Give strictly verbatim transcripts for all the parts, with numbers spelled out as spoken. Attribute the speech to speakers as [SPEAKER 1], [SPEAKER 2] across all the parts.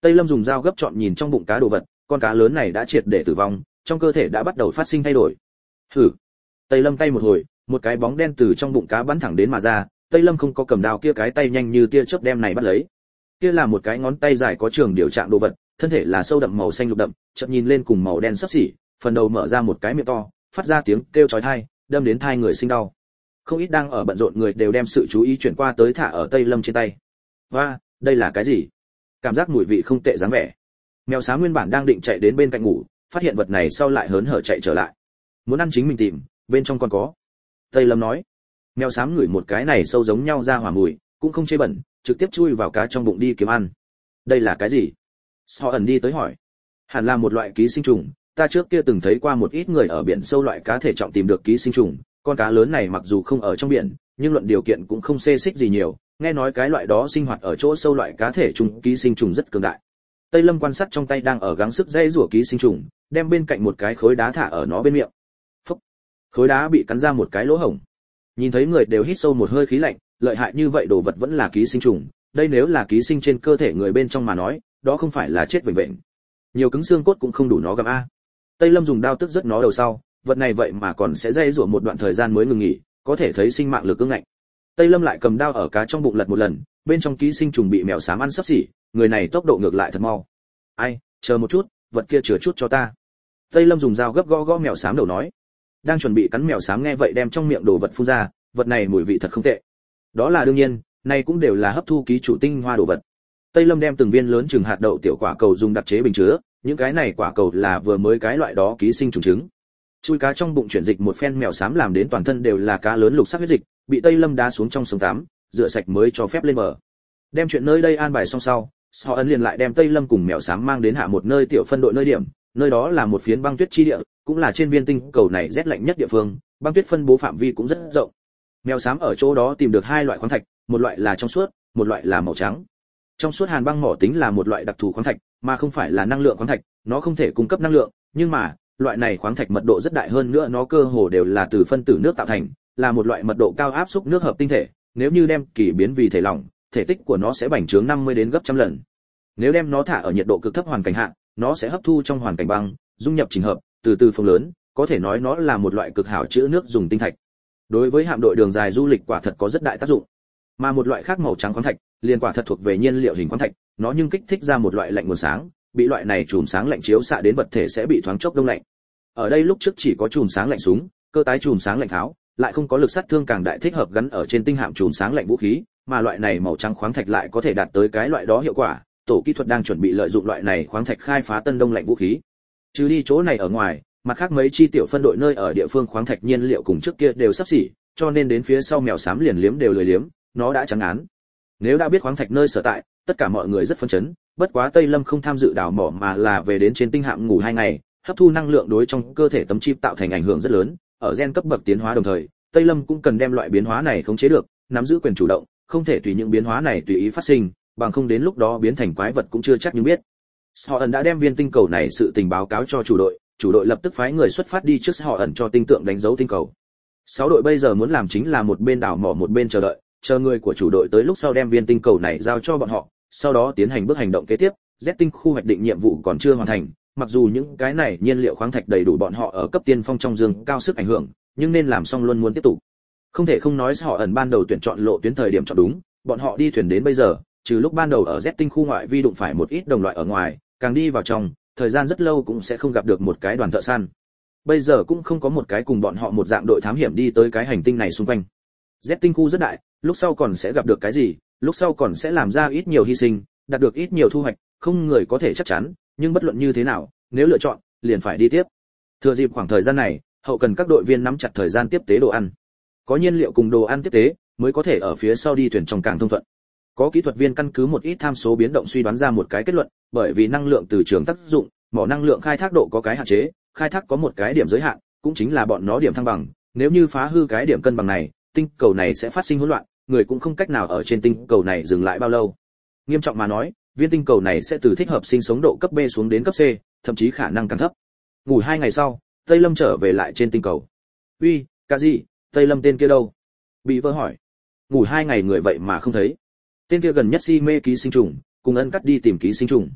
[SPEAKER 1] Tây Lâm dùng dao gấp chọn nhìn trong bụng cá đồ vật, con cá lớn này đã triệt để tử vong, trong cơ thể đã bắt đầu phát sinh thay đổi. Hử. Tây Lâm tay một hồi, một cái bóng đen từ trong bụng cá bắn thẳng đến mà ra, Tây Lâm không có cầm đao kia cái tay nhanh như tia chớp đem này bắt lấy. Kia là một cái ngón tay dài có trường điều trạng đồ vật, thân thể là sâu đậm màu xanh lục đậm, chợt nhìn lên cùng màu đen sắp xỉ, phần đầu mở ra một cái miệng to, phát ra tiếng kêu chói tai, đâm đến tai người sinh đau. Không ít đang ở bận rộn người đều đem sự chú ý chuyển qua tới thả ở Tây Lâm trên tay. Và, đây là cái gì? Cảm giác mùi vị không tệ dáng vẻ. Mèo xám nguyên bản đang định chạy đến bên cạnh ngủ, phát hiện vật này sau lại hớn hở chạy trở lại. Muốn ăn chính mình tìm, bên trong còn có. Tây Lâm nói. Mèo xám ngửi một cái này sâu giống nhau ra hỏa mùi, cũng không chê bẩn, trực tiếp chui vào cá trong bụng đi kiếm ăn. Đây là cái gì? Họ ẩn đi tới hỏi. Hẳn là một loại ký sinh trùng, ta trước kia từng thấy qua một ít người ở biển sâu loại cá thể trọng tìm được ký sinh trùng, con cá lớn này mặc dù không ở trong biển, nhưng luận điều kiện cũng không xê xích gì nhiều, nghe nói cái loại đó sinh hoạt ở chỗ sâu loại cá thể trùng ký sinh trùng rất cường đại. Tây Lâm quan sát trong tay đang ở gắng sức dây rủa ký sinh trùng, đem bên cạnh một cái khối đá thả ở nó bên miệng. Phốc. Khối đá bị cắn ra một cái lỗ hổng. Nhìn thấy người đều hít sâu một hơi khí lạnh, lợi hại như vậy đồ vật vẫn là ký sinh trùng, đây nếu là ký sinh trên cơ thể người bên trong mà nói, đó không phải là chết vĩnh viễn. Nhiều cứng xương cốt cũng không đủ nó gặm a. Tây Lâm dùng đao tức rất nó đầu sau, vật này vậy mà còn sẽ dây rủa một đoạn thời gian mới ngừng nghỉ, có thể thấy sinh mạng lực ương ngạnh. Tây Lâm lại cầm đao ở cá trong bụng lật một lần, bên trong ký sinh trùng bị mèo xám ăn sắp xỉ, người này tốc độ ngược lại thật mau. Ai, chờ một chút, vật kia chừa chút cho ta. Tây Lâm dùng dao gấp gõ gõ mèo xám đầu nói. Đang chuẩn bị cắn mèo xám nghe vậy đem trong miệng đồ vật phun ra, vật này mùi vị thật không tệ. Đó là đương nhiên, này cũng đều là hấp thu ký chủ tinh hoa đồ vật. Tây Lâm đem từng viên lớn chừng hạt đậu tiểu quả cầu dùng đặc chế bình chứa, những cái này quả cầu là vừa mới cái loại đó ký sinh trùng trứng. Chui cá trong bụng chuyển dịch một phen mèo xám làm đến toàn thân đều là cá lớn lục sắc huyết dịch, bị Tây Lâm đá xuống trong sông tắm, rửa sạch mới cho phép lên bờ. Đem chuyện nơi đây an bài xong sau, Họ ấn liền lại đem Tây Lâm cùng mèo xám mang đến hạ một nơi tiểu phân đội nơi điểm, nơi đó là một phiến băng tuyết chi địa, cũng là trên viên tinh cầu này rét lạnh nhất địa phương, băng tuyết phân bố phạm vi cũng rất rộng. Mèo xám ở chỗ đó tìm được hai loại khoáng thạch, một loại là trong suốt, một loại là màu trắng. Trong suốt hàn băng mỏ tính là một loại đặc thù khoáng thạch, mà không phải là năng lượng khoáng thạch, nó không thể cung cấp năng lượng, nhưng mà, loại này khoáng thạch mật độ rất đại hơn nữa nó cơ hồ đều là từ phân tử nước tạo thành, là một loại mật độ cao áp xúc nước hợp tinh thể, nếu như đem kỳ biến vì thể lỏng, thể tích của nó sẽ bành trướng năm mươi đến gấp trăm lần. Nếu đem nó thả ở nhiệt độ cực thấp hoàn cảnh hạ, nó sẽ hấp thu trong hoàn cảnh băng, dung nhập chỉnh hợp, từ từ phồng lớn, có thể nói nó là một loại cực hảo trữ nước dùng tinh thạch. Đối với hạm đội đường dài du lịch quả thật có rất đại tác dụng. Mà một loại khác màu trắng khoáng thạch, liền quả thật thuộc về nhiên liệu hình khoáng thạch, nó nhưng kích thích ra một loại lạnh nguồn sáng, bị loại này chùm sáng lạnh chiếu xạ đến vật thể sẽ bị thoáng chốc đông lạnh. Ở đây lúc trước chỉ có chùm sáng lạnh súng, cơ tái chùm sáng lạnh tháo, lại không có lực sát thương càng đại thích hợp gắn ở trên tinh hạm chùm sáng lạnh vũ khí, mà loại này màu trắng khoáng thạch lại có thể đạt tới cái loại đó hiệu quả. Tổ kỹ thuật đang chuẩn bị lợi dụng loại này khoáng thạch khai phá tân đông lạnh vũ khí. Trừ đi chỗ này ở ngoài, mặt khác mấy chi tiểu phân đội nơi ở địa phương khoáng thạch nhiên liệu cùng trước kia đều sắp xỉ, cho nên đến phía sau mèo xám liền liếm đều lười liếm, nó đã chán án. Nếu đã biết khoáng thạch nơi sở tại, tất cả mọi người rất phấn chấn, bất quá Tây Lâm không tham dự đào mỏ mà là về đến trên tinh hạm ngủ hai ngày, hấp thu năng lượng đối trong cơ thể tấm chip tạo thành ảnh hưởng rất lớn, ở gen cấp bậc tiến hóa đồng thời, Tây Lâm cũng cần đem loại biến hóa này khống chế được, nắm giữ quyền chủ động, không thể tùy những biến hóa này tùy ý phát sinh, bằng không đến lúc đó biến thành quái vật cũng chưa chắc nhưng biết. Họ ẩn đã đem viên tinh cầu này sự tình báo cáo cho chủ đội, chủ đội lập tức phái người xuất phát đi trước họ ẩn cho tinh tượng đánh dấu tinh cầu. Sáu đội bây giờ muốn làm chính là một bên đào mỏ một bên chờ đợi, chờ người của chủ đội tới lúc sau đem viên tinh cầu này giao cho bọn họ, sau đó tiến hành bước hành động kế tiếp. Z tinh khu hoạch định nhiệm vụ còn chưa hoàn thành, mặc dù những cái này nhiên liệu khoáng thạch đầy đủ bọn họ ở cấp tiên phong trong dương cao sức ảnh hưởng, nhưng nên làm xong luôn muốn tiếp tục. Không thể không nói họ ẩn ban đầu tuyển chọn lộ tuyến thời điểm chọn đúng, bọn họ đi thuyền đến bây giờ, trừ lúc ban đầu ở Z tinh khu ngoại vi đụng phải một ít đồng loại ở ngoài, càng đi vào trong, thời gian rất lâu cũng sẽ không gặp được một cái đoàn thợ săn. Bây giờ cũng không có một cái cùng bọn họ một dạng đội thám hiểm đi tới cái hành tinh này xung quanh. Z tinh khu rất đại, lúc sau còn sẽ gặp được cái gì, lúc sau còn sẽ làm ra ít nhiều hy sinh, đạt được ít nhiều thu hoạch, không người có thể chắc chắn, nhưng bất luận như thế nào, nếu lựa chọn, liền phải đi tiếp. Thừa dịp khoảng thời gian này, hậu cần các đội viên nắm chặt thời gian tiếp tế đồ ăn. Có nhiên liệu cùng đồ ăn tiếp tế, mới có thể ở phía sau đi thuyền trong càng thông thuận. Có kỹ thuật viên căn cứ một ít tham số biến động suy đoán ra một cái kết luận, bởi vì năng lượng từ trường tác dụng, mỏ năng lượng khai thác độ có cái hạn chế, khai thác có một cái điểm giới hạn, cũng chính là bọn nó điểm thăng bằng, nếu như phá hư cái điểm cân bằng này, tinh cầu này sẽ phát sinh hỗn loạn, người cũng không cách nào ở trên tinh cầu này dừng lại bao lâu. Nghiêm trọng mà nói, viên tinh cầu này sẽ từ thích hợp sinh sống độ cấp B xuống đến cấp C, thậm chí khả năng càng thấp. Ngủ hai ngày sau, Tây Lâm trở về lại trên tinh cầu. "Uy, cái gì? Tây Lâm tên kia đâu?" Bị vợ hỏi. Ngủ hai ngày người vậy mà không thấy. Tên kia gần nhất si mê ký sinh trùng, cùng ân cắt đi tìm ký sinh trùng.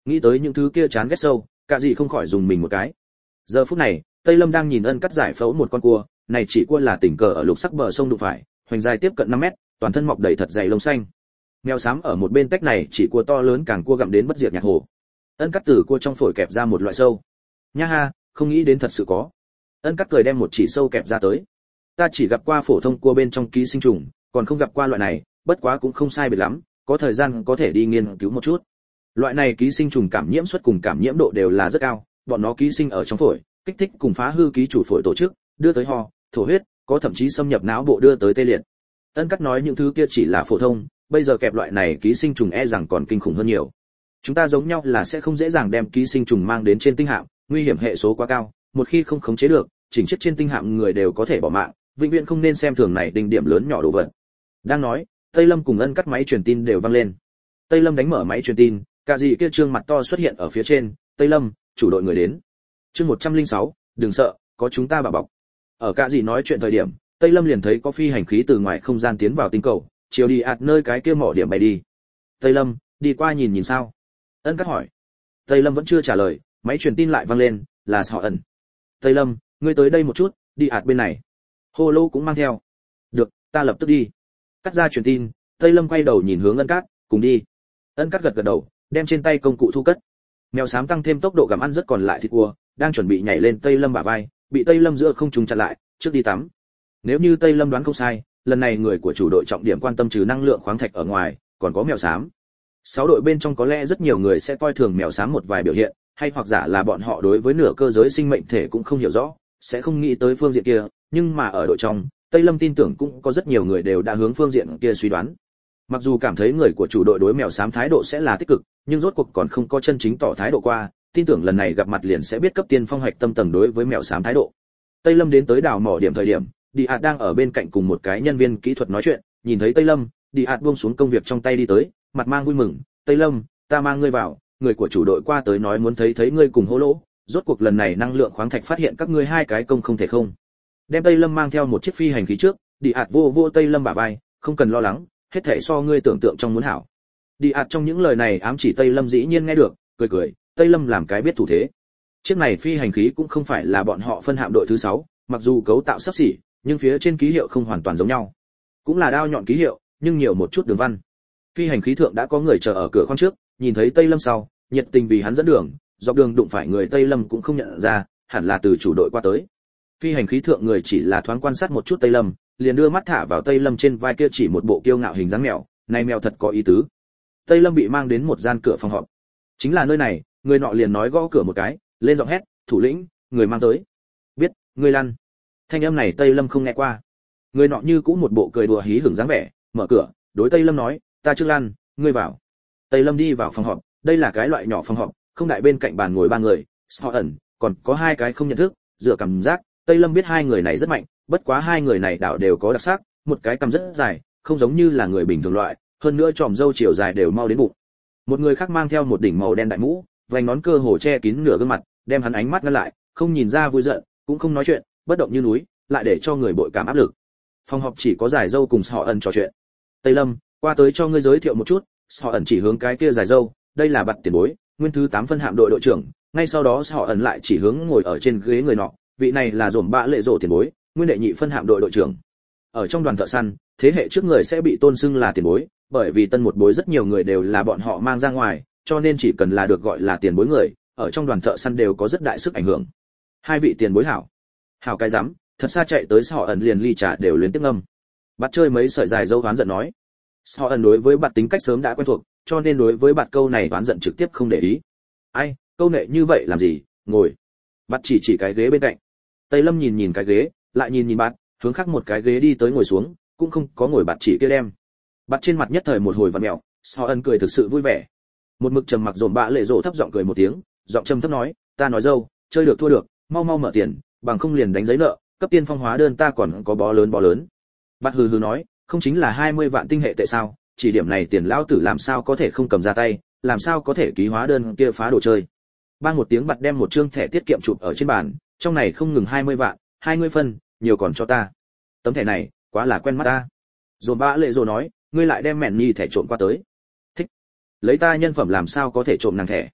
[SPEAKER 1] Nghĩ tới những thứ kia chán ghét sâu, cả gì không khỏi dùng mình một cái. Giờ phút này, Tây Lâm đang nhìn Ân Cắt giải phẫu một con cua, này chỉ cua là tình cờ ở lục sắc bờ sông đụng phải, hoành dài tiếp cận năm mét, toàn thân mọc đầy thật dày lông xanh. Mèo xám ở một bên tách này chỉ cua to lớn càng cua gặm đến bất diệt nhạc hồ. Ân Cắt từ cua trong phổi kẹp ra một loại sâu. Nha ha, không nghĩ đến thật sự có. Ân Cắt cười đem một chỉ sâu kẹp ra tới. Ta chỉ gặp qua phổ thông cua bên trong ký sinh trùng, còn không gặp qua loại này, bất quá cũng không sai biệt lắm, có thời gian có thể đi nghiên cứu một chút. Loại này ký sinh trùng cảm nhiễm suất cùng cảm nhiễm độ đều là rất cao, bọn nó ký sinh ở trong phổi, kích thích cùng phá hư ký chủ phổi tổ chức, đưa tới ho, thổ huyết, có thậm chí xâm nhập não bộ đưa tới tê liệt. Ân Cắt nói những thứ kia chỉ là phổ thông, bây giờ kẹp loại này ký sinh trùng e rằng còn kinh khủng hơn nhiều. Chúng ta giống nhau là sẽ không dễ dàng đem ký sinh trùng mang đến trên tinh hạm, nguy hiểm hệ số quá cao, một khi không khống chế được, chỉnh chết trên tinh hạm người đều có thể bỏ mạng, vĩnh viễn không nên xem thường này đỉnh điểm lớn nhỏ đồ vật. Đang nói, Tây Lâm cùng Ân Cắt máy truyền tin đều vang lên. Tây Lâm đánh mở máy truyền tin, cả gì kia trương mặt to xuất hiện ở phía trên, Tây Lâm, chủ đội người đến. Chương một trăm lẻ sáu, đừng sợ, có chúng ta bảo bọc. Ở cả gì nói chuyện thời điểm, Tây Lâm liền thấy có phi hành khí từ ngoài không gian tiến vào tinh cầu, chiều đi ạt nơi cái kia mỏ điểm bay đi. Tây Lâm, đi qua nhìn nhìn sao? Ân Cắt hỏi. Tây Lâm vẫn chưa trả lời, máy truyền tin lại vang lên, là họ ẩn. Tây Lâm, ngươi tới đây một chút, đi ạt bên này. Hô lô cũng mang theo. Được, ta lập tức đi. Cắt ra truyền tin, Tây Lâm quay đầu nhìn hướng Ân Cắt, cùng đi. Ân Cắt gật gật đầu, đem trên tay công cụ thu cất. Mèo xám tăng thêm tốc độ gặm ăn rất còn lại thịt cua, đang chuẩn bị nhảy lên Tây Lâm bả vai, bị Tây Lâm giữa không trùng chặn lại, trước đi tắm. Nếu như Tây Lâm đoán không sai, lần này người của chủ đội trọng điểm quan tâm trừ năng lượng khoáng thạch ở ngoài, còn có mèo xám. Sáu đội bên trong có lẽ rất nhiều người sẽ coi thường mèo xám một vài biểu hiện, hay hoặc giả là bọn họ đối với nửa cơ giới sinh mệnh thể cũng không hiểu rõ, sẽ không nghĩ tới phương diện kia, nhưng mà ở đội trong, Tây Lâm tin tưởng cũng có rất nhiều người đều đã hướng phương diện kia suy đoán. Mặc dù cảm thấy người của chủ đội đối mèo xám thái độ sẽ là tích cực, nhưng rốt cuộc còn không có chân chính tỏ thái độ qua, tin tưởng lần này gặp mặt liền sẽ biết cấp tiên phong hoạch tâm tầng đối với mèo xám thái độ. Tây Lâm đến tới đảo mỏ điểm thời điểm, Đi Hạt đang ở bên cạnh cùng một cái nhân viên kỹ thuật nói chuyện, nhìn thấy Tây Lâm, Đi Hạt buông xuống công việc trong tay đi tới, mặt mang vui mừng, "Tây Lâm, ta mang ngươi vào, người của chủ đội qua tới nói muốn thấy thấy ngươi cùng Hô Lỗ, rốt cuộc lần này năng lượng khoáng thạch phát hiện các ngươi hai cái công không thể không." Đem Tây Lâm mang theo một chiếc phi hành khí trước, Đi Hạt vô vô Tây Lâm bả vai, "Không cần lo lắng, hết thảy so ngươi tưởng tượng trong muốn hảo." Đi Hạt trong những lời này ám chỉ Tây Lâm dĩ nhiên nghe được, cười cười, Tây Lâm làm cái biết thủ thế. Chiếc này phi hành khí cũng không phải là bọn họ phân hạm đội thứ sáu, mặc dù cấu tạo sắp xỉ, nhưng phía trên ký hiệu không hoàn toàn giống nhau. Cũng là đao nhọn ký hiệu, nhưng nhiều một chút đường văn. Phi hành khí thượng đã có người chờ ở cửa khoang trước, nhìn thấy Tây Lâm sau, nhiệt tình vì hắn dẫn đường, dọc đường đụng phải người Tây Lâm cũng không nhận ra, hẳn là từ chủ đội qua tới. Phi hành khí thượng người chỉ là thoáng quan sát một chút Tây Lâm, liền đưa mắt thả vào Tây Lâm trên vai kia chỉ một bộ kiêu ngạo hình dáng mèo, này mèo thật có ý tứ. Tây Lâm bị mang đến một gian cửa phòng họp. Chính là nơi này, người nọ liền nói gõ cửa một cái, lên giọng hét, "Thủ lĩnh, người mang tới." "Biết, ngươi lăn." Thanh âm này Tây Lâm không nghe qua. Người nọ như cũ một bộ cười đùa hí hửng dáng vẻ, mở cửa, đối Tây Lâm nói, "Ta trước lăn, ngươi vào." Tây Lâm đi vào phòng họp, đây là cái loại nhỏ phòng họp, không đại bên cạnh bàn ngồi ba người, Họ ẩn, còn có hai cái không nhận thức, dựa cảm giác, Tây Lâm biết hai người này rất mạnh, bất quá hai người này đảo đều có đặc sắc, một cái cằm rất dài, không giống như là người bình thường loại, hơn nữa tròm râu chiều dài đều mau đến bụng. Một người khác mang theo một đỉnh màu đen đại mũ, vành nón cơ hồ che kín nửa gương mặt, đem hắn ánh mắt ngăn lại, không nhìn ra vui giận, cũng không nói chuyện, bất động như núi, lại để cho người bội cảm áp lực. Phòng họp chỉ có dài râu cùng Họ ẩn trò chuyện. "Tây Lâm, qua tới cho ngươi giới thiệu một chút." Họ ẩn chỉ hướng cái kia dài râu, "Đây là Bạt tiền bối, nguyên thứ tám phân hạm đội đội trưởng." Ngay sau đó Họ ẩn lại chỉ hướng ngồi ở trên ghế người nọ, "Vị này là Dồn Bạ Lệ Rồ tiền bối, nguyên đệ nhị phân hạm đội đội trưởng." Ở trong đoàn thợ săn, thế hệ trước người sẽ bị tôn xưng là tiền bối, bởi vì tân một bối rất nhiều người đều là bọn họ mang ra ngoài, cho nên chỉ cần là được gọi là tiền bối người, ở trong đoàn thợ săn đều có rất đại sức ảnh hưởng. "Hai vị tiền bối hảo." "Hảo cái rắm, thật xa chạy tới." Họ ẩn liền ly trà đều liên tiếp ngâm. Bắt chơi mấy sợi dài dâu oán giận nói. Họ ẩn đối với Bạt tính cách sớm đã quen thuộc, cho nên đối với Bạt câu này oán giận trực tiếp không để ý. "Ai, câu nệ như vậy làm gì, ngồi." Bạt chỉ chỉ cái ghế bên cạnh. Tây Lâm nhìn nhìn cái ghế, lại nhìn nhìn Bạt, hướng khác một cái ghế đi tới ngồi xuống, cũng không có ngồi Bạt chỉ kia đem. Bạt trên mặt nhất thời một hồi vặn mèo, Họ ẩn cười thực sự vui vẻ. Một mực trầm mặc Dồn Bạ Lệ Rồ thấp giọng cười một tiếng, giọng trầm thấp nói, "Ta nói dâu, chơi được thua được, mau mau mở tiền, bằng không liền đánh giấy nợ, cấp tiên phong hóa đơn ta còn có bó lớn bó lớn." Bạt hừ hừ nói, "Không chính là hai mươi vạn tinh hệ tệ sao, chỉ điểm này tiền lão tử làm sao có thể không cầm ra tay, làm sao có thể ký hóa đơn kia phá đồ chơi." Bang một tiếng Bạt đem một trương thẻ tiết kiệm chụp ở trên bàn, trong này không ngừng hai mươi vạn, hai mươi phân, nhiều còn cho ta. Tấm thẻ này, quá là quen mắt ta. Dồn Bạ Lệ Rồ nói, "Ngươi lại đem mẹn nhi thẻ trộm qua tới." "Thích. Lấy ta nhân phẩm làm sao có thể trộm nàng thẻ."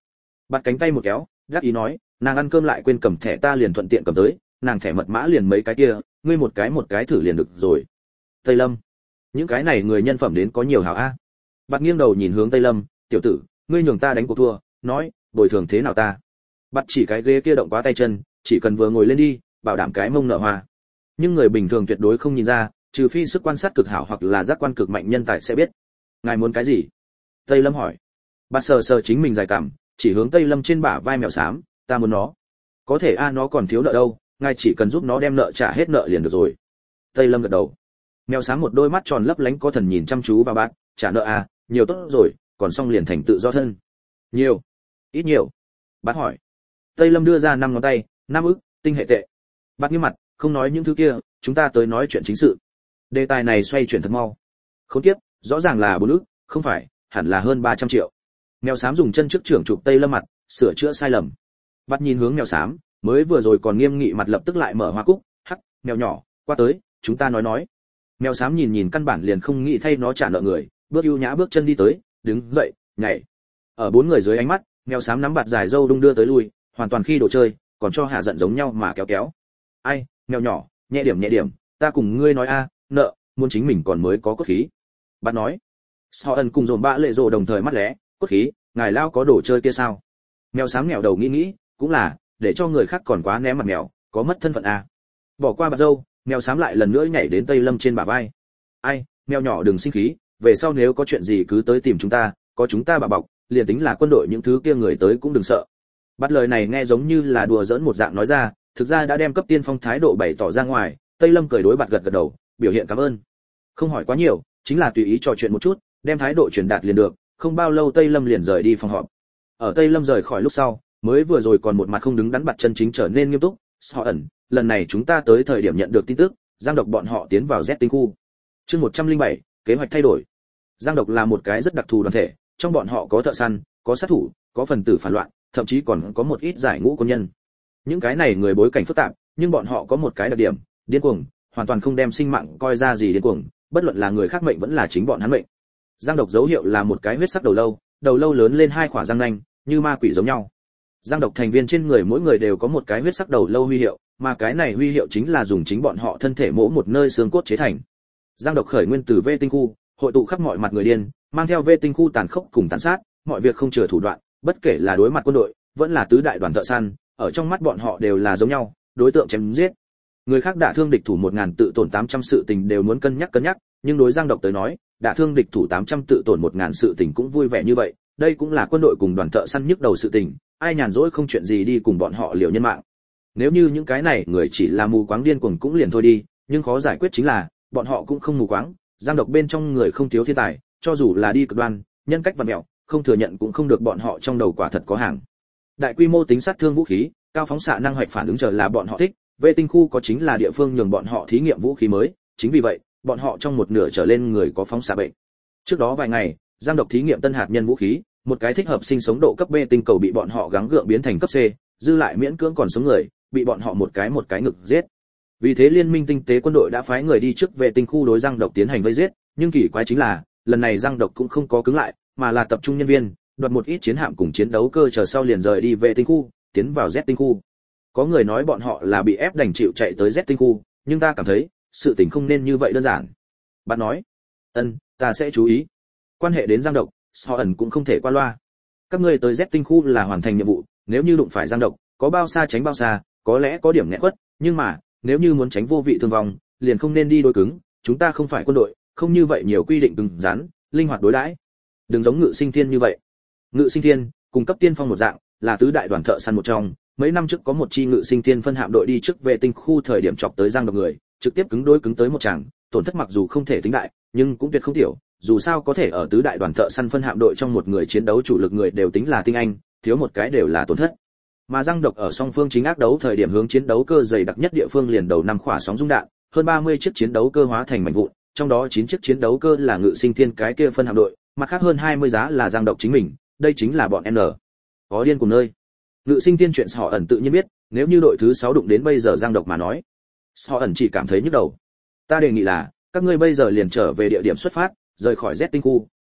[SPEAKER 1] Bắt cánh tay một kéo, gác ý nói, nàng ăn cơm lại quên cầm thẻ ta liền thuận tiện cầm tới, nàng thẻ mật mã liền mấy cái kia, ngươi một cái một cái thử liền được rồi. Tây Lâm, những cái này người nhân phẩm đến có nhiều hảo a. Bắt nghiêng đầu nhìn hướng Tây Lâm, tiểu tử, ngươi nhường ta đánh cuộc thua, nói, bồi thường thế nào ta? Bắt chỉ cái ghế kia động quá tay chân, chỉ cần vừa ngồi lên đi, bảo đảm cái mông nở hoa. Nhưng người bình thường tuyệt đối không nhìn ra, trừ phi sức quan sát cực hảo hoặc là giác quan cực mạnh nhân tài sẽ biết. Ngài muốn cái gì? Tây Lâm hỏi. Bắt sờ sờ chính mình dài cảm, chỉ hướng Tây Lâm trên bả vai mèo xám, ta muốn nó. Có thể a nó còn thiếu nợ đâu, ngài chỉ cần giúp nó đem nợ trả hết nợ liền được rồi. Tây Lâm gật đầu. Mèo xám một đôi mắt tròn lấp lánh có thần nhìn chăm chú vào bạn, trả nợ à, nhiều tốt rồi, còn xong liền thành tự do thân. Nhiều, ít nhiều. Bạn hỏi. Tây Lâm đưa ra năm ngón tay, năm ức, tinh hệ tệ. Bạn nghiêm mặt, không nói những thứ kia, chúng ta tới nói chuyện chính sự. Đề tài này xoay chuyển thật mau. Khốn kiếp, rõ ràng là bốn ức, không phải, hẳn là hơn ba trăm triệu. Mèo xám dùng chân trước trưởng chụp Tây Lâm mặt, sửa chữa sai lầm. Bắt nhìn hướng mèo xám, mới vừa rồi còn nghiêm nghị mặt lập tức lại mở hoa cúc, hắc, mèo nhỏ, qua tới, chúng ta nói nói. Mèo xám nhìn nhìn căn bản liền không nghĩ thay nó trả nợ người, bước ưu nhã bước chân đi tới, đứng dậy, nhảy. Ở bốn người dưới ánh mắt, mèo xám nắm bạt dài râu đung đưa tới lui, hoàn toàn khi đồ chơi, còn cho hạ giận giống nhau mà kéo kéo. Ai, mèo nhỏ, nhẹ điểm nhẹ điểm, ta cùng ngươi nói a, nợ, muốn chính mình còn mới có cốt khí. Bạn nói. Sao ân cùng dồn bạ lệ rồ đồng thời mắt lé, cốt khí, ngài lao có đồ chơi kia sao? Mèo xám nghèo đầu nghĩ nghĩ, cũng là, để cho người khác còn quá ném mặt mèo, có mất thân phận a. Bỏ qua bạt dâu, mèo xám lại lần nữa nhảy đến Tây Lâm trên bả vai. Ai, mèo nhỏ đừng sinh khí, về sau nếu có chuyện gì cứ tới tìm chúng ta, có chúng ta bà bọc, liền tính là quân đội những thứ kia người tới cũng đừng sợ. Bắt lời này nghe giống như là đùa giỡn một dạng nói ra, thực ra đã đem cấp tiên phong thái độ bày tỏ ra ngoài. Tây Lâm cười đối bạt gật gật đầu, biểu hiện cảm ơn. Không hỏi quá nhiều, chính là tùy ý trò chuyện một chút, đem thái độ truyền đạt liền được. Không bao lâu Tây Lâm liền rời đi phòng họp. Ở Tây Lâm rời khỏi lúc sau, mới vừa rồi còn một mặt không đứng đắn bạt chân chính trở nên nghiêm túc. Sao ẩn, lần này chúng ta tới thời điểm nhận được tin tức, Giang Độc bọn họ tiến vào Z tinh khu. Chương một trăm lẻ bảy, kế hoạch thay đổi. Giang Độc là một cái rất đặc thù đoàn thể, trong bọn họ có thợ săn, có sát thủ, có phần tử phản loạn, thậm chí còn có một ít giải ngũ quân nhân. Những cái này người bối cảnh phức tạp, nhưng bọn họ có một cái đặc điểm, điên cuồng, hoàn toàn không đem sinh mạng coi ra gì điên cuồng, bất luận là người khác mệnh vẫn là chính bọn hắn mệnh. Giang Độc dấu hiệu là một cái huyết sắc đầu lâu, đầu lâu lớn lên hai khỏa răng nanh, như ma quỷ giống nhau. Giang Độc thành viên trên người mỗi người đều có một cái huyết sắc đầu lâu huy hiệu, mà cái này huy hiệu chính là dùng chính bọn họ thân thể mỗ một nơi xương cốt chế thành. Giang Độc khởi nguyên từ Vê tinh khu, hội tụ khắp mọi mặt người điên, mang theo Vê tinh khu tàn khốc cùng tàn sát, mọi việc không chừa thủ đoạn, bất kể là đối mặt quân đội, vẫn là tứ đại đoàn thợ săn, ở trong mắt bọn họ đều là giống nhau, đối tượng chém giết. Người khác đả thương địch thủ một ngàn tự tổn tám trăm sự tình đều muốn cân nhắc cân nhắc, nhưng đối Giang Độc tới nói, đả thương địch thủ tám trăm tự tổn một ngàn sự tình cũng vui vẻ như vậy, đây cũng là quân đội cùng đoàn thợ săn nhức đầu sự tình, ai nhàn rỗi không chuyện gì đi cùng bọn họ liều nhân mạng. Nếu như những cái này người chỉ là mù quáng điên cuồng cũng liền thôi đi, nhưng khó giải quyết chính là, bọn họ cũng không mù quáng, Giang Độc bên trong người không thiếu thiên tài, cho dù là đi cực đoan, nhân cách vặn mẹo, không thừa nhận cũng không được, bọn họ trong đầu quả thật có hàng. Đại quy mô tính sát thương vũ khí, cao phóng xạ năng hoạch phản ứng chờ là bọn họ thích, Vê tinh khu có chính là địa phương nhường bọn họ thí nghiệm vũ khí mới, chính vì vậy, bọn họ trong một nửa trở lên người có phóng xạ bệnh. Trước đó vài ngày, Giang Độc thí nghiệm tân hạt nhân vũ khí, một cái thích hợp sinh sống độ cấp B tinh cầu bị bọn họ gắng gượng biến thành cấp C, dư lại miễn cưỡng còn sống người, bị bọn họ một cái một cái ngực giết. Vì thế liên minh tinh tế quân đội đã phái người đi trước Vệ tinh khu đối Giang Độc tiến hành vây giết, nhưng kỳ quái chính là, lần này Giang Độc cũng không có cứng lại, mà là tập trung nhân viên, đoạt một ít chiến hạm cùng chiến đấu cơ chờ sau liền rời đi Vệ tinh khu, tiến vào Z tinh khu. Có người nói bọn họ là bị ép đành chịu chạy tới Z tinh khu, nhưng ta cảm thấy, sự tình không nên như vậy đơn giản. Bạn nói, ân, ta sẽ chú ý. Quan hệ đến Giang Độc, Sao ẩn cũng không thể qua loa. Các ngươi tới Z tinh khu là hoàn thành nhiệm vụ, nếu như đụng phải Giang Độc, có bao xa tránh bao xa, có lẽ có điểm nghẹn quất, nhưng mà, nếu như muốn tránh vô vị thương vong, liền không nên đi đối cứng, chúng ta không phải quân đội, không như vậy nhiều quy định cứng rắn, linh hoạt đối đãi. Đừng giống Ngự Sinh Thiên như vậy. Ngự Sinh Thiên, cung cấp tiên phong một dạng, là tứ đại đoàn thợ săn một trong, mấy năm trước có một chi Ngự Sinh Thiên phân hạm đội đi trước Vệ tinh khu thời điểm chọc tới Giang Độc người, trực tiếp cứng đối cứng tới một tràng, tổn thất mặc dù không thể tính đại, nhưng cũng tuyệt không tiểu, dù sao có thể ở tứ đại đoàn thợ săn phân hạm đội trong một người chiến đấu chủ lực người đều tính là tinh anh, thiếu một cái đều là tổn thất. Mà Giang Độc ở song phương chính ác đấu thời điểm hướng chiến đấu cơ dày đặc nhất địa phương liền đầu năm khỏa sóng rung đạn, hơn ba mươi chiếc chiến đấu cơ hóa thành mảnh vụn, trong đó chín chiếc chiến đấu cơ là Ngự Sinh Thiên cái kia phân hạm đội, mặt khác hơn hai mươi giá là Giang Độc chính mình, đây chính là bọn N. Có điên cùng nơi. Ngự Sinh Thiên chuyện Họ ẩn tự nhiên biết, nếu như đội thứ sáu đụng đến bây giờ Giang Độc mà nói, Họ ẩn chỉ cảm thấy nhức đầu. Ta đề nghị là, các ngươi bây giờ liền trở về địa điểm xuất phát, rời khỏi Z tinh khu,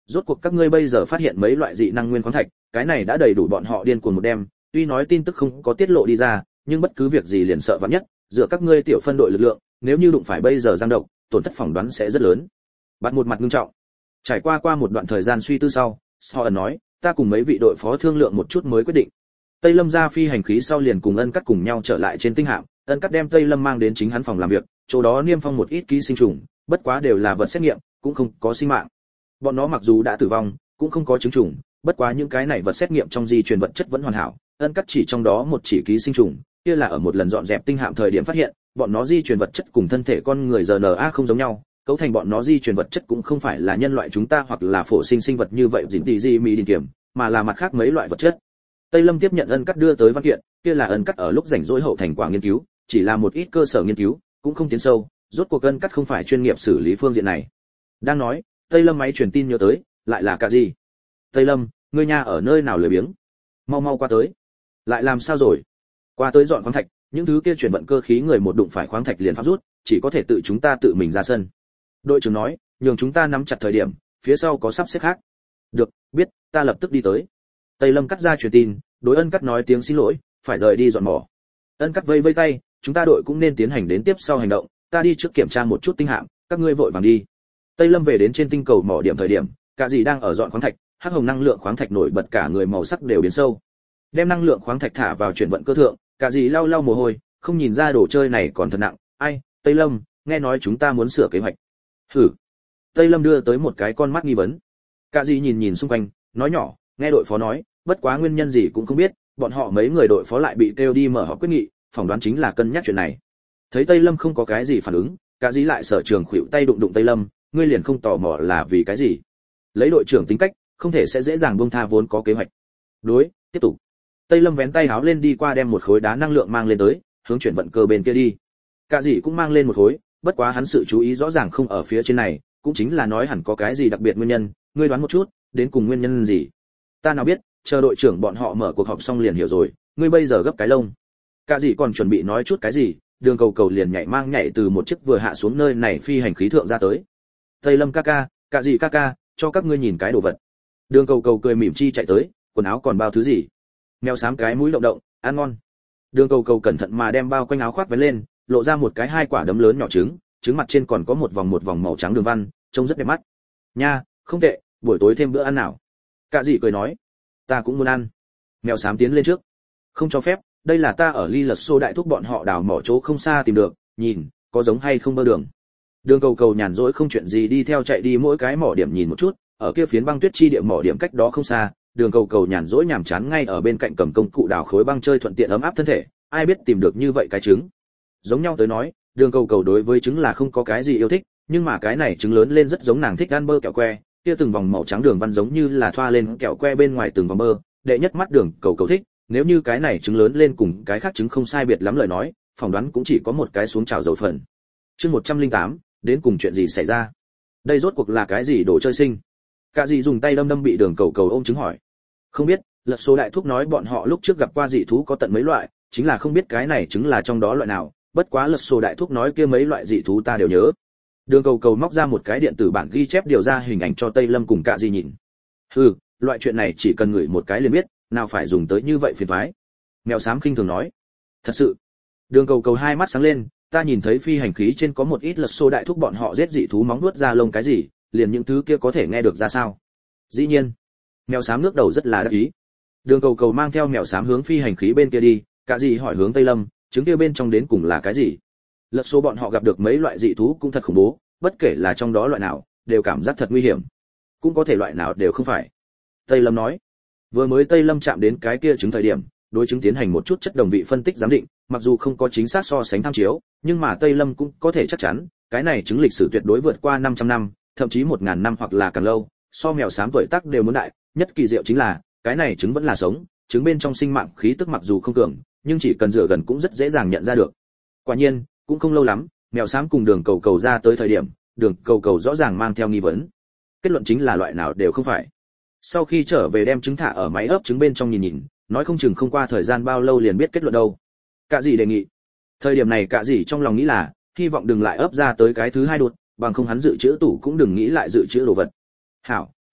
[SPEAKER 1] rốt cuộc các ngươi bây giờ phát hiện mấy loại dị năng nguyên khoáng thạch, cái này đã đầy đủ bọn họ điên cuồng một đêm, tuy nói tin tức không có tiết lộ đi ra, nhưng bất cứ việc gì liền sợ vạn nhất, dựa các ngươi tiểu phân đội lực lượng, nếu như đụng phải bây giờ giang độc, tổn thất phỏng đoán sẽ rất lớn. Bạn một mặt nghiêm trọng. Trải qua qua một đoạn thời gian suy tư sau, Soren nói, ta cùng mấy vị đội phó thương lượng một chút mới quyết định. Tây Lâm ra phi hành khí sau liền cùng Ân Cắt cùng nhau trở lại trên tinh hạm, Ân Cắt đem Tây Lâm mang đến chính hắn phòng làm việc, chỗ đó niêm phong một ít ký sinh trùng, bất quá đều là vật xét nghiệm, cũng không có sinh mạng. Bọn nó mặc dù đã tử vong, cũng không có chứng trùng, bất quá những cái này vật xét nghiệm trong di truyền vật chất vẫn hoàn hảo. Ân Cắt chỉ trong đó một chỉ ký sinh trùng, kia là ở một lần dọn dẹp tinh hạm thời điểm phát hiện, bọn nó di truyền vật chất cùng thân thể con người rờ en a không giống nhau, cấu thành bọn nó di truyền vật chất cũng không phải là nhân loại chúng ta hoặc là phổ sinh sinh vật như vậy dính tỷ di mỹ đình kiểm, mà là mặt khác mấy loại vật chất. Tây Lâm tiếp nhận Ân Cắt đưa tới văn kiện, kia là Ân Cắt ở lúc rảnh rỗi hậu thành quả nghiên cứu, chỉ là một ít cơ sở nghiên cứu, cũng không tiến sâu, rốt cuộc Ân Cắt không phải chuyên nghiệp xử lý phương diện này. Đang nói, Tây Lâm máy truyền tin nhớ tới, lại là cả gì? Tây Lâm, ngươi nhà ở nơi nào lười biếng? Mau mau qua tới. Lại làm sao rồi? Qua tới dọn khoáng thạch, những thứ kia chuyển vận cơ khí người một đụng phải khoáng thạch liền pháp rút, chỉ có thể tự chúng ta tự mình ra sân. Đội trưởng nói, nhường chúng ta nắm chặt thời điểm, phía sau có sắp xếp khác. Được, biết, ta lập tức đi tới. Tây Lâm cắt ra truyền tin, đối Ân Cắt nói tiếng xin lỗi, phải rời đi dọn mỏ. Ân Cắt vây vây tay, chúng ta đội cũng nên tiến hành đến tiếp sau hành động, ta đi trước kiểm tra một chút tinh hạm, các ngươi vội vàng đi. Tây Lâm về đến trên tinh cầu mỏ điểm thời điểm, cả gì đang ở dọn khoáng thạch, hắc hồng năng lượng khoáng thạch nổi bật cả người màu sắc đều biến sâu. Đem năng lượng khoáng thạch thả vào chuyển vận cơ thượng, cả gì lau lau mồ hôi, không nhìn ra đồ chơi này còn thật nặng. Ai, Tây Lâm, nghe nói chúng ta muốn sửa kế hoạch. Hử. Tây Lâm đưa tới một cái con mắt nghi vấn. Cả gì nhìn nhìn xung quanh, nói nhỏ, nghe đội phó nói, bất quá nguyên nhân gì cũng không biết, bọn họ mấy người đội phó lại bị kêu đi mở họp quyết nghị, phỏng đoán chính là cân nhắc chuyện này. Thấy Tây Lâm không có cái gì phản ứng, cả dĩ lại sở trường khuỵu tay đụng đụng Tây Lâm, ngươi liền không tò mò là vì cái gì? Lấy đội trưởng tính cách, không thể sẽ dễ dàng buông tha vốn có kế hoạch. Đối, tiếp tục. Tây Lâm vén tay háo lên đi qua đem một khối đá năng lượng mang lên tới, hướng chuyển vận cơ bên kia đi. Cả dĩ cũng mang lên một khối, bất quá hắn sự chú ý rõ ràng không ở phía trên này, cũng chính là nói hẳn có cái gì đặc biệt nguyên nhân, ngươi đoán một chút, đến cùng nguyên nhân gì? Ta nào biết, chờ đội trưởng bọn họ mở cuộc họp xong liền hiểu rồi, ngươi bây giờ gấp cái lông. Cả dĩ còn chuẩn bị nói chút cái gì, Đường Cầu Cầu liền nhảy mang nhảy từ một chiếc vừa hạ xuống nơi này phi hành khí thượng ra tới. Tây Lâm ca ca, cả dĩ ca ca, cho các ngươi nhìn cái đồ vật. Đường Cầu Cầu cười mỉm chi chạy tới, quần áo còn bao thứ gì? Mèo xám cái mũi động động, ăn ngon. Đường Cầu Cầu cẩn thận mà đem bao quanh áo khoác vén lên, lộ ra một cái hai quả đấm lớn nhỏ trứng, trứng mặt trên còn có một vòng một vòng màu trắng đường văn, trông rất đẹp mắt. Nha, không tệ, buổi tối thêm bữa ăn nào. Cả dĩ cười nói, ta cũng muốn ăn. Mèo xám tiến lên trước. Không cho phép, đây là ta ở Ly Lật Xô đại thúc bọn họ đào mỏ chỗ không xa tìm được, nhìn, có giống hay không bơ đường. Đường Cầu Cầu nhàn rỗi không chuyện gì đi theo chạy đi mỗi cái mỏ điểm nhìn một chút, ở kia phiến băng tuyết chi địa mỏ điểm cách đó không xa, Đường Cầu Cầu nhàn rỗi nhàm chán ngay ở bên cạnh cầm công cụ đào khối băng chơi thuận tiện ấm áp thân thể, ai biết tìm được như vậy cái trứng. Giống nhau tới nói, Đường Cầu Cầu đối với trứng là không có cái gì yêu thích, nhưng mà cái này trứng lớn lên rất giống nàng thích ăn bơ kẹo que, kia từng vòng màu trắng đường văn giống như là thoa lên kẹo que bên ngoài từng vòng bơ, đệ nhất mắt Đường Cầu Cầu thích, nếu như cái này trứng lớn lên cùng cái khác trứng không sai biệt lắm lời nói, phỏng đoán cũng chỉ có một cái xuống trào dầu phần. Chương một trăm lẻ tám, đến cùng chuyện gì xảy ra? Đây rốt cuộc là cái gì đồ chơi sinh? Cả gì dùng tay đâm đâm bị Đường Cầu Cầu ôm trứng hỏi. Không biết, Lật Số đại thúc nói bọn họ lúc trước gặp qua dị thú có tận mấy loại, chính là không biết cái này trứng là trong đó loại nào, bất quá Lật Số đại thúc nói kia mấy loại dị thú ta đều nhớ. Đường Cầu Cầu móc ra một cái điện tử bản ghi chép điều ra hình ảnh cho Tây Lâm cùng Cả gì nhìn. Hừ, loại chuyện này chỉ cần ngửi một cái liền biết, nào phải dùng tới như vậy phiền toái. Mèo xám khinh thường nói. Thật sự. Đường Cầu Cầu hai mắt sáng lên, ta nhìn thấy phi hành khí trên có một ít Lật Số đại thúc bọn họ giết dị thú móng nuốt ra lông cái gì, liền những thứ kia có thể nghe được ra sao? Dĩ nhiên. Mèo xám ngước đầu rất là đắc ý. Đường Cầu Cầu mang theo mèo xám hướng phi hành khí bên kia đi, Cả gì hỏi hướng Tây Lâm, trứng kia bên trong đến cùng là cái gì? Lật Số bọn họ gặp được mấy loại dị thú cũng thật khủng bố, bất kể là trong đó loại nào, đều cảm giác thật nguy hiểm. Cũng có thể loại nào đều không phải. Tây Lâm nói. Vừa mới Tây Lâm chạm đến cái kia trứng thời điểm, đối chứng tiến hành một chút chất đồng vị phân tích giám định, mặc dù không có chính xác so sánh tham chiếu, nhưng mà Tây Lâm cũng có thể chắc chắn, cái này trứng lịch sử tuyệt đối vượt qua năm trăm năm, thậm chí một nghìn năm hoặc là càng lâu, so mèo xám tuổi tác đều muốn đại, nhất kỳ diệu chính là, cái này trứng vẫn là sống, trứng bên trong sinh mạng khí tức mặc dù không cường, nhưng chỉ cần dựa gần cũng rất dễ dàng nhận ra được. Quả nhiên, cũng không lâu lắm, mèo xám cùng Đường Cầu Cầu ra tới thời điểm, Đường Cầu Cầu rõ ràng mang theo nghi vấn. Kết luận chính là loại nào đều không phải. Sau khi trở về đem trứng thả ở máy ấp trứng bên trong nhìn nhìn, nói không chừng không qua thời gian bao lâu liền biết kết luận đâu. Cả gì đề nghị. Thời điểm này cả gì trong lòng nghĩ là, hy vọng đừng lại ấp ra tới cái thứ hai đột, bằng không hắn dự trữ tủ cũng đừng nghĩ lại dự trữ đồ vật. Hảo,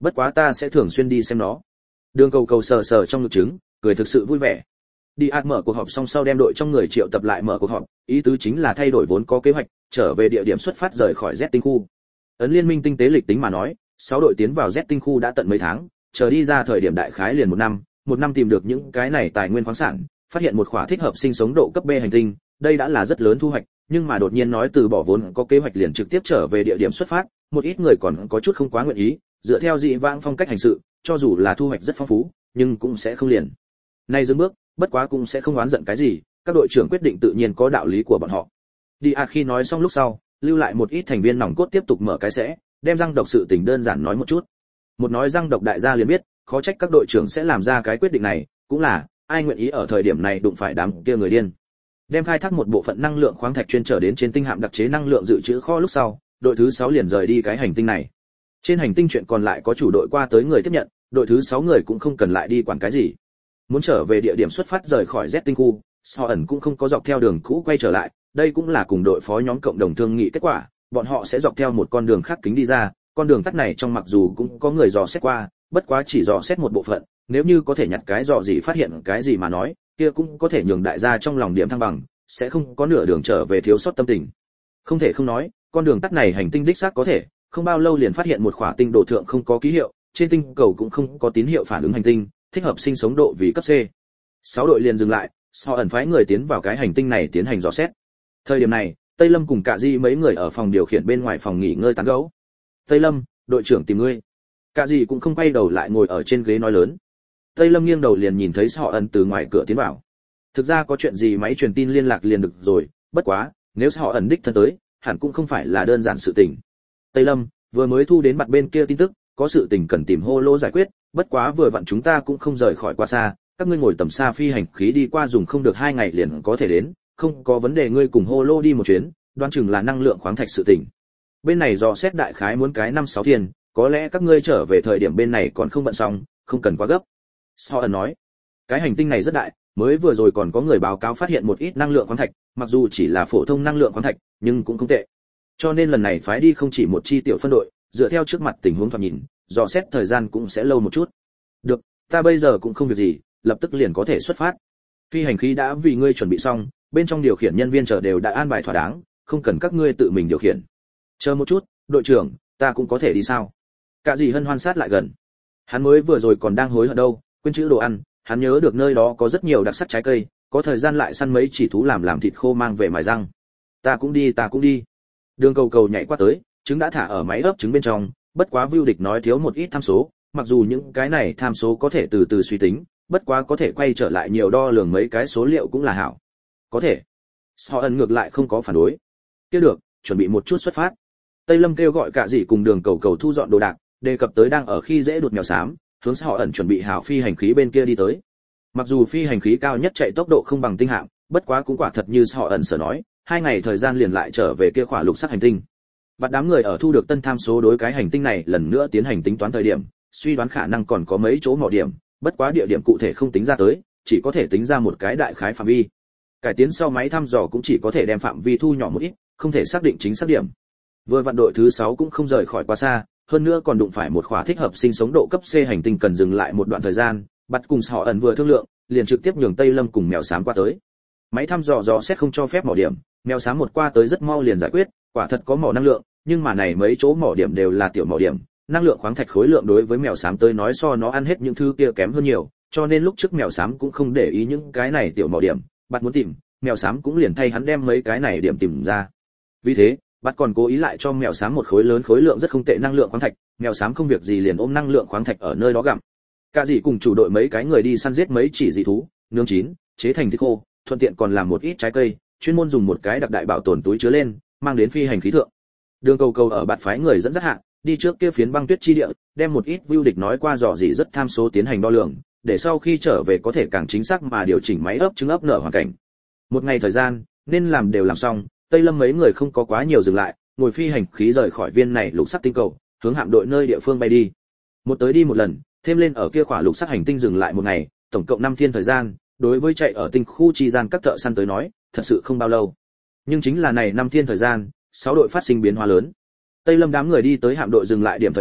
[SPEAKER 1] bất quá ta sẽ thường xuyên đi xem nó. Đường Cầu Cầu sờ sờ trong ngực trứng, cười thực sự vui vẻ. Đi ạt mở cuộc họp xong sau đem đội trong người triệu tập lại mở cuộc họp, ý tứ chính là thay đổi vốn có kế hoạch, trở về địa điểm xuất phát rời khỏi Z tinh khu. Ấn liên minh tinh tế lịch tính mà nói, sáu đội tiến vào Z tinh khu đã tận mấy tháng, chờ đi ra thời điểm đại khái liền một năm, một năm tìm được những cái này tài nguyên khoáng sản, phát hiện một khỏa thích hợp sinh sống độ cấp B hành tinh, đây đã là rất lớn thu hoạch, nhưng mà đột nhiên nói từ bỏ vốn có kế hoạch liền trực tiếp trở về địa điểm xuất phát, một ít người còn có chút không quá nguyện ý, dựa theo dị vãng phong cách hành sự, cho dù là thu hoạch rất phong phú, nhưng cũng sẽ không liền. Nay dừng bước, bất quá cũng sẽ không oán giận cái gì, các đội trưởng quyết định tự nhiên có đạo lý của bọn họ. Đi à khi nói xong lúc sau, lưu lại một ít thành viên nòng cốt tiếp tục mở cái sẽ, đem răng độc sự tình đơn giản nói một chút. Một nói răng độc đại gia liền biết, khó trách các đội trưởng sẽ làm ra cái quyết định này, cũng là ai nguyện ý ở thời điểm này đụng phải đám kia người điên. Đem khai thác một bộ phận năng lượng khoáng thạch chuyên trở đến trên tinh hạm đặc chế năng lượng dự trữ kho lúc sau, đội thứ sáu liền rời đi cái hành tinh này. Trên hành tinh chuyện còn lại có chủ đội qua tới người tiếp nhận, đội thứ sáu người cũng không cần lại đi quản cái gì. Muốn trở về địa điểm xuất phát rời khỏi Z tinh khu, Sao ẩn cũng không có dọc theo đường cũ quay trở lại, đây cũng là cùng đội phó nhóm cộng đồng thương nghị kết quả, bọn họ sẽ dọc theo một con đường khác kính đi ra, con đường tắt này trong mặc dù cũng có người dò xét qua, bất quá chỉ dò xét một bộ phận, nếu như có thể nhặt cái dò gì phát hiện cái gì mà nói, kia cũng có thể nhường đại gia trong lòng điểm thăng bằng, sẽ không có nửa đường trở về thiếu sót tâm tình. Không thể không nói, con đường tắt này hành tinh đích xác có thể, không bao lâu liền phát hiện một khỏa tinh đồ thượng không có ký hiệu, trên tinh cầu cũng không có tín hiệu phản ứng hành tinh, thích hợp sinh sống độ vì cấp C. Sáu đội liền dừng lại, sau ẩn phái người tiến vào cái hành tinh này tiến hành dò xét. Thời điểm này, Tây Lâm cùng Cạ Di mấy người ở phòng điều khiển bên ngoài phòng nghỉ ngơi tán gẫu. Tây Lâm, đội trưởng tìm ngươi. Cạ Di cũng không quay đầu lại ngồi ở trên ghế nói lớn. Tây Lâm nghiêng đầu liền nhìn thấy Sọ ẩn từ ngoài cửa tiến vào. Thực ra có chuyện gì máy truyền tin liên lạc liền được rồi, bất quá, nếu Sọ ẩn đích thân tới, hẳn cũng không phải là đơn giản sự tình. Tây Lâm, vừa mới thu đến mặt bên kia tin tức, có sự tình cần tìm hô lô giải quyết, bất quá vừa vặn chúng ta cũng không rời khỏi quá xa, các ngươi ngồi tầm xa phi hành khí đi qua dùng không được hai ngày liền có thể đến, không có vấn đề ngươi cùng hô lô đi một chuyến, đoán chừng là năng lượng khoáng thạch sự tình. Bên này dò xét đại khái muốn cái năm sáu tiền, có lẽ các ngươi trở về thời điểm bên này còn không bận xong, không cần quá gấp. Sao ẩn nói, cái hành tinh này rất đại, mới vừa rồi còn có người báo cáo phát hiện một ít năng lượng khoáng thạch, mặc dù chỉ là phổ thông năng lượng khoáng thạch, nhưng cũng không tệ. Cho nên lần này phái đi không chỉ một chi tiểu phân đội, dựa theo trước mặt tình huống thoạt nhìn, dò xét thời gian cũng sẽ lâu một chút. Được, ta bây giờ cũng không việc gì, lập tức liền có thể xuất phát. Phi hành khí đã vì ngươi chuẩn bị xong, bên trong điều khiển nhân viên chờ đều đã an bài thỏa đáng, không cần các ngươi tự mình điều khiển. Chờ một chút, đội trưởng, ta cũng có thể đi sao? Cả gì hân hoan sát lại gần. Hắn mới vừa rồi còn đang hối hận đâu, quên chữ đồ ăn, hắn nhớ được nơi đó có rất nhiều đặc sắc trái cây, có thời gian lại săn mấy chỉ thú làm làm thịt khô mang về mài răng. Ta cũng đi, ta cũng đi. Đường Cầu Cầu nhảy qua tới, trứng đã thả ở máy ấp trứng bên trong, bất quá Vưu Địch nói thiếu một ít tham số, mặc dù những cái này tham số có thể từ từ suy tính, bất quá có thể quay trở lại nhiều đo lường mấy cái số liệu cũng là hảo. Có thể. Sao ẩn ngược lại không có phản đối. Kia được, chuẩn bị một chút xuất phát. Tây Lâm kêu gọi cả dì cùng Đường Cầu Cầu thu dọn đồ đạc, đề cập tới đang ở khi dễ đột mèo xám, hướng Sao ẩn chuẩn bị hảo phi hành khí bên kia đi tới. Mặc dù phi hành khí cao nhất chạy tốc độ không bằng tinh hạm, bất quá cũng quả thật như Sao ẩn sở nói, hai ngày thời gian liền lại trở về kia khỏa lục sắc hành tinh. Bắt đám người ở thu được tân tham số đối cái hành tinh này lần nữa tiến hành tính toán thời điểm, suy đoán khả năng còn có mấy chỗ mỏ điểm, bất quá địa điểm cụ thể không tính ra tới, chỉ có thể tính ra một cái đại khái phạm vi. Cải tiến sau máy thăm dò cũng chỉ có thể đem phạm vi thu nhỏ một ít, không thể xác định chính xác điểm. Vừa vạn đội thứ sáu cũng không rời khỏi quá xa, hơn nữa còn đụng phải một khóa thích hợp sinh sống độ cấp C hành tinh cần dừng lại một đoạn thời gian, bắt cùng họ ẩn vừa thương lượng, liền trực tiếp nhường Tây Lâm cùng mèo xám qua tới. Máy thăm dò dò xét không cho phép mỏ điểm, mèo xám một qua tới rất mau liền giải quyết, quả thật có mỏ năng lượng, nhưng mà này mấy chỗ mỏ điểm đều là tiểu mỏ điểm, năng lượng khoáng thạch khối lượng đối với mèo xám tới nói so nó ăn hết những thứ kia kém hơn nhiều, cho nên lúc trước mèo xám cũng không để ý những cái này tiểu mỏ điểm, bắt muốn tìm, mèo xám cũng liền thay hắn đem mấy cái này điểm tìm ra. Vì thế, bắt còn cố ý lại cho mèo xám một khối lớn khối lượng rất không tệ năng lượng khoáng thạch, mèo xám không việc gì liền ôm năng lượng khoáng thạch ở nơi đó gặm. Cả dì cùng chủ đội mấy cái người đi săn giết mấy chỉ dị thú, nướng chín, chế thành thịt khô, thuận tiện còn làm một ít trái cây, chuyên môn dùng một cái đặc đại bảo tồn túi chứa lên, mang đến phi hành khí thượng. Đường Cầu Cầu ở bạt phái người dẫn dắt hạ, đi trước kia phiến băng tuyết chi địa, đem một ít view địch nói qua dò dỉ rất tham số tiến hành đo lường, để sau khi trở về có thể càng chính xác mà điều chỉnh máy ấp trứng ấp nở hoàn cảnh. Một ngày thời gian, nên làm đều làm xong, Tây Lâm mấy người không có quá nhiều dừng lại, ngồi phi hành khí rời khỏi viên này lục sắc tinh cầu, hướng hạm đội nơi địa phương bay đi. Một tới đi một lần, thêm lên ở kia khỏa lục sắc hành tinh dừng lại một ngày, tổng cộng năm thiên thời gian, đối với chạy ở tinh khu chi gian các thợ săn tới nói, thật sự không bao lâu. Nhưng chính là này năm thiên thời gian, sáu đội phát sinh biến hóa lớn. Tây Lâm đám người đi tới hạm đội dừng lại điểm thời điểm,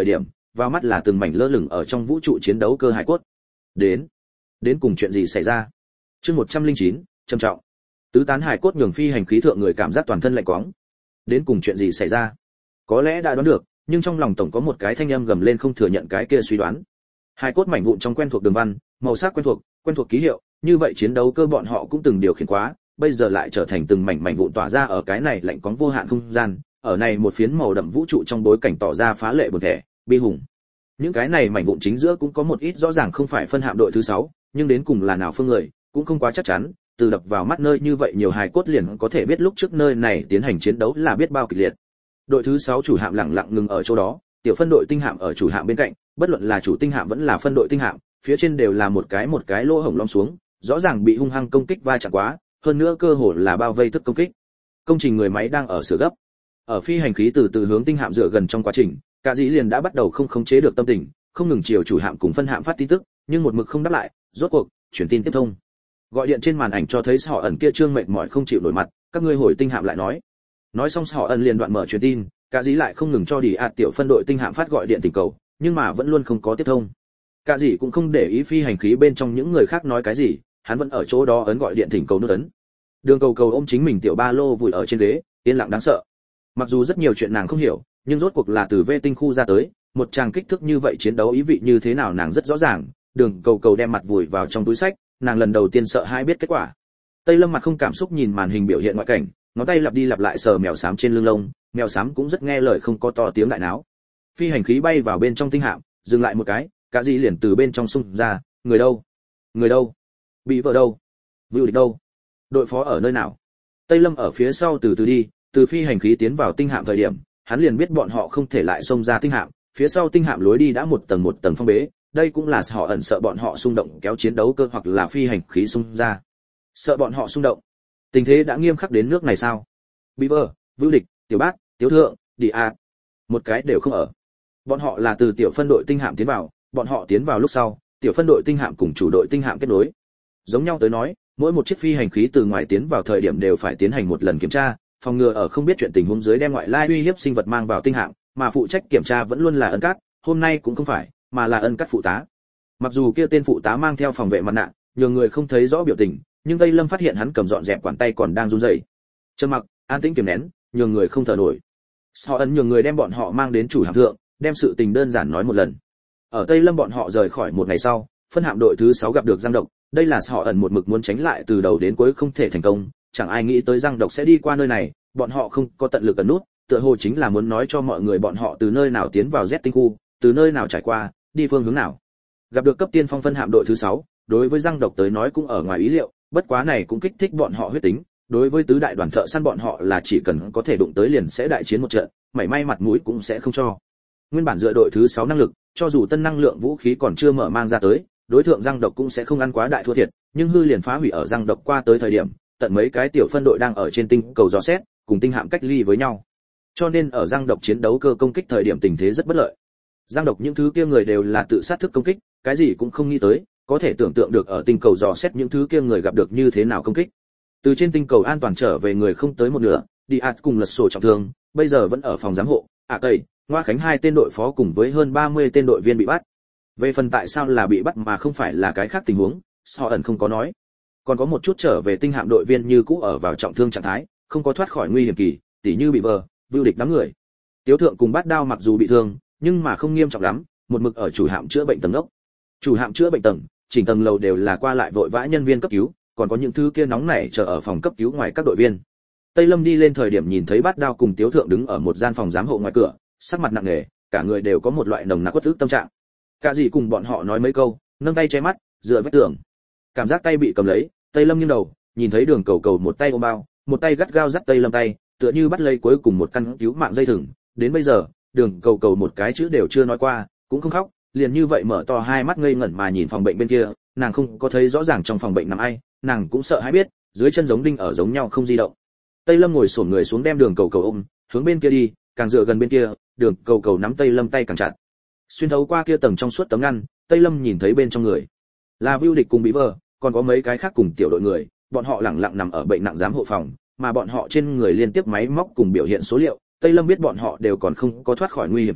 [SPEAKER 1] vào mắt là từng mảnh lơ lửng ở trong vũ trụ chiến đấu cơ hải cốt. Đến, đến cùng chuyện gì xảy ra? Chương một trăm lẻ chín, trầm trọng. Tứ tán hải cốt nhường phi hành khí thượng người cảm giác toàn thân lạnh quóng. Đến cùng chuyện gì xảy ra? Có lẽ đã đoán được, nhưng trong lòng tổng có một cái thanh âm gầm lên không thừa nhận cái kia suy đoán. Hải cốt mảnh vụn trong quen thuộc đường văn, màu sắc quen thuộc, quen thuộc ký hiệu, như vậy chiến đấu cơ bọn họ cũng từng điều khiển quá, bây giờ lại trở thành từng mảnh mảnh vụn tỏa ra ở cái này lạnh quóng vô hạn không gian, ở này một phiến màu đậm vũ trụ trong bối cảnh tỏ ra phá lệ buồn thẻ, bi hùng. Những cái này mảnh vụn chính giữa cũng có một ít rõ ràng không phải phân hạm đội thứ sáu, nhưng đến cùng là nào phương người, cũng không quá chắc chắn, từ đập vào mắt nơi như vậy nhiều hài cốt liền có thể biết lúc trước nơi này tiến hành chiến đấu là biết bao kịch liệt. Đội thứ sáu chủ hạm lặng lặng ngừng ở chỗ đó, tiểu phân đội tinh hạm ở chủ hạm bên cạnh, bất luận là chủ tinh hạm vẫn là phân đội tinh hạm, phía trên đều là một cái một cái lỗ hổng lõm xuống, rõ ràng bị hung hăng công kích va chạm quá, hơn nữa cơ hồ là bao vây thức công kích. Công trình người máy đang ở sửa gấp. Ở phi hành khí từ từ hướng tinh hạm dựa gần trong quá trình, cả dĩ liền đã bắt đầu không khống chế được tâm tình, không ngừng chiều chủ hạm cùng phân hạm phát tin tức, nhưng một mực không đáp lại, rốt cuộc, truyền tin tiếp thông. Gọi điện trên màn ảnh cho thấy họ ẩn kia trương mệt mỏi không chịu nổi mặt, các ngươi hồi tinh hạm lại nói. Nói xong họ ẩn liền đoạn mở truyền tin, cả dĩ lại không ngừng cho đi ạt tiểu phân đội tinh hạm phát gọi điện tình cầu, nhưng mà vẫn luôn không có tiếp thông. Cả dĩ cũng không để ý phi hành khí bên trong những người khác nói cái gì, hắn vẫn ở chỗ đó ấn gọi điện thỉnh cầu nút ấn. Đường Cầu Cầu ôm chính mình tiểu ba lô vùi ở trên ghế, yên lặng đáng sợ. Mặc dù rất nhiều chuyện nàng không hiểu, nhưng rốt cuộc là từ vệ tinh khu ra tới, một tràng kích thước như vậy chiến đấu ý vị như thế nào nàng rất rõ ràng. Đường Cầu Cầu đem mặt vùi vào trong túi sách, nàng lần đầu tiên sợ hai biết kết quả. Tây Lâm mặt không cảm xúc nhìn màn hình biểu hiện ngoại cảnh, ngón tay lặp đi lặp lại sờ mèo xám trên lưng lông, mèo xám cũng rất nghe lời không có to tiếng đại náo. Phi hành khí bay vào bên trong tinh hạm, dừng lại một cái, cả gì liền từ bên trong xung ra, người đâu? Người đâu? Bị vợ đâu? Vưu Địch đâu? Đội phó ở nơi nào? Tây Lâm ở phía sau từ từ đi, từ phi hành khí tiến vào tinh hạm thời điểm, hắn liền biết bọn họ không thể lại xông ra tinh hạm, phía sau tinh hạm lối đi đã một tầng một tầng phong bế, đây cũng là họ ẩn sợ bọn họ xung động kéo chiến đấu cơ hoặc là phi hành khí xung ra. Sợ bọn họ xung động. Tình thế đã nghiêm khắc đến nước này sao? Beaver, Vưu Địch, Tiểu Bác, Tiếu Thượng, Đi A, một cái đều không ở. Bọn họ là từ tiểu phân đội tinh hạm tiến vào, bọn họ tiến vào lúc sau, tiểu phân đội tinh hạm cùng chủ đội tinh hạm kết nối. Giống nhau tới nói, mỗi một chiếc phi hành khí từ ngoài tiến vào thời điểm đều phải tiến hành một lần kiểm tra, phòng ngừa ở không biết chuyện tình huống dưới đem ngoại lai uy hiếp sinh vật mang vào tinh hạm, mà phụ trách kiểm tra vẫn luôn là Ân Cát, hôm nay cũng không phải, mà là Ân Cát phụ tá. Mặc dù kia tên phụ tá mang theo phòng vệ mặt nạ, nhiều người không thấy rõ biểu tình, nhưng Tây Lâm phát hiện hắn cầm dọn dẹp quản tay còn đang run rẩy. Trầm mặc, an tĩnh kiềm nén, nhiều người không thở nổi. Họ ấn nhiều người đem bọn họ mang đến chủ hạm thượng, đem sự tình đơn giản nói một lần. Ở Tây Lâm bọn họ rời khỏi một ngày sau, phân hạm đội thứ sáu gặp được Giang Độc, đây là họ ẩn một mực muốn tránh lại từ đầu đến cuối không thể thành công, chẳng ai nghĩ tới Giang Độc sẽ đi qua nơi này, bọn họ không có tận lực ẩn nút, tựa hồ chính là muốn nói cho mọi người bọn họ từ nơi nào tiến vào Z tinh khu, từ nơi nào trải qua, đi phương hướng nào. Gặp được cấp tiên phong phân hạm đội thứ sáu, đối với Giang Độc tới nói cũng ở ngoài ý liệu, bất quá này cũng kích thích bọn họ huyết tính, đối với tứ đại đoàn thợ săn bọn họ là chỉ cần có thể đụng tới liền sẽ đại chiến một trận, mảy may mặt mũi cũng sẽ không cho. Nguyên bản dựa đội thứ sáu năng lực, cho dù tân năng lượng vũ khí còn chưa mở mang ra tới, đối tượng Giang Độc cũng sẽ không ăn quá đại thua thiệt, nhưng hư liền phá hủy ở Giang Độc qua tới thời điểm, tận mấy cái tiểu phân đội đang ở trên tinh cầu dò xét, cùng tinh hạm cách ly với nhau. Cho nên ở Giang Độc chiến đấu cơ công kích thời điểm tình thế rất bất lợi. Giang Độc những thứ kia người đều là tự sát thức công kích, cái gì cũng không nghĩ tới, có thể tưởng tượng được ở tinh cầu dò xét những thứ kia người gặp được như thế nào công kích. Từ trên tinh cầu an toàn trở về người không tới một nửa, đi ạt cùng lật sổ trọng thương, bây giờ vẫn ở phòng giám hộ, ạ à, tây, Ngoa Khánh hai tên đội phó cùng với hơn ba mươi tên đội viên bị bắt. Về phần tại sao là bị bắt mà không phải là cái khác tình huống, họ ẩn không có nói. Còn có một chút trở về tinh hạm đội viên như cũ ở vào trọng thương trạng thái, không có thoát khỏi nguy hiểm kỳ, tỉ như bị vờ, Vưu Địch đám người. Tiếu Thượng cùng Bát Đao mặc dù bị thương, nhưng mà không nghiêm trọng lắm, một mực ở chủ hạm chữa bệnh tầng ốc. Chủ hạm chữa bệnh tầng, chỉnh tầng lầu đều là qua lại vội vã nhân viên cấp cứu, còn có những thứ kia nóng nảy chờ ở phòng cấp cứu ngoài các đội viên. Tây Lâm đi lên thời điểm nhìn thấy Bát Đao cùng Tiếu Thượng đứng ở một gian phòng giám hộ ngoài cửa, sắc mặt nặng nề, cả người đều có một loại nồng nặc uất ức tâm trạng. Cả gì cùng bọn họ nói mấy câu, nâng tay che mắt, dựa vách tường. Cảm giác tay bị cầm lấy, Tây Lâm nghiêng đầu, nhìn thấy Đường Cầu Cầu một tay ôm bao, một tay gắt gao dắt Tây Lâm tay, tựa như bắt lấy cuối cùng một căn cứu mạng dây thừng. Đến bây giờ, Đường Cầu Cầu một cái chữ đều chưa nói qua, cũng không khóc, liền như vậy mở to hai mắt ngây ngẩn mà nhìn phòng bệnh bên kia, nàng không có thấy rõ ràng trong phòng bệnh nằm ai, nàng cũng sợ hãi biết, dưới chân giống đinh ở giống nhau không di động. Tây Lâm ngồi xổm người xuống đem Đường Cầu Cầu ôm, hướng bên kia đi, càng dựa gần bên kia, Đường Cầu Cầu nắm Tây Lâm tay càng chặt. Xuyên thấu qua kia tầng trong suốt tấm ngăn, Tây Lâm nhìn thấy bên trong người là Vưu Địch cùng Bí Vơ, còn có mấy cái khác cùng tiểu đội người, bọn họ lẳng lặng nằm ở bệnh nặng giám hộ phòng, mà bọn họ trên người liên tiếp máy móc cùng biểu hiện số liệu, Tây Lâm biết bọn họ đều còn không có thoát khỏi nguy hiểm kỳ,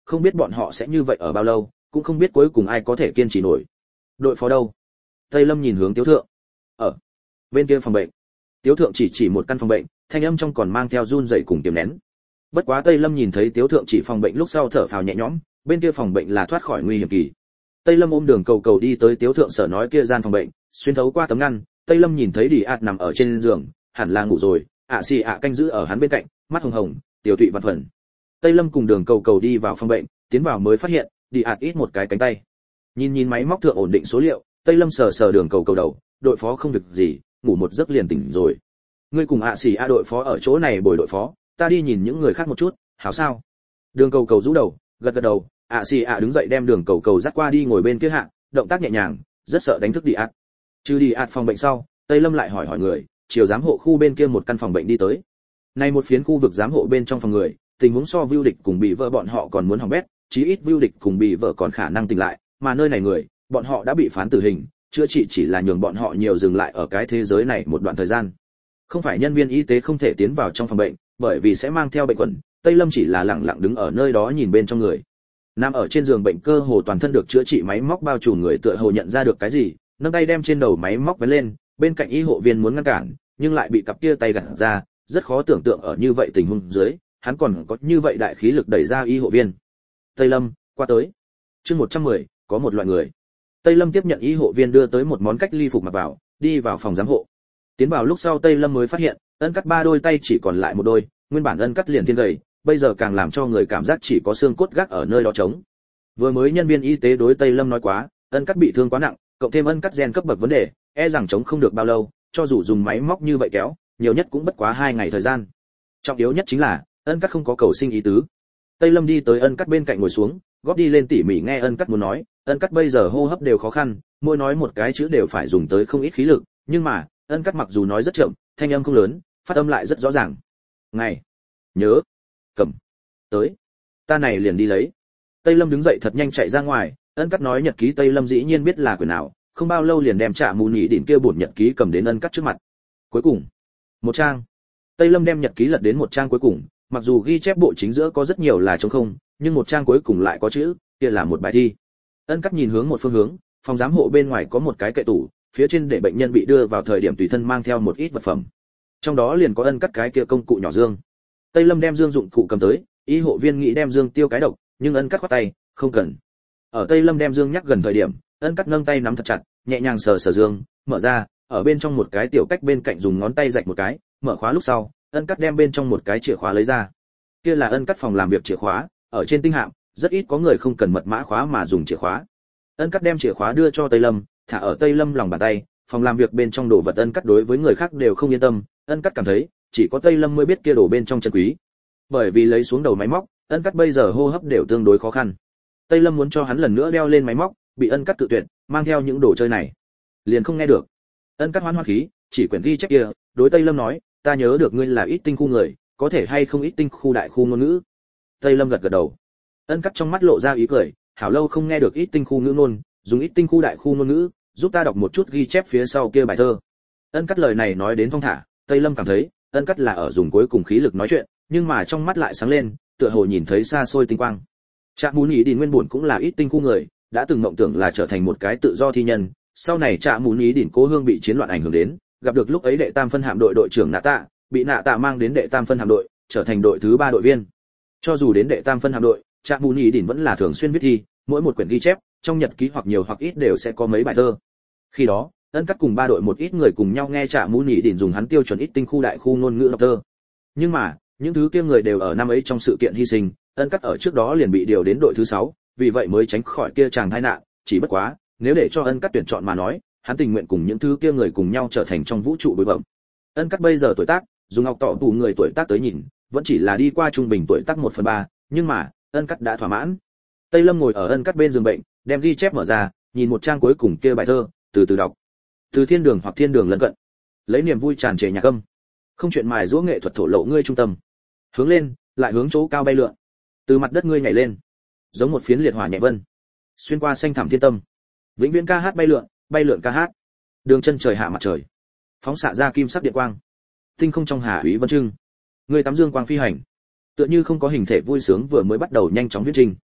[SPEAKER 1] không biết bọn họ sẽ như vậy ở bao lâu, cũng không biết cuối cùng ai có thể kiên trì nổi. Đội phó đâu? Tây Lâm nhìn hướng Tiếu Thượng. Ở bên kia phòng bệnh. Tiếu Thượng chỉ chỉ một căn phòng bệnh, thanh âm trong còn mang theo run rẩy cùng kiềm nén. Bất quá Tây Lâm nhìn thấy Tiếu Thượng chỉ phòng bệnh lúc sau thở phào nhẹ nhõm, bên kia phòng bệnh là thoát khỏi nguy hiểm kỳ. Tây Lâm ôm Đường Cầu Cầu đi tới Tiếu Thượng sở nói kia gian phòng bệnh, xuyên thấu qua tấm ngăn, Tây Lâm nhìn thấy Đi Át nằm ở trên giường, hẳn là ngủ rồi, ạ xì ạ canh giữ ở hắn bên cạnh, mắt hồng hồng, tiểu tụy vạn phần. Tây Lâm cùng Đường Cầu Cầu đi vào phòng bệnh, tiến vào mới phát hiện, Đi Át ít một cái cánh tay. Nhìn nhìn máy móc thượng ổn định số liệu, Tây Lâm sờ sờ Đường Cầu Cầu đầu, đội phó không việc gì, ngủ một giấc liền tỉnh rồi. Ngươi cùng ạ xì ạ đội phó ở chỗ này bồi đội phó, ta đi nhìn những người khác một chút, hảo sao? Đường Cầu Cầu rũ đầu, gật gật đầu, ạ xì ạ đứng dậy đem Đường Cầu Cầu dắt qua đi ngồi bên kia hạ, động tác nhẹ nhàng, rất sợ đánh thức Đi Át. Trừ Đi Át phòng bệnh sau, Tây Lâm lại hỏi hỏi người, chiều giám hộ khu bên kia một căn phòng bệnh đi tới. Này một phiến khu vực giám hộ bên trong phòng người, tình huống so Vưu Địch cùng bị vợ bọn họ còn muốn hỏng bét, chí ít Vưu Địch cùng bị vợ còn khả năng tỉnh lại, mà nơi này người, bọn họ đã bị phán tử hình, chữa trị chỉ là nhường bọn họ nhiều dừng lại ở cái thế giới này một đoạn thời gian. Không phải nhân viên y tế không thể tiến vào trong phòng bệnh, bởi vì sẽ mang theo bệnh quẩn, Tây Lâm chỉ là lặng lặng đứng ở nơi đó nhìn bên trong người. Nằm ở trên giường bệnh cơ hồ toàn thân được chữa trị máy móc bao trùm người tựa hồ nhận ra được cái gì, nâng tay đem trên đầu máy móc vén lên, bên cạnh y hộ viên muốn ngăn cản, nhưng lại bị cặp kia tay gạt ra, rất khó tưởng tượng ở như vậy tình huống dưới, hắn còn có như vậy đại khí lực đẩy ra y hộ viên. Tây Lâm, qua tới. Chương một trăm mười, có một loại người. Tây Lâm tiếp nhận y hộ viên đưa tới một món cách ly phục mặc vào, đi vào phòng giám hộ. Tiến vào lúc sau Tây Lâm mới phát hiện, ân cắt ba đôi tay chỉ còn lại một đôi, nguyên bản ân cắt liền thiên gầy, bây giờ càng làm cho người cảm giác chỉ có xương cốt gác ở nơi đó trống. Vừa mới nhân viên y tế đối Tây Lâm nói quá, ân cắt bị thương quá nặng, cộng thêm ân cắt gen cấp bậc vấn đề, e rằng chống không được bao lâu, cho dù dùng máy móc như vậy kéo, nhiều nhất cũng bất quá hai ngày thời gian. Trọng yếu nhất chính là, ân cắt không có cầu sinh ý tứ. Tây Lâm đi tới ân cắt bên cạnh ngồi xuống, góp đi lên tỉ mỉ nghe ân cắt muốn nói, ân cắt bây giờ hô hấp đều khó khăn, mỗi nói một cái chữ đều phải dùng tới không ít khí lực, nhưng mà, ân cắt mặc dù nói rất chậm, thanh âm không lớn, phát âm lại rất rõ ràng. Ngày, nhớ, cầm, tới, ta này liền đi lấy. Tây Lâm đứng dậy thật nhanh chạy ra ngoài, ân cắt nói nhật ký Tây Lâm dĩ nhiên biết là quyển nào, không bao lâu liền đem trả mù nhị đỉnh kia bổn nhật ký cầm đến ân cắt trước mặt. Cuối cùng, một trang. Tây Lâm đem nhật ký lật đến một trang cuối cùng, mặc dù ghi chép bộ chính giữa có rất nhiều là trống không, nhưng một trang cuối cùng lại có chữ, kia là một bài thi. Ân cắt nhìn hướng một phương hướng, phòng giám hộ bên ngoài có một cái kệ tủ, phía trên để bệnh nhân bị đưa vào thời điểm tùy thân mang theo một ít vật phẩm. Trong đó liền có ân cắt cái kia công cụ nhỏ dương. Tây Lâm đem dương dụng cụ cầm tới, y hộ viên nghĩ đem dương tiêu cái độc, nhưng ân cắt khoát tay, không cần. Ở Tây Lâm đem dương nhắc gần thời điểm, ân cắt nâng tay nắm thật chặt, nhẹ nhàng sờ sờ dương, mở ra, ở bên trong một cái tiểu cách bên cạnh dùng ngón tay rạch một cái, mở khóa lúc sau, ân cắt đem bên trong một cái chìa khóa lấy ra. Kia là ân cắt phòng làm việc chìa khóa, ở trên tinh hạm, rất ít có người không cần mật mã khóa mà dùng chìa khóa. Ân cắt đem chìa khóa đưa cho Tây Lâm, thả ở Tây Lâm lòng bàn tay, phòng làm việc bên trong đồ vật ân cắt đối với người khác đều không yên tâm, ân cắt cảm thấy, chỉ có Tây Lâm mới biết kia đồ bên trong chân quý. Bởi vì lấy xuống đầu máy móc, ân cắt bây giờ hô hấp đều tương đối khó khăn. Tây Lâm muốn cho hắn lần nữa đeo lên máy móc, bị ân cắt cự tuyệt, mang theo những đồ chơi này, liền không nghe được. Ân cắt hoán hoán khí, chỉ quyển ghi chép kia, đối Tây Lâm nói, ta nhớ được ngươi là ít tinh khu người, có thể hay không ít tinh khu đại khu ngôn ngữ. Tây Lâm gật gật đầu. Ân cắt trong mắt lộ ra ý cười, hảo lâu không nghe được ít tinh khu ngữ ngôn, dùng ít tinh khu đại khu ngôn ngữ, giúp ta đọc một chút ghi chép phía sau kia bài thơ. Ân cắt lời này nói đến thong thả, Tây Lâm cảm thấy, ân cắt là ở dùng cuối cùng khí lực nói chuyện, nhưng mà trong mắt lại sáng lên, tựa hồ nhìn thấy xa xôi tinh quang. Trạm Mũ Nhĩ Đỉnh nguyên buồn cũng là ít tinh khu người, đã từng mộng tưởng là trở thành một cái tự do thi nhân, sau này Trạm Mũ Nhĩ Đỉnh cố hương bị chiến loạn ảnh hưởng đến, gặp được lúc ấy đệ tam phân hạm đội đội trưởng Nạ Tạ, bị Nạ Tạ mang đến đệ tam phân hạm đội, trở thành đội thứ ba đội viên. Cho dù đến đệ tam phân hạm đội, Trạm Mũ Nhĩ Đỉnh vẫn là thường xuyên viết thi, mỗi một quyển ghi chép, trong nhật ký hoặc nhiều hoặc ít đều sẽ có mấy bài thơ. Khi đó, ân cắt cùng ba đội một ít người cùng nhau nghe Trạm Mũ Nhĩ Đỉnh dùng hắn tiêu chuẩn ít tinh khu đại khu ngôn ngữ đọc thơ. Nhưng mà, những thứ kia người đều ở năm ấy trong sự kiện hy sinh, ân cắt ở trước đó liền bị điều đến đội thứ sáu, vì vậy mới tránh khỏi kia chàng tai nạn, chỉ bất quá, nếu để cho ân cắt tuyển chọn mà nói, hắn tình nguyện cùng những thứ kia người cùng nhau trở thành trong vũ trụ bụi bặm. Ân cắt bây giờ tuổi tác, dùng học tọ tụ người tuổi tác tới nhìn, vẫn chỉ là đi qua trung bình tuổi tác một phần ba, nhưng mà, ân cắt đã thỏa mãn. Tây Lâm ngồi ở ân cắt bên giường bệnh, đem ghi chép mở ra, nhìn một trang cuối cùng kia bài thơ, từ từ đọc. Từ thiên đường hoặc thiên đường lân cận, lấy niềm vui tràn trề nhạc âm, không chuyện mài giũa nghệ thuật thổ lộ ngươi trung tâm, hướng lên, lại hướng chỗ cao bay lượn, từ mặt đất ngươi nhảy lên, giống một phiến liệt hỏa nhẹ vân, xuyên qua xanh thẳm thiên tâm, vĩnh viễn ca hát bay lượn, bay lượn ca hát, đường chân trời hạ mặt trời, phóng xạ ra kim sắc điện quang, tinh không trong hà úy vân trưng, ngươi tắm dương quang phi hành, tựa như không có hình thể vui sướng vừa mới bắt đầu nhanh chóng viết trình.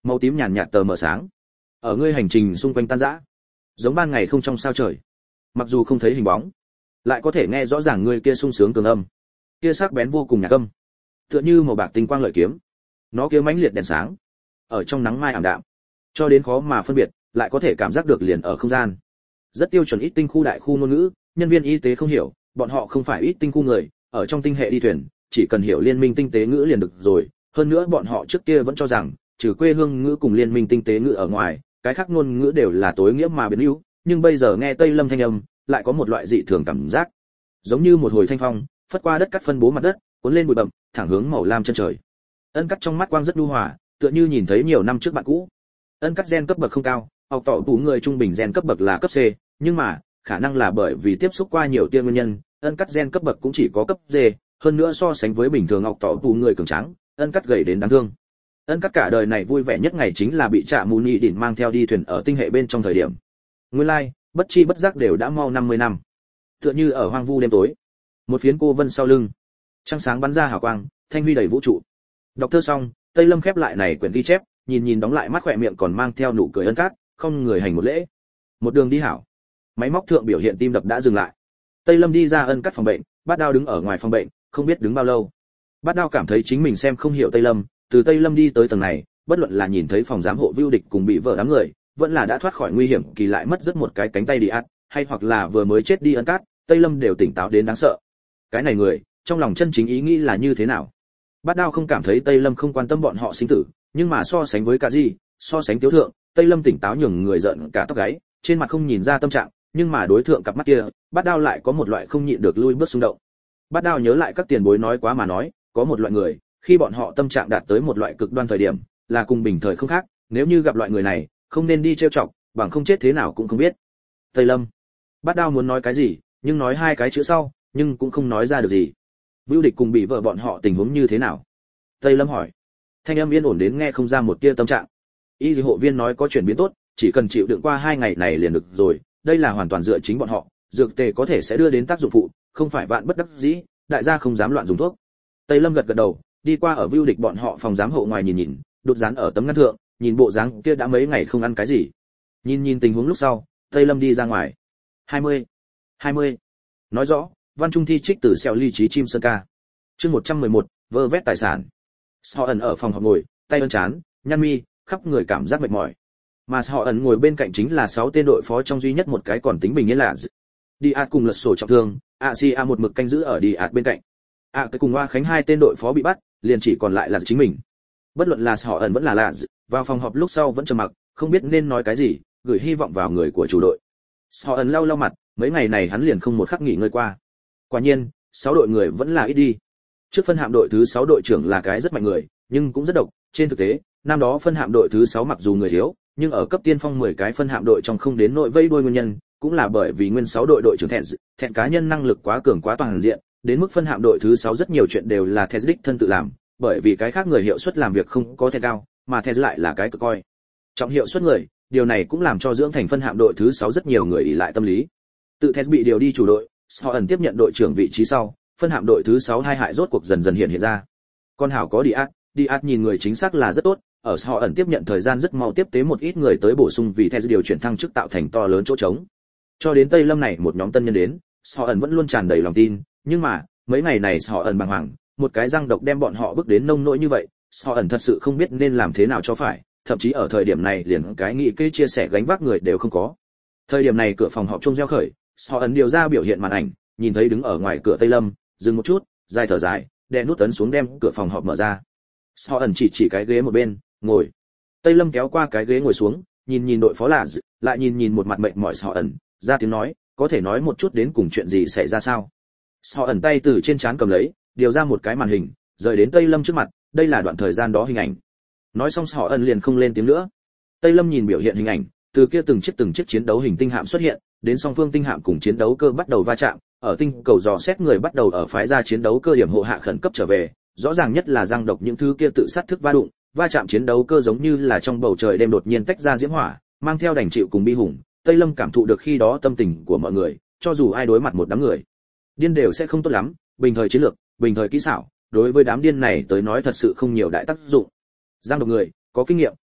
[SPEAKER 1] màu tím nhàn nhạt tờ mờ sáng ở ngươi hành trình xung quanh tan rã, giống ban ngày không trong sao trời. Mặc dù không thấy hình bóng, lại có thể nghe rõ ràng ngươi kia sung sướng cường âm, kia sắc bén vô cùng nhạc âm, tựa như màu bạc tinh quang lợi kiếm. Nó kia mãnh liệt đèn sáng, ở trong nắng mai ảm đạm, cho đến khó mà phân biệt, lại có thể cảm giác được liền ở không gian. Rất tiêu chuẩn ít tinh khu đại khu ngôn ngữ, nhân viên y tế không hiểu, bọn họ không phải ít tinh khu người, ở trong tinh hệ đi thuyền, chỉ cần hiểu liên minh tinh tế ngữ liền được rồi. Hơn nữa bọn họ trước kia vẫn cho rằng, trừ quê hương ngữ cùng liên minh tinh tế ngữ ở ngoài, cái khác ngôn ngữ đều là tối nghĩa mà biến hữu, nhưng bây giờ nghe Tây Lâm thanh âm, lại có một loại dị thường cảm giác, giống như một hồi thanh phong, phất qua đất cắt phân bố mặt đất, cuốn lên bụi bặm, thẳng hướng màu lam chân trời. Ân Cắt trong mắt quang rất nhu hòa, tựa như nhìn thấy nhiều năm trước bạn cũ. Ân Cắt gen cấp bậc không cao, học tỏ tủ người trung bình gen cấp bậc là cấp C, nhưng mà khả năng là bởi vì tiếp xúc qua nhiều tiên nguyên nhân, Ân Cắt gen cấp bậc cũng chỉ có cấp D, hơn nữa so sánh với bình thường học tỏ tủ người cường tráng, Ân Cắt gầy đến đáng thương. Ân Cắt cả đời này vui vẻ nhất ngày chính là bị Trạ Mù Nhị Đỉnh mang theo đi thuyền ở tinh hệ bên trong thời điểm. Nguyên lai, like, bất chi bất giác đều đã mau năm mươi năm. Tựa như ở hoang vu đêm tối, một phiến cô vân sau lưng, trăng sáng bắn ra hào quang, thanh huy đầy vũ trụ. Đọc thơ xong, Tây Lâm khép lại này quyển ghi chép, nhìn nhìn đóng lại mắt khỏe miệng còn mang theo nụ cười Ân Cắt, không người hành một lễ. Một đường đi hảo. Máy móc thượng biểu hiện tim đập đã dừng lại. Tây Lâm đi ra Ân Cắt phòng bệnh, Bát Đao đứng ở ngoài phòng bệnh, không biết đứng bao lâu. Bát Đao cảm thấy chính mình xem không hiểu Tây Lâm, từ Tây Lâm đi tới tầng này, bất luận là nhìn thấy phòng giám hộ Vưu Địch cùng bị vợ đám người, vẫn là đã thoát khỏi nguy hiểm kỳ lại mất rất một cái cánh tay đi ạt, hay hoặc là vừa mới chết đi Ân Cắt, Tây Lâm đều tỉnh táo đến đáng sợ. Cái này người, trong lòng chân chính ý nghĩ là như thế nào? Bát Đao không cảm thấy Tây Lâm không quan tâm bọn họ sinh tử, nhưng mà so sánh với cả gì, so sánh Tiếu Thượng, Tây Lâm tỉnh táo nhường người giận cả tóc gáy, trên mặt không nhìn ra tâm trạng, nhưng mà đối thượng cặp mắt kia, Bát Đao lại có một loại không nhịn được lui bước xung động. Bát Đao nhớ lại các tiền bối nói quá mà nói, có một loại người, khi bọn họ tâm trạng đạt tới một loại cực đoan thời điểm, là cùng bình thời không khác, nếu như gặp loại người này, không nên đi trêu chọc, bằng không chết thế nào cũng không biết. Tây Lâm. Bát Đao muốn nói cái gì, nhưng nói hai cái chữ sau, nhưng cũng không nói ra được gì. Vưu Địch cùng bị vợ bọn họ tình huống như thế nào? Tây Lâm hỏi. Thanh âm yên ổn đến nghe không ra một tia tâm trạng. Y dị hộ viên nói có chuyển biến tốt, chỉ cần chịu đựng qua hai ngày này liền được rồi, đây là hoàn toàn dựa chính bọn họ, dược tề có thể sẽ đưa đến tác dụng phụ, không phải vạn bất đắc dĩ, đại gia không dám loạn dùng thuốc. Tây Lâm gật gật đầu, đi qua ở Vưu Địch bọn họ phòng giám hộ ngoài nhìn nhìn, đột dán ở tấm ngăn thượng, nhìn bộ dáng kia đã mấy ngày không ăn cái gì. Nhìn nhìn tình huống lúc sau, Tây Lâm đi ra ngoài. hai mươi. hai mươi. Nói rõ, Văn Trung thi trích từ xeo ly trí chim sơn ca. Chương một trăm mười một, vơ vét tài sản. Họ ẩn ở phòng họp ngồi, tay ấn chán, nhăn mi, khắp người cảm giác mệt mỏi. Mà họ ẩn ngồi bên cạnh chính là sáu tên đội phó trong duy nhất một cái còn tính bình yên là Diat cùng lật sổ trọng thương, Asia một mực canh giữ ở Diat bên cạnh. À cái cùng Hoa Khánh hai tên đội phó bị bắt, liền chỉ còn lại là chính mình. Bất luận là họ ẩn vẫn là là vào phòng họp lúc sau vẫn trầm mặc, không biết nên nói cái gì, gửi hy vọng vào người của chủ đội. Họ ẩn lau lau mặt, mấy ngày này hắn liền không một khắc nghỉ ngơi qua. Quả nhiên, sáu đội người vẫn là ít đi. Trước phân hạm đội thứ sáu đội trưởng là cái rất mạnh người, nhưng cũng rất độc, trên thực tế, năm đó phân hạm đội thứ sáu mặc dù người thiếu, nhưng ở cấp tiên phong mười cái phân hạm đội trong không đến nội vây đuôi nguyên nhân, cũng là bởi vì nguyên sáu đội đội trưởng thẹn thẹn cá nhân năng lực quá cường quá toàn diện, đến mức phân hạm đội thứ sáu rất nhiều chuyện đều là thẹn đích thân tự làm, bởi vì cái khác người hiệu suất làm việc không có thẹn cao, mà thẹn lại là cái cực coi trọng hiệu suất người, điều này cũng làm cho dưỡng thành phân hạm đội thứ sáu rất nhiều người ỷ lại tâm lý. Tự thẹn bị điều đi chủ đội, sau ẩn tiếp nhận đội trưởng vị trí sau, phân hạm đội thứ sáu hai hại rốt cuộc dần dần hiện hiện ra. Con hảo có Diat, Diat nhìn người chính xác là rất tốt, ở sau ẩn tiếp nhận thời gian rất mau tiếp tế một ít người tới bổ sung vì theo điều chuyển thăng chức tạo thành to lớn chỗ trống. Cho đến Tây Lâm này một nhóm tân nhân đến, sau ẩn vẫn luôn tràn đầy lòng tin, nhưng mà, mấy ngày này sau ẩn bàng hoàng, một cái răng độc đem bọn họ bước đến nông nỗi như vậy, sau ẩn thật sự không biết nên làm thế nào cho phải, thậm chí ở thời điểm này liền cái nghị kê chia sẻ gánh vác người đều không có. Thời điểm này cửa phòng họp chung reo khởi, sau ẩn điều ra biểu hiện màn ảnh, nhìn thấy đứng ở ngoài cửa Tây Lâm, dừng một chút, dài thở dài, đè nút ấn xuống đem cửa phòng họp mở ra. Sau ẩn chỉ chỉ cái ghế một bên, ngồi. Tây Lâm kéo qua cái ghế ngồi xuống, nhìn nhìn đội phó là, lại nhìn nhìn một mặt mệt mỏi Sau ẩn, ra tiếng nói, có thể nói một chút đến cùng chuyện gì xảy ra sao? Sau ẩn tay từ trên trán cầm lấy, điều ra một cái màn hình, rời đến Tây Lâm trước mặt, đây là đoạn thời gian đó hình ảnh. Nói xong Sau ẩn liền không lên tiếng nữa. Tây Lâm nhìn biểu hiện hình ảnh, từ kia từng chiếc từng chiếc chiến đấu hình tinh hạm xuất hiện, đến song phương tinh hạm cùng chiến đấu cơ bắt đầu va chạm, ở tinh cầu dò xét người bắt đầu ở phái ra chiến đấu cơ điểm hộ hạ khẩn cấp trở về, rõ ràng nhất là răng độc những thứ kia tự sát thức va đụng, va chạm chiến đấu cơ giống như là trong bầu trời đêm đột nhiên tách ra diễm hỏa, mang theo đành chịu cùng bi hùng. Tây Lâm cảm thụ được khi đó tâm tình của mọi người, cho dù ai đối mặt một đám người điên đều sẽ không tốt lắm, bình thời chiến lược, bình thời kỹ xảo, đối với đám điên này tới nói thật sự không nhiều đại tác dụng. Giang độc người, có kinh nghiệm,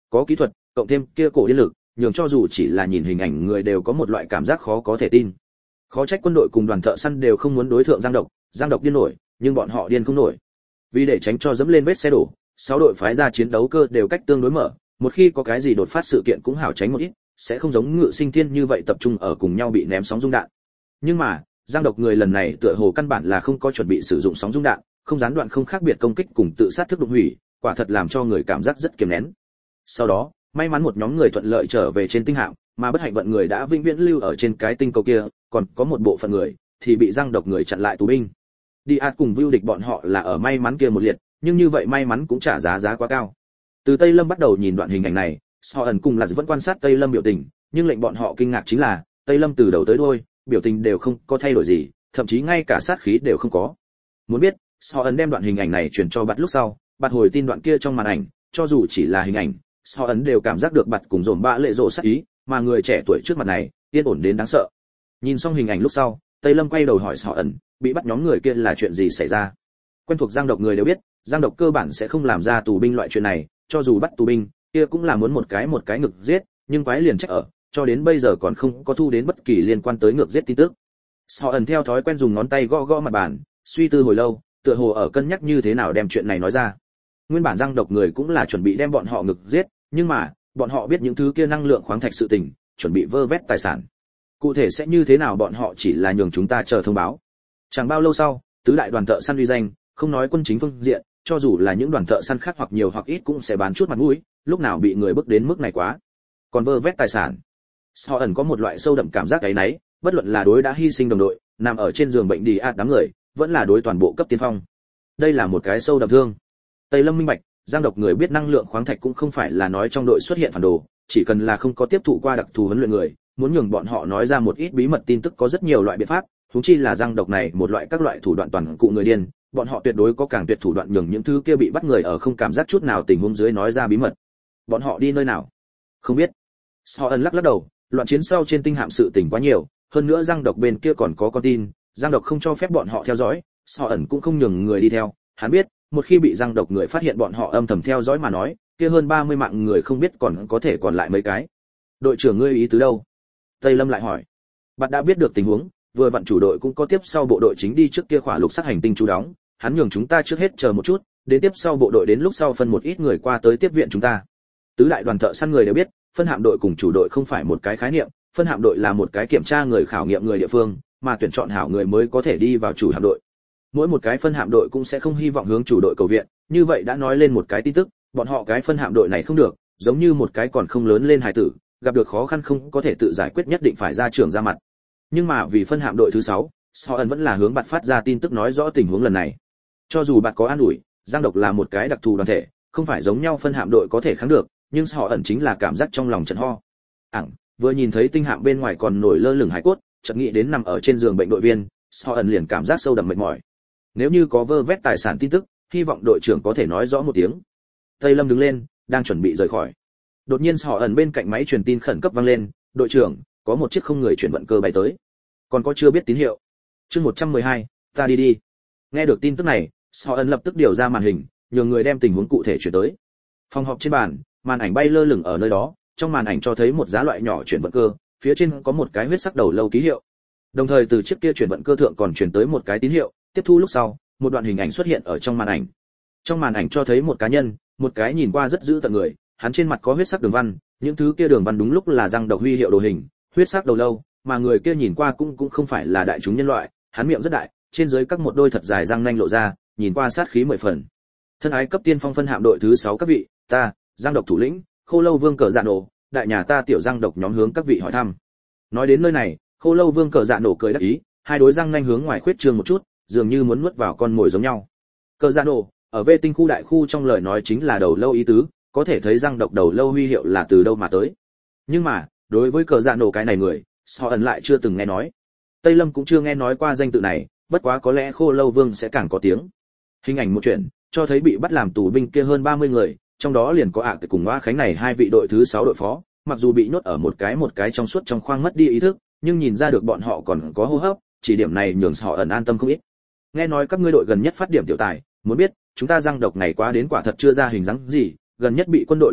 [SPEAKER 1] có kỹ thuật, cộng thêm kia cổ điên lực, nhường cho dù chỉ là nhìn hình ảnh người đều có một loại cảm giác khó có thể tin. Khó trách quân đội cùng đoàn thợ săn đều không muốn đối thượng Giang Độc, Giang Độc điên nổi, nhưng bọn họ điên không nổi. Vì để tránh cho dẫm lên vết xe đổ, sáu đội phái ra chiến đấu cơ đều cách tương đối mở, một khi có cái gì đột phát sự kiện cũng hảo tránh một ít, sẽ không giống Ngự Sinh Thiên như vậy tập trung ở cùng nhau bị ném sóng rung đạn. Nhưng mà, Giang Độc người lần này tựa hồ căn bản là không có chuẩn bị sử dụng sóng rung đạn, không gián đoạn không khác biệt công kích cùng tự sát thức đụng hủy, quả thật làm cho người cảm giác rất kiềm nén. Sau đó, may mắn một nhóm người thuận lợi trở về trên tinh hạm, mà bất hạnh vận người đã vĩnh viễn lưu ở trên cái tinh cầu kia, còn có một bộ phận người thì bị Giang Độc người chặn lại tù binh. Diaz cùng Vưu Địch bọn họ là ở may mắn kia một liệt, nhưng như vậy may mắn cũng trả giá giá quá cao. Từ Tây Lâm bắt đầu nhìn đoạn hình ảnh này, Sở ẩn cùng là vẫn quan sát Tây Lâm biểu tình, nhưng lệnh bọn họ kinh ngạc chính là, Tây Lâm từ đầu tới đuôi, biểu tình đều không có thay đổi gì, thậm chí ngay cả sát khí đều không có. Muốn biết, Sở ẩn đem đoạn hình ảnh này truyền cho Bạt lúc sau, Bạt hồi tin đoạn kia trong màn ảnh, cho dù chỉ là hình ảnh, Sở ẩn đều cảm giác được Bạt cùng dồn bạ lệ rộ sát ý, mà người trẻ tuổi trước mặt này, yên ổn đến đáng sợ. Nhìn xong hình ảnh lúc sau, Tây Lâm quay đầu hỏi Sở ẩn, bị bắt nhóm người kia là chuyện gì xảy ra? Quen thuộc Giang Độc người đều biết, Giang Độc cơ bản sẽ không làm ra tù binh loại chuyện này, cho dù bắt tù binh, kia cũng là muốn một cái một cái ngược giết, nhưng quái liền trách ở, cho đến bây giờ còn không có thu đến bất kỳ liên quan tới ngược giết tin tức. Sở ẩn theo thói quen dùng ngón tay gõ gõ mặt bàn, suy tư hồi lâu, tựa hồ ở cân nhắc như thế nào đem chuyện này nói ra. Nguyên bản Giang Độc người cũng là chuẩn bị đem bọn họ ngược giết, nhưng mà, bọn họ biết những thứ kia năng lượng khoáng thạch sự tình, chuẩn bị vơ vét tài sản. Cụ thể sẽ như thế nào bọn họ chỉ là nhường chúng ta chờ thông báo. Chẳng bao lâu sau, tứ đại đoàn thợ săn uy danh, không nói quân chính phương diện, cho dù là những đoàn thợ săn khác hoặc nhiều hoặc ít cũng sẽ bán chút mặt mũi, lúc nào bị người bức đến mức này quá. Còn vơ vét tài sản. Sở ẩn có một loại sâu đậm cảm giác cái nấy, bất luận là đối đã hy sinh đồng đội, nằm ở trên giường bệnh đi ạt đám người, vẫn là đối toàn bộ cấp tiên phong. Đây là một cái sâu đậm thương. Tây Lâm minh bạch, Giang Độc người biết năng lượng khoáng thạch cũng không phải là nói trong đội xuất hiện phản đồ, chỉ cần là không có tiếp thụ qua đặc thù huấn luyện người, muốn nhường bọn họ nói ra một ít bí mật tin tức có rất nhiều loại biện pháp, huống chi là Giang Độc này một loại các loại thủ đoạn toàn cụ người điên, bọn họ tuyệt đối có càng tuyệt thủ đoạn nhường những thứ kia bị bắt người ở không cảm giác chút nào tình huống dưới nói ra bí mật. Bọn họ đi nơi nào? Không biết. Sở ẩn lắc lắc đầu, loạn chiến sau trên tinh hạm sự tình quá nhiều, hơn nữa Giang Độc bên kia còn có con tin, Giang Độc không cho phép bọn họ theo dõi, Sở ẩn cũng không nhường người đi theo, hắn biết, một khi bị Giang Độc người phát hiện bọn họ âm thầm theo dõi mà nói, kia hơn ba mươi mạng người không biết còn có thể còn lại mấy cái. Đội trưởng ngươi ý tứ đâu? Tây Lâm lại hỏi. Bạn đã biết được tình huống, vừa vặn chủ đội cũng có tiếp sau bộ đội chính đi trước kia khỏa lục sắc hành tinh trú đóng, hắn nhường chúng ta trước hết chờ một chút, đến tiếp sau bộ đội đến lúc sau phân một ít người qua tới tiếp viện chúng ta. Tứ đại đoàn thợ săn người đều biết, phân hạm đội cùng chủ đội không phải một cái khái niệm, phân hạm đội là một cái kiểm tra người khảo nghiệm người địa phương, mà tuyển chọn hảo người mới có thể đi vào chủ hạm đội. Mỗi một cái phân hạm đội cũng sẽ không hy vọng hướng chủ đội cầu viện, như vậy đã nói lên một cái tin tức, bọn họ cái phân hạm đội này không được, giống như một cái còn không lớn lên hài tử, gặp được khó khăn không có thể tự giải quyết nhất định phải ra trưởng ra mặt. Nhưng mà vì phân hạm đội thứ sáu, Sở ẩn vẫn là hướng bạn phát ra tin tức nói rõ tình huống lần này. Cho dù bạn có an ủi, Giang Độc là một cái đặc thù đoàn thể, không phải giống nhau phân hạm đội có thể kháng được, nhưng Sở ẩn chính là cảm giác trong lòng trận ho. Ảng, vừa nhìn thấy tinh hạm bên ngoài còn nổi lơ lửng hải cốt, chợt nghĩ đến nằm ở trên giường bệnh đội viên, Sở ẩn liền cảm giác sâu đậm mệt mỏi. Nếu như có vơ vét tài sản tin tức, hy vọng đội trưởng có thể nói rõ một tiếng. Tây Lâm đứng lên, đang chuẩn bị rời khỏi. Đột nhiên Sở ẩn bên cạnh máy truyền tin khẩn cấp vang lên, "Đội trưởng, có một chiếc không người chuyển vận cơ bay tới." Còn có chưa biết tín hiệu. Chương một trăm mười hai, ta đi đi. Nghe được tin tức này, Sở ẩn lập tức điều ra màn hình, nhường người đem tình huống cụ thể chuyển tới. Phòng họp trên bàn, màn ảnh bay lơ lửng ở nơi đó, trong màn ảnh cho thấy một giá loại nhỏ chuyển vận cơ, phía trên có một cái huyết sắc đầu lâu ký hiệu. Đồng thời từ chiếc kia chuyển vận cơ thượng còn truyền tới một cái tín hiệu, tiếp thu lúc sau, một đoạn hình ảnh xuất hiện ở trong màn ảnh. Trong màn ảnh cho thấy một cá nhân, một cái nhìn qua rất dữ tợn người, hắn trên mặt có huyết sắc đường văn, những thứ kia đường văn đúng lúc là Giang Độc huy hiệu đồ hình, huyết sắc đầu lâu, mà người kia nhìn qua cũng cũng không phải là đại chúng nhân loại, hắn miệng rất đại, trên dưới các một đôi thật dài răng nanh lộ ra, nhìn qua sát khí mười phần. Thân ái cấp tiên phong phân hạm đội thứ sáu các vị, ta, Giang Độc thủ lĩnh, Khô Lâu Vương Cờ Dạ Nổ, đại nhà ta tiểu Giang Độc nhóm hướng các vị hỏi thăm. Nói đến nơi này, Khô Lâu Vương Cờ Dạ Nổ cười đắc ý, hai đối răng nanh hướng ngoài khuyết trương một chút, dường như muốn nuốt vào con mồi giống nhau. Cờ Dạ Nổ, ở vệ tinh khu đại khu trong lời nói chính là đầu lâu ý tứ, có thể thấy Giang Độc đầu lâu huy hiệu là từ đâu mà tới. Nhưng mà, đối với Cờ Dạ Nổ cái này người, Sở ẩn lại chưa từng nghe nói. Tây Lâm cũng chưa nghe nói qua danh tự này, bất quá có lẽ Khô Lâu Vương sẽ càng có tiếng. Hình ảnh một chuyện, cho thấy bị bắt làm tù binh kia hơn ba mươi người, trong đó liền có ạ à cùng Hoa Khánh này hai vị đội thứ sáu đội phó, mặc dù bị nhốt ở một cái một cái trong suốt trong khoang mất đi ý thức, nhưng nhìn ra được bọn họ còn có hô hấp, chỉ điểm này nhường Sở ẩn an tâm không ít. Nghe nói các ngươi đội gần nhất phát điểm tiểu tài, muốn biết, chúng ta Giang Độc ngày quá đến quả thật chưa ra hình dáng gì, gần nhất bị quân đội đuổi chặn,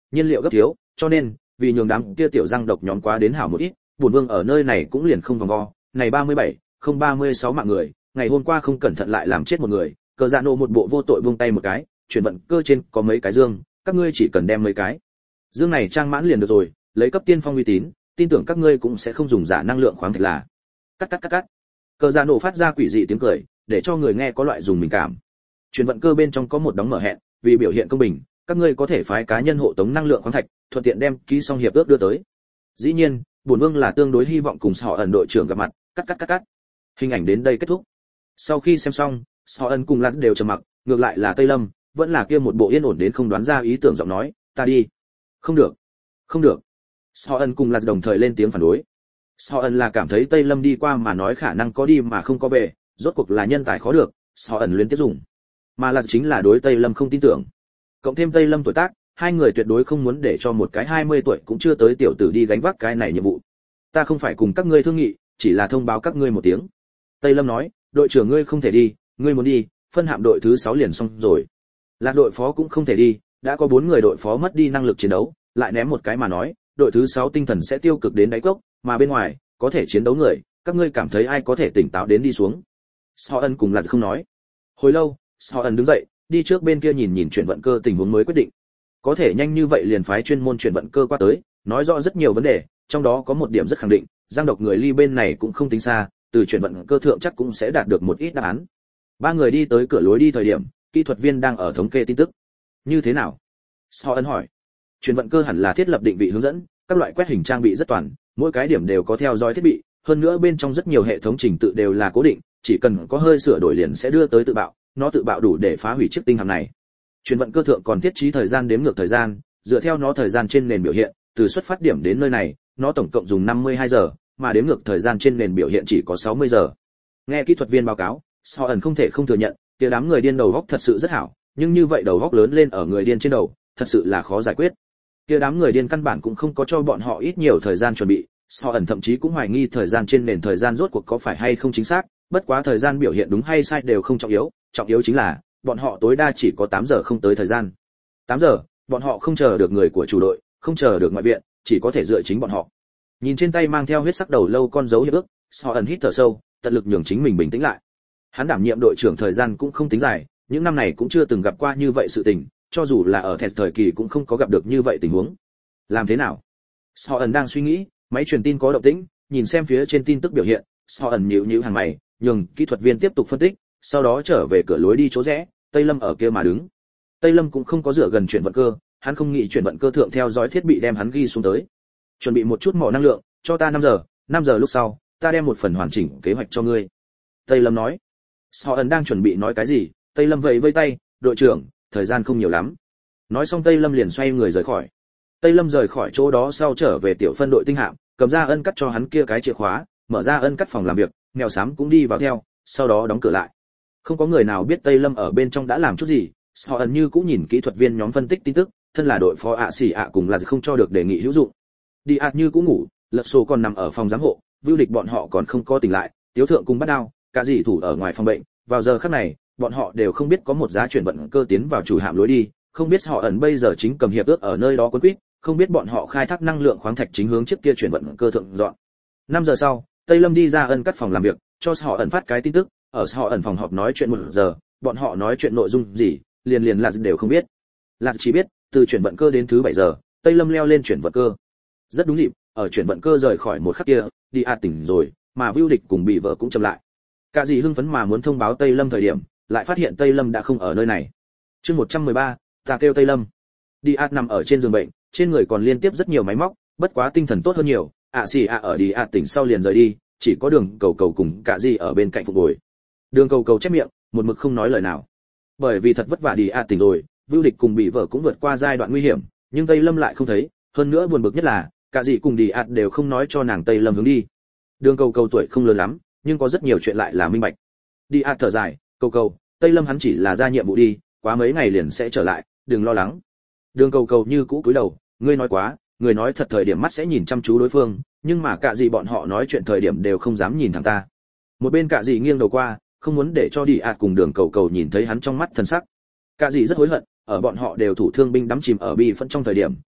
[SPEAKER 1] nhiên liệu gấp thiếu, cho nên vì nhường đám kia tiểu răng độc nhóm quá đến hảo một ít, bổn vương ở nơi này cũng liền không vòng vo, này ba mươi bảy, không ba mươi sáu mạng người, ngày hôm qua không cẩn thận lại làm chết một người, cờ dạ nổ một bộ vô tội buông tay một cái, chuyển vận cơ trên có mấy cái dương, các ngươi chỉ cần đem mấy cái dương này trang mãn liền được rồi, lấy cấp tiên phong uy tín, tin tưởng các ngươi cũng sẽ không dùng giả năng lượng khoáng thạch là. Cắt cắt cắt cắt. Cờ dạ nổ phát ra quỷ dị tiếng cười, để cho người nghe có loại dùng mình cảm. Chuyển vận cơ bên trong có một đóng mở hẹn, vì biểu hiện công bình, các ngươi có thể phái cá nhân hộ tống năng lượng khoáng thạch, thuận tiện đem ký xong hiệp ước đưa tới. Dĩ nhiên, bổn vương là tương đối hy vọng cùng họ ẩn đội trưởng gặp mặt, cắt cắt cắt cắt. Hình ảnh đến đây kết thúc. Sau khi xem xong, họ ẩn cùng Lạt đều trầm mặc, ngược lại là Tây Lâm, vẫn là kia một bộ yên ổn đến không đoán ra ý tưởng giọng nói, ta đi. Không được, không được. Họ ẩn cùng Lạt đồng thời lên tiếng phản đối. Họ ẩn là cảm thấy Tây Lâm đi qua mà nói khả năng có đi mà không có về, rốt cuộc là nhân tài khó được, họ ẩn liên tiếp dùng. Mà Lạt chính là đối Tây Lâm không tin tưởng. Cộng thêm Tây Lâm tuổi tác, hai người tuyệt đối không muốn để cho một cái hai mươi tuổi cũng chưa tới tiểu tử đi gánh vác cái này nhiệm vụ. Ta không phải cùng các ngươi thương nghị, chỉ là thông báo các ngươi một tiếng. Tây Lâm nói, đội trưởng ngươi không thể đi, ngươi muốn đi, phân hạm đội thứ sáu liền xong rồi. Lạc đội phó cũng không thể đi, đã có bốn người đội phó mất đi năng lực chiến đấu, lại ném một cái mà nói, đội thứ sáu tinh thần sẽ tiêu cực đến đáy cốc, mà bên ngoài có thể chiến đấu người, các ngươi cảm thấy ai có thể tỉnh táo đến đi xuống. Sao ân cùng là không nói. Hồi lâu, Sao ân đứng dậy, đi trước bên kia nhìn nhìn chuyển vận cơ tình huống mới quyết định. Có thể nhanh như vậy liền phái chuyên môn chuyển vận cơ qua tới, nói rõ rất nhiều vấn đề, trong đó có một điểm rất khẳng định, giang độc người ly bên này cũng không tính xa, từ chuyển vận cơ thượng chắc cũng sẽ đạt được một ít đáp án. Ba người đi tới cửa lối đi thời điểm, kỹ thuật viên đang ở thống kê tin tức. Như thế nào? Sao ân hỏi. Chuyển vận cơ hẳn là thiết lập định vị hướng dẫn, các loại quét hình trang bị rất toàn, mỗi cái điểm đều có theo dõi thiết bị, hơn nữa bên trong rất nhiều hệ thống trình tự đều là cố định, chỉ cần có hơi sửa đổi liền sẽ đưa tới tự bạo, nó tự bạo đủ để phá hủy chiếc tinh hạm này. Chuyển vận cơ thượng còn thiết trí thời gian đếm ngược thời gian, dựa theo nó thời gian trên nền biểu hiện, từ xuất phát điểm đến nơi này, nó tổng cộng dùng năm mươi hai giờ, mà đếm ngược thời gian trên nền biểu hiện chỉ có sáu mươi giờ. Nghe kỹ thuật viên báo cáo, Sao ẩn không thể không thừa nhận, kia đám người điên đầu góc thật sự rất hảo, nhưng như vậy đầu góc lớn lên ở người điên trên đầu, thật sự là khó giải quyết. Kia đám người điên căn bản cũng không có cho bọn họ ít nhiều thời gian chuẩn bị, Sao ẩn thậm chí cũng hoài nghi thời gian trên nền thời gian rốt cuộc có phải hay không chính xác, bất quá thời gian biểu hiện đúng hay sai đều không trọng yếu, trọng yếu chính là bọn họ tối đa chỉ có tám giờ không tới thời gian. tám giờ, bọn họ không chờ được người của chủ đội, không chờ được ngoại viện, chỉ có thể dựa chính bọn họ. Nhìn trên tay mang theo huyết sắc đầu lâu con dấu hiệp ước, Sao ẩn hít thở sâu, tận lực nhường chính mình bình tĩnh lại. Hắn đảm nhiệm đội trưởng thời gian cũng không tính dài, những năm này cũng chưa từng gặp qua như vậy sự tình, cho dù là ở thẹt thời kỳ cũng không có gặp được như vậy tình huống. Làm thế nào? Sao ẩn đang suy nghĩ, máy truyền tin có động tĩnh, nhìn xem phía trên tin tức biểu hiện, Sao ẩn nhíu nhíu hàng mày, nhường kỹ thuật viên tiếp tục phân tích, sau đó trở về cửa lối đi chỗ rẽ, Tây Lâm ở kia mà đứng. Tây Lâm cũng không có dựa gần chuyển vận cơ, hắn không nghĩ chuyển vận cơ thượng theo dõi thiết bị đem hắn ghi xuống tới. Chuẩn bị một chút mỏ năng lượng, cho ta năm giờ, năm giờ lúc sau, ta đem một phần hoàn chỉnh kế hoạch cho ngươi. Tây Lâm nói. Sao ẩn đang chuẩn bị nói cái gì, Tây Lâm vẫy vẫy tay, đội trưởng, thời gian không nhiều lắm. Nói xong Tây Lâm liền xoay người rời khỏi. Tây Lâm rời khỏi chỗ đó sau trở về tiểu phân đội tinh hạm, cầm ra ân cắt cho hắn kia cái chìa khóa, mở ra ân cắt phòng làm việc, mèo xám cũng đi vào theo, sau đó đóng cửa lại. Không có người nào biết Tây Lâm ở bên trong đã làm chút gì, Sao ẩn như cũng nhìn kỹ thuật viên nhóm phân tích tin tức, thân là đội phó ạ xỉ ạ cùng là không cho được đề nghị hữu dụng. Đi ạt như cũng ngủ, lật sổ còn nằm ở phòng giám hộ, vưu địch bọn họ còn không có tỉnh lại, tiếu thượng cùng bắt đao, cả dì thủ ở ngoài phòng bệnh, vào giờ khắc này, bọn họ đều không biết có một giá chuyển vận cơ tiến vào chủ hạm lối đi, không biết họ ẩn bây giờ chính cầm hiệp ước ở nơi đó quấn quýt, không biết bọn họ khai thác năng lượng khoáng thạch chính hướng trước kia chuyển vận cơ thượng dọn. năm giờ sau, Tây Lâm đi ra ân cắt phòng làm việc, cho họ ẩn phát cái tin tức, ở họ ẩn phòng họp nói chuyện một giờ, bọn họ nói chuyện nội dung gì, liền liền là đều không biết. Lạc chỉ biết, từ chuyển vận cơ đến thứ bảy giờ, Tây Lâm leo lên chuyển vận cơ. Rất đúng dịp, ở chuyển vận cơ rời khỏi một khắc kia, đi a tỉnh rồi, mà Vưu Địch cùng bị vợ cũng chậm lại. Cả gì hưng phấn mà muốn thông báo Tây Lâm thời điểm, lại phát hiện Tây Lâm đã không ở nơi này. Chương một trăm mười ba, ta kêu Tây Lâm. Đi a nằm ở trên giường bệnh, trên người còn liên tiếp rất nhiều máy móc, bất quá tinh thần tốt hơn nhiều, ạ xì ạ ở đi a tỉnh sau liền rời đi, chỉ có Đường Cầu Cầu cùng cả gì ở bên cạnh phục hồi. Đường Cầu Cầu chép miệng, một mực không nói lời nào. Bởi vì thật vất vả đi a tỉnh rồi, Vưu Địch cùng bị vợ cũng vượt qua giai đoạn nguy hiểm, nhưng Tây Lâm lại không thấy, hơn nữa buồn bực nhất là, cả gì cùng đi a đều không nói cho nàng Tây Lâm hướng đi. Đường Cầu Cầu tuổi không lớn lắm, nhưng có rất nhiều chuyện lại là minh bạch. Đi a thở dài, Cầu Cầu, Tây Lâm hắn chỉ là ra nhiệm vụ đi, quá mấy ngày liền sẽ trở lại, đừng lo lắng. Đường Cầu Cầu như cũ cúi đầu, ngươi nói quá, người nói thật thời điểm mắt sẽ nhìn chăm chú đối phương, nhưng mà cả gì bọn họ nói chuyện thời điểm đều không dám nhìn thẳng ta. Một bên cả gì nghiêng đầu qua, không muốn để cho đi ạt cùng Đường Cầu Cầu nhìn thấy hắn trong mắt thần sắc. Cả gì rất hối hận, ở bọn họ đều thủ thương binh đắm chìm ở bi phẫn trong thời điểm,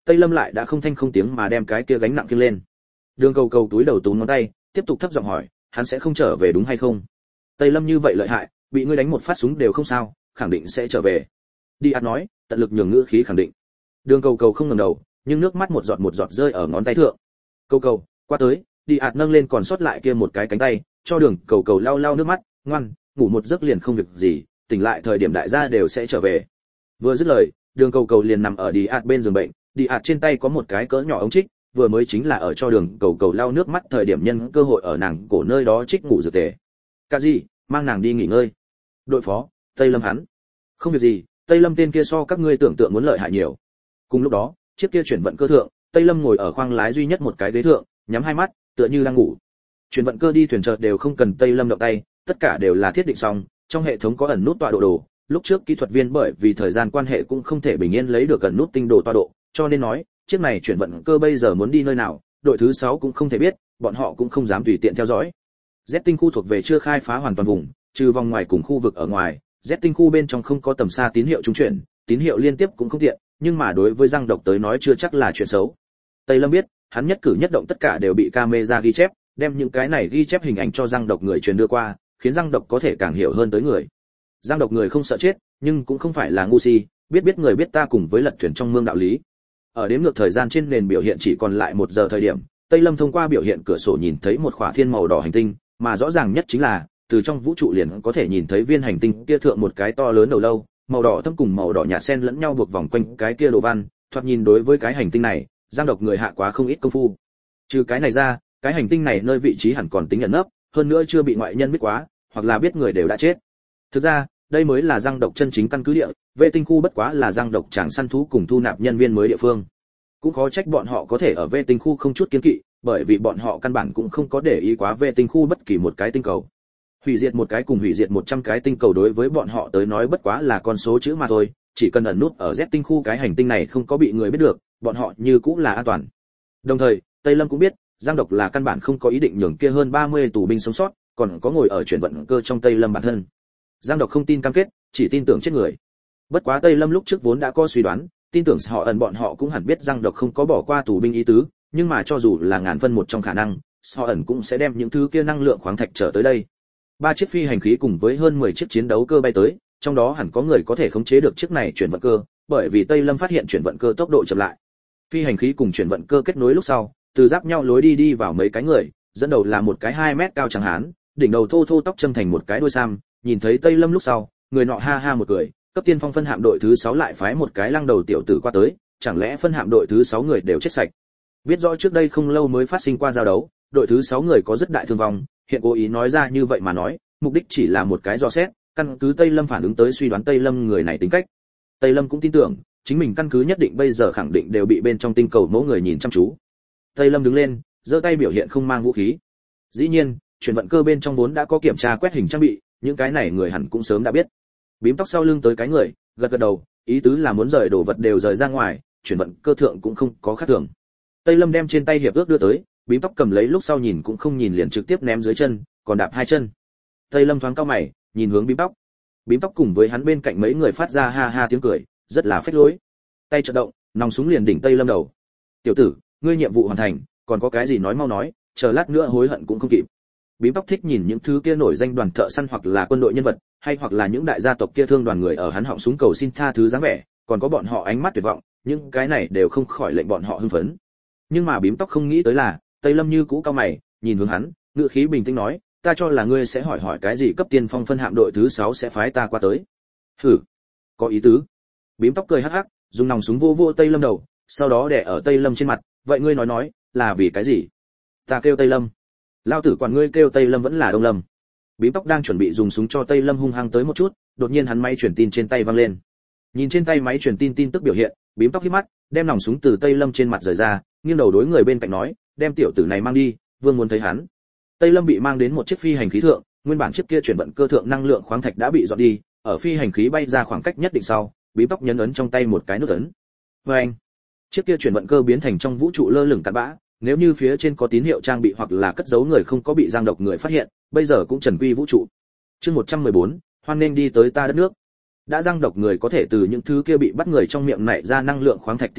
[SPEAKER 1] Tây Lâm lại đã không thanh không tiếng mà đem cái kia gánh nặng kia lên. Đường Cầu Cầu túi đầu túm ngón tay, tiếp tục thấp giọng hỏi, hắn sẽ không trở về đúng hay không? Tây Lâm như vậy lợi hại, bị ngươi đánh một phát súng đều không sao, khẳng định sẽ trở về. Đi ạt nói, tận lực nhường ngữ khí khẳng định. Đường Cầu Cầu không ngẩng đầu, nhưng nước mắt một giọt một giọt rơi ở ngón tay thượng. Cầu Cầu, qua tới, đi ạt nâng lên còn sót lại kia một cái cánh tay, cho Đường Cầu Cầu lau lau nước mắt, ngoan, ngủ một giấc liền không việc gì, tỉnh lại thời điểm đại gia đều sẽ trở về. Vừa dứt lời, Đường Cầu Cầu liền nằm ở đi ạt bên giường bệnh, đi ạt trên tay có một cái cỡ nhỏ ống trích, vừa mới chính là ở cho Đường Cầu Cầu lau nước mắt thời điểm nhân cơ hội ở nàng cổ nơi đó trích ngủ dược tề. Cả gì, mang nàng đi nghỉ ngơi. Đội phó, Tây Lâm hắn. Không việc gì, Tây Lâm tên kia so các ngươi tưởng tượng muốn lợi hại nhiều. Cùng lúc đó, chiếc kia chuyển vận cơ thượng, Tây Lâm ngồi ở khoang lái duy nhất một cái ghế thượng, nhắm hai mắt, tựa như đang ngủ. Chuyển vận cơ đi thuyền chợt đều không cần Tây Lâm động tay, tất cả đều là thiết định xong, trong hệ thống có ẩn nút tọa độ đồ, lúc trước kỹ thuật viên bởi vì thời gian quan hệ cũng không thể bình yên lấy được ẩn nút tinh đồ tọa độ, cho nên nói, chiếc này chuyển vận cơ bây giờ muốn đi nơi nào, đội thứ sáu cũng không thể biết, bọn họ cũng không dám tùy tiện theo dõi. Z tinh khu thuộc về chưa khai phá hoàn toàn vùng, trừ vòng ngoài cùng khu vực ở ngoài, Z tinh khu bên trong không có tầm xa tín hiệu trung chuyển, tín hiệu liên tiếp cũng không tiện, nhưng mà đối với Giang Độc tới nói chưa chắc là chuyện xấu. Tây Lâm biết, hắn nhất cử nhất động tất cả đều bị camera ghi chép, đem những cái này ghi chép hình ảnh cho Giang Độc người truyền đưa qua, khiến Giang Độc có thể càng hiểu hơn tới người. Giang Độc người không sợ chết, nhưng cũng không phải là ngu si, biết biết người biết ta cùng với lật thuyền trong mương đạo lý. Ở đếm ngược thời gian trên nền biểu hiện chỉ còn lại một giờ thời điểm, Tây Lâm thông qua biểu hiện cửa sổ nhìn thấy một khỏa thiên màu đỏ hành tinh, mà rõ ràng nhất chính là từ trong vũ trụ liền có thể nhìn thấy viên hành tinh kia thượng một cái to lớn đầu lâu, màu đỏ thâm cùng màu đỏ nhạt xen lẫn nhau buộc vòng quanh cái kia đồ văn, thoạt nhìn đối với cái hành tinh này, Giang Độc người hạ quá không ít công phu. Trừ cái này ra, cái hành tinh này nơi vị trí hẳn còn tính ẩn nấp, hơn nữa chưa bị ngoại nhân biết quá, hoặc là biết người đều đã chết. Thực ra, đây mới là Giang Độc chân chính căn cứ địa, vệ tinh khu bất quá là Giang Độc chẳng săn thú cùng thu nạp nhân viên mới địa phương. Cũng khó trách bọn họ có thể ở vệ tinh khu không chút kiêng kỵ, bởi vì bọn họ căn bản cũng không có để ý quá vệ tinh khu bất kỳ một cái tinh cầu. Hủy diệt một cái cùng hủy diệt một trăm cái tinh cầu đối với bọn họ tới nói bất quá là con số chữ mà thôi, chỉ cần ẩn nút ở Z tinh khu cái hành tinh này không có bị người biết được, bọn họ như cũng là an toàn. Đồng thời, Tây Lâm cũng biết, Giang Độc là căn bản không có ý định nhường kia hơn ba mươi tù binh sống sót, còn có ngồi ở chuyển vận cơ trong Tây Lâm bản thân. Giang Độc không tin cam kết, chỉ tin tưởng chết người. Bất quá Tây Lâm lúc trước vốn đã có suy đoán, tin tưởng họ ẩn bọn họ cũng hẳn biết Giang Độc không có bỏ qua tù binh ý tứ, nhưng mà cho dù là ngàn phân một trong khả năng, họ ẩn cũng sẽ đem những thứ kia năng lượng khoáng thạch trở tới đây. Ba chiếc phi hành khí cùng với hơn mười chiếc chiến đấu cơ bay tới, trong đó hẳn có người có thể khống chế được chiếc này chuyển vận cơ, bởi vì Tây Lâm phát hiện chuyển vận cơ tốc độ chậm lại. Phi hành khí cùng chuyển vận cơ kết nối lúc sau, từ giáp nhau lối đi đi vào mấy cái người, dẫn đầu là một cái hai mét cao trắng hán, đỉnh đầu thô thô tóc châm thành một cái đuôi sam, nhìn thấy Tây Lâm lúc sau, người nọ ha ha một cười, cấp tiên phong phân hạm đội thứ sáu lại phái một cái lăng đầu tiểu tử qua tới, chẳng lẽ phân hạm đội thứ sáu người đều chết sạch? Biết rõ trước đây không lâu mới phát sinh qua giao đấu, đội thứ sáu người có rất đại thương vong, hiện cố ý nói ra như vậy mà nói, mục đích chỉ là một cái dò xét, căn cứ Tây Lâm phản ứng tới suy đoán Tây Lâm người này tính cách. Tây Lâm cũng tin tưởng, chính mình căn cứ nhất định bây giờ khẳng định đều bị bên trong tinh cầu mỗi người nhìn chăm chú. Tây Lâm đứng lên, giơ tay biểu hiện không mang vũ khí. Dĩ nhiên, chuyển vận cơ bên trong vốn đã có kiểm tra quét hình trang bị, những cái này người hẳn cũng sớm đã biết. Bím tóc sau lưng tới cái người, gật gật đầu, ý tứ là muốn rời đồ vật đều rời ra ngoài, chuyển vận cơ thượng cũng không có khác thường. Tây Lâm đem trên tay hiệp ước đưa tới, bím tóc cầm lấy lúc sau nhìn cũng không nhìn liền trực tiếp ném dưới chân, còn đạp hai chân. Tây Lâm thoáng cau mày, nhìn hướng bím tóc. Bím tóc cùng với hắn bên cạnh mấy người phát ra ha ha tiếng cười, rất là phách lối. Tay chợt động, nòng súng liền đỉnh Tây Lâm đầu. "Tiểu tử, ngươi nhiệm vụ hoàn thành, còn có cái gì nói mau nói, chờ lát nữa hối hận cũng không kịp." Bím tóc thích nhìn những thứ kia nổi danh đoàn thợ săn hoặc là quân đội nhân vật, hay hoặc là những đại gia tộc kia thương đoàn người ở hắn họng súng cầu xin tha thứ dáng vẻ, còn có bọn họ ánh mắt tuyệt vọng, những cái này đều không khỏi lệnh bọn họ hưng phấn. Nhưng mà bím tóc không nghĩ tới là, Tây Lâm như cũ cao mày, nhìn hướng hắn, ngữ khí bình tĩnh nói, "Ta cho là ngươi sẽ hỏi hỏi cái gì cấp tiên phong phân hạm đội thứ sáu sẽ phái ta qua tới." "Hử, có ý tứ." Bím tóc cười hắc hắc, dùng nòng súng vô vô Tây Lâm đầu, sau đó đè ở Tây Lâm trên mặt, "Vậy ngươi nói nói, là vì cái gì?" "Ta kêu Tây Lâm." "Lao tử quản ngươi kêu Tây Lâm vẫn là Đông Lâm." Bím tóc đang chuẩn bị dùng súng cho Tây Lâm hung hăng tới một chút, đột nhiên hắn máy truyền tin trên tay vang lên. Nhìn trên tay máy truyền tin tin tức biểu hiện, bím tóc híp mắt, đem nòng súng từ Tây Lâm trên mặt rời ra, nghiêng đầu đối người bên cạnh nói, "Đem tiểu tử này mang đi, vương muốn thấy hắn." Tây Lâm bị mang đến một chiếc phi hành khí thượng, nguyên bản chiếc kia chuyển vận cơ thượng năng lượng khoáng thạch đã bị dọn đi, ở phi hành khí bay ra khoảng cách nhất định sau, bím tóc nhấn ấn trong tay một cái nút ấn. Oeng! Chiếc kia chuyển vận cơ biến thành trong vũ trụ lơ lửng cát bã, nếu như phía trên có tín hiệu trang bị hoặc là cất giấu người không có bị Giang Độc người phát hiện, bây giờ cũng trần quy vũ trụ. Chương một trăm mười bốn, hoan nên đi tới ta đất nước. Đã Giang Độc người có thể từ những thứ kia bị bắt người trong miệng nảy ra năng lượng khoáng thạch tin tức,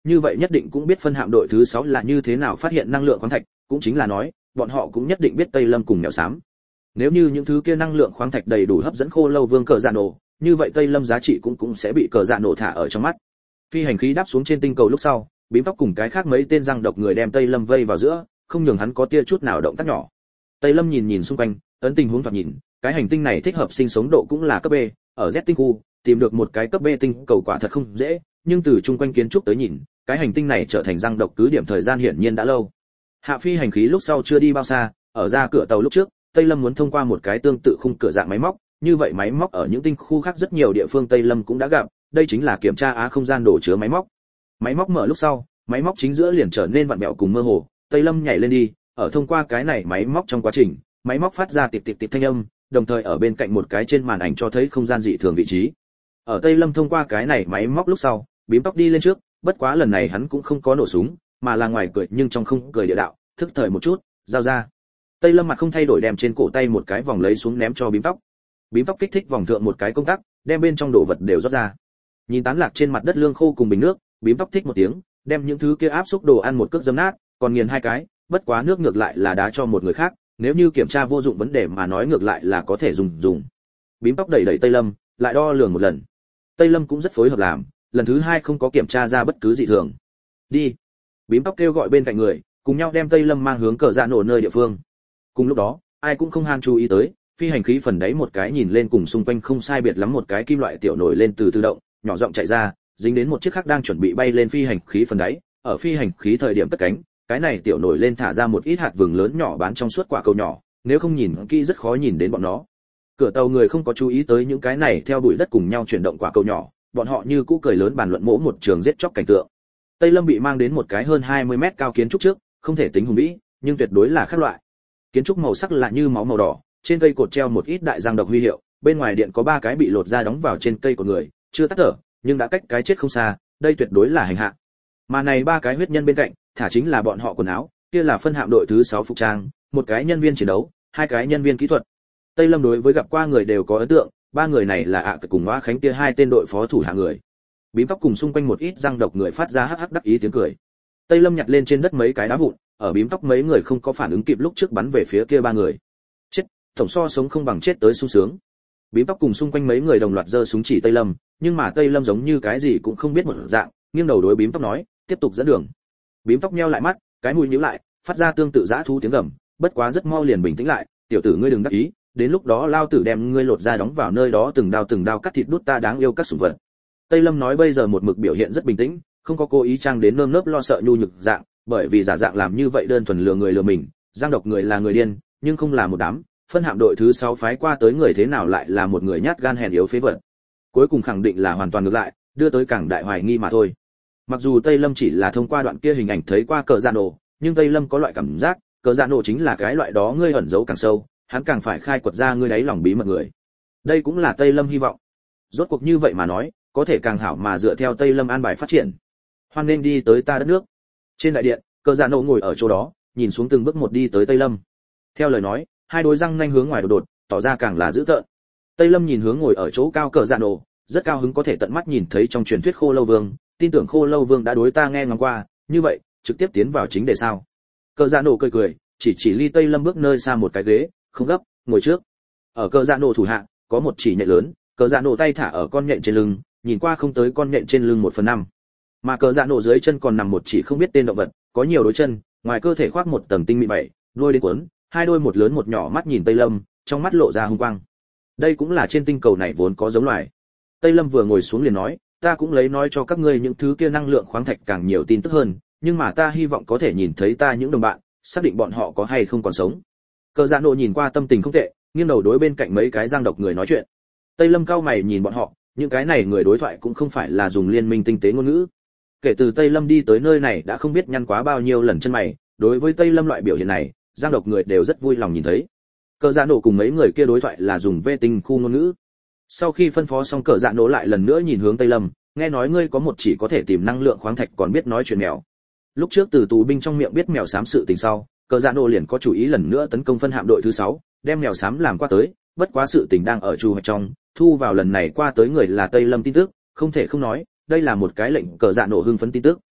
[SPEAKER 1] như vậy nhất định cũng biết phân hạm đội thứ sáu là như thế nào phát hiện năng lượng khoáng thạch, cũng chính là nói, bọn họ cũng nhất định biết Tây Lâm cùng Mèo Xám. Nếu như những thứ kia năng lượng khoáng thạch đầy đủ hấp dẫn Khô Lâu Vương cờ dạ nổ, như vậy Tây Lâm giá trị cũng cũng sẽ bị cờ dạ nổ thả ở trong mắt. Phi hành khí đáp xuống trên tinh cầu lúc sau, Bím Tóc cùng cái khác mấy tên răng độc người đem Tây Lâm vây vào giữa, không nhường hắn có tia chút nào động tác nhỏ. Tây Lâm nhìn nhìn xung quanh, ấn tình huống thoạt nhìn, cái hành tinh này thích hợp sinh sống độ cũng là cấp B, ở Z tinh khu, tìm được một cái cấp B tinh cầu quả thật không dễ, nhưng từ chung quanh kiến trúc tới nhìn, cái hành tinh này trở thành răng độc cứ điểm thời gian hiển nhiên đã lâu. Hạ phi hành khí lúc sau chưa đi bao xa, ở ra cửa tàu lúc trước, Tây Lâm muốn thông qua một cái tương tự khung cửa dạng máy móc, như vậy máy móc ở những tinh khu khác rất nhiều địa phương Tây Lâm cũng đã gặp, đây chính là kiểm tra á không gian đồ chứa máy móc. Máy móc mở lúc sau, máy móc chính giữa liền trở nên vặn vẹo cùng mơ hồ, Tây Lâm nhảy lên đi, ở thông qua cái này máy móc trong quá trình, máy móc phát ra tịt tịt tịt thanh âm, đồng thời ở bên cạnh một cái trên màn ảnh cho thấy không gian dị thường vị trí. Ở Tây Lâm thông qua cái này máy móc lúc sau, Bím Tóc đi lên trước, bất quá lần này hắn cũng không có nổ súng, mà là ngoài cười nhưng trong không cười địa đạo, thức thời một chút, giao ra. Tây Lâm mặt không thay đổi đem trên cổ tay một cái vòng lấy xuống ném cho Bím Tóc. Bím Tóc kích thích vòng thượng một cái công tắc, đem bên trong đồ vật đều rót ra. Nhìn tán lạc trên mặt đất lương khô cùng bình nước, Bím Tóc thích một tiếng, đem những thứ kia áp xúc đồ ăn một cước dấm nát, còn nghiền hai cái, bất quá nước ngược lại là đá cho một người khác, nếu như kiểm tra vô dụng vấn đề mà nói ngược lại là có thể dùng dùng. Bím Tóc đẩy đẩy Tây Lâm, lại đo lường một lần. Tây Lâm cũng rất phối hợp làm, lần thứ hai không có kiểm tra ra bất cứ dị thường. Đi. Bím Tóc kêu gọi bên cạnh người, cùng nhau đem Tây Lâm mang hướng cờ dạ nổ nơi địa phương. Cùng lúc đó, ai cũng không han chú ý tới, phi hành khí phần đáy một cái nhìn lên cùng xung quanh không sai biệt lắm một cái kim loại tiểu nổi lên từ tự động, nhỏ giọng chạy ra, dính đến một chiếc khác đang chuẩn bị bay lên phi hành khí phần đáy, ở phi hành khí thời điểm cất cánh, cái này tiểu nổi lên thả ra một ít hạt vừng lớn nhỏ bán trong suốt quả cầu nhỏ, nếu không nhìn kỹ rất khó nhìn đến bọn nó. Cửa tàu người không có chú ý tới những cái này theo bụi đất cùng nhau chuyển động quả cầu nhỏ, bọn họ như cũ cười lớn bàn luận mỗ một trường giết chóc cảnh tượng. Tây Lâm bị mang đến một cái hơn hai mươi mét cao kiến trúc trước, không thể tính hùng vĩ, nhưng tuyệt đối là khác loại. Kiến trúc màu sắc là như máu màu đỏ, trên cây cột treo một ít đại giang độc huy hiệu, bên ngoài điện có ba cái bị lột ra đóng vào trên cây của người, chưa tắt thở, nhưng đã cách cái chết không xa, đây tuyệt đối là hành hạ. Mà này ba cái huyết nhân bên cạnh, thả chính là bọn họ quần áo, kia là phân hạm đội thứ sáu phục trang, một cái nhân viên chiến đấu, hai cái nhân viên kỹ thuật. Tây Lâm đối với gặp qua người đều có ấn tượng, ba người này là ạ à cùng Hoa Khánh kia hai tên đội phó thủ hạ người. Bím Tóc cùng xung quanh một ít răng độc người phát ra hắc hắc đắc ý tiếng cười. Tây Lâm nhặt lên trên đất mấy cái đá vụn, ở Bím Tóc mấy người không có phản ứng kịp lúc trước bắn về phía kia ba người. Chết, tổng so sống không bằng chết tới sung sướng. Bím Tóc cùng xung quanh mấy người đồng loạt giơ súng chỉ Tây Lâm, nhưng mà Tây Lâm giống như cái gì cũng không biết một dạng, nghiêng đầu đối Bím Tóc nói, tiếp tục dẫn đường. Bím Tóc nheo lại mắt, cái mũi nhíu lại, phát ra tương tự dã thú tiếng gầm, bất quá rất mau liền bình tĩnh lại, tiểu tử ngươi đừng đắc ý, đến lúc đó lao tử đem ngươi lột ra đóng vào nơi đó từng đao từng đao cắt thịt đút ta đáng yêu các sủng vật. Tây Lâm nói bây giờ một mực biểu hiện rất bình tĩnh, không có cố ý trang đến nơm nớp lo sợ nhu nhược dạng, bởi vì giả dạng làm như vậy đơn thuần lừa người lừa mình, giang độc người là người điên, nhưng không là một đám, phân hạm đội thứ sáu phái qua tới người thế nào lại là một người nhát gan hèn yếu phế vật. Cuối cùng khẳng định là hoàn toàn ngược lại, đưa tới càng đại hoài nghi mà thôi. Mặc dù Tây Lâm chỉ là thông qua đoạn kia hình ảnh thấy qua cờ dạ nổ, nhưng Tây Lâm có loại cảm giác, cờ dạ nổ chính là cái loại đó ngươi ẩn giấu càng sâu, hắn càng phải khai quật ra ngươi đáy lòng bí mật người. Đây cũng là Tây Lâm hy vọng. Rốt cuộc như vậy mà nói, có thể càng hảo mà dựa theo Tây Lâm an bài phát triển. Hoan nên đi tới ta đất nước. Trên đại điện, cờ dạ nổ ngồi ở chỗ đó, nhìn xuống từng bước một đi tới Tây Lâm. Theo lời nói, hai đôi răng nanh hướng ngoài đột đột, tỏ ra càng là dữ tợn. Tây Lâm nhìn hướng ngồi ở chỗ cao cờ dạ nổ, rất cao hứng có thể tận mắt nhìn thấy trong truyền thuyết Khô Lâu Vương, tin tưởng Khô Lâu Vương đã đối ta nghe ngóng qua, như vậy, trực tiếp tiến vào chính đề sao? Cờ dạ nổ cười cười, chỉ chỉ ly Tây Lâm bước nơi xa một cái ghế, không gấp, ngồi trước. Ở cờ dạ nổ thủ hạ, có một chỉ nhện lớn, cờ dạ nổ tay thả ở con nhện trên lưng, nhìn qua không tới con nhện trên lưng một phần năm. Mà cờ dạ nổ dưới chân còn nằm một chỉ không biết tên động vật, có nhiều đôi chân, ngoài cơ thể khoác một tầng tinh mịn bảy, đuôi đến cuốn, hai đôi một lớn một nhỏ mắt nhìn Tây Lâm, trong mắt lộ ra hung quang. Đây cũng là trên tinh cầu này vốn có giống loài. Tây Lâm vừa ngồi xuống liền nói, ta cũng lấy nói cho các ngươi những thứ kia năng lượng khoáng thạch càng nhiều tin tức hơn, nhưng mà ta hy vọng có thể nhìn thấy ta những đồng bạn, xác định bọn họ có hay không còn sống. Cờ dạ nổ nhìn qua tâm tình không tệ, nghiêng đầu đối bên cạnh mấy cái giang độc người nói chuyện. Tây Lâm cao mày nhìn bọn họ, những cái này người đối thoại cũng không phải là dùng liên minh tinh tế ngôn ngữ. Kể từ Tây Lâm đi tới nơi này đã không biết nhăn quá bao nhiêu lần chân mày, đối với Tây Lâm loại biểu hiện này, giang độc người đều rất vui lòng nhìn thấy. Cờ dạ nổ cùng mấy người kia đối thoại là dùng vệ tinh khu ngôn ngữ. Sau khi phân phó xong cờ dạ nổ lại lần nữa nhìn hướng Tây Lâm, nghe nói ngươi có một chỉ có thể tìm năng lượng khoáng thạch còn biết nói chuyện mèo. Lúc trước từ tù binh trong miệng biết mèo xám sự tình sau, cờ dạ nổ liền có chủ ý lần nữa tấn công phân hạm đội thứ sáu, đem mèo xám làm qua tới, bất quá sự tình đang ở chu hoạch trong, thu vào lần này qua tới người là Tây Lâm tin tức, không thể không nói, đây là một cái lệnh cờ dạ nổ hưng phấn tin tức.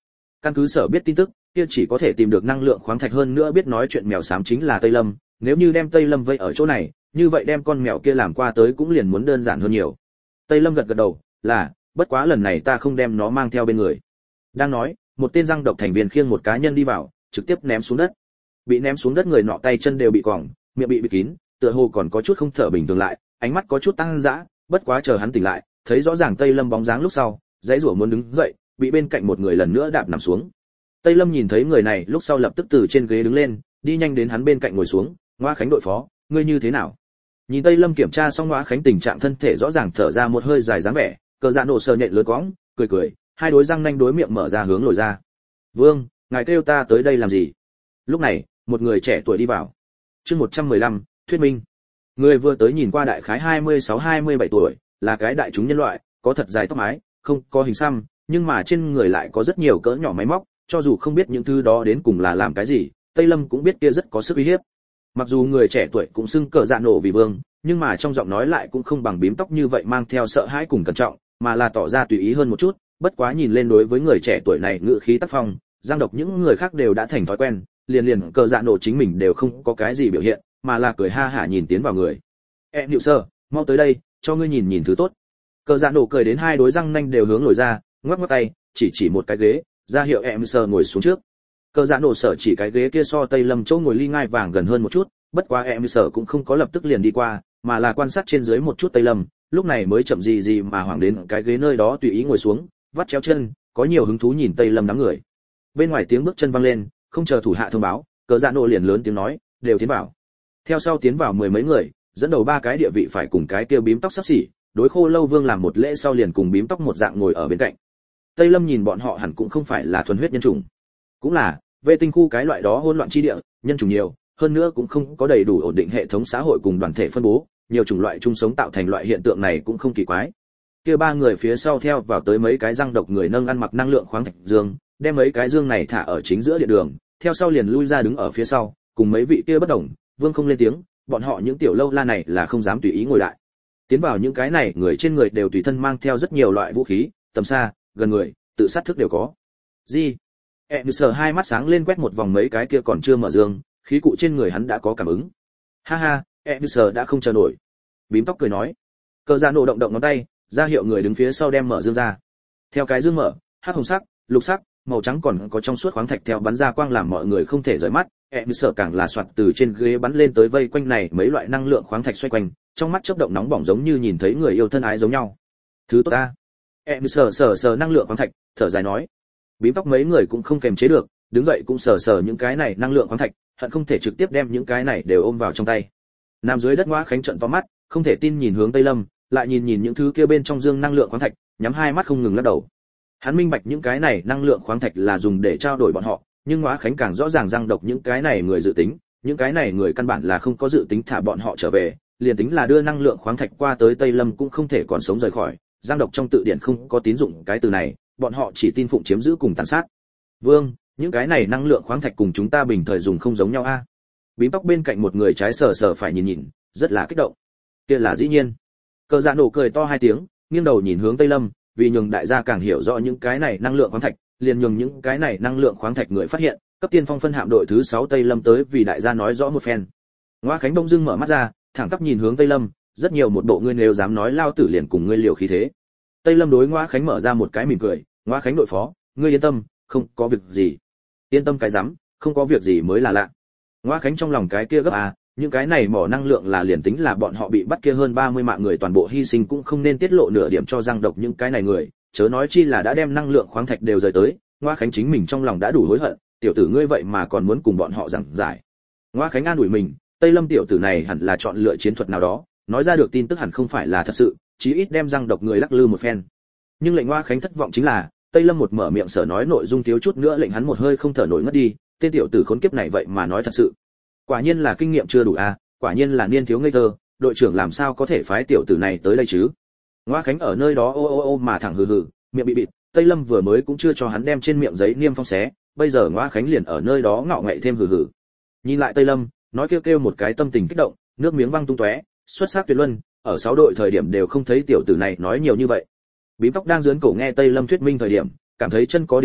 [SPEAKER 1] Căn cứ sở biết tin tức, kia chỉ có thể tìm được năng lượng khoáng thạch, hơn nữa biết nói chuyện mèo xám chính là Tây Lâm, nếu như đem Tây Lâm vây ở chỗ này, như vậy đem con mèo kia làm qua tới cũng liền muốn đơn giản hơn nhiều. Tây Lâm gật gật đầu, là, bất quá lần này ta không đem nó mang theo bên người. Đang nói, một tên răng độc thành viên khiêng một cá nhân đi vào, trực tiếp ném xuống đất. Bị ném xuống đất người nọ tay chân đều bị quòng, miệng bị bịt kín, tựa hồ còn có chút không thở bình thường lại, ánh mắt có chút tăng dã, bất quá chờ hắn tỉnh lại, thấy rõ ràng Tây Lâm bóng dáng lúc sau, dãy rủa muốn đứng dậy, bị bên cạnh một người lần nữa đạp nằm xuống. Tây Lâm nhìn thấy người này lúc sau lập tức từ trên ghế đứng lên, đi nhanh đến hắn bên cạnh ngồi xuống, "Ngoa Khánh đội phó, ngươi như thế nào?" Nhìn Tây Lâm kiểm tra xong Ngoa Khánh tình trạng thân thể rõ ràng thở ra một hơi dài dáng vẻ, cờ dạ nổ sờ nhện lớn quõng, cười cười, hai đối răng nanh đối miệng mở ra hướng lồi ra. "Vương, ngài kêu ta tới đây làm gì?" Lúc này, một người trẻ tuổi đi vào. Chương một trăm mười lăm, thuyết minh. Người vừa tới nhìn qua đại khái hai mươi sáu hai mươi bảy tuổi, là cái đại chúng nhân loại, có thật dài tóc mái, không có hình xăm, nhưng mà trên người lại có rất nhiều cỡ nhỏ máy móc, cho dù không biết những thứ đó đến cùng là làm cái gì, Tây Lâm cũng biết kia rất có sức uy hiếp. Mặc dù người trẻ tuổi cũng xưng cờ dạ nổ vì vương, nhưng mà trong giọng nói lại cũng không bằng bím tóc như vậy mang theo sợ hãi cùng cẩn trọng, mà là tỏ ra tùy ý hơn một chút, bất quá nhìn lên đối với người trẻ tuổi này ngữ khí tác phong, giang độc những người khác đều đã thành thói quen, liền liền cờ dạ nổ chính mình đều không có cái gì biểu hiện, mà là cười ha hả nhìn tiến vào người. "Em Niệu Sơ, mau tới đây, cho ngươi nhìn nhìn thứ tốt." Cờ dạ nổ cười đến hai đối răng nanh đều hướng lồi ra, ngoắc ngoắc tay, chỉ chỉ một cái ghế, ra hiệu em Sơ ngồi xuống trước. Cờ dạ nổ sở chỉ cái ghế kia so Tây Lâm chỗ ngồi ly ngai vàng gần hơn một chút, bất quá em Sơ cũng không có lập tức liền đi qua, mà là quan sát trên dưới một chút Tây Lâm, lúc này mới chậm gì gì mà hoảng đến cái ghế nơi đó tùy ý ngồi xuống, vắt chéo chân, có nhiều hứng thú nhìn Tây Lâm đám người. Bên ngoài tiếng bước chân vang lên, không chờ thủ hạ thông báo, cờ dạ nổ liền lớn tiếng nói, "Đều tiến vào." Theo sau tiến vào mười mấy người, dẫn đầu ba cái địa vị phải cùng cái kia bím tóc sắp xỉ, đối Khô Lâu Vương làm một lễ sau liền cùng bím tóc một dạng ngồi ở bên cạnh. Tây Lâm nhìn bọn họ hẳn cũng không phải là thuần huyết nhân chủng, cũng là vệ tinh khu cái loại đó hỗn loạn chi địa, nhân chủng nhiều, hơn nữa cũng không có đầy đủ ổn định hệ thống xã hội cùng đoàn thể phân bố, nhiều chủng loại chung sống tạo thành loại hiện tượng này cũng không kỳ quái. Kia ba người phía sau theo vào tới mấy cái răng độc người nâng ăn mặc năng lượng khoáng thạch dương, đem mấy cái dương này thả ở chính giữa địa đường, theo sau liền lui ra đứng ở phía sau, cùng mấy vị kia bất động, Vương không lên tiếng, bọn họ những tiểu lâu la này là không dám tùy ý ngồi lại. Tiến vào những cái này, người trên người đều tùy thân mang theo rất nhiều loại vũ khí, tầm xa, gần người, tự sát thức đều có. Gì? Em sờ hai mắt sáng lên quét một vòng mấy cái kia còn chưa mở dương, khí cụ trên người hắn đã có cảm ứng. Ha ha, em sờ đã không chờ nổi. Bím tóc cười nói. Cờ ra nổ động động ngón tay, ra hiệu người đứng phía sau đem mở dương ra. Theo cái dương mở, hắc hồng sắc, lục sắc, màu trắng còn có trong suốt khoáng thạch theo bắn ra quang làm mọi người không thể rời mắt. Em sợ càng là soạt từ trên ghế bắn lên tới vây quanh này mấy loại năng lượng khoáng thạch xoay quanh, trong mắt chớp động nóng bỏng giống như nhìn thấy người yêu thân ái giống nhau. Thứ tốt ta. Em sờ sờ sờ năng lượng khoáng thạch, thở dài nói. Bím tóc mấy người cũng không kềm chế được, đứng dậy cũng sờ sờ những cái này năng lượng khoáng thạch, hận không thể trực tiếp đem những cái này đều ôm vào trong tay. Nằm dưới đất Ngoa Khánh trợn to mắt, không thể tin nhìn hướng Tây Lâm, lại nhìn nhìn những thứ kia bên trong dương năng lượng khoáng thạch, nhắm hai mắt không ngừng lắc đầu. Hắn minh bạch những cái này năng lượng khoáng thạch là dùng để trao đổi bọn họ, nhưng Ngoa Khánh càng rõ ràng răng độc những cái này người dự tính, những cái này người căn bản là không có dự tính thả bọn họ trở về, liền tính là đưa năng lượng khoáng thạch qua tới Tây Lâm cũng không thể còn sống rời khỏi. Giang độc trong tự điển không có tín dụng cái từ này, bọn họ chỉ tin phụng chiếm giữ cùng tàn sát. Vương, những cái này năng lượng khoáng thạch cùng chúng ta bình thời dùng không giống nhau a. À? Bím tóc bên cạnh một người trái sờ sờ phải nhìn nhìn, rất là kích động. Kia là dĩ nhiên. Cờ Dạ nổ cười to hai tiếng, nghiêng đầu nhìn hướng Tây Lâm, vì nhường đại gia càng hiểu rõ những cái này năng lượng khoáng thạch, liền nhường những cái này năng lượng khoáng thạch người phát hiện, cấp tiên phong phân hạm đội thứ sáu Tây Lâm tới vì đại gia nói rõ một phen. Ngoa Khánh đông dưng mở mắt ra, thẳng tắp nhìn hướng Tây Lâm, rất nhiều một bộ ngươi nếu dám nói lao tử liền cùng ngươi liều khí thế. Tây Lâm đối Ngoa Khánh mở ra một cái mỉm cười, Ngoa Khánh đội phó, ngươi yên tâm, không có việc gì. Yên tâm cái rắm, không có việc gì mới là lạ. Ngoa Khánh trong lòng cái kia gấp à, những cái này mỏ năng lượng là liền tính là bọn họ bị bắt kia hơn ba mươi mạng người toàn bộ hy sinh cũng không nên tiết lộ nửa điểm cho răng độc những cái này người, chớ nói chi là đã đem năng lượng khoáng thạch đều rời tới. Ngoa Khánh chính mình trong lòng đã đủ hối hận, tiểu tử ngươi vậy mà còn muốn cùng bọn họ giảng giải. Ngoa Khánh an ủi mình, Tây Lâm tiểu tử này hẳn là chọn lựa chiến thuật nào đó, nói ra được tin tức hẳn không phải là thật sự, chí ít đem răng độc người lắc lư một phen. Nhưng lệnh Ngoa Khánh thất vọng chính là, Tây Lâm một mở miệng sở nói nội dung thiếu chút nữa lệnh hắn một hơi không thở nổi ngất đi, tên tiểu tử khốn kiếp này vậy mà nói thật sự. Quả nhiên là kinh nghiệm chưa đủ a, à, quả nhiên là niên thiếu ngây thơ, đội trưởng làm sao có thể phái tiểu tử này tới đây chứ? Ngoa Khánh ở nơi đó ô ô ô mà thẳng hừ hừ, miệng bị bịt, Tây Lâm vừa mới cũng chưa cho hắn đem trên miệng giấy niêm phong xé, bây giờ Ngoa Khánh liền ở nơi đó ngạo nghễ thêm hừ hừ. Nhìn lại Tây Lâm, nói kêu kêu một cái tâm tình kích động, nước miếng văng tung tóe, xuất sắc tuyệt luân, ở sáu đội thời điểm đều không thấy tiểu tử này nói nhiều như vậy. Bím tóc đang giớn cổ nghe Tây Lâm thuyết minh thời điểm, cảm thấy chân có điểm ngứa,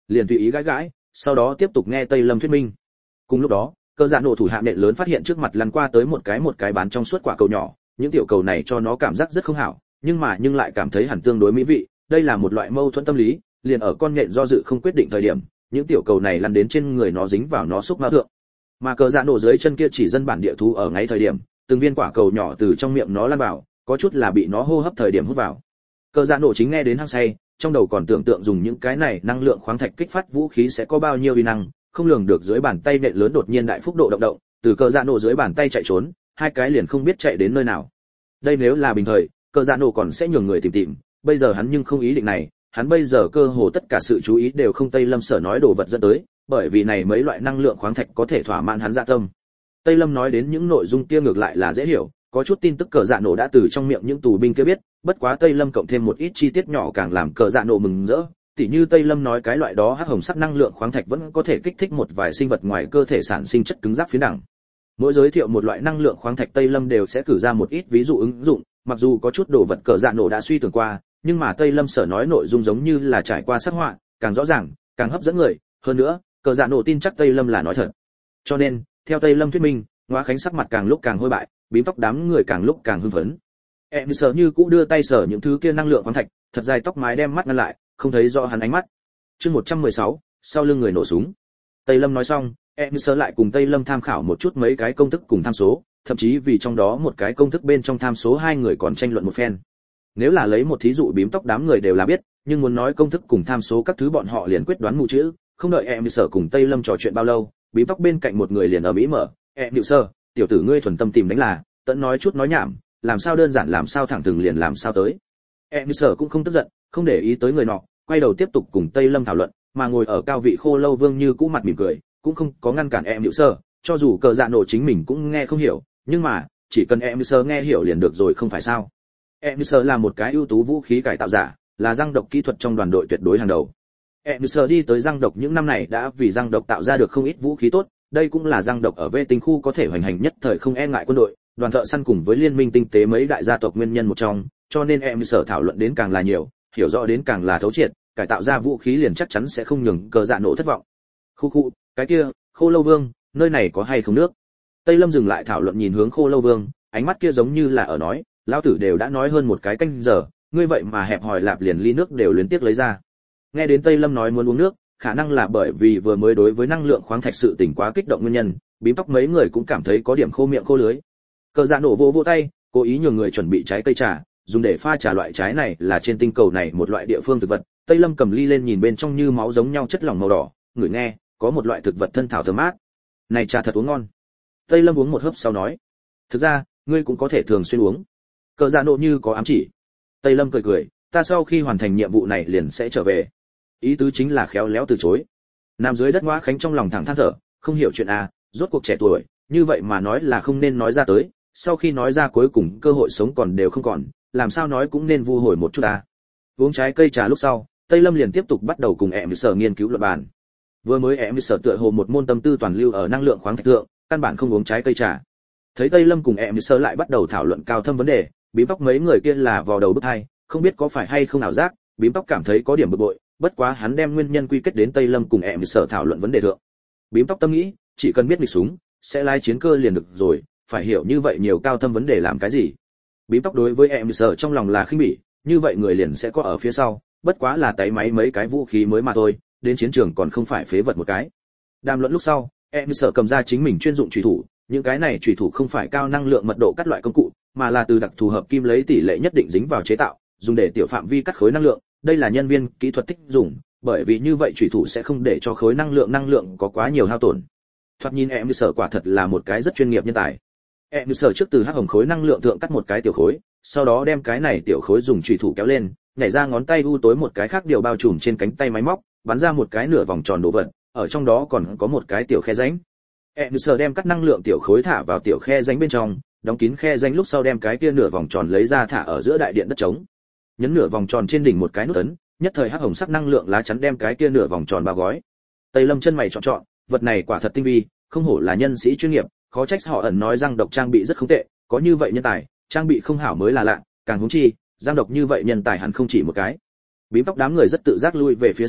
[SPEAKER 1] liền tùy ý gãi gãi, sau đó tiếp tục nghe Tây Lâm thuyết minh. Cùng lúc đó, Cờ Dạ Nổ thủ hạ nện lớn phát hiện trước mặt lăn qua tới một cái một cái bán trong suốt quả cầu nhỏ, những tiểu cầu này cho nó cảm giác rất không hảo, nhưng mà nhưng lại cảm thấy hẳn tương đối mỹ vị, đây là một loại mâu thuẫn tâm lý, liền ở con nhện do dự không quyết định thời điểm, những tiểu cầu này lăn đến trên người nó dính vào nó xúc mao thượng. Mà Cờ Dạ Nổ dưới chân kia chỉ dân bản địa thú ở ngay thời điểm, từng viên quả cầu nhỏ từ trong miệng nó lăn vào, có chút là bị nó hô hấp thời điểm hút vào. Cờ Dạ Nổ chính nghe đến hăng say, trong đầu còn tưởng tượng dùng những cái này năng lượng khoáng thạch kích phát vũ khí sẽ có bao nhiêu uy năng, không lường được dưới bàn tay nện lớn đột nhiên đại phúc độ động động, từ Cờ Dạ Nổ dưới bàn tay chạy trốn, hai cái liền không biết chạy đến nơi nào. Đây nếu là bình thời, Cờ Dạ Nổ còn sẽ nhường người tìm tìm, bây giờ hắn nhưng không ý định này, hắn bây giờ cơ hồ tất cả sự chú ý đều không Tây Lâm sở nói đồ vật dẫn tới, bởi vì này mấy loại năng lượng khoáng thạch có thể thỏa mãn hắn dạ tâm. Tây Lâm nói đến những nội dung kia ngược lại là dễ hiểu, có chút tin tức Cờ Dạ Nổ đã từ trong miệng những tù binh kia biết, bất quá Tây Lâm cộng thêm một ít chi tiết nhỏ càng làm Cờ Dạ Nổ mừng rỡ, tỉ như Tây Lâm nói cái loại đó hắc hồng sắc năng lượng khoáng thạch vẫn có thể kích thích một vài sinh vật ngoài cơ thể sản sinh chất cứng giáp phiến đẳng. Mỗi giới thiệu một loại năng lượng khoáng thạch Tây Lâm đều sẽ cử ra một ít ví dụ ứng dụng, mặc dù có chút đồ vật Cờ Dạ Nổ đã suy tưởng qua, nhưng mà Tây Lâm sở nói nội dung giống như là trải qua sắc họa, càng rõ ràng, càng hấp dẫn người, hơn nữa, Cờ Dạ Nổ tin chắc Tây Lâm là nói thật. Cho nên, theo Tây Lâm thuyết minh, Ngoa Khánh sắc mặt càng lúc càng hôi bại, bím tóc đám người càng lúc càng hưng phấn. Em sợ như cũ đưa tay sở những thứ kia năng lượng khoáng thạch, thật dài tóc mái đem mắt ngăn lại, không thấy rõ hắn ánh mắt. Chương một trăm mười sáu, sau lưng người nổ súng. Tây Lâm nói xong, em sợ lại cùng Tây Lâm tham khảo một chút mấy cái công thức cùng tham số, thậm chí vì trong đó một cái công thức bên trong tham số hai người còn tranh luận một phen. Nếu là lấy một thí dụ bím tóc đám người đều là biết, nhưng muốn nói công thức cùng tham số các thứ bọn họ liền quyết đoán mù chữ, không đợi em sợ cùng Tây Lâm trò chuyện bao lâu, bím tóc bên cạnh một người liền ở mỹ mở, em nhự sơ, tiểu tử ngươi thuần tâm tìm đánh là, tận nói chút nói nhảm, làm sao đơn giản làm sao thẳng thừng liền làm sao tới. Em sở cũng không tức giận, không để ý tới người nọ, quay đầu tiếp tục cùng Tây Lâm thảo luận, mà ngồi ở cao vị Khô Lâu Vương như cũ mặt mỉm cười, cũng không có ngăn cản em nhự sơ, cho dù Cờ Dạ Nổ chính mình cũng nghe không hiểu, nhưng mà chỉ cần em sơ nghe hiểu liền được rồi không phải sao. Em sơ là một cái ưu tú vũ khí cải tạo giả, là răng độc kỹ thuật trong đoàn đội tuyệt đối hàng đầu. Em sơ đi tới răng độc những năm này đã vì răng độc tạo ra được không ít vũ khí tốt, đây cũng là răng độc ở vệ tinh khu có thể hoành hành nhất thời không e ngại quân đội, đoàn thợ săn cùng với liên minh tinh tế mấy đại gia tộc nguyên nhân một trong, cho nên em sở thảo luận đến càng là nhiều, hiểu rõ đến càng là thấu triệt, cải tạo ra vũ khí liền chắc chắn sẽ không nhường Cờ Dạ Nổ thất vọng. Khu khu, cái kia, Khô Lâu Vương, nơi này có hay không nước? Tây Lâm dừng lại thảo luận nhìn hướng Khô Lâu Vương, ánh mắt kia giống như là ở nói, lão tử đều đã nói hơn một cái canh giờ, ngươi vậy mà hẹp hòi lạp liền ly nước đều liên tiếc lấy ra. Nghe đến Tây Lâm nói muốn uống nước, khả năng là bởi vì vừa mới đối với năng lượng khoáng thạch sự tỉnh quá kích động nguyên nhân, bím tóc mấy người cũng cảm thấy có điểm khô miệng khô lưới. Cờ Dạ Nổ vô vô tay, cố ý nhường người chuẩn bị trái cây trà, dùng để pha trà. Loại trái này là trên tinh cầu này một loại địa phương thực vật. Tây Lâm cầm ly lên nhìn bên trong như máu giống nhau chất lỏng màu đỏ, ngửi nghe, có một loại thực vật thân thảo thơm mát. Này trà thật uống ngon. Tây Lâm uống một hớp sau nói, thực ra, ngươi cũng có thể thường xuyên uống. Cờ Dạ Nổ như có ám chỉ. Tây Lâm cười cười, ta sau khi hoàn thành nhiệm vụ này liền sẽ trở về. Ý tứ chính là khéo léo từ chối. Nằm dưới đất Ngoa Khánh trong lòng thẳng than thở, không hiểu chuyện à, rốt cuộc trẻ tuổi, như vậy mà nói là không nên nói ra tới, sau khi nói ra cuối cùng cơ hội sống còn đều không còn, làm sao nói cũng nên vu hồi một chút à. Uống trái cây trà lúc sau, Tây Lâm liền tiếp tục bắt đầu cùng em sở nghiên cứu luận bàn. Vừa mới em sở tựa hồ một môn tâm tư toàn lưu ở năng lượng khoáng thạch thượng, căn bản không uống trái cây trà. Thấy Tây Lâm cùng em sở lại bắt đầu thảo luận cao thâm vấn đề, bím tóc mấy người kia là vò đầu bứt tai, không biết có phải hay không ảo giác, bím tóc cảm thấy có điểm bực bội, bất quá hắn đem nguyên nhân quy kết đến Tây Lâm cùng em sở thảo luận vấn đề thượng. Bím tóc tâm nghĩ, chỉ cần biết nghịch súng, sẽ lái chiến cơ liền được rồi, phải hiểu như vậy nhiều cao thâm vấn đề làm cái gì. Bím tóc đối với em sở trong lòng là khinh bỉ, như vậy người liền sẽ có ở phía sau, bất quá là tay máy mấy cái vũ khí mới mà thôi, đến chiến trường còn không phải phế vật một cái. Đàm luận lúc sau, em sở cầm ra chính mình chuyên dụng chủy thủ, những cái này chủy thủ không phải cao năng lượng mật độ cắt loại công cụ, mà là từ đặc thù hợp kim lấy tỷ lệ nhất định dính vào chế tạo, dùng để tiểu phạm vi cắt khối năng lượng, đây là nhân viên kỹ thuật thích dùng, bởi vì như vậy chủy thủ sẽ không để cho khối năng lượng năng lượng có quá nhiều hao tổn. Thoạt nhìn em sở quả thật là một cái rất chuyên nghiệp nhân tài. Em sở trước từ hắc hồng khối năng lượng thượng cắt một cái tiểu khối, sau đó đem cái này tiểu khối dùng chủy thủ kéo lên, nhảy ra ngón tay u tối một cái khác điều bao trùm trên cánh tay máy móc, bắn ra một cái nửa vòng tròn đồ vật, ở trong đó còn có một cái tiểu khe rãnh. Em sở đem cắt năng lượng tiểu khối thả vào tiểu khe rãnh bên trong, đóng kín khe rãnh lúc sau đem cái kia nửa vòng tròn lấy ra thả ở giữa đại điện đất trống. Nhấn nửa vòng tròn trên đỉnh một cái nút ấn, nhất thời hắc hồng sắc năng lượng lá chắn đem cái kia nửa vòng tròn bao gói. Tây Lâm chân mày chọn chọn, vật này quả thật tinh vi, không hổ là nhân sĩ chuyên nghiệp, khó trách họ ẩn nói răng độc trang bị rất không tệ, có như vậy nhân tài, trang bị không hảo mới là lạ, càng huống chi, răng độc như vậy nhân tài hẳn không chỉ một cái. Bím tóc đám người rất tự giác lui về phía sau,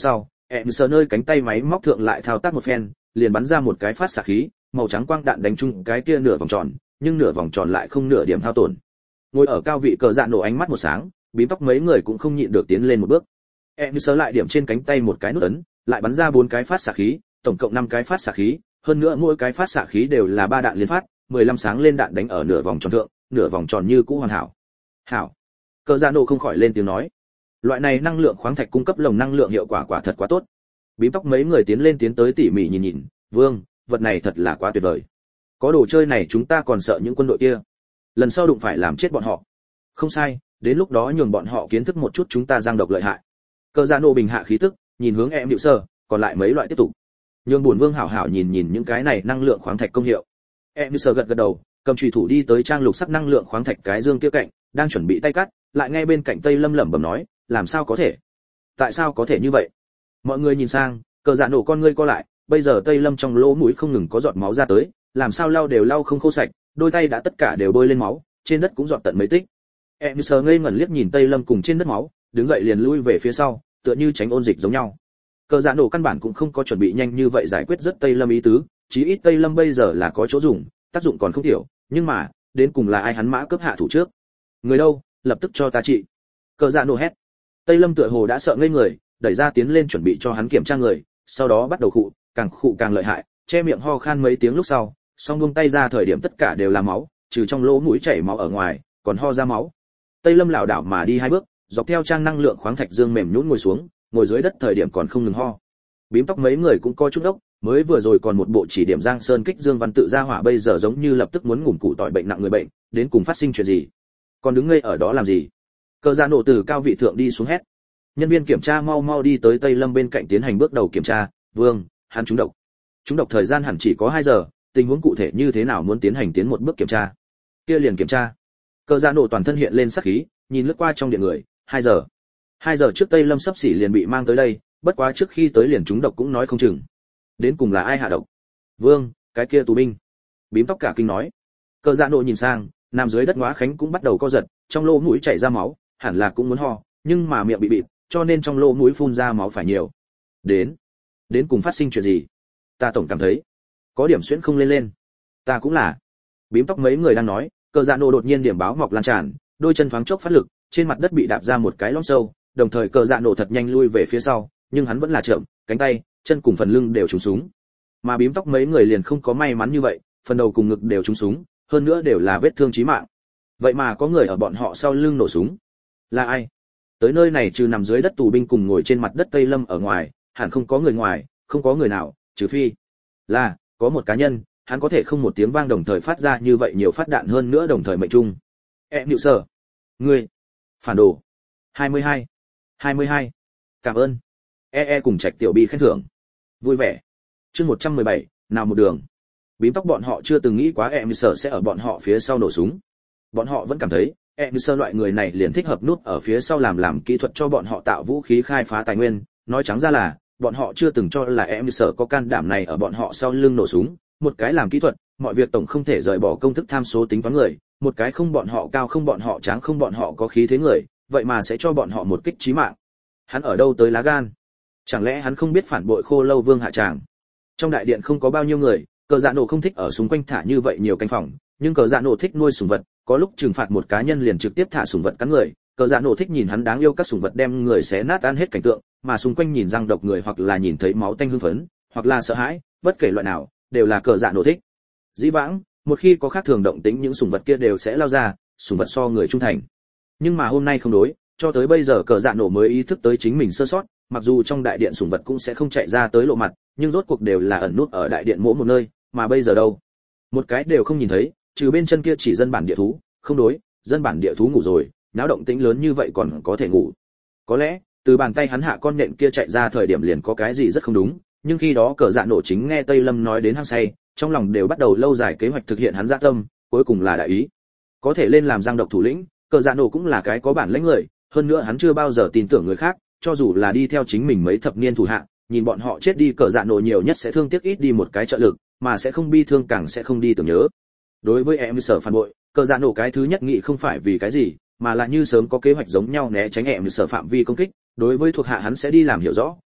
[SPEAKER 1] em sờ nơi cánh tay máy móc thượng lại thao tác một phen, liền bắn ra một cái phát xạ khí, màu trắng quang đạn đánh trúng cái kia nửa vòng tròn, nhưng nửa vòng tròn lại không nửa điểm hao tổn. Ngồi ở cao vị cờ dạ nổ ánh mắt một sáng, bím tóc mấy người cũng không nhịn được tiến lên một bước. Em sờ lại điểm trên cánh tay một cái nút ấn, lại bắn ra bốn cái phát xạ khí, tổng cộng năm cái phát xạ khí, hơn nữa mỗi cái phát xạ khí đều là ba đạn liên phát, mười lăm sáng lên đạn đánh ở nửa vòng tròn thượng, nửa vòng tròn như cũ hoàn hảo. Hảo. Cờ dạ nổ không khỏi lên tiếng nói. Loại này năng lượng khoáng thạch cung cấp lồng năng lượng hiệu quả quả thật quá tốt. Bím tóc mấy người tiến lên tiến tới tỉ mỉ nhìn nhìn, "Vương, vật này thật là quá tuyệt vời. Có đồ chơi này chúng ta còn sợ những quân đội kia. Lần sau đụng phải làm chết bọn họ." "Không sai, đến lúc đó nhường bọn họ kiến thức một chút chúng ta giang độc lợi hại." Cờ dạ nổ bình hạ khí tức, nhìn hướng em Diệu Sơ, còn lại mấy loại tiếp tục. Nhường buồn Vương hảo hảo nhìn nhìn những cái này năng lượng khoáng thạch công hiệu. Em Diệu Sơ gật gật đầu, cầm chùy thủ đi tới trang lục sắc năng lượng khoáng thạch cái dương kia cạnh, đang chuẩn bị tay cắt, lại nghe bên cạnh Tây Lâm lẩm bẩm nói, "Làm sao có thể? Tại sao có thể như vậy?" Mọi người nhìn sang, cờ dạ nổ con ngươi co lại, bây giờ Tây Lâm trong lỗ mũi không ngừng có giọt máu ra tới, làm sao lau đều lau không khô sạch, đôi tay đã tất cả đều bôi lên máu, trên đất cũng giọt tận mấy tích. Em sờ ngây ngẩn liếc nhìn Tây Lâm cùng trên đất máu, đứng dậy liền lui về phía sau, tựa như tránh ôn dịch giống nhau. Cờ dạ nổ căn bản cũng không có chuẩn bị nhanh như vậy giải quyết rất Tây Lâm ý tứ, chí ít Tây Lâm bây giờ là có chỗ dùng, tác dụng còn không tiểu, nhưng mà, đến cùng là ai hắn mã cướp hạ thủ trước? Người đâu, lập tức cho ta trị. Cờ dạ nổ hét. Tây Lâm tựa hồ đã sợ ngây người, đẩy ra tiến lên chuẩn bị cho hắn kiểm tra người, sau đó bắt đầu khụ, càng khụ càng lợi hại, che miệng ho khan mấy tiếng lúc sau, song buông tay ra thời điểm tất cả đều là máu, trừ trong lỗ mũi chảy máu ở ngoài, còn ho ra máu. Tây Lâm lảo đảo mà đi hai bước, dọc theo trang năng lượng khoáng thạch dương mềm nhũn ngồi xuống, ngồi dưới đất thời điểm còn không ngừng ho. Bím tóc mấy người cũng coi chút đốc, mới vừa rồi còn một bộ chỉ điểm Giang Sơn kích Dương Văn tự ra hỏa bây giờ giống như lập tức muốn ngủm củ tỏi bệnh nặng người bệnh, đến cùng phát sinh chuyện gì? Còn đứng ngây ở đó làm gì? Cờ dạ nổ từ cao vị thượng đi xuống hét. Nhân viên kiểm tra mau mau đi tới Tây Lâm bên cạnh tiến hành bước đầu kiểm tra, "Vương, hắn trúng độc." Trúng độc thời gian hẳn chỉ có hai giờ, tình huống cụ thể như thế nào muốn tiến hành tiến một bước kiểm tra. Kia liền kiểm tra. Cờ dạ nổ toàn thân hiện lên sát khí, nhìn lướt qua trong điện người, hai giờ. hai giờ trước Tây Lâm sắp xỉ liền bị mang tới đây, bất quá trước khi tới liền trúng độc cũng nói không chừng. Đến cùng là ai hạ độc? Vương, cái kia tù binh. Bím tóc cả kinh nói. Cờ dạ nổ nhìn sang, nằm dưới đất Ngóa Khánh cũng bắt đầu co giật, trong lỗ mũi chảy ra máu, hẳn là cũng muốn ho, nhưng mà miệng bị bịt, cho nên trong lỗ mũi phun ra máu phải nhiều. Đến, đến cùng phát sinh chuyện gì? Ta tổng cảm thấy có điểm xuyễn không lên lên. Ta cũng là. Bím tóc mấy người đang nói, cờ dạ nổ đột nhiên điểm báo mọc lan tràn, đôi chân thoáng chốc phát lực, trên mặt đất bị đạp ra một cái lõm sâu, đồng thời cờ dạ nổ thật nhanh lui về phía sau, nhưng hắn vẫn là chậm, cánh tay, chân cùng phần lưng đều trúng súng. Mà bím tóc mấy người liền không có may mắn như vậy, phần đầu cùng ngực đều trúng súng, hơn nữa đều là vết thương chí mạng. Vậy mà có người ở bọn họ sau lưng nổ súng. Là ai? Tới nơi này trừ nằm dưới đất tù binh cùng ngồi trên mặt đất Tây Lâm ở ngoài, hẳn không có người ngoài, không có người nào, trừ phi là có một cá nhân, hắn có thể không một tiếng vang đồng thời phát ra như vậy nhiều phát đạn hơn nữa đồng thời mệnh trung. Em Diệu Sở, ngươi phản đồ. hai mươi hai hai mươi hai Cảm ơn. E E cùng Trạch Tiểu Bi khen thưởng. Vui vẻ. Chương một trăm mười bảy, nào một đường. Bím tóc bọn họ chưa từng nghĩ quá Em Diệu Sở sẽ ở bọn họ phía sau nổ súng. Bọn họ vẫn cảm thấy Em Diệu Sở loại người này liền thích hợp nút ở phía sau làm làm kỹ thuật cho bọn họ tạo vũ khí khai phá tài nguyên, nói trắng ra là bọn họ chưa từng cho là Em Diệu Sở có can đảm này ở bọn họ sau lưng nổ súng, một cái làm kỹ thuật, mọi việc tổng không thể rời bỏ công thức tham số tính toán người, một cái không bọn họ cao không bọn họ tráng không bọn họ có khí thế người, vậy mà sẽ cho bọn họ một kích chí mạng. Hắn ở đâu tới lá gan? Chẳng lẽ hắn không biết phản bội Khô Lâu Vương hạ tràng? Trong đại điện không có bao nhiêu người, cờ dạ nổ không thích ở xung quanh thả như vậy nhiều canh phòng, nhưng cờ dạ nổ thích nuôi sủng vật, có lúc trừng phạt một cá nhân liền trực tiếp thả sủng vật cắn người, cờ dạ nổ thích nhìn hắn đáng yêu các sủng vật đem người xé nát ăn hết cảnh tượng, mà xung quanh nhìn răng độc người hoặc là nhìn thấy máu tanh hưng phấn, hoặc là sợ hãi, bất kể loại nào, đều là cờ dạ nổ thích. Dĩ vãng, một khi có khác thường động tĩnh những sủng vật kia đều sẽ lao ra, sủng vật so người trung thành. Nhưng mà hôm nay không đối, cho tới bây giờ cờ dạ nổ mới ý thức tới chính mình sơ sót, mặc dù trong đại điện sủng vật cũng sẽ không chạy ra tới lộ mặt, nhưng rốt cuộc đều là ẩn nút ở đại điện mỗi một nơi, mà bây giờ đâu, một cái đều không nhìn thấy, trừ bên chân kia chỉ dân bản địa thú, không đối, dân bản địa thú ngủ rồi, náo động tĩnh lớn như vậy còn có thể ngủ. Có lẽ, từ bàn tay hắn hạ con nện kia chạy ra thời điểm liền có cái gì rất không đúng, nhưng khi đó cờ dạ nổ chính nghe Tây Lâm nói đến hăng say, trong lòng đều bắt đầu lâu dài kế hoạch thực hiện hắn dạ tâm, cuối cùng là đại ý. Có thể lên làm giang độc thủ lĩnh, cờ dạ nổ cũng là cái có bản lĩnh người, hơn nữa hắn chưa bao giờ tin tưởng người khác, cho dù là đi theo chính mình mấy thập niên thủ hạ, nhìn bọn họ chết đi cờ dạ nổ nhiều nhất sẽ thương tiếc ít đi một cái trợ lực, mà sẽ không bi thương càng sẽ không đi tưởng nhớ. Đối với em sở phản bội, cờ dạ nổ cái thứ nhất nghĩ không phải vì cái gì, mà là như sớm có kế hoạch giống nhau né tránh em sở phạm vi công kích, đối với thuộc hạ hắn sẽ đi làm hiểu rõ,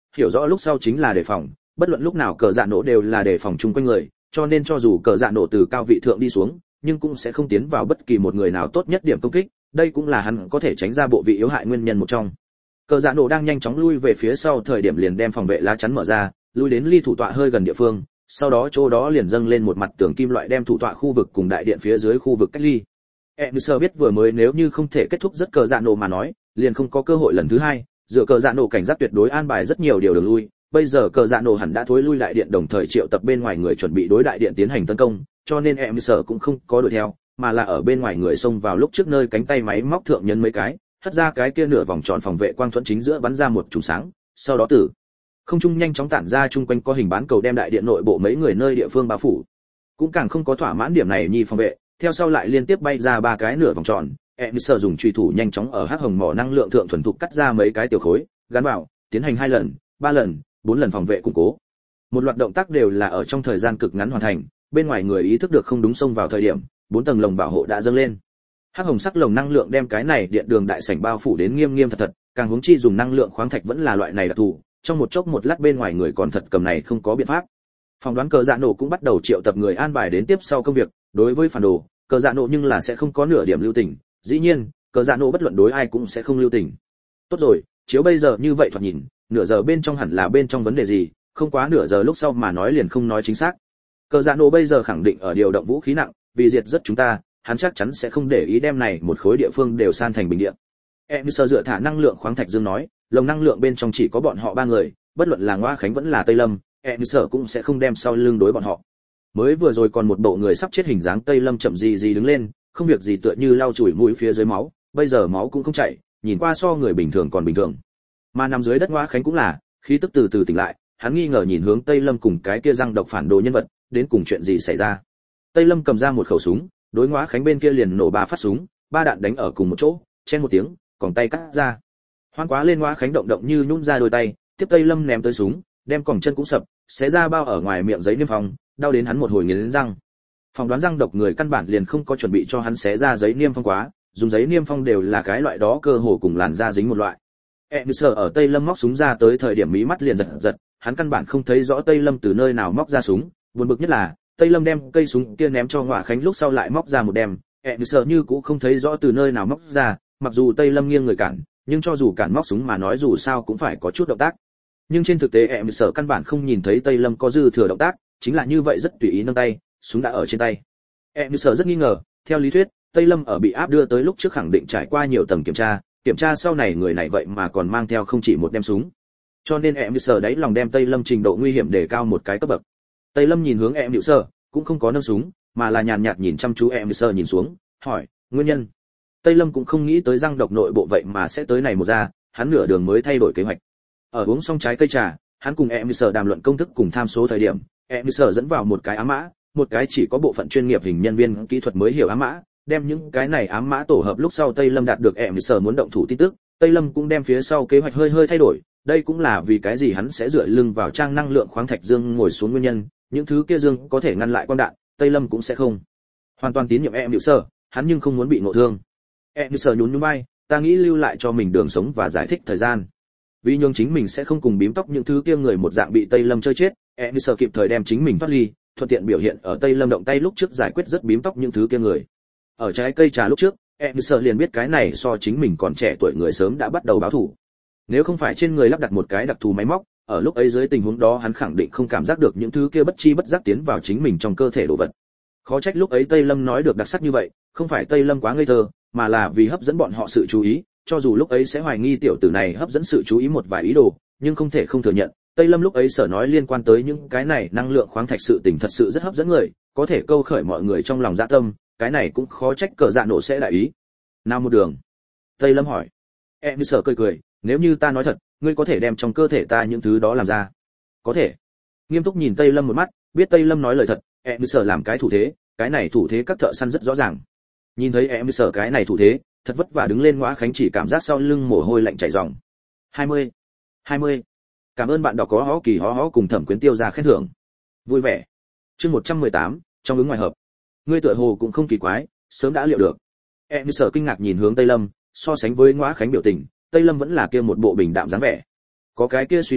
[SPEAKER 1] hiểu rõ lúc sau chính là đề phòng, bất luận lúc nào cờ dạ nổ đều là đề phòng chung quanh người, cho nên cho dù cờ dạ nổ từ cao vị thượng đi xuống, nhưng cũng sẽ không tiến vào bất kỳ một người nào tốt nhất điểm công kích, đây cũng là hắn có thể tránh ra bộ vị yếu hại nguyên nhân một trong. Cờ dạ nổ đang nhanh chóng lui về phía sau thời điểm liền đem phòng vệ lá chắn mở ra, lui đến ly thủ tọa hơi gần địa phương, sau đó chỗ đó liền dâng lên một mặt tường kim loại đem thủ tọa khu vực cùng đại điện phía dưới khu vực cách ly. Emerson biết vừa mới nếu như không thể kết thúc rất cờ dạ nổ mà nói, liền không có cơ hội lần thứ hai, dựa cờ dạ nổ cảnh giác tuyệt đối an bài rất nhiều điều đường lui, bây giờ cờ dạ nổ hẳn đã thối lui đại điện đồng thời triệu tập bên ngoài người chuẩn bị đối đại điện tiến hành tấn công, cho nên Emerson cũng không có đuổi theo, mà là ở bên ngoài người xông vào lúc trước nơi cánh tay máy móc thượng nhân mấy cái, hất ra cái kia nửa vòng tròn phòng vệ quang thuẫn chính giữa bắn ra một chùm sáng, sau đó tử không trung nhanh chóng tản ra chung quanh có hình bán cầu đem đại điện nội bộ mấy người nơi địa phương bao phủ. Cũng càng không có thỏa mãn điểm này nhi phòng vệ, theo sau lại liên tiếp bay ra ba cái nửa vòng tròn, Emerson dùng chùy thủ nhanh chóng ở hắc hồng mỏ năng lượng thượng thuần thục cắt ra mấy cái tiểu khối, gắn vào, tiến hành hai lần, ba lần, bốn lần phòng vệ củng cố. Một loạt động tác đều là ở trong thời gian cực ngắn hoàn thành, bên ngoài người ý thức được không đúng xông vào thời điểm, bốn tầng lồng bảo hộ đã dâng lên. Hắc hồng sắc lồng năng lượng đem cái này điện đường đại sảnh bao phủ đến nghiêm nghiêm thật thật, càng huống chi dùng năng lượng khoáng thạch vẫn là loại này đặc thù, trong một chốc một lát bên ngoài người còn thật cầm này không có biện pháp. Phòng đoán cờ dạ nổ cũng bắt đầu triệu tập người an bài đến tiếp sau công việc, đối với phản đồ, cờ dạ nổ nhưng là sẽ không có nửa điểm lưu tình, dĩ nhiên, cờ dạ nổ bất luận đối ai cũng sẽ không lưu tình. Tốt rồi, chiếu bây giờ như vậy thoạt nhìn, nửa giờ bên trong hẳn là bên trong vấn đề gì, không quá nửa giờ lúc sau mà nói liền không nói chính xác. Cờ dạ nổ bây giờ khẳng định ở điều động vũ khí nặng, vì diệt rất chúng ta, hắn chắc chắn sẽ không để ý đem này một khối địa phương đều san thành bình địa. Emerson dựa thả năng lượng khoáng thạch dương nói, lồng năng lượng bên trong chỉ có bọn họ ba người, bất luận là Ngoa Khánh vẫn là Tây Lâm, Emerson cũng sẽ không đem sau lưng đối bọn họ. Mới vừa rồi còn một bộ người sắp chết hình dáng Tây Lâm chậm gì gì đứng lên, không việc gì tựa như lau chùi mũi phía dưới máu, bây giờ máu cũng không chảy, nhìn qua so người bình thường còn bình thường. Mà nằm dưới đất Ngoa Khánh cũng là, khí tức từ từ tỉnh lại, hắn nghi ngờ nhìn hướng Tây Lâm cùng cái kia răng độc phản đồ nhân vật, đến cùng chuyện gì xảy ra. Tây Lâm cầm ra một khẩu súng, đối Ngoa Khánh bên kia liền nổ ba phát súng, ba đạn đánh ở cùng một chỗ, chen một tiếng, còng tay cắt ra. Hoan quá lên Ngoa Khánh động động như nhún ra đôi tay, tiếp Tây Lâm ném tới súng, đem còng chân cũng sập, xé ra bao ở ngoài miệng giấy niêm phong, đau đến hắn một hồi nghiến răng. Phòng đoán răng độc người căn bản liền không có chuẩn bị cho hắn xé ra giấy niêm phong quá, dùng giấy niêm phong đều là cái loại đó cơ hồ cùng làn da dính một loại. Emerson ở Tây Lâm móc súng ra tới thời điểm mí mắt liền giật giật, hắn căn bản không thấy rõ Tây Lâm từ nơi nào móc ra súng, buồn bực nhất là Tây Lâm đem cây súng kia ném cho Ngoa Khánh lúc sau lại móc ra một đem, Emerson như cũng không thấy rõ từ nơi nào móc ra, mặc dù Tây Lâm nghiêng người cản, nhưng cho dù cản móc súng mà nói dù sao cũng phải có chút động tác. Nhưng trên thực tế Emerson căn bản không nhìn thấy Tây Lâm có dư thừa động tác, chính là như vậy rất tùy ý nâng tay, súng đã ở trên tay. Emerson rất nghi ngờ, theo lý thuyết, Tây Lâm ở bị áp đưa tới lúc trước khẳng định trải qua nhiều tầng kiểm tra, kiểm tra sau này người này vậy mà còn mang theo không chỉ một đem súng. Cho nên Emerson đáy lòng đem Tây Lâm trình độ nguy hiểm đề cao một cái cấp bậc. Tây Lâm nhìn hướng Emerson, cũng không có nâng súng, mà là nhàn nhạt nhìn chăm chú Emerson nhìn xuống, hỏi, nguyên nhân. Tây Lâm cũng không nghĩ tới răng độc nội bộ vậy mà sẽ tới này một ra, hắn nửa đường mới thay đổi kế hoạch. Ở uống xong trái cây trà, hắn cùng Emerson đàm luận công thức cùng tham số thời điểm, Emerson dẫn vào một cái ám mã, một cái chỉ có bộ phận chuyên nghiệp hình nhân viên kỹ thuật mới hiểu ám mã, đem những cái này ám mã tổ hợp lúc sau Tây Lâm đạt được Emerson muốn động thủ tin tức, Tây Lâm cũng đem phía sau kế hoạch hơi hơi thay đổi, đây cũng là vì cái gì hắn sẽ dựa lưng vào trang năng lượng khoáng thạch dương ngồi xuống nguyên nhân, những thứ kia dương có thể ngăn lại quang đạn, Tây Lâm cũng sẽ không hoàn toàn tín nhiệm Emerson, hắn nhưng không muốn bị ngộ thương. Emerson nhún nhún vai, ta nghĩ lưu lại cho mình đường sống và giải thích thời gian. Vì nhường chính mình sẽ không cùng bím tóc những thứ kia người một dạng bị Tây Lâm chơi chết, Emerson kịp thời đem chính mình thoát ly, thuận tiện biểu hiện ở Tây Lâm động tay lúc trước giải quyết rất bím tóc những thứ kia người. Ở trái cây trà lúc trước, Emerson liền biết cái này so chính mình còn trẻ tuổi người sớm đã bắt đầu báo thù. Nếu không phải trên người lắp đặt một cái đặc thù máy móc, ở lúc ấy dưới tình huống đó hắn khẳng định không cảm giác được những thứ kia bất chi bất giác tiến vào chính mình trong cơ thể đồ vật. Khó trách lúc ấy Tây Lâm nói được đặc sắc như vậy, không phải Tây Lâm quá ngây thơ, mà là vì hấp dẫn bọn họ sự chú ý, cho dù lúc ấy sẽ hoài nghi tiểu tử này hấp dẫn sự chú ý một vài ý đồ, nhưng không thể không thừa nhận, Tây Lâm lúc ấy sở nói liên quan tới những cái này năng lượng khoáng thạch sự tình thật sự rất hấp dẫn người, có thể câu khởi mọi người trong lòng dạ tâm, cái này cũng khó trách cờ dạ nổ sẽ đại ý. Nào một đường? Tây Lâm hỏi. Emerson cười cười, nếu như ta nói thật, ngươi có thể đem trong cơ thể ta những thứ đó làm ra. Có thể. Nghiêm túc nhìn Tây Lâm một mắt, biết Tây Lâm nói lời thật, Emerson làm cái thủ thế, cái này thủ thế các thợ săn rất rõ ràng. Nhìn thấy Emerson cái này thủ thế, thật vất vả đứng lên Ngoa Khánh chỉ cảm giác sau lưng mồ hôi lạnh chảy ròng. hai mươi, hai mươi. Cảm ơn bạn đọc có hó kỳ hó hó cùng Thẩm Quyến Tiêu ra khen thưởng. Vui vẻ. Chương một trăm mười tám, trong ứng ngoài hợp. Ngươi tựa hồ cũng không kỳ quái, sớm đã liệu được. Emerson kinh ngạc nhìn hướng Tây Lâm, so sánh với Ngoa Khánh biểu tình, Tây Lâm vẫn là kia một bộ bình đạm dáng vẻ. Có cái kia suy đoán,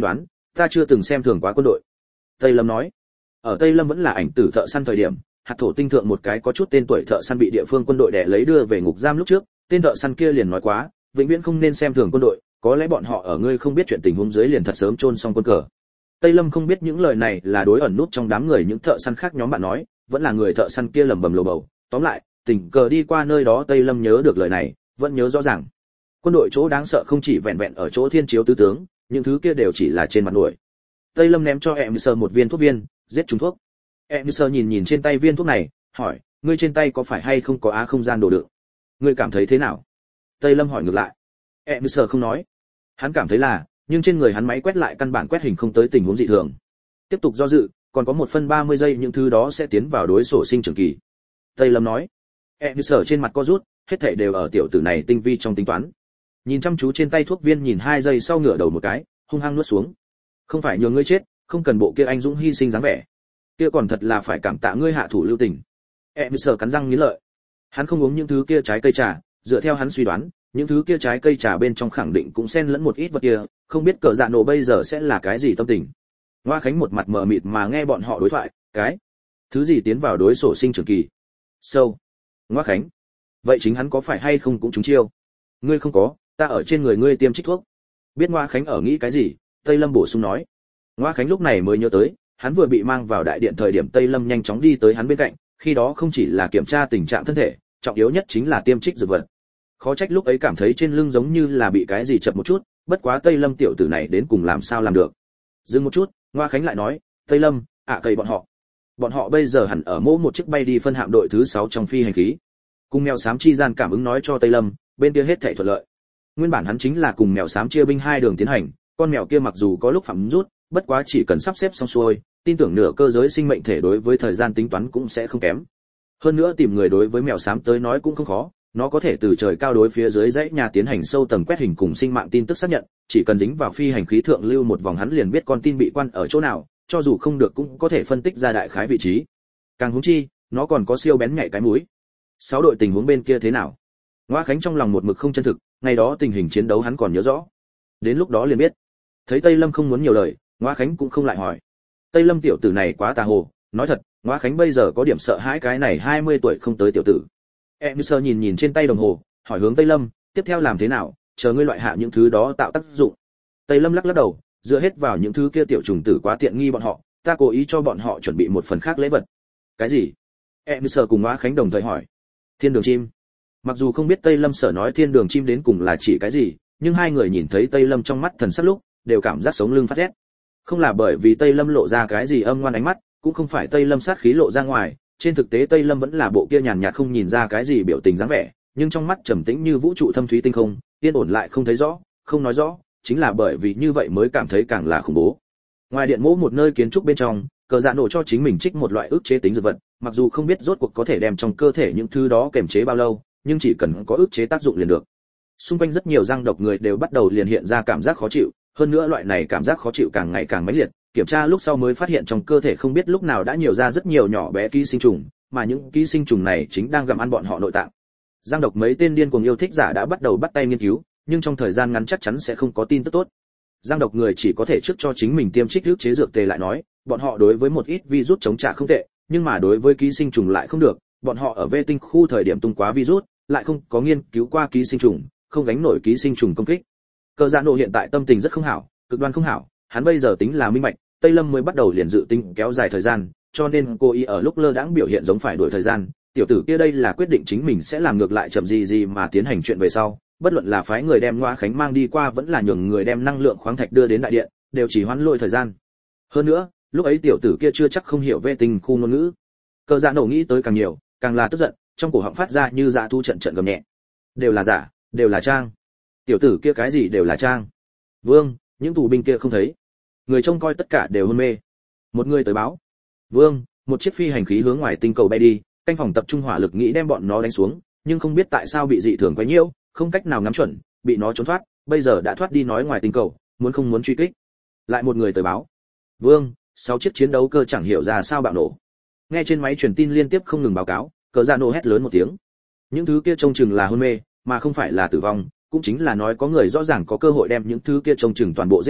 [SPEAKER 1] ta chưa từng xem thường quá quân đội. Tây Lâm nói. Ở Tây Lâm vẫn là ảnh tử thợ săn thời điểm, hạt thổ tinh thượng một cái có chút tên tuổi thợ săn bị địa phương quân đội đè lấy đưa về ngục giam lúc trước, tên thợ săn kia liền nói quá, vĩnh viễn không nên xem thường quân đội, có lẽ bọn họ ở ngươi không biết chuyện tình huống dưới liền thật sớm chôn xong quân cờ. Tây Lâm không biết những lời này là đối ẩn nút trong đám người những thợ săn khác nhóm bạn nói, vẫn là người thợ săn kia lẩm bẩm lầu bầu, tóm lại, tình cờ đi qua nơi đó Tây Lâm nhớ được lời này, vẫn nhớ rõ ràng. Quân đội chỗ đáng sợ không chỉ vẹn vẹn ở chỗ thiên chiếu tứ tướng, những thứ kia đều chỉ là trên mặt nổi. Tây Lâm ném cho em sờ một viên thuốc viên, giết trùng thuốc. Em sờ nhìn nhìn trên tay viên thuốc này, hỏi, ngươi trên tay có phải hay không có á không gian đồ đựng? Ngươi cảm thấy thế nào? Tây Lâm hỏi ngược lại. Em sờ không nói. Hắn cảm thấy là, nhưng trên người hắn máy quét lại căn bản quét hình không tới tình huống dị thường. Tiếp tục do dự, còn có một phân ba mươi giây những thứ đó sẽ tiến vào đối sổ sinh trưởng kỳ. Tây Lâm nói. Em sờ trên mặt co rút, hết thảy đều ở tiểu tử này tinh vi trong tính toán. Nhìn chăm chú trên tay thuốc viên nhìn hai giây sau ngửa đầu một cái, hung hăng nuốt xuống. Không phải nhường ngươi chết, không cần bộ kia anh dũng hy sinh dáng vẻ. Kia còn thật là phải cảm tạ ngươi hạ thủ lưu tình. Em sờ cắn răng nghiến lợi. Hắn không uống những thứ kia trái cây trà, dựa theo hắn suy đoán, những thứ kia trái cây trà bên trong khẳng định cũng xen lẫn một ít vật kia, không biết cờ dạ nổ bây giờ sẽ là cái gì tâm tình. Hoa Khánh một mặt mờ mịt mà nghe bọn họ đối thoại, cái thứ gì tiến vào đối sổ sinh trưởng kỳ. Sâu. Hoa Khánh. Vậy chính hắn có phải hay không cũng trúng chiêu? Ngươi không có, ta ở trên người ngươi tiêm trích thuốc. Biết Hoa Khánh ở nghĩ cái gì, Tây Lâm bổ sung nói. Hoa Khánh lúc này mới nhớ tới, hắn vừa bị mang vào đại điện thời điểm Tây Lâm nhanh chóng đi tới hắn bên cạnh, khi đó không chỉ là kiểm tra tình trạng thân thể, trọng yếu nhất chính là tiêm trích dược vật. Khó trách lúc ấy cảm thấy trên lưng giống như là bị cái gì chập một chút, bất quá Tây Lâm tiểu tử này đến cùng làm sao làm được. Dừng một chút, Hoa Khánh lại nói, Tây Lâm, ạ à, cậy bọn họ. Bọn họ bây giờ hẳn ở mỗ một chiếc bay đi phân hạm đội thứ sáu trong phi hành khí. Cùng mèo xám chi gian cảm ứng nói cho Tây Lâm, bên kia hết thảy thuận lợi. Nguyên bản hắn chính là cùng mèo xám chia binh hai đường tiến hành, con mèo kia mặc dù có lúc phạm rút, bất quá chỉ cần sắp xếp xong xuôi, tin tưởng nửa cơ giới sinh mệnh thể đối với thời gian tính toán cũng sẽ không kém. Hơn nữa tìm người đối với mèo xám tới nói cũng không khó, nó có thể từ trời cao đối phía dưới dãy nhà tiến hành sâu tầng quét hình cùng sinh mạng tin tức xác nhận, chỉ cần dính vào phi hành khí thượng lưu một vòng hắn liền biết con tin bị quan ở chỗ nào, cho dù không được cũng có thể phân tích ra đại khái vị trí. Càng huống chi, nó còn có siêu bén nhạy cái mũi. Sáu đội tình huống bên kia thế nào? Ngoa Khánh trong lòng một mực không chân thực, ngày đó tình hình chiến đấu hắn còn nhớ rõ. Đến lúc đó liền biết. Thấy Tây Lâm không muốn nhiều lời, Ngoa Khánh cũng không lại hỏi. Tây Lâm tiểu tử này quá tà hồ, nói thật, Ngoa Khánh bây giờ có điểm sợ hãi cái này hai mươi tuổi không tới tiểu tử. Em sơ nhìn nhìn trên tay đồng hồ, hỏi hướng Tây Lâm, tiếp theo làm thế nào, chờ ngươi loại hạ những thứ đó tạo tác dụng. Tây Lâm lắc lắc đầu, dựa hết vào những thứ kia tiểu trùng tử quá tiện nghi bọn họ, ta cố ý cho bọn họ chuẩn bị một phần khác lễ vật. Cái gì? Em sơ cùng Ngoa Khánh đồng thời hỏi. Thiên đường chim. Mặc dù không biết Tây Lâm sở nói thiên đường chim đến cùng là chỉ cái gì, nhưng hai người nhìn thấy Tây Lâm trong mắt thần sắc lúc, đều cảm giác sống lưng phát rét. Không là bởi vì Tây Lâm lộ ra cái gì âm ngoan ánh mắt, cũng không phải Tây Lâm sát khí lộ ra ngoài, trên thực tế Tây Lâm vẫn là bộ kia nhàn nhạt không nhìn ra cái gì biểu tình dáng vẻ, nhưng trong mắt trầm tĩnh như vũ trụ thâm thúy tinh không, yên ổn lại không thấy rõ, không nói rõ, chính là bởi vì như vậy mới cảm thấy càng là khủng bố. Ngoài điện mỗ một nơi kiến trúc bên trong, cờ dạ nổ cho chính mình trích một loại ức chế tính dược vật, mặc dù không biết rốt cuộc có thể đem trong cơ thể những thứ đó kiềm chế bao lâu, nhưng chỉ cần có ức chế tác dụng liền được. Xung quanh rất nhiều răng độc người đều bắt đầu liền hiện ra cảm giác khó chịu, hơn nữa loại này cảm giác khó chịu càng ngày càng mãnh liệt, kiểm tra lúc sau mới phát hiện trong cơ thể không biết lúc nào đã nhiều ra rất nhiều nhỏ bé ký sinh trùng, mà những ký sinh trùng này chính đang gặm ăn bọn họ nội tạng. Răng độc mấy tên điên cuồng yêu thích giả đã bắt đầu bắt tay nghiên cứu, nhưng trong thời gian ngắn chắc chắn sẽ không có tin tức tốt. Răng độc người chỉ có thể trước cho chính mình tiêm trích ức chế dược tề lại nói, bọn họ đối với một ít virus chống trả không tệ, nhưng mà đối với ký sinh trùng lại không được, bọn họ ở vệ tinh khu thời điểm tung quá virus, lại không có nghiên cứu qua ký sinh trùng, không gánh nổi ký sinh trùng công kích. Cờ Dạ Nổ hiện tại tâm tình rất không hảo, cực đoan không hảo, hắn bây giờ tính là minh bạch, Tây Lâm mới bắt đầu liền dự tính kéo dài thời gian, cho nên cô ý ở lúc lơ đãng biểu hiện giống phải đuổi thời gian, tiểu tử kia đây là quyết định chính mình sẽ làm ngược lại chậm gì gì mà tiến hành chuyện về sau, bất luận là phái người đem Ngoa Khánh mang đi qua vẫn là nhường người đem năng lượng khoáng thạch đưa đến đại điện, đều chỉ hoãn lôi thời gian. Hơn nữa, lúc ấy tiểu tử kia chưa chắc không hiểu vệ tinh khu ngôn ngữ. Cờ Dạ Nổ nghĩ tới càng nhiều, càng là tức giận, trong cổ họng phát ra như dạ thu trận trận gầm nhẹ. Đều là giả, đều là trang. Tiểu tử kia cái gì đều là trang. Vương, những tù binh kia không thấy. Người trông coi tất cả đều hôn mê. Một người tới báo. Vương, một chiếc phi hành khí hướng ngoài tinh cầu bay đi, canh phòng tập trung hỏa lực nghĩ đem bọn nó đánh xuống, nhưng không biết tại sao bị dị thường quấy nhiễu, không cách nào ngắm chuẩn, bị nó trốn thoát, bây giờ đã thoát đi nói ngoài tinh cầu, muốn không muốn truy kích. Lại một người tới báo. Vương, sáu chiếc chiến đấu cơ chẳng hiểu ra sao bạo nổ. Nghe trên máy truyền tin liên tiếp không ngừng báo cáo, Cờ Dạ Nổ hét lớn một tiếng. Những thứ kia trông chừng là hôn mê, mà không phải là tử vong, cũng chính là nói có người rõ ràng có cơ hội đem những thứ kia trông chừng toàn bộ giết chết,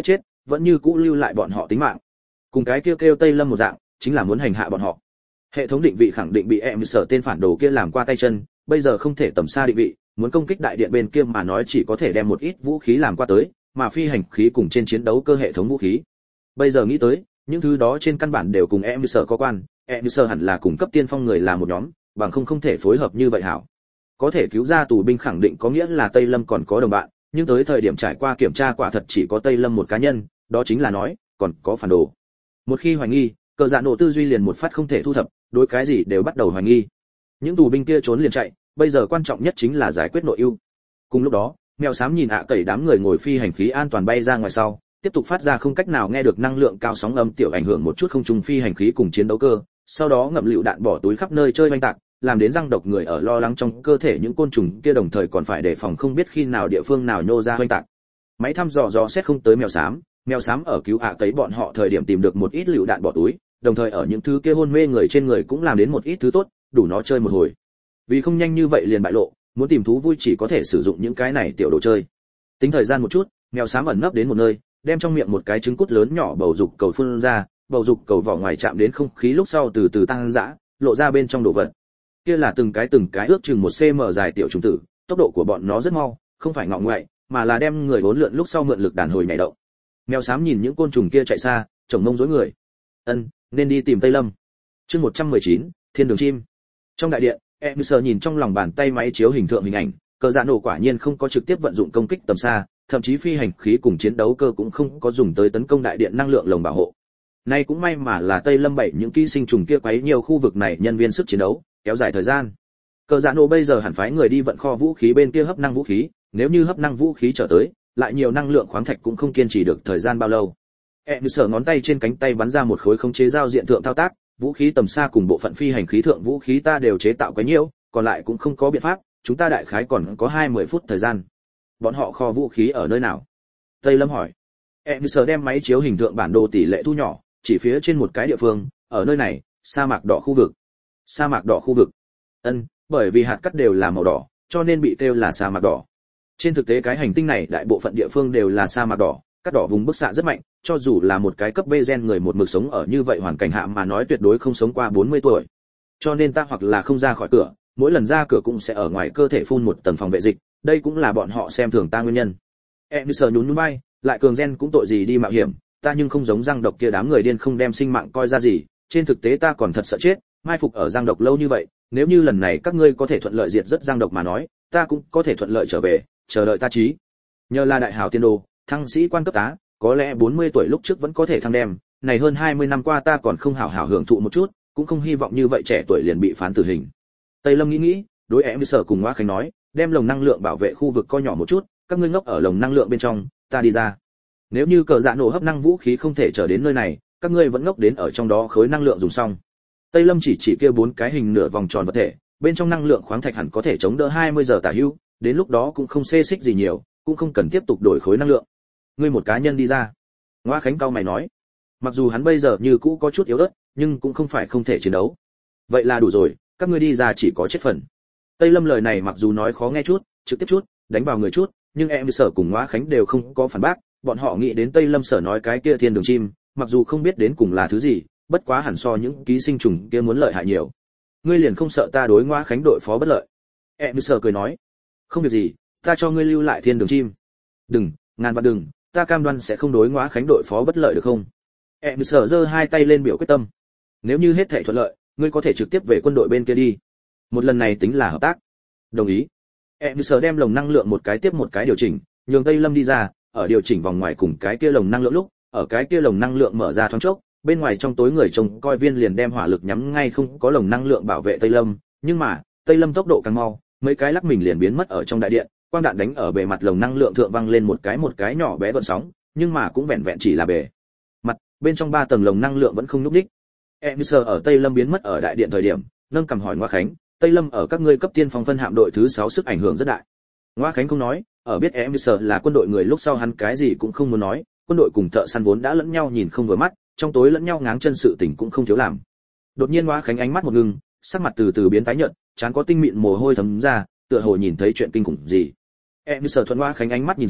[SPEAKER 1] vẫn như cũ lưu lại bọn họ tính mạng. Cùng cái kêu kêu Tây Lâm một dạng, chính là muốn hành hạ bọn họ. Hệ thống định vị khẳng định bị em sở tên phản đồ kia làm qua tay chân, bây giờ không thể tầm xa định vị, muốn công kích đại điện bên kia mà nói chỉ có thể đem một ít vũ khí làm qua tới, mà phi hành khí cùng trên chiến đấu cơ hệ thống vũ khí. Bây giờ nghĩ tới, những thứ đó trên căn bản đều cùng em sở có quan, em sở hẳn là cùng cấp tiên phong người là một nhóm, bằng không không thể phối hợp như vậy hảo. Có thể cứu ra tù binh khẳng định có nghĩa là Tây Lâm còn có đồng bạn, nhưng tới thời điểm trải qua kiểm tra quả thật chỉ có Tây Lâm một cá nhân, đó chính là nói, còn có phản đồ. Một khi hoài nghi, cờ dạ nổ tư duy liền một phát không thể thu thập, đối cái gì đều bắt đầu hoài nghi. Những tù binh kia trốn liền chạy, bây giờ quan trọng nhất chính là giải quyết nội ưu. Cùng lúc đó, mèo xám nhìn ạ à tẩy đám người ngồi phi hành khí an toàn bay ra ngoài sau, tiếp tục phát ra không cách nào nghe được năng lượng cao sóng âm tiểu ảnh hưởng một chút không trung phi hành khí cùng chiến đấu cơ, sau đó ngậm lựu đạn bỏ túi khắp nơi chơi oanh tạc, làm đến răng độc người ở lo lắng trong cơ thể những côn trùng kia đồng thời còn phải đề phòng không biết khi nào địa phương nào nhô ra oanh tạc. Máy thăm dò dò xét không tới mèo xám, mèo xám ở cứu ạ à tẩy bọn họ thời điểm tìm được một ít lựu đạn bỏ túi, đồng thời ở những thứ kia hôn mê người trên người cũng làm đến một ít thứ tốt, đủ nó chơi một hồi. Vì không nhanh như vậy liền bại lộ, muốn tìm thú vui chỉ có thể sử dụng những cái này tiểu đồ chơi. Tính thời gian một chút, mèo xám ẩn nấp đến một nơi, đem trong miệng một cái trứng cút lớn nhỏ bầu dục cầu phun ra, bầu dục cầu vỏ ngoài chạm đến không khí lúc sau từ từ tăng dã, lộ ra bên trong đồ vật. Kia là từng cái từng cái ước chừng một xăng-ti-mét dài tiểu trùng tử, tốc độ của bọn nó rất mau, không phải ngọ ngoại, mà là đem người bốn lượn lúc sau mượn lực đàn hồi nhảy động. Mèo xám nhìn những côn trùng kia chạy xa, chồng mông rối người. Ân, nên đi tìm Tây Lâm. Chương một trăm mười chín, Thiên đường chim. Trong đại điện, em sờ nhìn trong lòng bàn tay máy chiếu hình tượng hình ảnh, cờ dạ nổ quả nhiên không có trực tiếp vận dụng công kích tầm xa, thậm chí phi hành khí cùng chiến đấu cơ cũng không có dùng tới tấn công đại điện năng lượng lồng bảo hộ. Nay cũng may mà là Tây Lâm bảy những ký sinh trùng kia quấy nhiều khu vực này nhân viên sức chiến đấu, kéo dài thời gian. Cờ dạ nổ bây giờ hẳn phái người đi vận kho vũ khí bên kia hấp năng vũ khí, nếu như hấp năng vũ khí trở tới, lại nhiều năng lượng khoáng thạch cũng không kiên trì được thời gian bao lâu. Em sờ ngón tay trên cánh tay bắn ra một khối khống chế giao diện thượng thao tác, vũ khí tầm xa cùng bộ phận phi hành khí thượng vũ khí ta đều chế tạo quá nhiều, còn lại cũng không có biện pháp, chúng ta đại khái còn có hai mươi phút thời gian. Bọn họ kho vũ khí ở nơi nào? Tây Lâm hỏi. Em sờ đem máy chiếu hình tượng bản đồ tỷ lệ thu nhỏ, chỉ phía trên một cái địa phương, ở nơi này, sa mạc đỏ khu vực. Sa mạc đỏ khu vực. Ân, bởi vì hạt cát đều là màu đỏ, cho nên bị kêu là sa mạc đỏ. Trên thực tế cái hành tinh này đại bộ phận địa phương đều là sa mạc đỏ, cát đỏ vùng bức xạ rất mạnh, cho dù là một cái cấp B gen người một mực sống ở như vậy hoàn cảnh hạ mà nói tuyệt đối không sống qua bốn mươi tuổi. Cho nên ta hoặc là không ra khỏi cửa, mỗi lần ra cửa cũng sẽ ở ngoài cơ thể phun một tầng phòng vệ dịch, đây cũng là bọn họ xem thường ta nguyên nhân. Em sờ nhún nhún vai, lại cường gen cũng tội gì đi mạo hiểm, ta nhưng không giống răng độc kia đám người điên không đem sinh mạng coi ra gì, trên thực tế ta còn thật sợ chết, mai phục ở răng độc lâu như vậy, nếu như lần này các ngươi có thể thuận lợi diệt rất răng độc mà nói, ta cũng có thể thuận lợi trở về, chờ đợi ta chí. Nhờ là đại hảo tiên đồ, thăng sĩ quan cấp tá, có lẽ bốn mươi tuổi lúc trước vẫn có thể thăng đem, này hơn hai mươi năm qua ta còn không hảo hảo hưởng thụ một chút, cũng không hy vọng như vậy trẻ tuổi liền bị phán tử hình. Tây Lâm nghĩ nghĩ, đối em sở cùng Ngoa Khánh nói, đem lồng năng lượng bảo vệ khu vực coi nhỏ một chút, các ngươi ngốc ở lồng năng lượng bên trong, ta đi ra. Nếu như cờ dạ nổ hấp năng vũ khí không thể trở đến nơi này, các ngươi vẫn ngốc đến ở trong đó khối năng lượng dùng xong. Tây Lâm chỉ chỉ kia bốn cái hình nửa vòng tròn vật thể, bên trong năng lượng khoáng thạch hẳn có thể chống đỡ hai mươi giờ tả hữu, đến lúc đó cũng không xê xích gì nhiều, cũng không cần tiếp tục đổi khối năng lượng. Ngươi một cá nhân đi ra. Ngoa Khánh cao mày nói, mặc dù hắn bây giờ như cũ có chút yếu ớt, nhưng cũng không phải không thể chiến đấu. Vậy là đủ rồi, các ngươi đi ra chỉ có chết phần. Tây Lâm lời này mặc dù nói khó nghe chút, trực tiếp chút, đánh vào người chút, nhưng em sở cùng Ngoa Khánh đều không có phản bác, bọn họ nghĩ đến Tây Lâm sở nói cái kia thiên đường chim, mặc dù không biết đến cùng là thứ gì, bất quá hẳn so những ký sinh trùng kia muốn lợi hại nhiều. Ngươi liền không sợ ta đối Ngoa Khánh đội phó bất lợi? Em sở cười nói, không việc gì, ta cho ngươi lưu lại thiên đường chim. Đừng, ngàn vạn đừng, ta cam đoan sẽ không đối Ngoa Khánh đội phó bất lợi được không? Em sở giơ hai tay lên biểu quyết tâm. Nếu như hết thảy thuận lợi, ngươi có thể trực tiếp về quân đội bên kia đi. Một lần này tính là hợp tác. Đồng ý. Em sở đem lồng năng lượng một cái tiếp một cái điều chỉnh, nhường Tây Lâm đi ra, ở điều chỉnh vòng ngoài cùng cái kia lồng năng lượng lúc, ở cái kia lồng năng lượng mở ra thoáng chốc, bên ngoài trong tối người trông coi viên liền đem hỏa lực nhắm ngay không có lồng năng lượng bảo vệ Tây Lâm, nhưng mà, Tây Lâm tốc độ càng mau, mấy cái lắc mình liền biến mất ở trong đại điện, quang đạn đánh ở bề mặt lồng năng lượng thượng văng lên một cái một cái nhỏ bé gợn sóng, nhưng mà cũng vẹn vẹn chỉ là bề mặt, bên trong ba tầng lồng năng lượng vẫn không nhúc nhích. Em sờ ở Tây Lâm biến mất ở đại điện thời điểm, nâng cầm hỏi Ngoa Khánh, Tây Lâm ở các ngươi cấp tiên phong phân hạm đội thứ sáu sức ảnh hưởng rất đại. Ngoa Khánh không nói, ở biết em sờ là quân đội người lúc sau hắn cái gì cũng không muốn nói, quân đội cùng thợ săn vốn đã lẫn nhau nhìn không vừa mắt, trong tối lẫn nhau ngáng chân sự tình cũng không thiếu làm. Đột nhiên Ngoa Khánh ánh mắt một ngưng, sắc mặt từ từ biến tái nhợt, trán có tinh mịn mồ hôi thấm ra, tựa hồ nhìn thấy chuyện kinh khủng gì. Em sờ thuận Ngoa Khánh ánh mắt nhìn sang,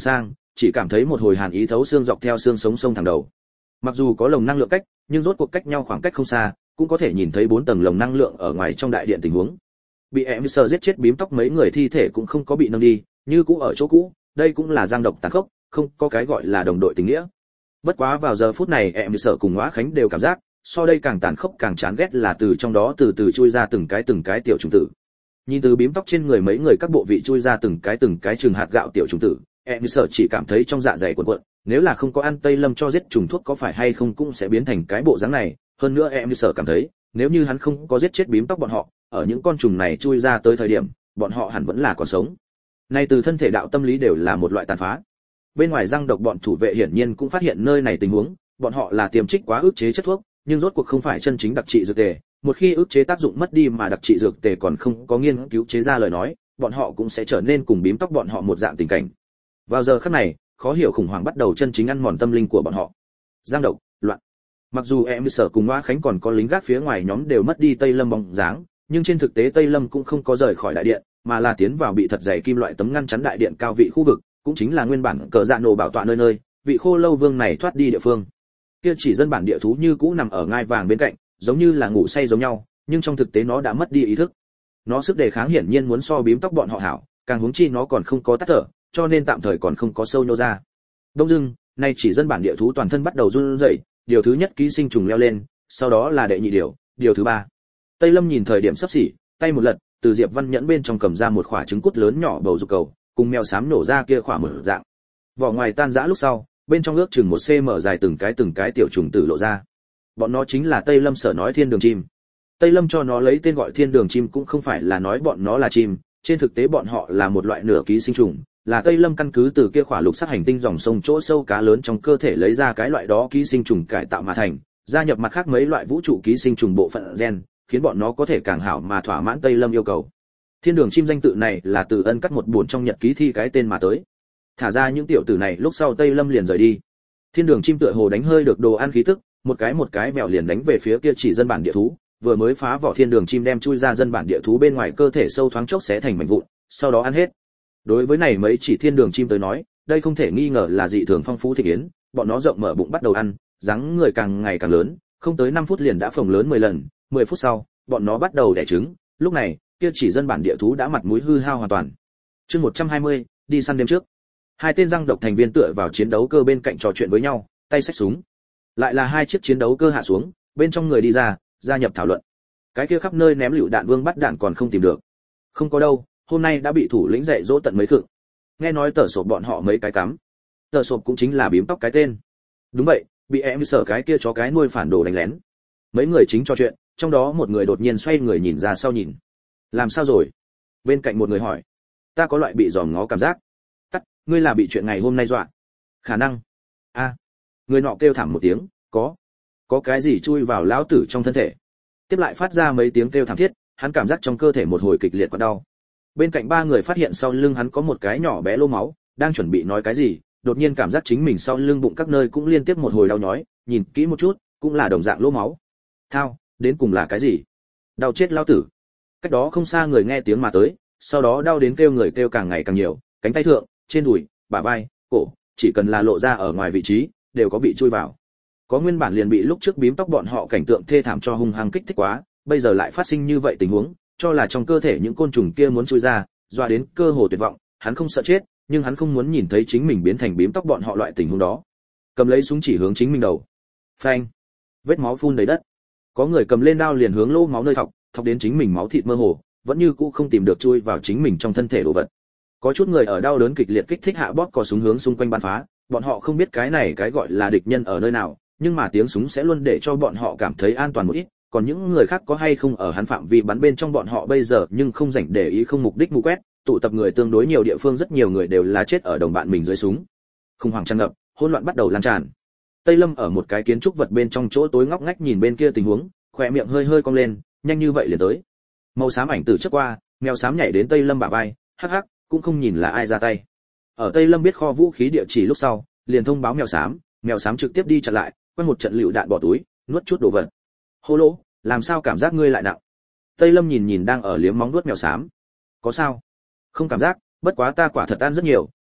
[SPEAKER 1] chỉ cảm thấy một hồi hàn ý thấu xương dọc theo xương sống sông thẳng đầu. Mặc dù có lồng năng lượng cách, nhưng rốt cuộc cách nhau khoảng cách không xa, cũng có thể nhìn thấy bốn tầng lồng năng lượng ở ngoài trong đại điện tình huống. Bị em sờ giết chết bím tóc mấy người thi thể cũng không có bị nâng đi, như cũ ở chỗ cũ, đây cũng là giang độc tàn khốc, không có cái gọi là đồng đội tình nghĩa. Bất quá vào giờ phút này em sợ cùng Ngõa Khánh đều cảm giác, so đây càng tàn khốc càng chán ghét là từ trong đó từ từ chui ra từng cái từng cái tiểu trùng tử. Nhìn từ bím tóc trên người mấy người các bộ vị chui ra từng cái từng cái trường hạt gạo tiểu trùng tử, em sợ chỉ cảm thấy trong dạ dày cuộn cuộn, nếu là không có ăn Tây Lâm cho giết trùng thuốc có phải hay không cũng sẽ biến thành cái bộ dáng này, hơn nữa em sợ cảm thấy, nếu như hắn không có giết chết bím tóc bọn họ, ở những con trùng này chui ra tới thời điểm, bọn họ hẳn vẫn là còn sống. Nay từ thân thể đạo tâm lý đều là một loại tàn phá. Bên ngoài răng độc bọn thủ vệ hiển nhiên cũng phát hiện nơi này tình huống, bọn họ là tiềm trích quá ức chế chất thuốc, nhưng rốt cuộc không phải chân chính đặc trị dược tề, một khi ức chế tác dụng mất đi mà đặc trị dược tề còn không có nghiên cứu chế ra lời nói, bọn họ cũng sẽ trở nên cùng bím tóc bọn họ một dạng tình cảnh. Vào giờ khắc này, khó hiểu khủng hoảng bắt đầu chân chính ăn mòn tâm linh của bọn họ. Giang độc, loạn. Mặc dù em sở cùng Ngõa Khánh còn có lính gác phía ngoài nhóm đều mất đi Tây Lâm bóng dáng, nhưng trên thực tế Tây Lâm cũng không có rời khỏi đại điện, mà là tiến vào bị thật dày kim loại tấm ngăn chắn đại điện cao vị khu vực, cũng chính là nguyên bản cờ dạ nổ bảo tọa nơi nơi, vị khô lâu vương này thoát đi địa phương. Kia chỉ dân bản địa thú như cũ nằm ở ngai vàng bên cạnh, giống như là ngủ say giống nhau, nhưng trong thực tế nó đã mất đi ý thức. Nó sức đề kháng hiển nhiên muốn so bím tóc bọn họ hảo, càng huống chi nó còn không có tắt thở, cho nên tạm thời còn không có sâu nhô ra. Đông dưng, nay chỉ dân bản địa thú toàn thân bắt đầu run rẩy, điều thứ nhất ký sinh trùng leo lên, sau đó là đệ nhị điều, điều thứ ba. Tây Lâm nhìn thời điểm sắp xỉ, tay một lật, từ Diệp Văn nhẫn bên trong cầm ra một quả trứng cút lớn nhỏ bầu dục cầu, cùng mèo xám nổ ra kia quả mở dạng. Vỏ ngoài tan rã lúc sau, bên trong ước chừng một cm dài từng cái từng cái tiểu trùng tử lộ ra. Bọn nó chính là Tây Lâm sở nói thiên đường chim. Tây Lâm cho nó lấy tên gọi thiên đường chim cũng không phải là nói bọn nó là chim, trên thực tế bọn họ là một loại nửa ký sinh trùng, là Tây Lâm căn cứ từ kia quả lục sắc hành tinh dòng sông chỗ sâu cá lớn trong cơ thể lấy ra cái loại đó ký sinh trùng cải tạo mà thành, gia nhập mặt khác mấy loại vũ trụ ký sinh trùng bộ phận gen, khiến bọn nó có thể càng hảo mà thỏa mãn Tây Lâm yêu cầu. Thiên đường chim danh tự này là từ ân cắt một buồn trong nhật ký thi cái tên mà tới. Thả ra những tiểu tử này lúc sau Tây Lâm liền rời đi. Thiên đường chim tựa hồ đánh hơi được đồ ăn khí tức, một cái một cái mèo liền đánh về phía kia chỉ dân bản địa thú, vừa mới phá vỏ thiên đường chim đem chui ra dân bản địa thú bên ngoài cơ thể sâu thoáng chốc xé thành mảnh vụn, sau đó ăn hết. Đối với này mấy chỉ thiên đường chim tới nói, đây không thể nghi ngờ là dị thường phong phú thịt yến, bọn nó rộng mở bụng bắt đầu ăn, dáng người càng ngày càng lớn, không tới năm phút liền đã phồng lớn mười lần, mười phút sau, bọn nó bắt đầu đẻ trứng, lúc này, kia chỉ dân bản địa thú đã mặt mũi hư hao hoàn toàn. Chương một trăm hai mươi, đi săn đêm trước. Hai tên răng độc thành viên tựa vào chiến đấu cơ bên cạnh trò chuyện với nhau, tay xách súng. Lại là hai chiếc chiến đấu cơ hạ xuống, bên trong người đi ra, gia nhập thảo luận. Cái kia khắp nơi ném lựu đạn vương bắt đạn còn không tìm được. Không có đâu, hôm nay đã bị thủ lĩnh dạy dỗ tận mấy khựng. Nghe nói tờ sộp bọn họ mấy cái cắm. Tờ sộp cũng chính là bím tóc cái tên. Đúng vậy, bị em sợ cái kia chó cái nuôi phản đồ đánh lén. Mấy người chính trò chuyện, trong đó một người đột nhiên xoay người nhìn ra sau nhìn. Làm sao rồi? Bên cạnh một người hỏi. Ta có loại bị dòm ngó cảm giác. Cắt, ngươi là bị chuyện ngày hôm nay dọa. Khả năng. A. À. Người nọ kêu thảm một tiếng, có. Có cái gì chui vào lão tử trong thân thể. Tiếp lại phát ra mấy tiếng kêu thảm thiết, hắn cảm giác trong cơ thể một hồi kịch liệt quặn đau. Bên cạnh ba người phát hiện sau lưng hắn có một cái nhỏ bé lỗ máu, đang chuẩn bị nói cái gì, đột nhiên cảm giác chính mình sau lưng bụng các nơi cũng liên tiếp một hồi đau nhói, nhìn kỹ một chút, cũng là đồng dạng lỗ máu. Thao, đến cùng là cái gì? Đau chết lão tử. Cách đó không xa người nghe tiếng mà tới, sau đó đau đến kêu người kêu càng ngày càng nhiều, cánh tay thượng, trên đùi, bả vai, cổ, chỉ cần là lộ ra ở ngoài vị trí, đều có bị chui vào. Có nguyên bản liền bị lúc trước bím tóc bọn họ cảnh tượng thê thảm cho hung hăng kích thích quá, bây giờ lại phát sinh như vậy tình huống, cho là trong cơ thể những côn trùng kia muốn chui ra, doa đến cơ hồ tuyệt vọng, hắn không sợ chết, nhưng hắn không muốn nhìn thấy chính mình biến thành bím tóc bọn họ loại tình huống đó. Cầm lấy súng chỉ hướng chính mình đầu. Phanh! Vết máu phun đầy đất. Có người cầm lên đao liền hướng lỗ máu nơi thọc, thọc đến chính mình máu thịt mơ hồ, vẫn như cũ không tìm được chui vào chính mình trong thân thể đồ vật. Có chút người ở đau đớn kịch liệt kích thích hạ bóp cò súng hướng xung quanh bắn phá, bọn họ không biết cái này cái gọi là địch nhân ở nơi nào, nhưng mà tiếng súng sẽ luôn để cho bọn họ cảm thấy an toàn một ít, còn những người khác có hay không ở hắn phạm vi bắn bên trong bọn họ bây giờ nhưng không rảnh để ý không mục đích mù quét, tụ tập người tương đối nhiều địa phương rất nhiều người đều là chết ở đồng bạn mình dưới súng. Khủng hoảng tràn ngập, hỗn loạn bắt đầu lan tràn. Tây Lâm ở một cái kiến trúc vật bên trong chỗ tối ngóc ngách nhìn bên kia tình huống, khóe miệng hơi hơi cong lên, nhanh như vậy liền tới. Màu xám ảnh từ trước qua, mèo xám nhảy đến Tây Lâm bả vai, hắc hắc, cũng không nhìn là ai ra tay. Ở Tây Lâm biết kho vũ khí địa chỉ lúc sau, liền thông báo mèo xám, mèo xám trực tiếp đi chặn lại, quay một trận lựu đạn bỏ túi, nuốt chút đồ vật. Hô lỗ, làm sao cảm giác ngươi lại nặng? Tây Lâm nhìn nhìn đang ở liếm móng nuốt mèo xám. Có sao? Không cảm giác, bất quá ta quả thật ăn rất nhiều,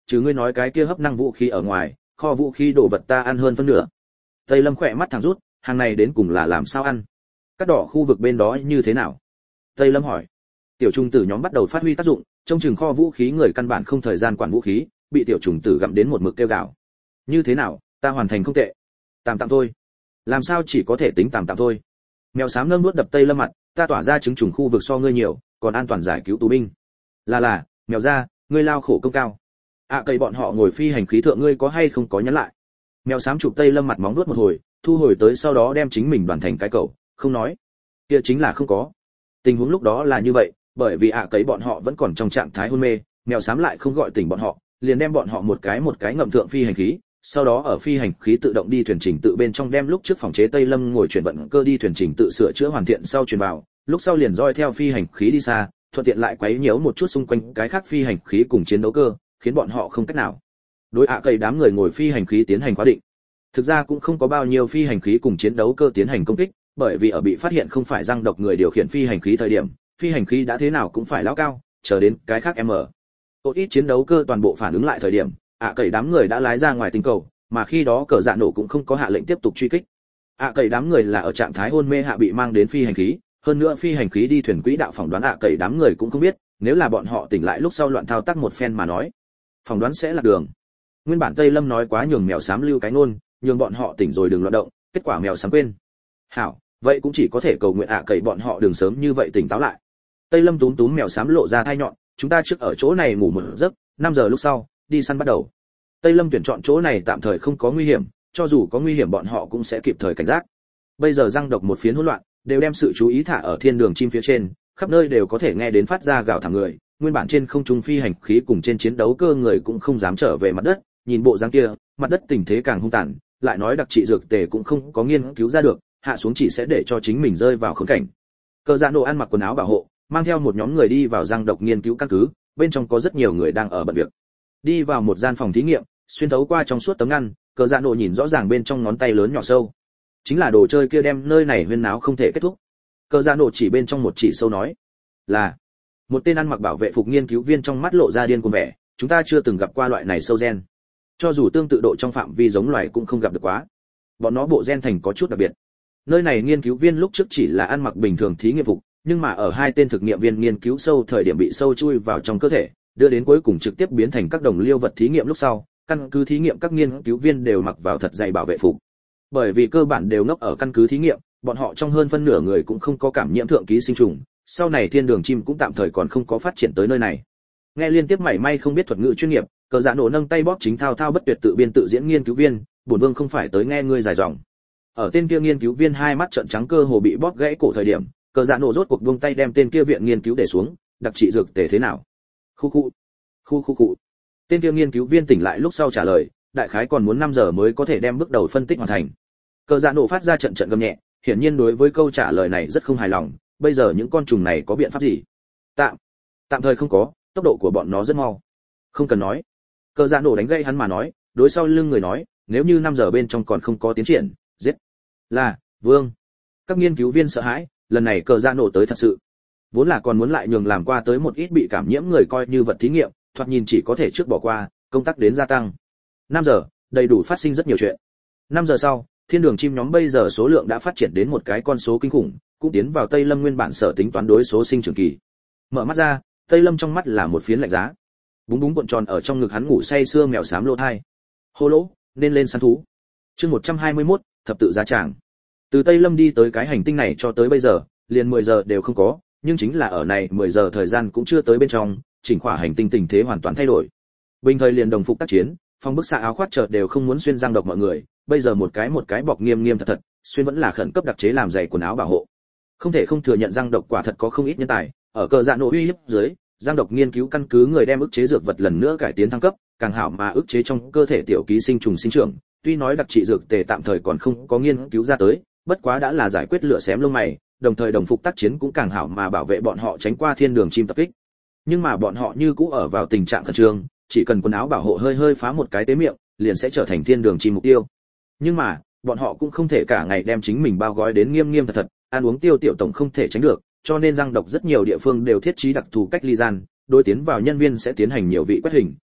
[SPEAKER 1] trừ ngươi nói cái kia hấp năng vũ khí ở ngoài, kho vũ khí đồ vật ta ăn hơn phân nửa. Tây Lâm khỏe mắt thẳng rút, hàng này đến cùng là làm sao ăn? Các đỏ khu vực bên đó như thế nào? Tây Lâm hỏi. Tiểu trùng tử nhóm bắt đầu phát huy tác dụng, trong chừng kho vũ khí người căn bản không thời gian quản vũ khí, bị tiểu trùng tử gặm đến một mực kêu gào. Như thế nào, ta hoàn thành không tệ. Tạm tạm thôi. Làm sao chỉ có thể tính tạm tạm thôi. Mèo xám nâng nuốt đập Tây Lâm mặt, ta tỏa ra chứng trùng khu vực so ngươi nhiều, còn an toàn giải cứu tù binh. Là là, mèo ra, ngươi lao khổ công cao. À cây bọn họ ngồi phi hành khí thượng ngươi có hay không có nhắn lại. Mèo xám chụp Tây Lâm mặt móng nuốt một hồi, thu hồi tới sau đó đem chính mình đoàn thành cái cầu, không nói. Kia chính là không có. Tình huống lúc đó là như vậy, bởi vì ạ à cấy bọn họ vẫn còn trong trạng thái hôn mê, mèo xám lại không gọi tỉnh bọn họ, liền đem bọn họ một cái một cái ngậm thượng phi hành khí, sau đó ở phi hành khí tự động đi thuyền trình tự bên trong đem lúc trước phòng chế Tây Lâm ngồi chuyển vận cơ đi thuyền trình tự sửa chữa hoàn thiện sau truyền vào, lúc sau liền roi theo phi hành khí đi xa, thuận tiện lại quấy nhiễu một chút xung quanh cái khác phi hành khí cùng chiến đấu cơ, khiến bọn họ không cách nào đối ạ à cấy đám người ngồi phi hành khí tiến hành khóa định. Thực ra cũng không có bao nhiêu phi hành khí cùng chiến đấu cơ tiến hành công kích, bởi vì ở bị phát hiện không phải răng độc người điều khiển phi hành khí thời điểm, phi hành khí đã thế nào cũng phải lao cao, chờ đến cái khác m một ít chiến đấu cơ toàn bộ phản ứng lại thời điểm, ạ à cậy đám người đã lái ra ngoài tinh cầu, mà khi đó cờ dạ nổ cũng không có hạ lệnh tiếp tục truy kích. ạ à cậy đám người là ở trạng thái hôn mê hạ bị mang đến phi hành khí, hơn nữa phi hành khí đi thuyền quỹ đạo phỏng đoán ạ à cậy đám người cũng không biết, nếu là bọn họ tỉnh lại lúc sau loạn thao tác một phen mà nói, phỏng đoán sẽ lạc đường. Nguyên bản Tây Lâm nói quá nhường mèo xám lưu cái ngôn, nhường bọn họ tỉnh rồi đừng loạn động, kết quả mèo xám quên. Hảo, vậy cũng chỉ có thể cầu nguyện ạ à cậy bọn họ đừng sớm như vậy tỉnh táo lại. Tây Lâm túm túm mèo xám lộ ra thai nhọn, chúng ta trước ở chỗ này ngủ một giấc, năm giờ lúc sau, đi săn bắt đầu. Tây Lâm tuyển chọn chỗ này tạm thời không có nguy hiểm, cho dù có nguy hiểm bọn họ cũng sẽ kịp thời cảnh giác. Bây giờ răng độc một phiến hỗn loạn, đều đem sự chú ý thả ở thiên đường chim phía trên, khắp nơi đều có thể nghe đến phát ra gào thảm người, nguyên bản trên không trung phi hành khí cùng trên chiến đấu cơ người cũng không dám trở về mặt đất, nhìn bộ dáng kia, mặt đất tình thế càng hung tàn, lại nói đặc trị dược tề cũng không có nghiên cứu ra được, hạ xuống chỉ sẽ để cho chính mình rơi vào khốn cảnh. Cờ Dạ Nổ ăn mặc quần áo bảo hộ, mang theo một nhóm người đi vào răng độc nghiên cứu căn cứ, bên trong có rất nhiều người đang ở bận việc. Đi vào một gian phòng thí nghiệm, xuyên thấu qua trong suốt tấm ngăn, Cờ Dạ Nổ nhìn rõ ràng bên trong ngón tay lớn nhỏ sâu. Chính là đồ chơi kia đem nơi này huyên náo không thể kết thúc. Cờ Dạ Nổ chỉ bên trong một chỉ sâu nói, là một tên ăn mặc bảo vệ phục nghiên cứu viên trong mắt lộ ra điên cuồng vẻ, chúng ta chưa từng gặp qua loại này sâu gen. Cho dù tương tự độ trong phạm vi giống loài cũng không gặp được quá. Bọn nó bộ gen thành có chút đặc biệt. Nơi này nghiên cứu viên lúc trước chỉ là ăn mặc bình thường thí nghiệm phục, nhưng mà ở hai tên thực nghiệm viên nghiên cứu sâu thời điểm bị sâu chui vào trong cơ thể, đưa đến cuối cùng trực tiếp biến thành các đồng liêu vật thí nghiệm lúc sau, căn cứ thí nghiệm các nghiên cứu viên đều mặc vào thật dày bảo vệ phục. Bởi vì cơ bản đều ngốc ở căn cứ thí nghiệm, bọn họ trong hơn phân nửa người cũng không có cảm nhiễm thượng ký sinh trùng, sau này thiên đường chim cũng tạm thời còn không có phát triển tới nơi này. Nghe liên tiếp mảy may không biết thuật ngữ chuyên nghiệp, Cờ Dạ Nổ nâng tay bóp chính thao thao bất tuyệt tự biên tự diễn nghiên cứu viên, bổn vương không phải tới nghe ngươi dài dòng. Ở tên kia nghiên cứu viên hai mắt trợn trắng cơ hồ bị bóp gãy cổ thời điểm, Cờ Dạ Nổ rốt cuộc buông tay đem tên kia viện nghiên cứu để xuống, đặc trị dược tề thế nào? Khu khu, khu khu khu. Tên kia nghiên cứu viên tỉnh lại lúc sau trả lời, đại khái còn muốn năm giờ mới có thể đem bước đầu phân tích hoàn thành. Cờ Dạ Nổ phát ra trận trận gầm nhẹ, hiển nhiên đối với câu trả lời này rất không hài lòng, bây giờ những con trùng này có biện pháp gì? Tạm, tạm thời không có, tốc độ của bọn nó rất mau. Không cần nói. Cờ Dạ Nổ đánh gây hắn mà nói, đối sau lưng người nói, nếu như năm giờ bên trong còn không có tiến triển, giết. Là, vương. Các nghiên cứu viên sợ hãi, lần này Cờ Dạ Nổ tới thật sự. Vốn là còn muốn lại nhường làm qua tới một ít bị cảm nhiễm người coi như vật thí nghiệm, thoạt nhìn chỉ có thể trước bỏ qua, công tác đến gia tăng. năm giờ, đầy đủ phát sinh rất nhiều chuyện. năm giờ sau, thiên đường chim nhóm bây giờ số lượng đã phát triển đến một cái con số kinh khủng, cũng tiến vào Tây Lâm nguyên bản sở tính toán đối số sinh trưởng kỳ. Mở mắt ra, Tây Lâm trong mắt là một phiến lạnh giá. Búng búng cuộn tròn ở trong ngực hắn ngủ say sưa mèo xám lỗ thai. Hô lỗ, nên lên săn thú. Chương một trăm hai mươi mốt, thập tự giá tràng. Từ Tây Lâm đi tới cái hành tinh này cho tới bây giờ, liền mười giờ đều không có, nhưng chính là ở này mười giờ thời gian cũng chưa tới bên trong, chỉnh khỏa hành tinh tình thế hoàn toàn thay đổi. Bình thời liền đồng phục tác chiến, phong bức xạ áo khoác chợt đều không muốn xuyên răng độc mọi người, bây giờ một cái một cái bọc nghiêm nghiêm thật thật, xuyên vẫn là khẩn cấp đặc chế làm dày quần áo bảo hộ. Không thể không thừa nhận răng độc quả thật có không ít nhân tài, ở Cờ Dạ Nổ uy hiếp dưới, răng độc nghiên cứu căn cứ người đem ức chế dược vật lần nữa cải tiến thăng cấp, càng hảo mà ức chế trong cơ thể tiểu ký sinh trùng sinh trưởng, tuy nói đặc trị dược tề tạm thời còn không có nghiên cứu ra tới, bất quá đã là giải quyết lửa xém lông mày, đồng thời đồng phục tác chiến cũng càng hảo mà bảo vệ bọn họ tránh qua thiên đường chim tập kích. Nhưng mà bọn họ như cũ ở vào tình trạng khẩn trương, chỉ cần quần áo bảo hộ hơi hơi phá một cái tế miệng, liền sẽ trở thành thiên đường chim mục tiêu. Nhưng mà, bọn họ cũng không thể cả ngày đem chính mình bao gói đến nghiêm nghiêm thật thật, ăn uống tiêu tiểu tổng không thể tránh được, cho nên răng độc rất nhiều địa phương đều thiết trí đặc thù cách ly gian, đối tiến vào nhân viên sẽ tiến hành nhiều vị quét hình,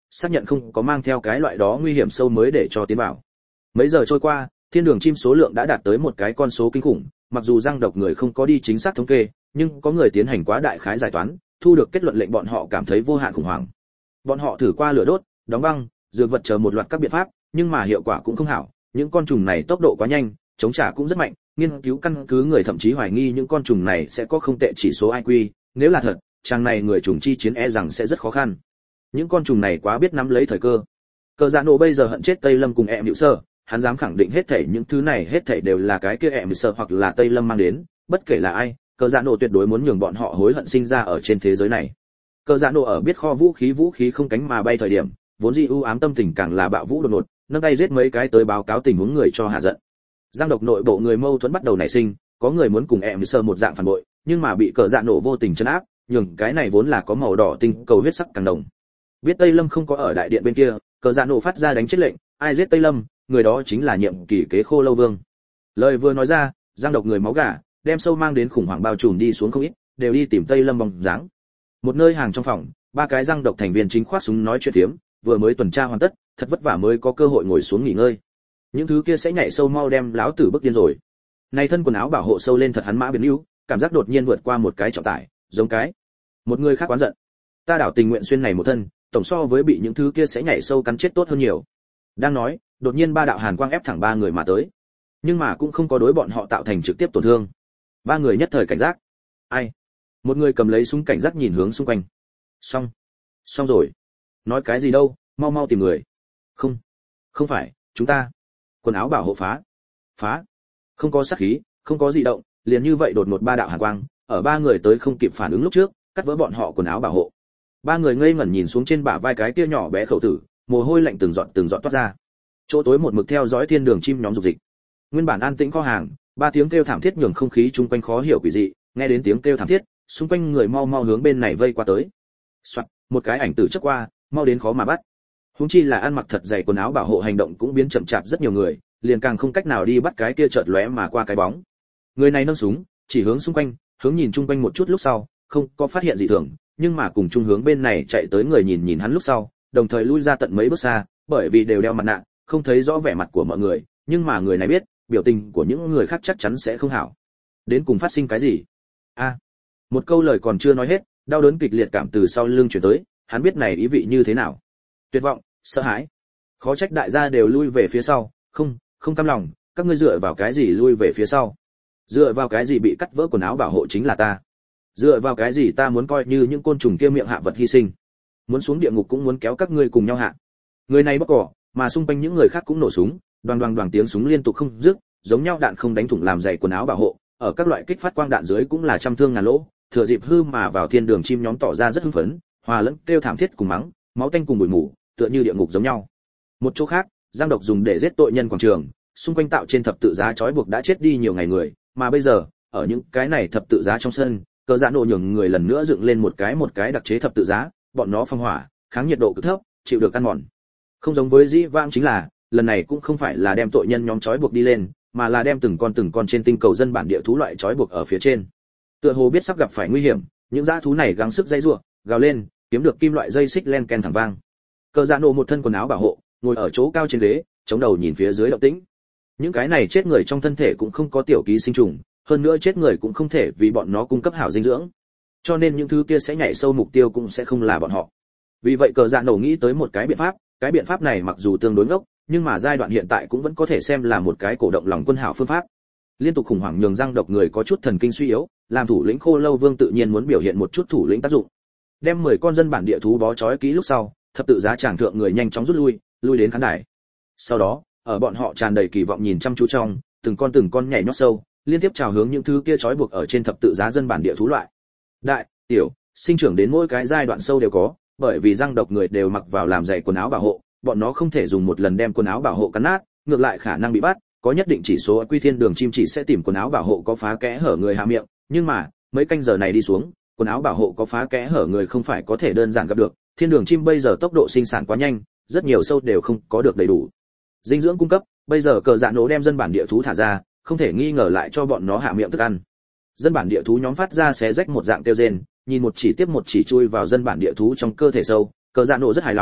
[SPEAKER 1] xác nhận không có mang theo cái loại đó nguy hiểm sâu mới để cho tiến vào. Mấy giờ trôi qua, thiên đường chim số lượng đã đạt tới một cái con số kinh khủng, mặc dù răng độc người không có đi chính xác thống kê, nhưng có người tiến hành quá đại khái giải toán, thu được kết luận lệnh bọn họ cảm thấy vô hạn khủng hoảng. Bọn họ thử qua lửa đốt, đóng băng, dược vật chờ một loạt các biện pháp, nhưng mà hiệu quả cũng không hảo, những con trùng này tốc độ quá nhanh, chống trả cũng rất mạnh, nghiên cứu căn cứ người thậm chí hoài nghi những con trùng này sẽ có không tệ chỉ số i kiu, nếu là thật, chàng này người trùng chi chiến e rằng sẽ rất khó khăn. Những con trùng này quá biết nắm lấy thời cơ. Cờ Dạ Nổ bây giờ hận chết Tây Lâm cùng em Hữu Sơ, hắn dám khẳng định hết thảy những thứ này hết thảy đều là cái kia em Hữu Sơ hoặc là Tây Lâm mang đến, bất kể là ai, Cờ Dạ Nổ tuyệt đối muốn nhường bọn họ hối hận sinh ra ở trên thế giới này. Cờ Dạ Nổ ở biết kho vũ khí vũ khí không cánh mà bay thời điểm, vốn dĩ ưu ám tâm tình càng là bạo vũ đột ngột, nâng tay giết mấy cái tới báo cáo tình huống người cho hạ giận. Giang độc nội bộ người mâu thuẫn bắt đầu nảy sinh, có người muốn cùng em Sơ một dạng phản bội, nhưng mà bị Cờ Dạ Nổ vô tình trấn áp, nhường cái này vốn là có màu đỏ tinh cầu huyết sắc càng đồng. Biết Tây Lâm không có ở đại điện bên kia, Cờ Dạ Nổ phát ra đánh chết lệnh, ai giết Tây Lâm, người đó chính là nhiệm kỳ kế Khô Lâu Vương. Lời vừa nói ra, Giang độc người máu gà, đem sâu mang đến khủng hoảng bao trùm đi xuống không ít, đều đi tìm Tây Lâm bóng dáng. Một nơi hàng trong phòng, ba cái Giang độc thành viên chính khoác súng nói chuyện phiếm, vừa mới tuần tra hoàn tất, thật vất vả mới có cơ hội ngồi xuống nghỉ ngơi. Những thứ kia sẽ nhảy sâu mau đem lão tử bức điên rồi. Này thân quần áo bảo hộ sâu lên thật hắn mã biến hữu, cảm giác đột nhiên vượt qua một cái trọng tải, giống cái. Một người khác oán giận. Ta đảo tình nguyện xuyên này một thân, tổng so với bị những thứ kia sẽ nhảy sâu cắn chết tốt hơn nhiều. Đang nói, đột nhiên ba đạo hàn quang ép thẳng ba người mà tới, nhưng mà cũng không có đối bọn họ tạo thành trực tiếp tổn thương. Ba người nhất thời cảnh giác. Ai? Một người cầm lấy súng cảnh giác nhìn hướng xung quanh. Xong, xong rồi. Nói cái gì đâu, mau mau tìm người. Không, không phải, chúng ta. Quần áo bảo hộ phá, phá. Không có sát khí, không có dị động, liền như vậy đột ngột ba đạo hàn quang, ở ba người tới không kịp phản ứng lúc trước, cắt vỡ bọn họ quần áo bảo hộ. Ba người ngây ngẩn nhìn xuống trên bả vai cái kia nhỏ bé khẩu tử, mồ hôi lạnh từng giọt từng giọt toát ra. Chỗ tối một mực theo dõi thiên đường chim nhóm dục dịch. Nguyên bản an tĩnh kho hàng, ba tiếng kêu thảm thiết nhường không khí chung quanh khó hiểu quỷ dị, nghe đến tiếng kêu thảm thiết, xung quanh người mau mau hướng bên này vây qua tới. Soạt, một cái ảnh tử chớp qua, mau đến khó mà bắt. Huống chi là ăn mặc thật dày quần áo bảo hộ hành động cũng biến chậm chạp rất nhiều người, liền càng không cách nào đi bắt cái kia chợt lóe mà qua cái bóng. Người này nâng súng, chỉ hướng xung quanh, hướng nhìn chung quanh một chút lúc sau, không có phát hiện gì thường, nhưng mà cùng chung hướng bên này chạy tới người nhìn nhìn hắn lúc sau, đồng thời lui ra tận mấy bước xa, bởi vì đều đeo mặt nạ, không thấy rõ vẻ mặt của mọi người, nhưng mà người này biết, biểu tình của những người khác chắc chắn sẽ không hảo. Đến cùng phát sinh cái gì? A. À, một câu lời còn chưa nói hết, đau đớn kịch liệt cảm từ sau lưng truyền tới, hắn biết này ý vị như thế nào. Tuyệt vọng, sợ hãi. Khó trách đại gia đều lui về phía sau, không, không cam lòng, các ngươi dựa vào cái gì lui về phía sau? Dựa vào cái gì bị cắt vỡ quần áo bảo hộ chính là ta? Dựa vào cái gì ta muốn coi như những côn trùng kia miệng hạ vật hy sinh? Muốn xuống địa ngục cũng muốn kéo các ngươi cùng nhau hạ. Người này bóc cỏ, mà xung quanh những người khác cũng nổ súng, đoàng đoàng đoàng tiếng súng liên tục không dứt, giống nhau đạn không đánh thủng làm dày quần áo bảo hộ, ở các loại kích phát quang đạn dưới cũng là trăm thương ngàn lỗ, thừa dịp hư mà vào thiên đường chim nhóm tỏ ra rất hưng phấn, hòa lẫn kêu thảm thiết cùng mắng, máu tanh cùng bụi mù, tựa như địa ngục giống nhau. Một chỗ khác, Giang độc dùng để giết tội nhân quảng trường, xung quanh tạo trên thập tự giá trói buộc đã chết đi nhiều ngày người, mà bây giờ, ở những cái này thập tự giá trong sân, Cờ Dạ Nổ nhường người lần nữa dựng lên một cái một cái đặc chế thập tự giá, bọn nó phong hỏa, kháng nhiệt độ cực thấp, chịu được ăn mòn. Không giống với dĩ vãng chính là, lần này cũng không phải là đem tội nhân nhóm trói buộc đi lên, mà là đem từng con từng con trên tinh cầu dân bản địa thú loại trói buộc ở phía trên. Tựa hồ biết sắp gặp phải nguy hiểm, những dã thú này gắng sức dây rủa, gào lên, kiếm được kim loại dây xích len ken thẳng vang. Cờ Dạ Nổ một thân quần áo bảo hộ, ngồi ở chỗ cao trên ghế, chống đầu nhìn phía dưới động tĩnh. Những cái này chết người trong thân thể cũng không có tiểu ký sinh trùng, hơn nữa chết người cũng không thể vì bọn nó cung cấp hảo dinh dưỡng. Cho nên những thứ kia sẽ nhảy sâu mục tiêu cũng sẽ không là bọn họ. Vì vậy Cờ Dạ Nổ nghĩ tới một cái biện pháp, cái biện pháp này mặc dù tương đối ngốc, nhưng mà giai đoạn hiện tại cũng vẫn có thể xem là một cái cổ động lòng quân hảo phương pháp. Liên tục khủng hoảng nhường Giang độc người có chút thần kinh suy yếu, làm thủ lĩnh Khô Lâu Vương tự nhiên muốn biểu hiện một chút thủ lĩnh tác dụng. Đem mười con dân bản địa thú bó trói kỹ lúc sau, thập tự giá tràng thượng người nhanh chóng rút lui, lui đến khán đài. Sau đó, ở bọn họ tràn đầy kỳ vọng nhìn chăm chú trong, từng con từng con nhảy nhót sâu, liên tiếp chào hướng những thứ kia trói buộc ở trên thập tự giá dân bản địa thú loại. Đại, tiểu, sinh trưởng đến mỗi cái giai đoạn sâu đều có, bởi vì Giang độc người đều mặc vào làm dày quần áo bảo hộ, bọn nó không thể dùng một lần đem quần áo bảo hộ cắn nát, ngược lại khả năng bị bắt, có nhất định chỉ số quy thiên đường chim chỉ sẽ tìm quần áo bảo hộ có phá kẽ hở người hạ miệng, nhưng mà, mấy canh giờ này đi xuống, quần áo bảo hộ có phá kẽ hở người không phải có thể đơn giản gặp được, thiên đường chim bây giờ tốc độ sinh sản quá nhanh, rất nhiều sâu đều không có được đầy đủ dinh dưỡng cung cấp, bây giờ Cờ Dạ Nổ đem dân bản địa thú thả ra, không thể nghi ngờ lại cho bọn nó hạ miệng thức ăn. Dân bản địa thú nhóm phát ra xé rách một dạng kêu rên, nhìn một chỉ tiếp một chỉ chui vào dân bản địa thú trong cơ thể sâu, Cờ Dạ Nổ rất hài lòng,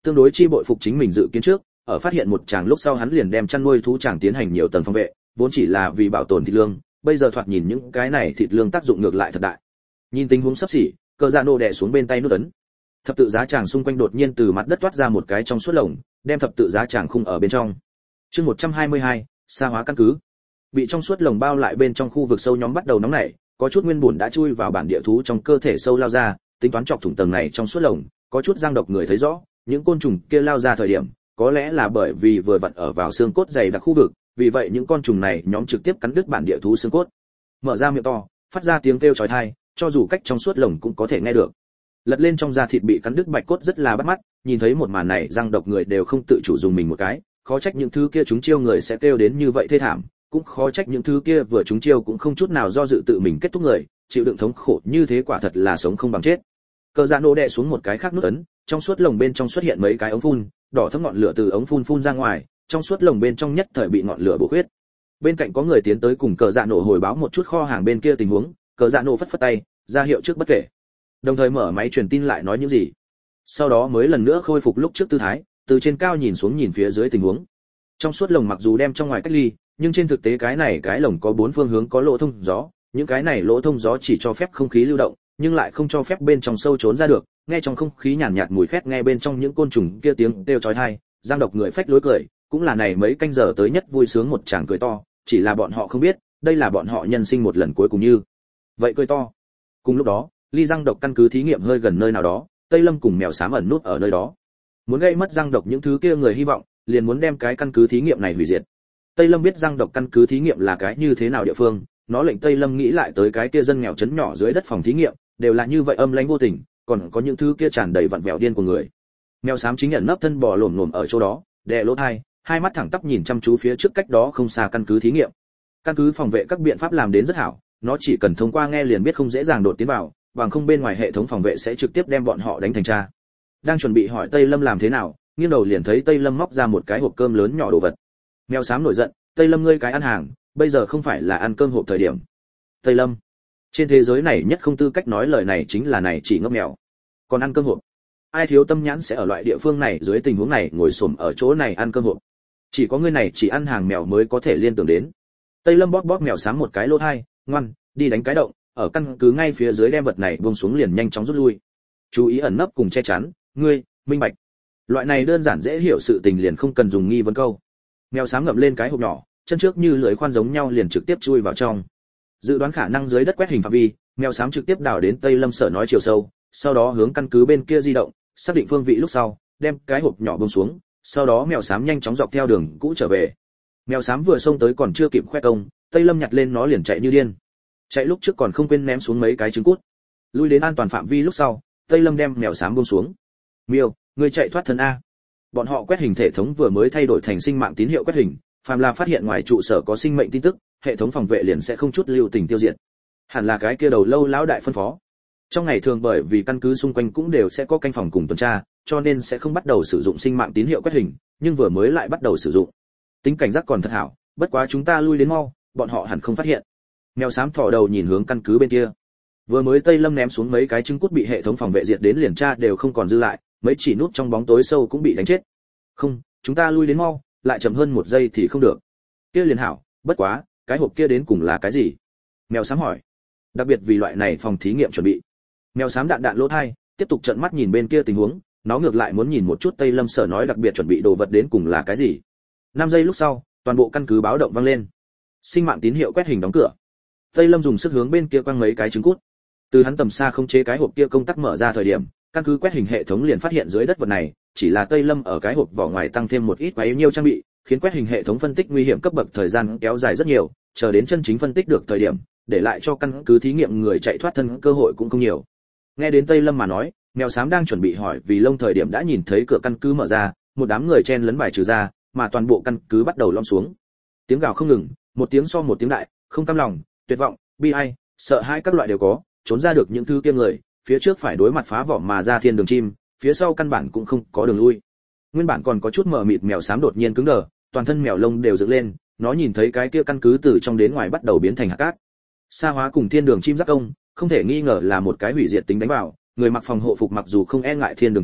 [SPEAKER 1] tương đối chi bội phục chính mình dự kiến trước, ở phát hiện một chàng lúc sau hắn liền đem chăn nuôi thú chàng tiến hành nhiều tầng phòng vệ, vốn chỉ là vì bảo tồn thịt lương, bây giờ thoạt nhìn những cái này thịt lương tác dụng ngược lại thật đại. Nhìn tình huống sắp xỉ, Cờ Dạ Nổ đè xuống bên tay nút ấn. Thập tự giá chàng xung quanh đột nhiên từ mặt đất toát ra một cái trong suốt lồng, đem thập tự giá chàng khung ở bên trong. Chương một trăm hai mươi hai, xa hóa căn cứ. Bị trong suốt lồng bao lại bên trong khu vực sâu nhóm bắt đầu nóng nảy, có chút nguyên bùn đã chui vào bản địa thú trong cơ thể sâu lao ra, tính toán chọc thủng tầng này trong suốt lồng, có chút giang độc người thấy rõ, những côn trùng kia lao ra thời điểm, có lẽ là bởi vì vừa vặn ở vào xương cốt dày đặc khu vực, vì vậy những con trùng này nhóm trực tiếp cắn đứt bản địa thú xương cốt. Mở ra miệng to, phát ra tiếng kêu chói tai, cho dù cách trong suốt lồng cũng có thể nghe được. Lật lên trong da thịt bị cắn đứt bạch cốt rất là bắt mắt, nhìn thấy một màn này răng độc người đều không tự chủ dùng mình một cái, khó trách những thứ kia chúng chiêu người sẽ kêu đến như vậy thê thảm, cũng khó trách những thứ kia vừa chúng chiêu cũng không chút nào do dự tự mình kết thúc người, chịu đựng thống khổ như thế quả thật là sống không bằng chết. Cờ Dạ Nổ đè xuống một cái khác nút ấn, trong suốt lồng bên trong xuất hiện mấy cái ống phun, đỏ thẫm ngọn lửa từ ống phun phun ra ngoài, trong suốt lồng bên trong nhất thời bị ngọn lửa bổ huyết. Bên cạnh có người tiến tới cùng Cờ Dạ Nổ hồi báo một chút kho hàng bên kia tình huống, Cờ Dạ Nổ phất phất tay, ra hiệu trước bất kể. Đồng thời mở máy truyền tin lại nói những gì. Sau đó mới lần nữa khôi phục lúc trước tư thái, từ trên cao nhìn xuống nhìn phía dưới tình huống. Trong suốt lồng mặc dù đem trong ngoài cách ly, nhưng trên thực tế cái này cái lồng có bốn phương hướng có lỗ thông gió, những cái này lỗ thông gió chỉ cho phép không khí lưu động, nhưng lại không cho phép bên trong sâu trốn ra được, nghe trong không khí nhàn nhạt, nhạt mùi khét, nghe bên trong những côn trùng kia tiếng kêu chói tai, giang độc người phách lối cười, cũng là này mấy canh giờ tới nhất vui sướng một tràng cười to, chỉ là bọn họ không biết, đây là bọn họ nhân sinh một lần cuối cùng như. Vậy cười to. Cùng lúc đó, ly răng độc căn cứ thí nghiệm hơi gần nơi nào đó, Tây Lâm cùng mèo xám ẩn nút ở nơi đó. Muốn gây mất răng độc những thứ kia người hy vọng, liền muốn đem cái căn cứ thí nghiệm này hủy diệt. Tây Lâm biết răng độc căn cứ thí nghiệm là cái như thế nào địa phương, nó lệnh Tây Lâm nghĩ lại tới cái kia dân nghèo trấn nhỏ dưới đất phòng thí nghiệm, đều là như vậy âm lãnh vô tình, còn có những thứ kia tràn đầy vặn vẹo điên của người. Mèo xám chính nhận nấp thân bò lổm lổm ở chỗ đó, đè lỗ tai, hai mắt thẳng tắp nhìn chăm chú phía trước cách đó không xa căn cứ thí nghiệm. Căn cứ phòng vệ các biện pháp làm đến rất hảo, nó chỉ cần thông qua nghe liền biết không dễ dàng đột tiến vào, bằng không bên ngoài hệ thống phòng vệ sẽ trực tiếp đem bọn họ đánh thành tra. Đang chuẩn bị hỏi Tây Lâm làm thế nào, nghiêng đầu liền thấy Tây Lâm móc ra một cái hộp cơm lớn nhỏ đồ vật. Mèo xám nổi giận, Tây Lâm ngươi cái ăn hàng, bây giờ không phải là ăn cơm hộp thời điểm. Tây Lâm, trên thế giới này nhất không tư cách nói lời này chính là này chỉ ngốc mèo. Còn ăn cơm hộp, ai thiếu tâm nhãn sẽ ở loại địa phương này dưới tình huống này ngồi xổm ở chỗ này ăn cơm hộp. Chỉ có ngươi này chỉ ăn hàng mèo mới có thể liên tưởng đến. Tây Lâm bóp bóp mèo xám một cái lỗ tai, ngoan, đi đánh cái động, ở căn cứ ngay phía dưới đem vật này buông xuống liền nhanh chóng rút lui. Chú ý ẩn nấp cùng che chắn, ngươi, minh bạch. Loại này đơn giản dễ hiểu sự tình liền không cần dùng nghi vấn câu. Mèo xám ngậm lên cái hộp nhỏ, chân trước như lưỡi khoan giống nhau liền trực tiếp chui vào trong. Dự đoán khả năng dưới đất quét hình phạm vi, mèo xám trực tiếp đào đến Tây Lâm sở nói chiều sâu, sau đó hướng căn cứ bên kia di động, xác định phương vị lúc sau, đem cái hộp nhỏ buông xuống, sau đó mèo xám nhanh chóng dọc theo đường cũ trở về. Mèo xám vừa xông tới còn chưa kịp khoe công, Tây Lâm nhặt lên nó liền chạy như điên. Chạy lúc trước còn không quên ném xuống mấy cái trứng cút. Lui đến an toàn phạm vi lúc sau, Tây Lâm đem mèo xám buông xuống. Miêu, ngươi chạy thoát thân a. Bọn họ quét hình hệ thống vừa mới thay đổi thành sinh mạng tín hiệu quét hình, phàm là phát hiện ngoài trụ sở có sinh mệnh tin tức, hệ thống phòng vệ liền sẽ không chút lưu tình tiêu diệt. Hẳn là cái kia đầu lâu lão đại phân phó. Trong ngày thường bởi vì căn cứ xung quanh cũng đều sẽ có canh phòng cùng tuần tra, cho nên sẽ không bắt đầu sử dụng sinh mạng tín hiệu quét hình, nhưng vừa mới lại bắt đầu sử dụng. Tính cảnh giác còn thật hảo, bất quá chúng ta lui đến mau, bọn họ hẳn không phát hiện. Mèo xám thò đầu nhìn hướng căn cứ bên kia. Vừa mới Tây Lâm ném xuống mấy cái trứng cút bị hệ thống phòng vệ diệt đến liền tra đều không còn dư lại, mấy chỉ nút trong bóng tối sâu cũng bị đánh chết. Không, chúng ta lui đến mau, lại chậm hơn một giây thì không được. Kia liền hảo, bất quá, cái hộp kia đến cùng là cái gì? Mèo xám hỏi. Đặc biệt vì loại này phòng thí nghiệm chuẩn bị. Mèo xám đạn đạn lỗ tai, tiếp tục trợn mắt nhìn bên kia tình huống, nó ngược lại muốn nhìn một chút Tây Lâm sở nói đặc biệt chuẩn bị đồ vật đến cùng là cái gì. năm giây lúc sau, toàn bộ căn cứ báo động vang lên. Sinh mạng tín hiệu quét hình đóng cửa. Tây Lâm dùng sức hướng bên kia quăng mấy cái trứng cút. Từ hắn tầm xa không chế cái hộp kia công tắc mở ra thời điểm, căn cứ quét hình hệ thống liền phát hiện dưới đất vật này, chỉ là Tây Lâm ở cái hộp vỏ ngoài tăng thêm một ít quá yếu nhiêu trang bị, khiến quét hình hệ thống phân tích nguy hiểm cấp bậc thời gian kéo dài rất nhiều, chờ đến chân chính phân tích được thời điểm, để lại cho căn cứ thí nghiệm người chạy thoát thân cơ hội cũng không nhiều. Nghe đến Tây Lâm mà nói, mèo xám đang chuẩn bị hỏi vì lông thời điểm đã nhìn thấy cửa căn cứ mở ra, một đám người chen lấn bài trừ ra, mà toàn bộ căn cứ bắt đầu lom xuống. Tiếng gào không ngừng, một tiếng so một tiếng đại, không cam lòng, tuyệt vọng, bi ai, sợ hãi các loại đều có, trốn ra được những thứ kia người, phía trước phải đối mặt phá vỏ mà ra thiên đường chim, phía sau căn bản cũng không có đường lui. Nguyên bản còn có chút mờ mịt mèo xám đột nhiên cứng đờ, toàn thân mèo lông đều dựng lên, nó nhìn thấy cái kia căn cứ từ trong đến ngoài bắt đầu biến thành hạt cát. Sa hóa cùng thiên đường chim giác công, không thể nghi ngờ là một cái hủy diệt tính đánh vào, người mặc phòng hộ phục mặc dù không e ngại thiên đường chim,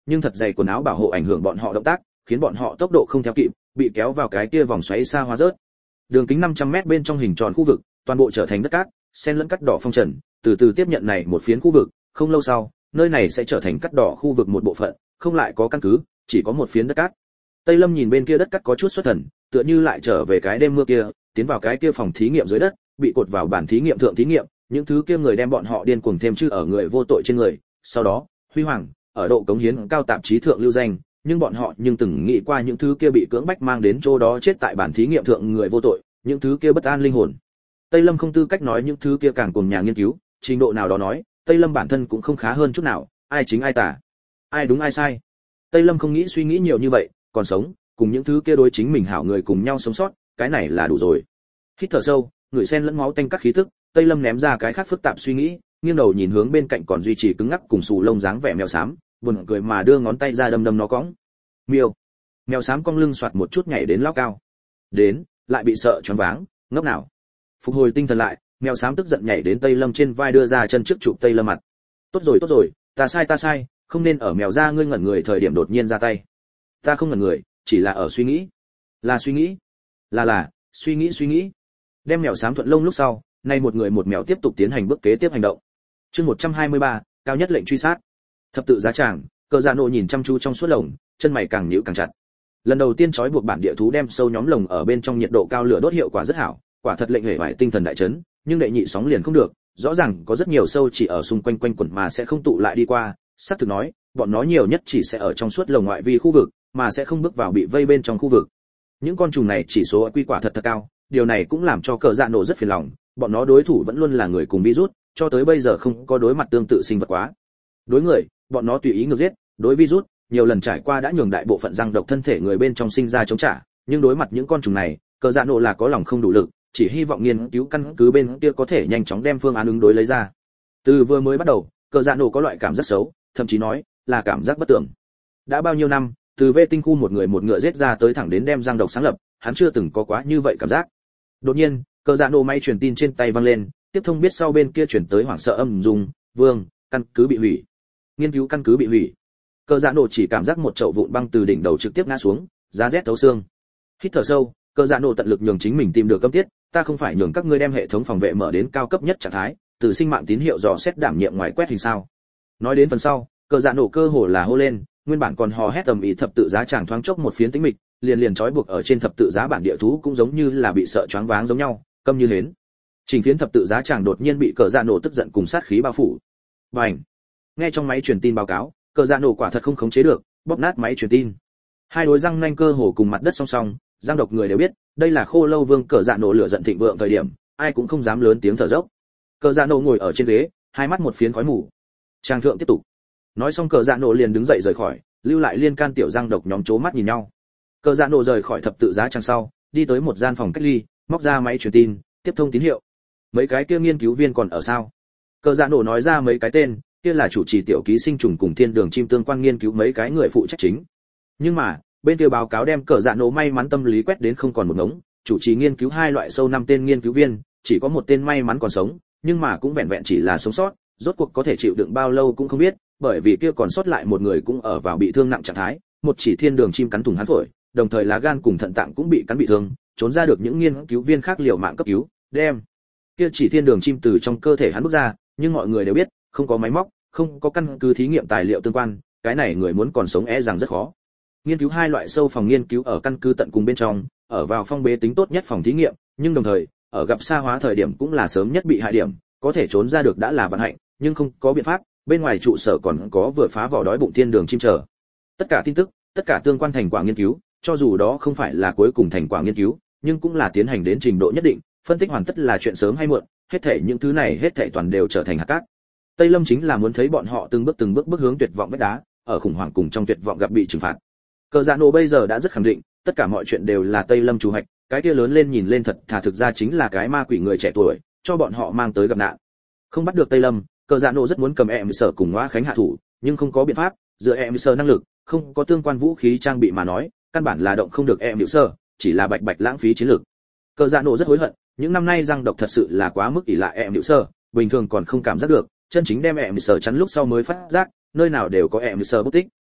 [SPEAKER 1] nhưng thật dày quần áo bảo hộ ảnh hưởng bọn họ động tác, khiến bọn họ tốc độ không theo kịp, bị kéo vào cái kia vòng xoáy xa hóa rớt. Đường kính năm trăm mét bên trong hình tròn khu vực, toàn bộ trở thành đất cát, xen lẫn cắt đỏ phong trần, từ từ tiếp nhận này một phiến khu vực, không lâu sau, nơi này sẽ trở thành cắt đỏ khu vực một bộ phận, không lại có căn cứ, chỉ có một phiến đất cát. Tây Lâm nhìn bên kia đất cát có chút xuất thần, tựa như lại trở về cái đêm mưa kia, tiến vào cái kia phòng thí nghiệm dưới đất, bị cột vào bản thí nghiệm thượng thí nghiệm, những thứ kia người đem bọn họ điên cuồng thêm chư ở người vô tội trên người, sau đó, huy hoàng, ở độ cống hiến cao tạp chí thượng lưu danh, nhưng bọn họ nhưng từng nghĩ qua những thứ kia bị cưỡng bách mang đến chỗ đó chết tại bản thí nghiệm thượng người vô tội, những thứ kia bất an linh hồn. Tây Lâm không tư cách nói những thứ kia càng cùng nhà nghiên cứu, trình độ nào đó nói, Tây Lâm bản thân cũng không khá hơn chút nào, ai chính ai tà, ai đúng ai sai. Tây Lâm không nghĩ suy nghĩ nhiều như vậy, còn sống, cùng những thứ kia đối chính mình hảo người cùng nhau sống sót, cái này là đủ rồi. Hít thở sâu, người xen lẫn máu tanh các khí tức, Tây Lâm ném ra cái khác phức tạp suy nghĩ, nghiêng đầu nhìn hướng bên cạnh còn duy trì cứng ngắc cùng xù lông dáng vẻ mèo xám, buồn cười mà đưa ngón tay ra đâm đâm nó cõng. Miêu. Mèo xám cong lưng xoạt một chút nhảy đến lao cao. Đến, lại bị sợ choáng váng, ngốc nào. Phục hồi tinh thần lại, mèo xám tức giận nhảy đến Tây Lâm trên vai đưa ra chân trước chụp Tây Lâm mặt. Tốt rồi tốt rồi, ta sai ta sai, không nên ở mèo ra ngươi ngẩn người thời điểm đột nhiên ra tay. Ta không ngẩn người, chỉ là ở suy nghĩ. Là suy nghĩ. Là là, suy nghĩ suy nghĩ. Đem mèo xám thuận lông lúc sau, nay một người một mèo tiếp tục tiến hành bước kế tiếp hành động. Chương một trăm hai mươi ba, cao nhất lệnh truy sát. Thập tự giá tràng, Cờ Dạ Nộ nhìn chăm chú trong suốt lồng, chân mày càng nhíu càng chặt. Lần đầu tiên trói buộc bản địa thú đem sâu nhóm lồng ở bên trong nhiệt độ cao lửa đốt hiệu quả rất hảo, quả thật lệnh hệ hoại tinh thần đại chấn, nhưng đệ nhị sóng liền không được, rõ ràng có rất nhiều sâu chỉ ở xung quanh quanh quẩn mà sẽ không tụ lại đi qua, xác thực nói, bọn nó nhiều nhất chỉ sẽ ở trong suốt lồng ngoại vi khu vực, mà sẽ không bước vào bị vây bên trong khu vực. Những con trùng này chỉ số quy quả thật thật cao, điều này cũng làm cho Cờ Dạ Nộ rất phiền lòng, bọn nó đối thủ vẫn luôn là người cùng virus, cho tới bây giờ không có đối mặt tương tự sinh vật quá. Đối người, bọn nó tùy ý ngược giết, đối virus, nhiều lần trải qua đã nhường đại bộ phận răng độc thân thể người bên trong sinh ra chống trả, nhưng đối mặt những con trùng này, Cờ Dạ Nộ là có lòng không đủ lực, chỉ hy vọng nghiên cứu căn cứ bên kia có thể nhanh chóng đem phương án ứng đối lấy ra. Từ vừa mới bắt đầu, Cờ Dạ Nộ có loại cảm giác xấu, thậm chí nói là cảm giác bất tưởng. Đã bao nhiêu năm, từ vệ tinh khu một người một ngựa giết ra tới thẳng đến đem răng độc sáng lập, hắn chưa từng có quá như vậy cảm giác. Đột nhiên, Cờ Dạ Nộ máy truyền tin trên tay vang lên, tiếp thông biết sau bên kia chuyển tới hoảng sợ âm dung, vương, căn cứ bị hủy. Nghiên cứu căn cứ bị hủy. Cờ Dạ Nộ chỉ cảm giác một chậu vụn băng từ đỉnh đầu trực tiếp ngã xuống, giá rét thấu xương. Hít thở sâu, Cờ Dạ Nộ tận lực nhường chính mình tìm được cấm tiết, ta không phải nhường các ngươi đem hệ thống phòng vệ mở đến cao cấp nhất trạng thái, từ sinh mạng tín hiệu dò xét đảm nhiệm ngoài quét hình sao. Nói đến phần sau, Cờ Dạ Nộ cơ hồ là hô lên, nguyên bản còn hò hét tầm ý thập tự giá chàng thoáng chốc một phiến tĩnh mịch, liền liền trói buộc ở trên thập tự giá bản địa thú cũng giống như là bị sợ choáng váng giống nhau, câm như hến. Trình phiến thập tự giá chàng đột nhiên bị Cờ Dạ Nộ tức giận cùng sát khí bao phủ. Bành! Nghe trong máy truyền tin báo cáo, Cờ Dạ Nộ quả thật không khống chế được, bóp nát máy truyền tin. Hai đối răng nanh cơ hồ cùng mặt đất song song, răng độc người đều biết, đây là Khô Lâu Vương Cờ Dạ Nộ lửa giận thịnh vượng thời điểm, ai cũng không dám lớn tiếng thở dốc. Cờ Dạ Nộ ngồi ở trên ghế, hai mắt một phiến khói mù. Trang thượng tiếp tục. Nói xong Cờ Dạ Nộ liền đứng dậy rời khỏi, lưu lại liên can tiểu răng độc nhóm chố mắt nhìn nhau. Cờ Dạ Nộ rời khỏi thập tự giá trang sau, đi tới một gian phòng cách ly, móc ra máy truyền tin, tiếp thông tín hiệu. Mấy cái kia nghiên cứu viên còn ở sao? Cờ Dạ Nộ nói ra mấy cái tên, kia là chủ trì tiểu ký sinh trùng cùng thiên đường chim tương quan nghiên cứu mấy cái người phụ trách chính. Nhưng mà, bên kia báo cáo đem Cờ Dạ Nộ may mắn tâm lý quét đến không còn một ngống, chủ trì nghiên cứu hai loại sâu năm tên nghiên cứu viên, chỉ có một tên may mắn còn sống, nhưng mà cũng vẹn vẹn chỉ là sống sót, rốt cuộc có thể chịu đựng bao lâu cũng không biết, bởi vì kia còn sót lại một người cũng ở vào bị thương nặng trạng thái, một chỉ thiên đường chim cắn thủng hắn phổi, đồng thời lá gan cùng thận tạng cũng bị cắn bị thương, trốn ra được những nghiên cứu viên khác liều mạng cấp cứu, đem kia chỉ thiên đường chim từ trong cơ thể hắn bước ra, nhưng mọi người đều biết, không có máy móc, không có căn cứ thí nghiệm tài liệu tương quan, cái này người muốn còn sống e rằng rất khó. Nghiên cứu hai loại sâu phòng nghiên cứu ở căn cứ tận cùng bên trong, ở vào phong bế tính tốt nhất phòng thí nghiệm, nhưng đồng thời, ở gặp xa hóa thời điểm cũng là sớm nhất bị hại điểm, có thể trốn ra được đã là vận hạnh, nhưng không có biện pháp, bên ngoài trụ sở còn có vừa phá vỏ đói bụng thiên đường chim chờ. Tất cả tin tức, tất cả tương quan thành quả nghiên cứu, cho dù đó không phải là cuối cùng thành quả nghiên cứu, nhưng cũng là tiến hành đến trình độ nhất định, phân tích hoàn tất là chuyện sớm hay muộn, hết thảy những thứ này hết thảy toàn đều trở thành hạt cát. Tây Lâm chính là muốn thấy bọn họ từng bước từng bước bước hướng tuyệt vọng vách đá, ở khủng hoảng cùng trong tuyệt vọng gặp bị trừng phạt. Cờ Dạ Nộ bây giờ đã rất khẳng định, tất cả mọi chuyện đều là Tây Lâm chủ hoạch, cái kia lớn lên nhìn lên thật thà thực ra chính là cái ma quỷ người trẻ tuổi, cho bọn họ mang tới gặp nạn. Không bắt được Tây Lâm, Cờ Dạ Nộ rất muốn cầm em sở cùng Ngoa Khánh hạ thủ, nhưng không có biện pháp, dựa em sở năng lực, không có tương quan vũ khí trang bị mà nói, căn bản là động không được em sở, chỉ là bạch bạch lãng phí chiến lược. Cờ Dạ Nộ rất hối hận, những năm nay răng độc thật sự là quá mức ỷ lại em sở, bình thường còn không cảm giác được, chân chính đem em sở chắn lúc sau mới phát giác, nơi nào đều có em sở bất tích.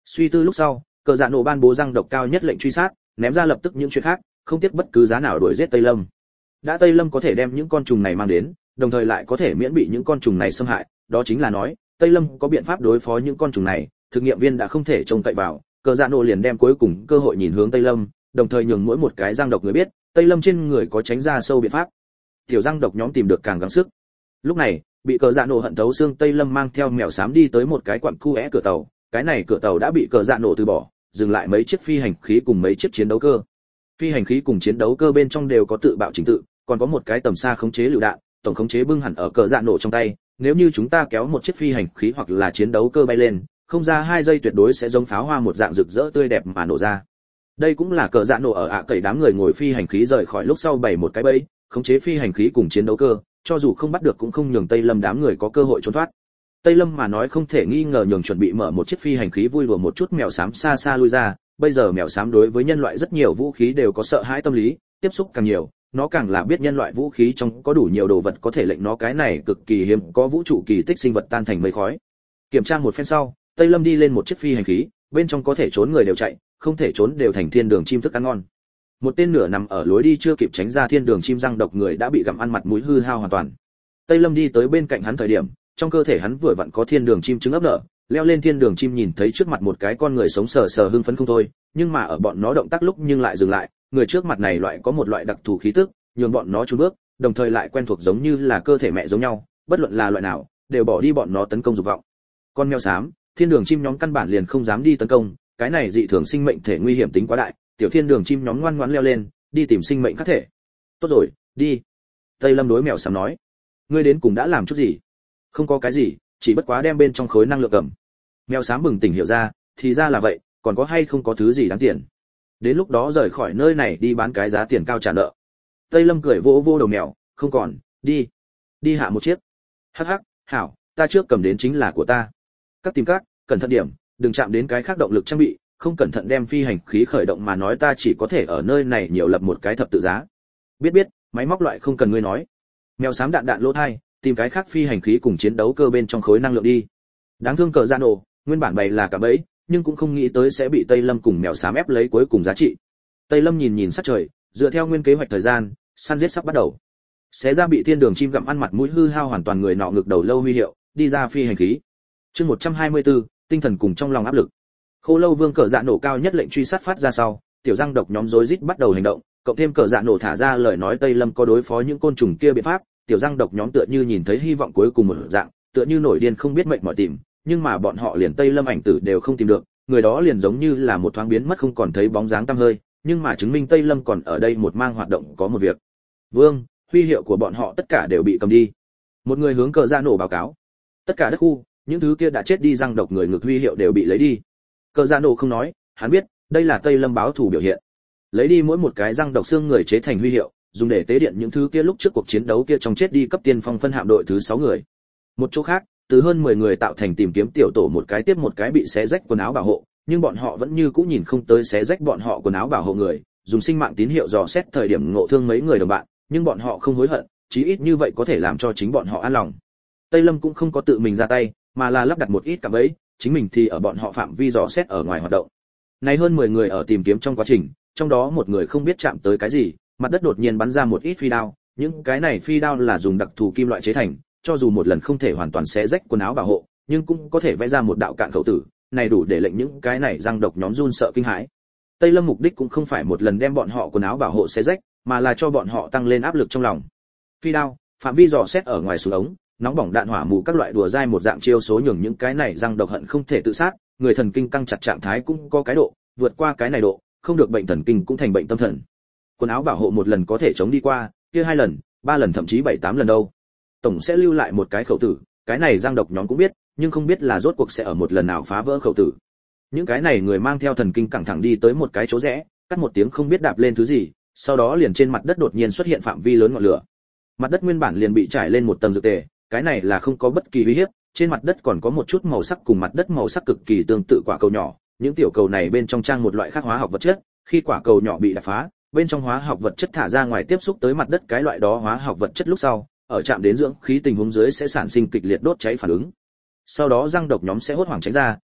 [SPEAKER 1] Suy tư lúc sau, cờ dạ nổ ban bố răng độc cao nhất lệnh truy sát, ném ra lập tức những chuyện khác, không tiếc bất cứ giá nào đuổi giết Tây Lâm. Đã Tây Lâm có thể đem những con trùng này mang đến, đồng thời lại có thể miễn bị những con trùng này xâm hại, đó chính là nói, Tây Lâm có biện pháp đối phó những con trùng này, thực nghiệm viên đã không thể trông cậy vào, cờ dạ nổ liền đem cuối cùng cơ hội nhìn hướng Tây Lâm, đồng thời nhường mỗi một cái răng độc người biết, Tây Lâm trên người có tránh ra sâu biện pháp. Tiểu răng độc nhóm tìm được càng gắng sức. Lúc này, bị cờ dạ nổ hận thấu xương Tây Lâm mang theo mèo xám đi tới một cái quặng cu é cửa tàu, cái này cửa tàu đã bị cờ dạ nổ từ bỏ, dừng lại mấy chiếc phi hành khí cùng mấy chiếc chiến đấu cơ. Phi hành khí cùng chiến đấu cơ bên trong đều có tự bạo trình tự, còn có một cái tầm xa khống chế lựu đạn, tổng khống chế bưng hẳn ở cờ dạ nổ trong tay, nếu như chúng ta kéo một chiếc phi hành khí hoặc là chiến đấu cơ bay lên, không ra hai giây tuyệt đối sẽ giống pháo hoa một dạng rực rỡ tươi đẹp mà nổ ra. Đây cũng là cờ dạ nổ ở ạ cậy đám người ngồi phi hành khí rời khỏi lúc sau bày một cái bẫy, khống chế phi hành khí cùng chiến đấu cơ, cho dù không bắt được cũng không nhường Tây Lâm đám người có cơ hội trốn thoát. Tây Lâm mà nói không thể nghi ngờ nhường chuẩn bị mở một chiếc phi hành khí vui đùa một chút mèo xám xa xa lui ra, bây giờ mèo xám đối với nhân loại rất nhiều vũ khí đều có sợ hãi tâm lý, tiếp xúc càng nhiều, nó càng là biết nhân loại vũ khí trong có đủ nhiều đồ vật có thể lệnh nó cái này cực kỳ hiếm có vũ trụ kỳ tích sinh vật tan thành mây khói. Kiểm tra một phen sau, Tây Lâm đi lên một chiếc phi hành khí, bên trong có thể trốn người đều chạy, không thể trốn đều thành thiên đường chim thức ăn ngon. Một tên nửa nằm ở lối đi chưa kịp tránh ra thiên đường chim răng độc người đã bị gặm ăn mặt mũi hư hao hoàn toàn. Tây Lâm đi tới bên cạnh hắn thời điểm, trong cơ thể hắn vừa vặn có thiên đường chim trứng ấp nở, leo lên thiên đường chim nhìn thấy trước mặt một cái con người sống sờ sờ hưng phấn không thôi, nhưng mà ở bọn nó động tác lúc nhưng lại dừng lại, người trước mặt này loại có một loại đặc thù khí tức, nhường bọn nó chùn bước, đồng thời lại quen thuộc giống như là cơ thể mẹ giống nhau, bất luận là loại nào, đều bỏ đi bọn nó tấn công dục vọng. Con mèo xám, thiên đường chim nhóm căn bản liền không dám đi tấn công, cái này dị thường sinh mệnh thể nguy hiểm tính quá đại, tiểu thiên đường chim nhóm ngoan ngoãn leo lên, đi tìm sinh mệnh khác thể. Tốt rồi, đi. Tây Lâm đối mèo xám nói, ngươi đến cùng đã làm chút gì? Không có cái gì, chỉ bất quá đem bên trong khối năng lượng cầm. Mèo xám bừng tỉnh hiểu ra, thì ra là vậy, còn có hay không có thứ gì đáng tiền. Đến lúc đó rời khỏi nơi này đi bán cái giá tiền cao trả nợ. Tây Lâm cười vỗ vỗ đầu mèo, không còn, đi. Đi hạ một chiếc. Hắc hắc, hảo, ta trước cầm đến chính là của ta. Các tìm các, cẩn thận điểm, đừng chạm đến cái khác động lực trang bị, không cẩn thận đem phi hành khí khởi động mà nói ta chỉ có thể ở nơi này nhiều lập một cái thập tự giá. Biết biết, máy móc loại không cần ngươi nói. Mèo xám đạn đạn lỗ thai, tìm cái khác phi hành khí cùng chiến đấu cơ bên trong khối năng lượng đi. Đáng thương cờ dạ nổ, nguyên bản bày là cả bẫy, nhưng cũng không nghĩ tới sẽ bị Tây Lâm cùng mèo xám ép lấy cuối cùng giá trị. Tây Lâm nhìn nhìn sắc trời, dựa theo nguyên kế hoạch thời gian, săn giết sắp bắt đầu. Xé ra bị thiên đường chim gặm ăn mặt mũi hư hao hoàn toàn người nọ ngực đầu lâu huy hiệu, đi ra phi hành khí. Chương một trăm hai mươi tư, tinh thần cùng trong lòng áp lực. Khô Lâu Vương cờ dạ nổ cao nhất lệnh truy sát phát ra sau, tiểu răng độc nhóm rối rít bắt đầu hành động, cộng thêm cờ dạ nổ thả ra lời nói Tây Lâm có đối phó những côn trùng kia biện pháp, tiểu răng độc nhóm tựa như nhìn thấy hy vọng cuối cùng một dạng, tựa như nổi điên không biết mệnh mỏi tìm, nhưng mà bọn họ liền Tây Lâm ảnh tử đều không tìm được, người đó liền giống như là một thoáng biến mất không còn thấy bóng dáng tăm hơi, nhưng mà chứng minh Tây Lâm còn ở đây một mang hoạt động có một việc. Vương, huy hiệu của bọn họ tất cả đều bị cầm đi. Một người hướng cờ dạ nổ báo cáo. Tất cả đất khu, những thứ kia đã chết đi răng độc người ngược huy hiệu đều bị lấy đi. Cờ dạ nổ không nói, hắn biết, đây là Tây Lâm báo thù biểu hiện. Lấy đi mỗi một cái răng độc xương người chế thành huy hiệu, dùng để tế điện những thứ kia lúc trước cuộc chiến đấu kia trong chết đi cấp tiên phong phân hạm đội thứ sáu người. Một chỗ khác, từ hơn mười người tạo thành tìm kiếm tiểu tổ một cái tiếp một cái bị xé rách quần áo bảo hộ, nhưng bọn họ vẫn như cũ nhìn không tới xé rách bọn họ quần áo bảo hộ người, dùng sinh mạng tín hiệu dò xét thời điểm ngộ thương mấy người đồng bạn, nhưng bọn họ không hối hận, chí ít như vậy có thể làm cho chính bọn họ an lòng. Tây Lâm cũng không có tự mình ra tay, mà là lắp đặt một ít cạm bẫy, chính mình thì ở bọn họ phạm vi dò xét ở ngoài hoạt động. Này hơn mười người ở tìm kiếm trong quá trình, trong đó một người không biết chạm tới cái gì, mặt đất đột nhiên bắn ra một ít phi đao, những cái này phi đao là dùng đặc thù kim loại chế thành, cho dù một lần không thể hoàn toàn xé rách quần áo bảo hộ, nhưng cũng có thể vẽ ra một đạo cạn khẩu tử, này đủ để lệnh những cái này răng độc nhóm run sợ kinh hãi. Tây Lâm mục đích cũng không phải một lần đem bọn họ quần áo bảo hộ xé rách, mà là cho bọn họ tăng lên áp lực trong lòng. Phi đao, phạm vi dò xét ở ngoài xuống ống, nóng bỏng đạn hỏa mù các loại đùa dai một dạng chiêu số nhường những cái này răng độc hận không thể tự sát, người thần kinh căng chặt trạng thái cũng có cái độ, vượt qua cái này độ, không được bệnh thần kinh cũng thành bệnh tâm thần. Quần áo bảo hộ một lần có thể chống đi qua, kia hai lần, ba lần thậm chí bảy tám lần đâu. Tổng sẽ lưu lại một cái khẩu tử, cái này răng độc nhóm cũng biết, nhưng không biết là rốt cuộc sẽ ở một lần nào phá vỡ khẩu tử. Những cái này người mang theo thần kinh căng thẳng đi tới một cái chỗ rẽ, cắt một tiếng không biết đạp lên thứ gì, sau đó liền trên mặt đất đột nhiên xuất hiện phạm vi lớn ngọn lửa. Mặt đất nguyên bản liền bị trải lên một tầng dược tề, cái này là không có bất kỳ uy hiếp, trên mặt đất còn có một chút màu sắc cùng mặt đất màu sắc cực kỳ tương tự quả cầu nhỏ, những tiểu cầu này bên trong trang một loại khác hóa học vật chất, khi quả cầu nhỏ bị đập phá, bên trong hóa học vật chất thả ra ngoài tiếp xúc tới mặt đất cái loại đó hóa học vật chất lúc sau, ở chạm đến dưỡng khí tình huống dưới sẽ sản sinh kịch liệt đốt cháy phản ứng. Sau đó răng độc nhóm sẽ hốt hoảng tránh ra,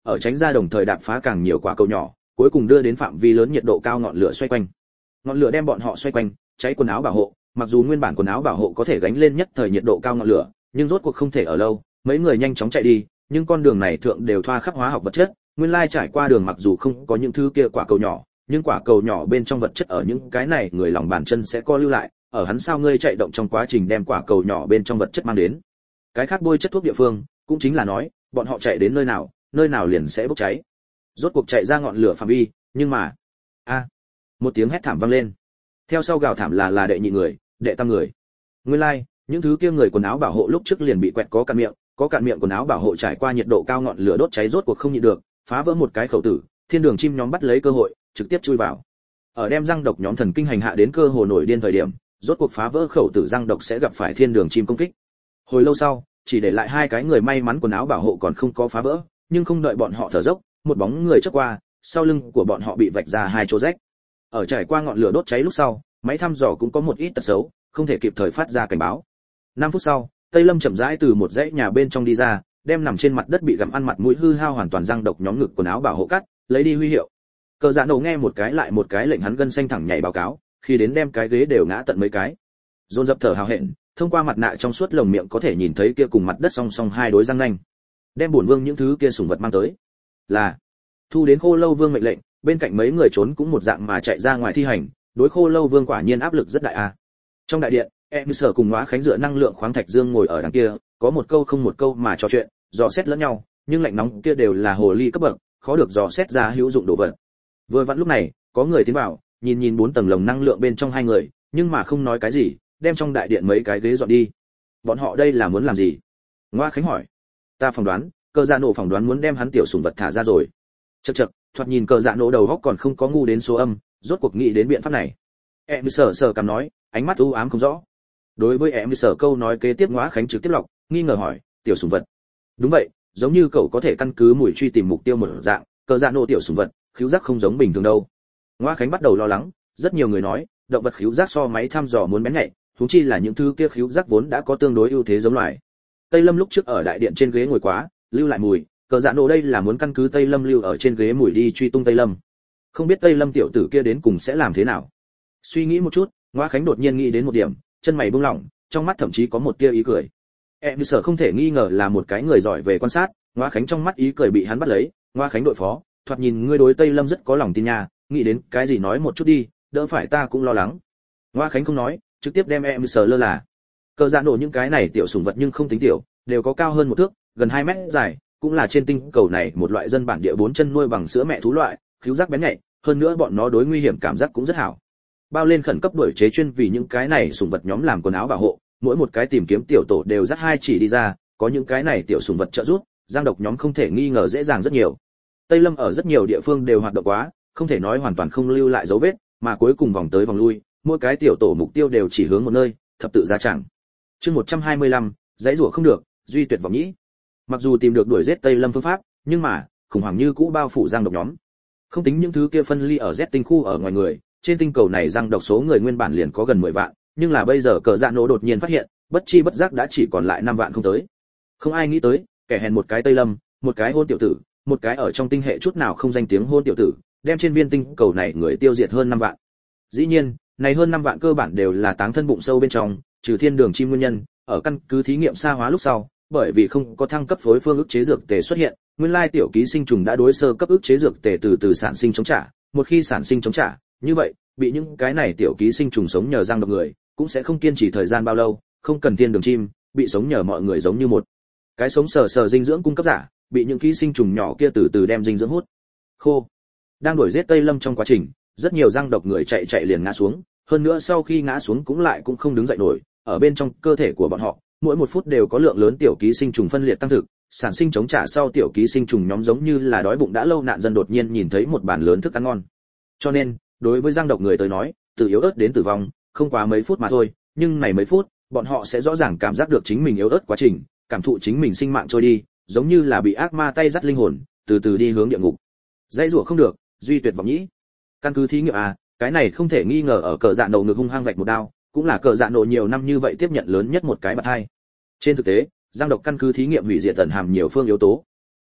[SPEAKER 1] ở tránh ra đồng thời đạp phá càng nhiều quả cầu nhỏ, cuối cùng đưa đến phạm vi lớn nhiệt độ cao ngọn lửa xoay quanh. Ngọn lửa đem bọn họ xoay quanh, cháy quần áo bảo hộ, mặc dù nguyên bản quần áo bảo hộ có thể gánh lên nhất thời nhiệt độ cao ngọn lửa, nhưng rốt cuộc không thể ở lâu, mấy người nhanh chóng chạy đi, nhưng con đường này thượng đều thoa khắp hóa học vật chất, nguyên lai trải qua đường mặc dù không có những thứ kia quả cầu nhỏ, nhưng quả cầu nhỏ bên trong vật chất ở những cái này người lòng bàn chân sẽ co lưu lại, ở hắn sao ngươi chạy động trong quá trình đem quả cầu nhỏ bên trong vật chất mang đến. Cái khác bôi chất thuốc địa phương, cũng chính là nói, bọn họ chạy đến nơi nào, nơi nào liền sẽ bốc cháy. Rốt cuộc chạy ra ngọn lửa phạm vi, nhưng mà, a, một tiếng hét thảm vang lên. Theo sau gào thảm là là đệ nhị người, đệ tam người. Nguyên lai, like, những thứ kia người quần áo bảo hộ lúc trước liền bị quẹt có cạn miệng, có cạn miệng quần áo bảo hộ trải qua nhiệt độ cao ngọn lửa đốt cháy rốt cuộc không nhịn được, phá vỡ một cái khẩu tử, thiên đường chim nhóm bắt lấy cơ hội, trực tiếp chui vào. Ở đem răng độc nhóm thần kinh hành hạ đến cơ hồ nổi điên thời điểm, rốt cuộc phá vỡ khẩu tử răng độc sẽ gặp phải thiên đường chim công kích. Hồi lâu sau, chỉ để lại hai cái người may mắn quần áo bảo hộ còn không có phá vỡ, nhưng không đợi bọn họ thở dốc, một bóng người chớp qua, sau lưng của bọn họ bị vạch ra hai chỗ rách. Ở trải qua ngọn lửa đốt cháy lúc sau, máy thăm dò cũng có một ít tật xấu, không thể kịp thời phát ra cảnh báo. năm phút sau, Tây Lâm chậm rãi từ một dãy nhà bên trong đi ra, đem nằm trên mặt đất bị gặm ăn mặt mũi hư hao hoàn toàn răng độc nhóm ngực quần áo bảo hộ cắt, lấy đi huy hiệu. Cờ Dạ Nổ nghe một cái lại một cái lệnh hắn gân xanh thẳng nhảy báo cáo, khi đến đem cái ghế đều ngã tận mấy cái. Dồn dập thở hào hẹn, thông qua mặt nạ trong suốt lồng miệng có thể nhìn thấy kia cùng mặt đất song song hai đối răng nanh. Đem bổn vương những thứ kia sủng vật mang tới. Là thu đến Khô Lâu Vương mệnh lệnh, bên cạnh mấy người trốn cũng một dạng mà chạy ra ngoài thi hành, đối Khô Lâu Vương quả nhiên áp lực rất đại a. À. Trong đại điện, em sở cùng Ngoá Khánh dựa năng lượng khoáng thạch dương ngồi ở đằng kia, có một câu không một câu mà trò chuyện, dò xét lẫn nhau, nhưng lạnh nóng kia đều là hồ ly cấp bậc, khó được dò xét ra hữu dụng đồ vật. Vừa vặn lúc này, có người tiến vào, nhìn nhìn bốn tầng lồng năng lượng bên trong hai người, nhưng mà không nói cái gì, đem trong đại điện mấy cái ghế dọn đi. Bọn họ đây là muốn làm gì? Ngoa Khánh hỏi. Ta phỏng đoán, Cờ Dạ Nổ phỏng đoán muốn đem hắn tiểu sủng vật thả ra rồi. Chậc chậc, thoạt nhìn Cờ Dạ Nổ đầu óc còn không có ngu đến số âm, rốt cuộc nghĩ đến biện pháp này. Em sở sở cầm nói, ánh mắt u ám không rõ. Đối với em sở câu nói kế tiếp, Ngoa Khánh trực tiếp lọc, nghi ngờ hỏi, tiểu sủng vật? Đúng vậy, giống như cậu có thể căn cứ mùi truy tìm mục tiêu một dạng, Cờ Dạ Nổ tiểu sủng vật, khứu giác không giống bình thường đâu. Ngoa Khánh bắt đầu lo lắng, rất nhiều người nói, động vật khứu giác so máy thăm dò muốn bén nhạy, huống chi là những thứ kia khứu giác vốn đã có tương đối ưu thế giống loài. Tây Lâm lúc trước ở đại điện trên ghế ngồi quá, lưu lại mùi, Cờ Dạ Nổ đây là muốn căn cứ Tây Lâm lưu ở trên ghế mùi đi truy tung Tây Lâm. Không biết Tây Lâm tiểu tử kia đến cùng sẽ làm thế nào. Suy nghĩ một chút, Ngoa Khánh đột nhiên nghĩ đến một điểm, chân mày buông lỏng, trong mắt thậm chí có một tia ý cười. Em sở không thể nghi ngờ là một cái người giỏi về quan sát, Ngoa Khánh trong mắt ý cười bị hắn bắt lấy, Ngoa Khánh đội phó, thoạt nhìn ngươi đối Tây Lâm rất có lòng tin nha, nghĩ đến cái gì nói một chút đi, đỡ phải ta cũng lo lắng. Ngoa Khánh không nói, trực tiếp đem em sờ lơ là. Cờ Dạ Nổ những cái này tiểu sủng vật nhưng không tính tiểu, đều có cao hơn một thước, gần hai mét dài, cũng là trên tinh cầu này một loại dân bản địa bốn chân nuôi bằng sữa mẹ thú loại, khứu giác bén nhạy, hơn nữa bọn nó đối nguy hiểm cảm giác cũng rất hảo. Bao lên khẩn cấp đuổi chế chuyên vì những cái này sủng vật nhóm làm quần áo bảo hộ, mỗi một cái tìm kiếm tiểu tổ đều dắt hai chỉ đi ra, có những cái này tiểu sủng vật trợ giúp, giang độc nhóm không thể nghi ngờ dễ dàng rất nhiều. Tây Lâm ở rất nhiều địa phương đều hoạt động quá, không thể nói hoàn toàn không lưu lại dấu vết, mà cuối cùng vòng tới vòng lui, mỗi cái tiểu tổ mục tiêu đều chỉ hướng một nơi, thập tự giá chẳng. Chương một trăm hai mươi lăm, dãy rủa không được, duy tuyệt vọng nhĩ. Mặc dù tìm được đuổi giết Tây Lâm phương pháp, nhưng mà, khủng hoảng như cũ bao phủ giang độc nhóm. Không tính những thứ kia phân ly ở Z tinh khu ở ngoài người, trên tinh cầu này giang độc số người nguyên bản liền có gần mười vạn, nhưng là bây giờ Cờ Dạ Nổ đột nhiên phát hiện, bất chi bất giác đã chỉ còn lại năm vạn không tới. Không ai nghĩ tới, kẻ hèn một cái Tây Lâm, một cái hôn tiểu tử, một cái ở trong tinh hệ chút nào không danh tiếng hôn tiểu tử, đem trên viên tinh cầu này người tiêu diệt hơn năm vạn. Dĩ nhiên, này hơn năm vạn cơ bản đều là táng thân bụng sâu bên trong, trừ thiên đường chim nguyên nhân, ở căn cứ thí nghiệm xa hóa lúc sau, bởi vì không có thăng cấp phối phương ức chế dược tề xuất hiện, nguyên lai tiểu ký sinh trùng đã đối sơ cấp ức chế dược tề từ từ sản sinh chống trả, một khi sản sinh chống trả, như vậy, bị những cái này tiểu ký sinh trùng sống nhờ răng độc người, cũng sẽ không kiên trì thời gian bao lâu, không cần thiên đường chim, bị sống nhờ mọi người giống như một cái sống sờ sờ dinh dưỡng cung cấp giả, bị những ký sinh trùng nhỏ kia từ từ đem dinh dưỡng hút. Khô. Đang đuổi giết Tây Lâm trong quá trình, rất nhiều răng độc người chạy chạy liền ngã xuống, hơn nữa sau khi ngã xuống cũng lại cũng không đứng dậy nổi, ở bên trong cơ thể của bọn họ, mỗi một phút đều có lượng lớn tiểu ký sinh trùng phân liệt tăng thực, sản sinh chống trả sau tiểu ký sinh trùng nhóm giống như là đói bụng đã lâu nạn dân đột nhiên nhìn thấy một bàn lớn thức ăn ngon. Cho nên, đối với răng độc người tới nói, từ yếu ớt đến tử vong, không quá mấy phút mà thôi, nhưng này mấy phút, bọn họ sẽ rõ ràng cảm giác được chính mình yếu ớt quá trình, cảm thụ chính mình sinh mạng trôi đi, giống như là bị ác ma tay dắt linh hồn, từ từ đi hướng địa ngục. Dãy rủa không được, duy tuyệt vọng nhĩ. Căn cứ thí nghiệm à, cái này không thể nghi ngờ ở Cờ Dạ Nổ ngực hung hăng vạch một đao, cũng là Cờ Dạ Nổ nhiều năm như vậy tiếp nhận lớn nhất một cái bật hai. Trên thực tế, giang độc căn cứ thí nghiệm hủy diệt tận hàm nhiều phương yếu tố.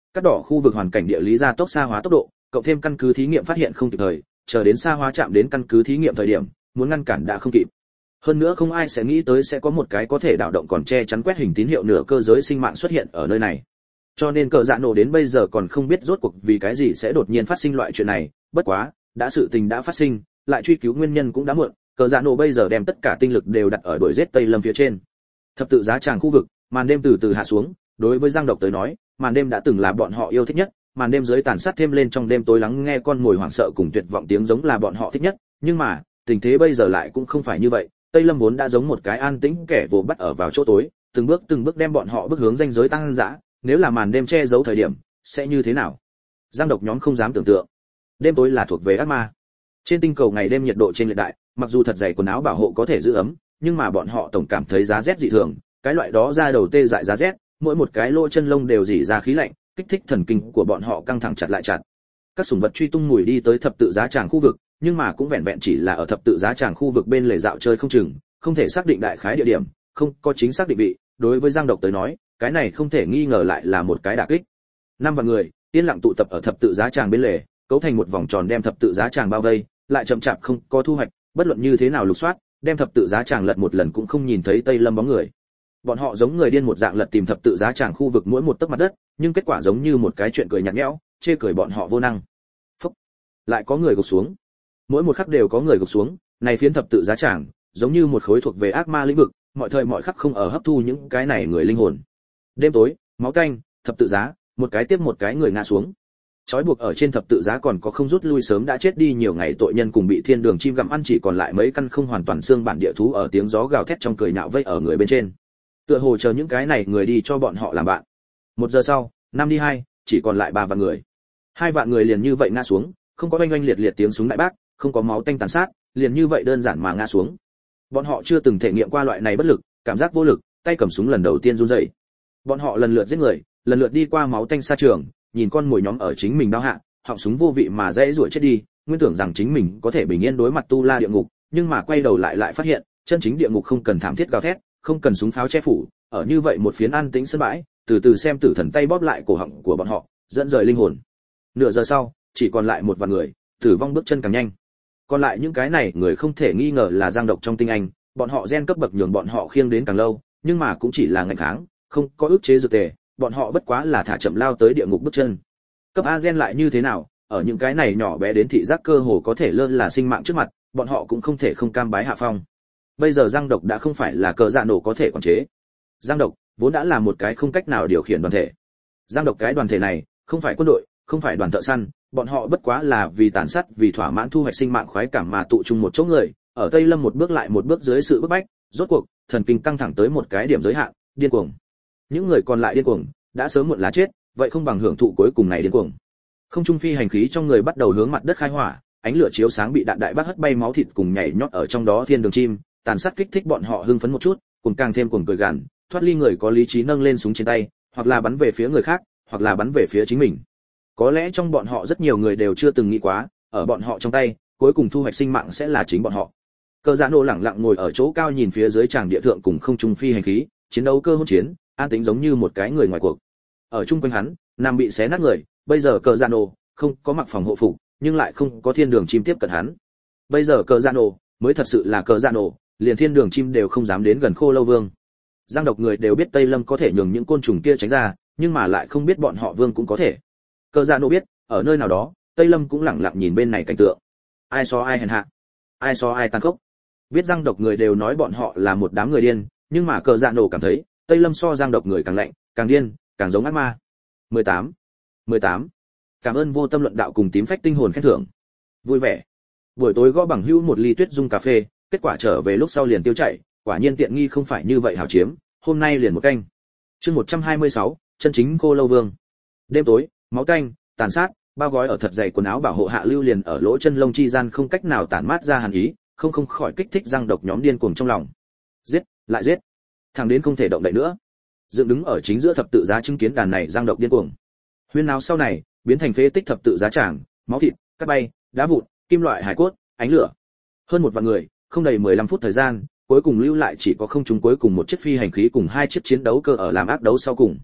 [SPEAKER 1] Cắt đỏ khu vực hoàn cảnh địa lý gia tốc xa hóa tốc độ, cộng thêm căn cứ thí nghiệm phát hiện không kịp thời, chờ đến xa hóa chạm đến căn cứ thí nghiệm thời điểm, muốn ngăn cản đã không kịp. Hơn nữa không ai sẽ nghĩ tới sẽ có một cái có thể đảo động còn che chắn quét hình tín hiệu nửa cơ giới sinh mạng xuất hiện ở nơi này. Cho nên cờ dạ nổ đến bây giờ còn không biết rốt cuộc vì cái gì sẽ đột nhiên phát sinh loại chuyện này, bất quá, đã sự tình đã phát sinh, lại truy cứu nguyên nhân cũng đã muộn, cờ dạ nổ bây giờ đem tất cả tinh lực đều đặt ở đuổi giết Tây Lâm phía trên. Thập tự giá tràng khu vực, màn đêm từ từ hạ xuống, đối với Giang Độc tới nói, màn đêm đã từng là bọn họ yêu thích nhất, màn đêm dưới tàn sát thêm lên trong đêm tối lắng nghe con mồi hoảng sợ cùng tuyệt vọng tiếng giống là bọn họ thích nhất, nhưng mà, tình thế bây giờ lại cũng không phải như vậy, Tây Lâm vốn đã giống một cái an tĩnh kẻ vồ bắt ở vào chỗ tối, từng bước từng bước đem bọn họ bước hướng ranh giới tăng dã, nếu là màn đêm che giấu thời điểm, sẽ như thế nào? Giang Độc nhóm không dám tưởng tượng. Đêm tối là thuộc về ác ma. Trên tinh cầu ngày đêm nhiệt độ trên lệch đại, mặc dù thật dày quần áo bảo hộ có thể giữ ấm, nhưng mà bọn họ tổng cảm thấy giá rét dị thường, cái loại đó ra đầu tê dại giá rét, mỗi một cái lỗ chân lông đều rỉ ra khí lạnh, kích thích thần kinh của bọn họ căng thẳng chặt lại chặt. Các sủng vật truy tung mùi đi tới thập tự giá tràng khu vực, nhưng mà cũng vẹn vẹn chỉ là ở thập tự giá tràng khu vực bên lề dạo chơi không chừng, không thể xác định đại khái địa điểm, không có chính xác định vị, đối với Giang Độc tới nói, cái này không thể nghi ngờ lại là một cái đả kích. Năm vạn người, yên lặng tụ tập ở thập tự giá tràng bên lề, cấu thành một vòng tròn đem thập tự giá tràng bao vây, lại chậm chạp không có thu hoạch, bất luận như thế nào lục soát, đem thập tự giá tràng lật một lần cũng không nhìn thấy Tây Lâm bóng người. Bọn họ giống người điên một dạng lật tìm thập tự giá tràng khu vực mỗi một tấc mặt đất, nhưng kết quả giống như một cái chuyện cười nhạt nhẽo, chê cười bọn họ vô năng. Phúc, lại có người gục xuống. Mỗi một khắc đều có người gục xuống, này phiến thập tự giá tràng, giống như một khối thuộc về ác ma lĩnh vực, mọi thời mọi khắc không ở hấp thu những cái này người linh hồn. Đêm tối, máu tanh, thập tự giá, một cái tiếp một cái người ngã xuống. Trói buộc ở trên thập tự giá còn có không rút lui sớm đã chết đi nhiều ngày tội nhân cùng bị thiên đường chim gặm ăn, chỉ còn lại mấy căn không hoàn toàn xương bản địa thú ở tiếng gió gào thét trong cười nhạo vây ở người bên trên. Tựa hồ chờ những cái này người đi cho bọn họ làm bạn. Một giờ sau, năm đi hai, chỉ còn lại ba vạn người. Hai vạn người liền như vậy ngã xuống, không có oanh oanh liệt liệt tiếng súng đại bác, không có máu tanh tàn sát, liền như vậy đơn giản mà ngã xuống. Bọn họ chưa từng thể nghiệm qua loại này bất lực, cảm giác vô lực, tay cầm súng lần đầu tiên run rẩy. Bọn họ lần lượt giết người, lần lượt đi qua máu tanh xa trường, nhìn con mồi nhóm ở chính mình đau hạ, họng súng vô vị mà dễ rủa chết đi, nguyên tưởng rằng chính mình có thể bình yên đối mặt tu la địa ngục, nhưng mà quay đầu lại lại phát hiện, chân chính địa ngục không cần thảm thiết gào thét, không cần súng pháo che phủ, ở như vậy một phiến an tĩnh sân bãi, từ từ xem tử thần tay bóp lại cổ họng của bọn họ, dẫn rời linh hồn. Nửa giờ sau, chỉ còn lại một vạn người, tử vong bước chân càng nhanh. Còn lại những cái này người không thể nghi ngờ là Giang Độc trong tinh anh, bọn họ gen cấp bậc nhường bọn họ khiêng đến càng lâu, nhưng mà cũng chỉ là ngành kháng, không có ức chế dược tề, bọn họ bất quá là thả chậm lao tới địa ngục bước chân. Cấp A gen lại như thế nào, ở những cái này nhỏ bé đến thị giác cơ hồ có thể lơ là sinh mạng trước mặt, bọn họ cũng không thể không cam bái hạ phong. Bây giờ Giang Độc đã không phải là cờ dạ nổ có thể quản chế. Giang Độc vốn đã là một cái không cách nào điều khiển đoàn thể. Giang Độc cái đoàn thể này, không phải quân đội, không phải đoàn thợ săn, bọn họ bất quá là vì tàn sát, vì thỏa mãn thu hoạch sinh mạng khoái cảm mà tụ chung một chỗ người, ở Tây Lâm một bước lại một bước dưới sự bức bách, rốt cuộc, thần kinh căng thẳng tới một cái điểm giới hạn, điên cuồng. Những người còn lại điên cuồng, đã sớm muộn lá chết, vậy không bằng hưởng thụ cuối cùng này điên cuồng. Không trung phi hành khí trong người bắt đầu hướng mặt đất khai hỏa, ánh lửa chiếu sáng bị đạn đại bác hất bay máu thịt cùng nhảy nhót ở trong đó thiên đường chim, tàn sát kích thích bọn họ hưng phấn một chút, cùng càng thêm cuồng cười gằn, thoát ly người có lý trí nâng lên súng trên tay, hoặc là bắn về phía người khác, hoặc là bắn về phía chính mình. Có lẽ trong bọn họ rất nhiều người đều chưa từng nghĩ quá, ở bọn họ trong tay, cuối cùng thu hoạch sinh mạng sẽ là chính bọn họ. Cờ Dạ Nổ lẳng lặng ngồi ở chỗ cao nhìn phía dưới tràng địa thượng cùng không trung phi hành khí, chiến đấu cơ hỗn chiến, an tĩnh giống như một cái người ngoài cuộc. Ở chung quanh hắn, nằm bị xé nát người, bây giờ Cờ Dạ Nổ không có mặc phòng hộ phục, nhưng lại không có thiên đường chim tiếp cận hắn. Bây giờ Cờ Dạ Nổ mới thật sự là Cờ Dạ Nổ, liền thiên đường chim đều không dám đến gần Khô Lâu Vương. Giang Độc người đều biết Tây Lâm có thể nhường những côn trùng kia tránh ra, nhưng mà lại không biết bọn họ vương cũng có thể. Cờ Dạ Nổ biết, ở nơi nào đó, Tây Lâm cũng lặng lặng nhìn bên này cảnh tượng. Ai so ai hèn hạ, ai so ai tàn khốc. Biết Giang Độc người đều nói bọn họ là một đám người điên, nhưng mà Cờ Dạ Nổ cảm thấy, Tây Lâm so Giang Độc người càng lạnh, càng điên, càng giống ác ma. mười tám, mười tám. Cảm ơn vô tâm luận đạo cùng tím phách tinh hồn khen thưởng. Vui vẻ. Buổi tối gõ bằng hữu một ly tuyết dung cà phê, kết quả trở về lúc sau liền tiêu chảy, quả nhiên tiện nghi không phải như vậy hảo chiếm, hôm nay liền một canh. Chương một trăm hai mươi sáu, chân chính Khô Lâu Vương. Đêm tối, máu tanh, tàn sát, bao gói ở thật dày quần áo bảo hộ hạ lưu liền ở lỗ chân lông chi gian không cách nào tản mát ra hàn ý, không không khỏi kích thích Giang Độc nhóm điên cuồng trong lòng. Giết, lại giết. Thằng đến không thể động đậy nữa. Dựng đứng ở chính giữa thập tự giá chứng kiến đàn này Giang Độc điên cuồng. Huyên náo sau này, biến thành phế tích thập tự giá tràng, máu thịt, cát bay, đá vụn, kim loại hải cốt, ánh lửa. Hơn một vạn người, không đầy mười lăm phút thời gian, cuối cùng lưu lại chỉ có không trúng cuối cùng một chiếc phi hành khí cùng hai chiếc chiến đấu cơ ở làm ác đấu sau cùng.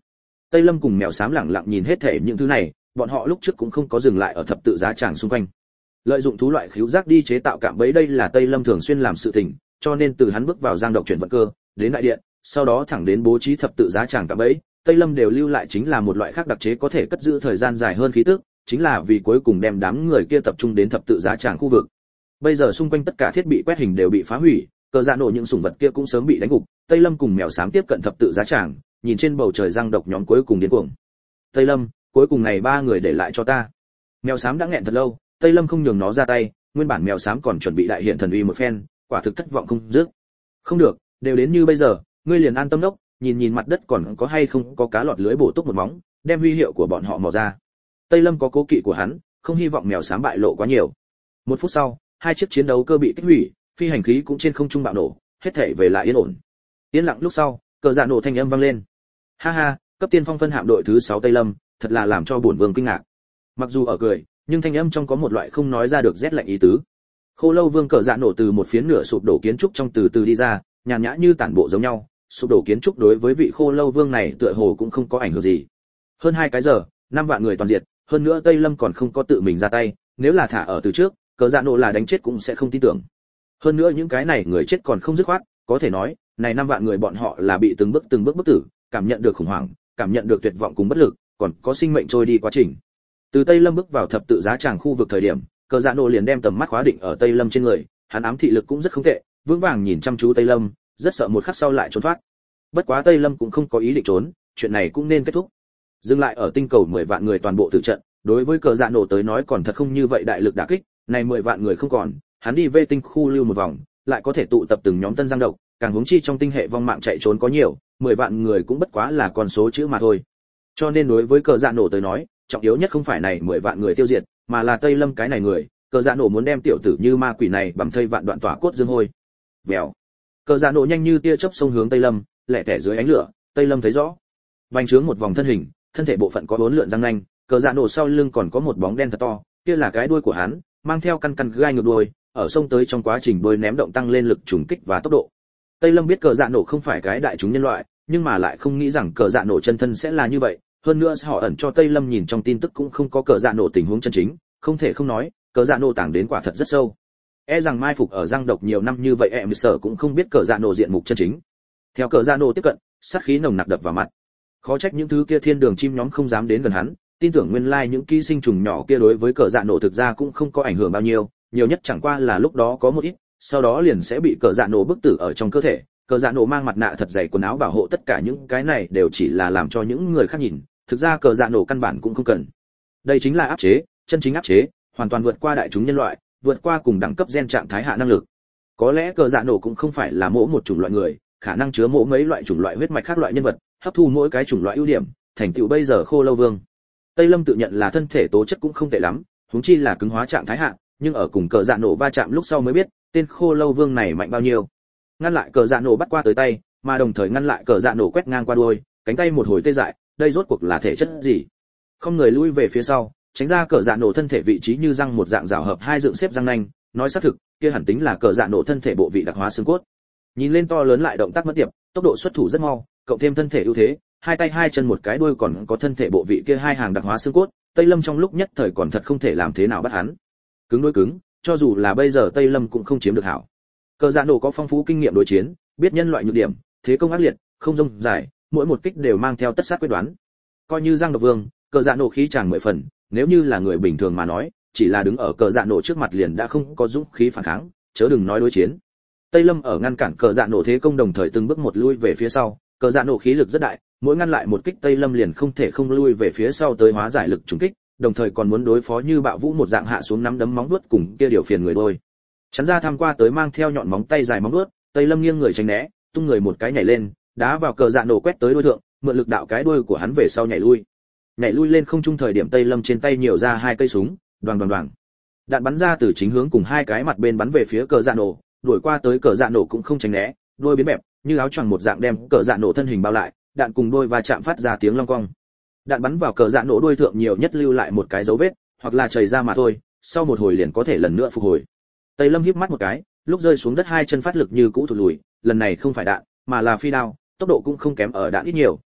[SPEAKER 1] Tây Lâm cùng mèo xám lẳng lặng nhìn hết thể những thứ này, bọn họ lúc trước cũng không có dừng lại ở thập tự giá tràng xung quanh. Lợi dụng thú loại khứu giác đi chế tạo cạm bẫy, đây là Tây Lâm thường xuyên làm sự tình, cho nên từ hắn bước vào giang độc chuyển vận cơ, đến đại điện, sau đó thẳng đến bố trí thập tự giá tràng cạm bẫy, Tây Lâm đều lưu lại chính là một loại khác đặc chế có thể cất giữ thời gian dài hơn khí tức, chính là vì cuối cùng đem đám người kia tập trung đến thập tự giá tràng khu vực. Bây giờ xung quanh tất cả thiết bị quét hình đều bị phá hủy, cờ dạ nổ những sủng vật kia cũng sớm bị đánh gục. Tây Lâm cùng mèo xám tiếp cận thập tự giá tràng, nhìn trên bầu trời giang độc nhóm cuối cùng điên cuồng. Tây Lâm, cuối cùng này ba người để lại cho ta. Mèo xám đã nghẹn thật lâu, Tây Lâm không nhường nó ra tay, nguyên bản mèo xám còn chuẩn bị đại hiện thần uy một phen, quả thực thất vọng không dứt. Không được, đều đến như bây giờ, ngươi liền an tâm đốc, nhìn nhìn mặt đất còn có hay không có cá lọt lưới bổ túc một móng, đem huy hiệu của bọn họ mò ra. Tây Lâm có cố kỵ của hắn, không hy vọng mèo xám bại lộ quá nhiều. Một phút sau, hai chiếc chiến đấu cơ bị kích hủy, phi hành khí cũng trên không trung bạo nổ, hết thảy về lại yên ổn. Yên lặng lúc sau, cờ dạ nổ thanh âm vang lên. Ha ha, cấp tiên phong phân hạm đội thứ sáu Tây Lâm, thật là làm cho bổn vương kinh ngạc. Mặc dù ở cười, nhưng thanh âm trong có một loại không nói ra được rét lạnh ý tứ. Khô Lâu Vương cờ dạ nổ từ một phiến nửa sụp đổ kiến trúc trong từ từ đi ra, nhàn nhã như tản bộ giống nhau, sụp đổ kiến trúc đối với vị Khô Lâu Vương này tựa hồ cũng không có ảnh hưởng gì. Hơn hai cái giờ, năm vạn người toàn diệt, hơn nữa Tây Lâm còn không có tự mình ra tay, nếu là thả ở từ trước, cờ dạ nổ là đánh chết cũng sẽ không tin tưởng. Hơn nữa những cái này người chết còn không dứt khoát, có thể nói, này năm vạn người bọn họ là bị từng bước từng bước bức tử, cảm nhận được khủng hoảng, cảm nhận được tuyệt vọng cùng bất lực, còn có sinh mệnh trôi đi quá trình. Từ Tây Lâm bước vào thập tự giá tràng khu vực thời điểm, cờ dạ nổ liền đem tầm mắt khóa định ở Tây Lâm trên người, hắn ám thị lực cũng rất không tệ, vững vàng nhìn chăm chú Tây Lâm, rất sợ một khắc sau lại trốn thoát. Bất quá Tây Lâm cũng không có ý định trốn, chuyện này cũng nên kết thúc. Dừng lại ở tinh cầu mười vạn người toàn bộ tử trận, đối với cờ dạ nổ tới nói còn thật không như vậy đại lực đả kích, này mười vạn người không còn, hắn đi về tinh khu lưu một vòng, lại có thể tụ tập từng nhóm tân giang độc, càng huống chi trong tinh hệ vong mạng chạy trốn có nhiều, mười vạn người cũng bất quá là con số chữ mà thôi. Cho nên đối với cờ dạ nổ tới nói, trọng yếu nhất không phải này mười vạn người tiêu diệt, mà là Tây Lâm cái này người, cờ dạ nổ muốn đem tiểu tử như ma quỷ này bằng thây vạn đoạn tỏa cốt dương hôi. Vèo. Cờ dạ nổ nhanh như tia chớp xông hướng Tây Lâm, lẻ tẻ dưới ánh lửa, Tây Lâm thấy rõ. Bành trướng một vòng thân hình, thân thể bộ phận có bốn lượn răng nanh, cờ dạ nổ sau lưng còn có một bóng đen thật to, kia là cái đuôi của hắn, mang theo căn căn gai ngược đuôi, ở sông tới trong quá trình đuôi ném động tăng lên lực trùng kích và tốc độ. Tây Lâm biết cờ dạ nổ không phải cái đại chúng nhân loại, nhưng mà lại không nghĩ rằng cờ dạ nổ chân thân sẽ là như vậy, hơn nữa họ ẩn cho Tây Lâm nhìn trong tin tức cũng không có cờ dạ nổ tình huống chân chính, không thể không nói, cờ dạ nổ tàng đến quả thật rất sâu. E rằng mai phục ở giang độc nhiều năm như vậy em sợ cũng không biết cờ dạ nổ diện mục chân chính. Theo cờ dạ nổ tiếp cận, sát khí nồng nặc đập vào mặt. Khó trách những thứ kia thiên đường chim nhóm không dám đến gần hắn, tin tưởng nguyên lai những ký sinh trùng nhỏ kia đối với cờ dạ nổ thực ra cũng không có ảnh hưởng bao nhiêu, nhiều nhất chẳng qua là lúc đó có một ít, sau đó liền sẽ bị cờ dạ nổ bức tử ở trong cơ thể. Cờ dạ nổ mang mặt nạ thật dày, quần áo bảo hộ, tất cả những cái này đều chỉ là làm cho những người khác nhìn, thực ra cờ dạ nổ căn bản cũng không cần. Đây chính là áp chế, chân chính áp chế, hoàn toàn vượt qua đại chúng nhân loại, vượt qua cùng đẳng cấp gen trạng thái hạ năng lực. Có lẽ cờ dạ nổ cũng không phải là mỗi một chủng loại người, khả năng chứa mỗi mấy loại chủng loại huyết mạch khác loại nhân vật, hấp thu mỗi cái chủng loại ưu điểm, thành tựu bây giờ Khô Lâu Vương. Tây Lâm tự nhận là thân thể tố chất cũng không tệ lắm, huống chi là cứng hóa trạng thái hạ, nhưng ở cùng cờ dạ nổ va chạm lúc sau mới biết, tên Khô Lâu Vương này mạnh bao nhiêu. Ngăn lại cờ dạ nổ bắt qua tới tay, mà đồng thời ngăn lại cờ dạ nổ quét ngang qua đuôi, cánh tay một hồi tê dại, đây rốt cuộc là thể chất gì? Không người lui về phía sau, tránh ra cờ dạ nổ thân thể vị trí như răng một dạng rào hợp hai dựng xếp răng nanh, nói xác thực, kia hẳn tính là cờ dạ nổ thân thể bộ vị đặc hóa xương cốt. Nhìn lên to lớn lại động tác mất tiệp, tốc độ xuất thủ rất mau, cộng thêm thân thể ưu thế, hai tay hai chân một cái đuôi còn có thân thể bộ vị kia hai hàng đặc hóa xương cốt, Tây Lâm trong lúc nhất thời còn thật không thể làm thế nào bắt hắn. Cứng đối cứng, cho dù là bây giờ Tây Lâm cũng không chiếm được hảo. Cờ dạ nổ có phong phú kinh nghiệm đối chiến, biết nhân loại nhược điểm, thế công ác liệt, không rông dài, mỗi một kích đều mang theo tất sát quyết đoán. Coi như Giang Độc Vương, cờ dạ nổ khí chàng mười phần, nếu như là người bình thường mà nói, chỉ là đứng ở cờ dạ nổ trước mặt liền đã không có dũng khí phản kháng, chớ đừng nói đối chiến. Tây Lâm ở ngăn cản cờ dạ nổ thế công đồng thời từng bước một lui về phía sau, cờ dạ nổ khí lực rất đại, mỗi ngăn lại một kích Tây Lâm liền không thể không lui về phía sau tới hóa giải lực trùng kích, đồng thời còn muốn đối phó như bạo vũ một dạng hạ xuống nắm đấm móng vuốt cùng kia điều phiền người đôi. Chắn ra tham qua tới mang theo nhọn móng tay dài móng vuốt, Tây Lâm nghiêng người tránh né, tung người một cái nhảy lên, đá vào cờ dạ nổ quét tới đuôi thượng, mượn lực đạo cái đuôi của hắn về sau nhảy lui. Nhảy lui lên không trung thời điểm Tây Lâm trên tay nhiều ra hai cây súng, đoàng đoàng đoàng. Đạn bắn ra từ chính hướng cùng hai cái mặt bên bắn về phía cờ dạ nổ, đuổi qua tới cờ dạ nổ cũng không tránh né, đuôi biến bẹp, như áo choàng một dạng đem cờ dạ nổ thân hình bao lại, đạn cùng đuôi va chạm phát ra tiếng long cong. Đạn bắn vào cờ dạ nổ đuôi thượng nhiều nhất lưu lại một cái dấu vết, hoặc là chảy ra mà thôi, sau một hồi liền có thể lần nữa phục hồi. Tây Lâm híp mắt một cái, lúc rơi xuống đất hai chân phát lực như cũ thụt lùi, lần này không phải đạn, mà là phi đao, tốc độ cũng không kém ở đạn ít nhiều,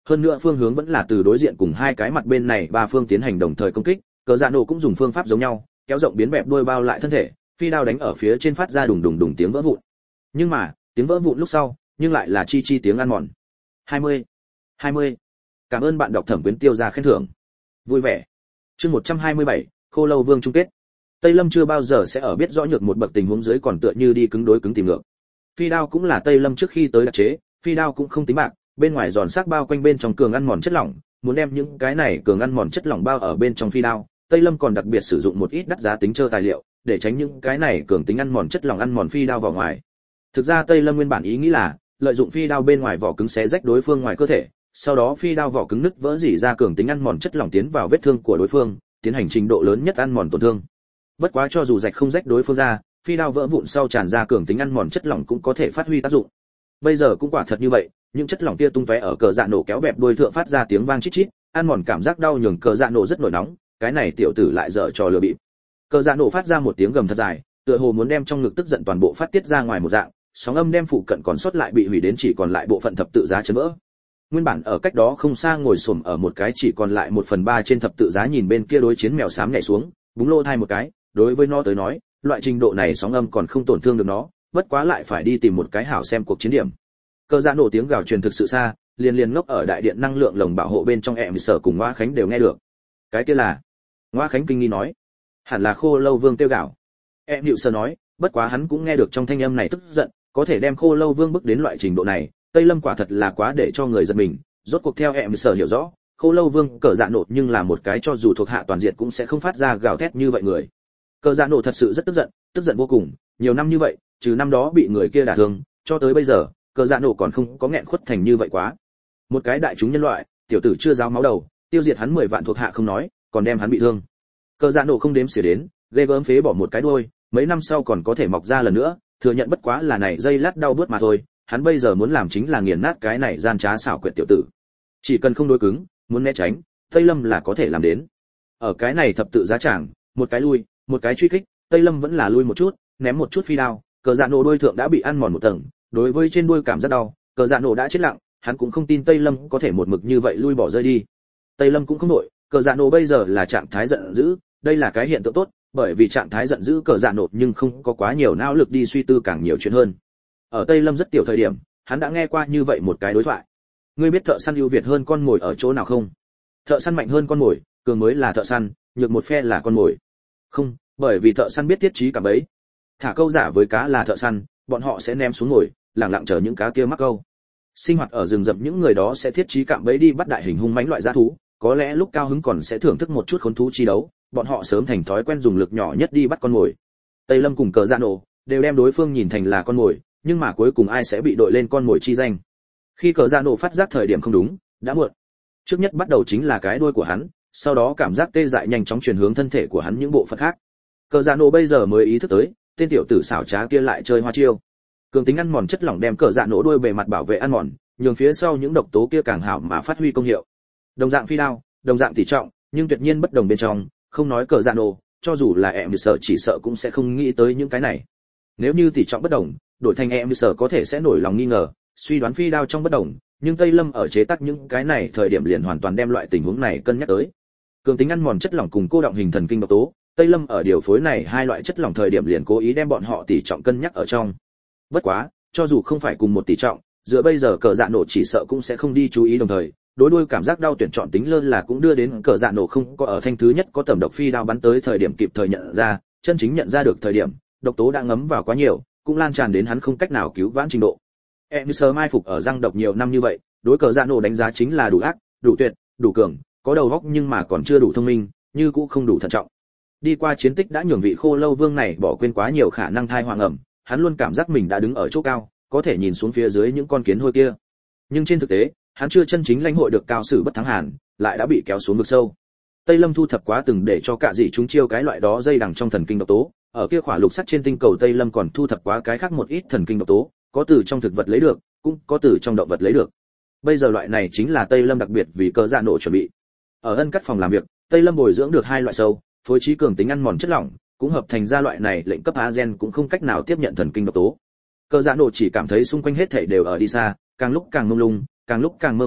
[SPEAKER 1] hơn nữa phương hướng vẫn là từ đối diện cùng hai cái mặt bên này ba phương tiến hành đồng thời công kích. Cờ Dạ nổ cũng dùng phương pháp giống nhau, kéo rộng biến bẹp đuôi bao lại thân thể, phi đao đánh ở phía trên phát ra đùng đùng đùng tiếng vỡ vụn. Nhưng mà, tiếng vỡ vụn lúc sau, nhưng lại là chi chi tiếng ăn mòn. hai mươi, hai mươi. Cảm ơn bạn đọc Thẩm Quyến Tiêu ra khen thưởng. Vui vẻ. Chương một trăm hai mươi bảy, Khô Lâu Vương chung kết. Tây Lâm chưa bao giờ sẽ ở biết rõ nhược một bậc tình huống dưới còn tựa như đi cứng đối cứng tìm ngược. Phi đao cũng là Tây Lâm trước khi tới đặc chế, phi đao cũng không tính bạc, bên ngoài giòn sắc bao quanh bên trong cường ăn mòn chất lỏng, muốn đem những cái này cường ăn mòn chất lỏng bao ở bên trong phi đao, Tây Lâm còn đặc biệt sử dụng một ít đắt giá tính trơ tài liệu, để tránh những cái này cường tính ăn mòn chất lỏng ăn mòn phi đao vào ngoài. Thực ra Tây Lâm nguyên bản ý nghĩ là lợi dụng phi đao bên ngoài vỏ cứng xé rách đối phương ngoài cơ thể, sau đó phi đao vỏ cứng nứt vỡ rỉ ra cường tính ăn mòn chất lỏng tiến vào vết thương của đối phương, tiến hành trình độ lớn nhất ăn mòn tổn thương. Bất quá cho dù rạch không rách đối phương ra, phi đao vỡ vụn sau tràn ra cường tính ăn mòn chất lỏng cũng có thể phát huy tác dụng. Bây giờ cũng quả thật như vậy, những chất lỏng kia tung tóe ở Cờ Dạ nổ kéo bẹp đuôi thượng phát ra tiếng vang chít chít, ăn mòn cảm giác đau nhường Cờ Dạ nổ rất nổi nóng, cái này tiểu tử lại dở trò lừa bịp. Cờ Dạ nổ phát ra một tiếng gầm thật dài, tựa hồ muốn đem trong ngực tức giận toàn bộ phát tiết ra ngoài một dạng, sóng âm đem phụ cận còn sót lại bị hủy đến chỉ còn lại bộ phận thập tự giá chấn vỡ. Nguyên bản ở cách đó không xa ngồi xổm ở một cái chỉ còn lại một phần ba trên thập tự giá nhìn bên kia đối chiến mèo xám nhảy xuống, búng lô thai một cái, đối với nó tới nói, loại trình độ này sóng âm còn không tổn thương được nó, bất quá lại phải đi tìm một cái hảo xem cuộc chiến điểm. Cờ Dạ nổ tiếng gào truyền thực sự xa, liền liền ngốc ở đại điện năng lượng lồng bảo hộ bên trong em sở cùng Ngoa Khánh đều nghe được. Cái kia là? Ngoa Khánh kinh nghi nói, hẳn là Khô Lâu Vương kêu gào. Em Hựu Sơ nói, bất quá hắn cũng nghe được trong thanh âm này tức giận, có thể đem Khô Lâu Vương bước đến loại trình độ này, Tây Lâm quả thật là quá để cho người giật mình. Rốt cuộc theo em sở hiểu rõ, Khô Lâu Vương Cờ Dạ nổ nhưng là một cái cho dù thuộc hạ toàn diện cũng sẽ không phát ra gào thét như vậy người. Cờ Dạ nổ thật sự rất tức giận, tức giận vô cùng, nhiều năm như vậy, trừ năm đó bị người kia đả thương, cho tới bây giờ, Cờ Dạ nổ còn không có nghẹn khuất thành như vậy quá. Một cái đại chúng nhân loại, tiểu tử chưa giáo máu đầu, tiêu diệt hắn mười vạn thuộc hạ không nói, còn đem hắn bị thương. Cờ Dạ nổ không đếm xỉa đến, ghê gớm phế bỏ một cái đuôi, mấy năm sau còn có thể mọc ra lần nữa, thừa nhận bất quá là này dây lát đau bứt mà thôi, hắn bây giờ muốn làm chính là nghiền nát cái này gian trá xảo quyệt tiểu tử. Chỉ cần không đối cứng, muốn né tránh, Tây Lâm là có thể làm đến. Ở cái này thập tự giá tràng, một cái lui, một cái truy kích, Tây Lâm vẫn là lui một chút, ném một chút phi đao, Cờ Dạ nổ đuôi thượng đã bị ăn mòn một tầng, đối với trên đuôi cảm giác đau, Cờ Dạ nổ đã chết lặng, hắn cũng không tin Tây Lâm có thể một mực như vậy lui bỏ rơi đi. Tây Lâm cũng không nổi, Cờ Dạ nổ bây giờ là trạng thái giận dữ, đây là cái hiện tượng tốt, bởi vì trạng thái giận dữ Cờ Dạ nổ nhưng không có quá nhiều não lực đi suy tư càng nhiều chuyện hơn. Ở Tây Lâm rất tiểu thời điểm, hắn đã nghe qua như vậy một cái đối thoại. Ngươi biết thợ săn ưu việt hơn con mồi ở chỗ nào không? Thợ săn mạnh hơn con mồi, cường mới là thợ săn, nhược một phe là con mồi. Không, bởi vì thợ săn biết tiết trí cả bấy. Thả câu giả với cá là thợ săn, bọn họ sẽ ném xuống mồi, lặng lặng chờ những cá kia mắc câu. Sinh hoạt ở rừng rậm những người đó sẽ thiết trí cạm bẫy đi bắt đại hình hung mãnh loại dã thú, có lẽ lúc cao hứng còn sẽ thưởng thức một chút khốn thú chi đấu, bọn họ sớm thành thói quen dùng lực nhỏ nhất đi bắt con mồi. Tây Lâm cùng Cờ Dạ nổ đều đem đối phương nhìn thành là con mồi, nhưng mà cuối cùng ai sẽ bị đội lên con mồi chi danh. Khi Cờ Dạ nổ phát giác thời điểm không đúng, đã muộn. Trước nhất bắt đầu chính là cái đuôi của hắn, sau đó cảm giác tê dại nhanh chóng truyền hướng thân thể của hắn những bộ phận khác. Cờ Dạ nổ bây giờ mới ý thức tới, tên tiểu tử xảo trá kia lại chơi hoa chiêu. Cường tính ăn mòn chất lỏng đem Cờ Dạ nổ đuôi bề mặt bảo vệ ăn mòn, nhường phía sau những độc tố kia càng hảo mà phát huy công hiệu. Đồng dạng phi đao, đồng dạng tỷ trọng, nhưng tuyệt nhiên bất đồng bên trong, không nói Cờ Dạ nổ, cho dù là em sợ chỉ sợ cũng sẽ không nghĩ tới những cái này. Nếu như tỷ trọng bất đồng, đổi thành em sợ có thể sẽ nổi lòng nghi ngờ, suy đoán phi đao trong bất đồng, nhưng Tây Lâm ở chế tác những cái này thời điểm liền hoàn toàn đem loại tình huống này cân nhắc tới. Cường tính ăn mòn chất lỏng cùng cô động hình thần kinh độc tố, Tây Lâm ở điều phối này hai loại chất lỏng thời điểm liền cố ý đem bọn họ tỷ trọng cân nhắc ở trong. Bất quá, cho dù không phải cùng một tỷ trọng, giữa bây giờ Cờ Dạ nổ chỉ sợ cũng sẽ không đi chú ý đồng thời, đối đuôi cảm giác đau tuyển chọn tính lơ là cũng đưa đến Cờ Dạ nổ không có ở thanh thứ nhất có tầm độc phi đao bắn tới thời điểm kịp thời nhận ra, chân chính nhận ra được thời điểm, độc tố đã ngấm vào quá nhiều, cũng lan tràn đến hắn không cách nào cứu vãn trình độ. Em sơ mai phục ở răng độc nhiều năm như vậy, đối Cờ Dạ nổ đánh giá chính là đủ ác, đủ tuyệt, đủ cường, có đầu óc nhưng mà còn chưa đủ thông minh, như cũng không đủ thận trọng. Đi qua chiến tích đã nhường vị Khô Lâu Vương này bỏ quên quá nhiều khả năng thai hoang ẩm, hắn luôn cảm giác mình đã đứng ở chỗ cao, có thể nhìn xuống phía dưới những con kiến hôi kia. Nhưng trên thực tế, hắn chưa chân chính lãnh hội được cao sử bất thắng hàn, lại đã bị kéo xuống vực sâu. Tây Lâm thu thập quá từng để cho cả dị chúng chiêu cái loại đó dây đằng trong thần kinh độc tố, ở kia khỏa lục sắt trên tinh cầu Tây Lâm còn thu thập quá cái khác một ít thần kinh độc tố, có từ trong thực vật lấy được, cũng có từ trong động vật lấy được. Bây giờ loại này chính là Tây Lâm đặc biệt vì Cờ Dạ nổ chuẩn bị. Ở ân cắt phòng làm việc, Tây Lâm bồi dưỡng được hai loại sâu, phối trí cường tính ăn mòn chất lỏng, cũng hợp thành ra loại này lệnh cấp A gen cũng không cách nào tiếp nhận thần kinh độc tố. Cờ Dạ nổ chỉ cảm thấy xung quanh hết thảy đều ở đi xa, càng lúc càng mông lung, càng lúc càng mơ hồ,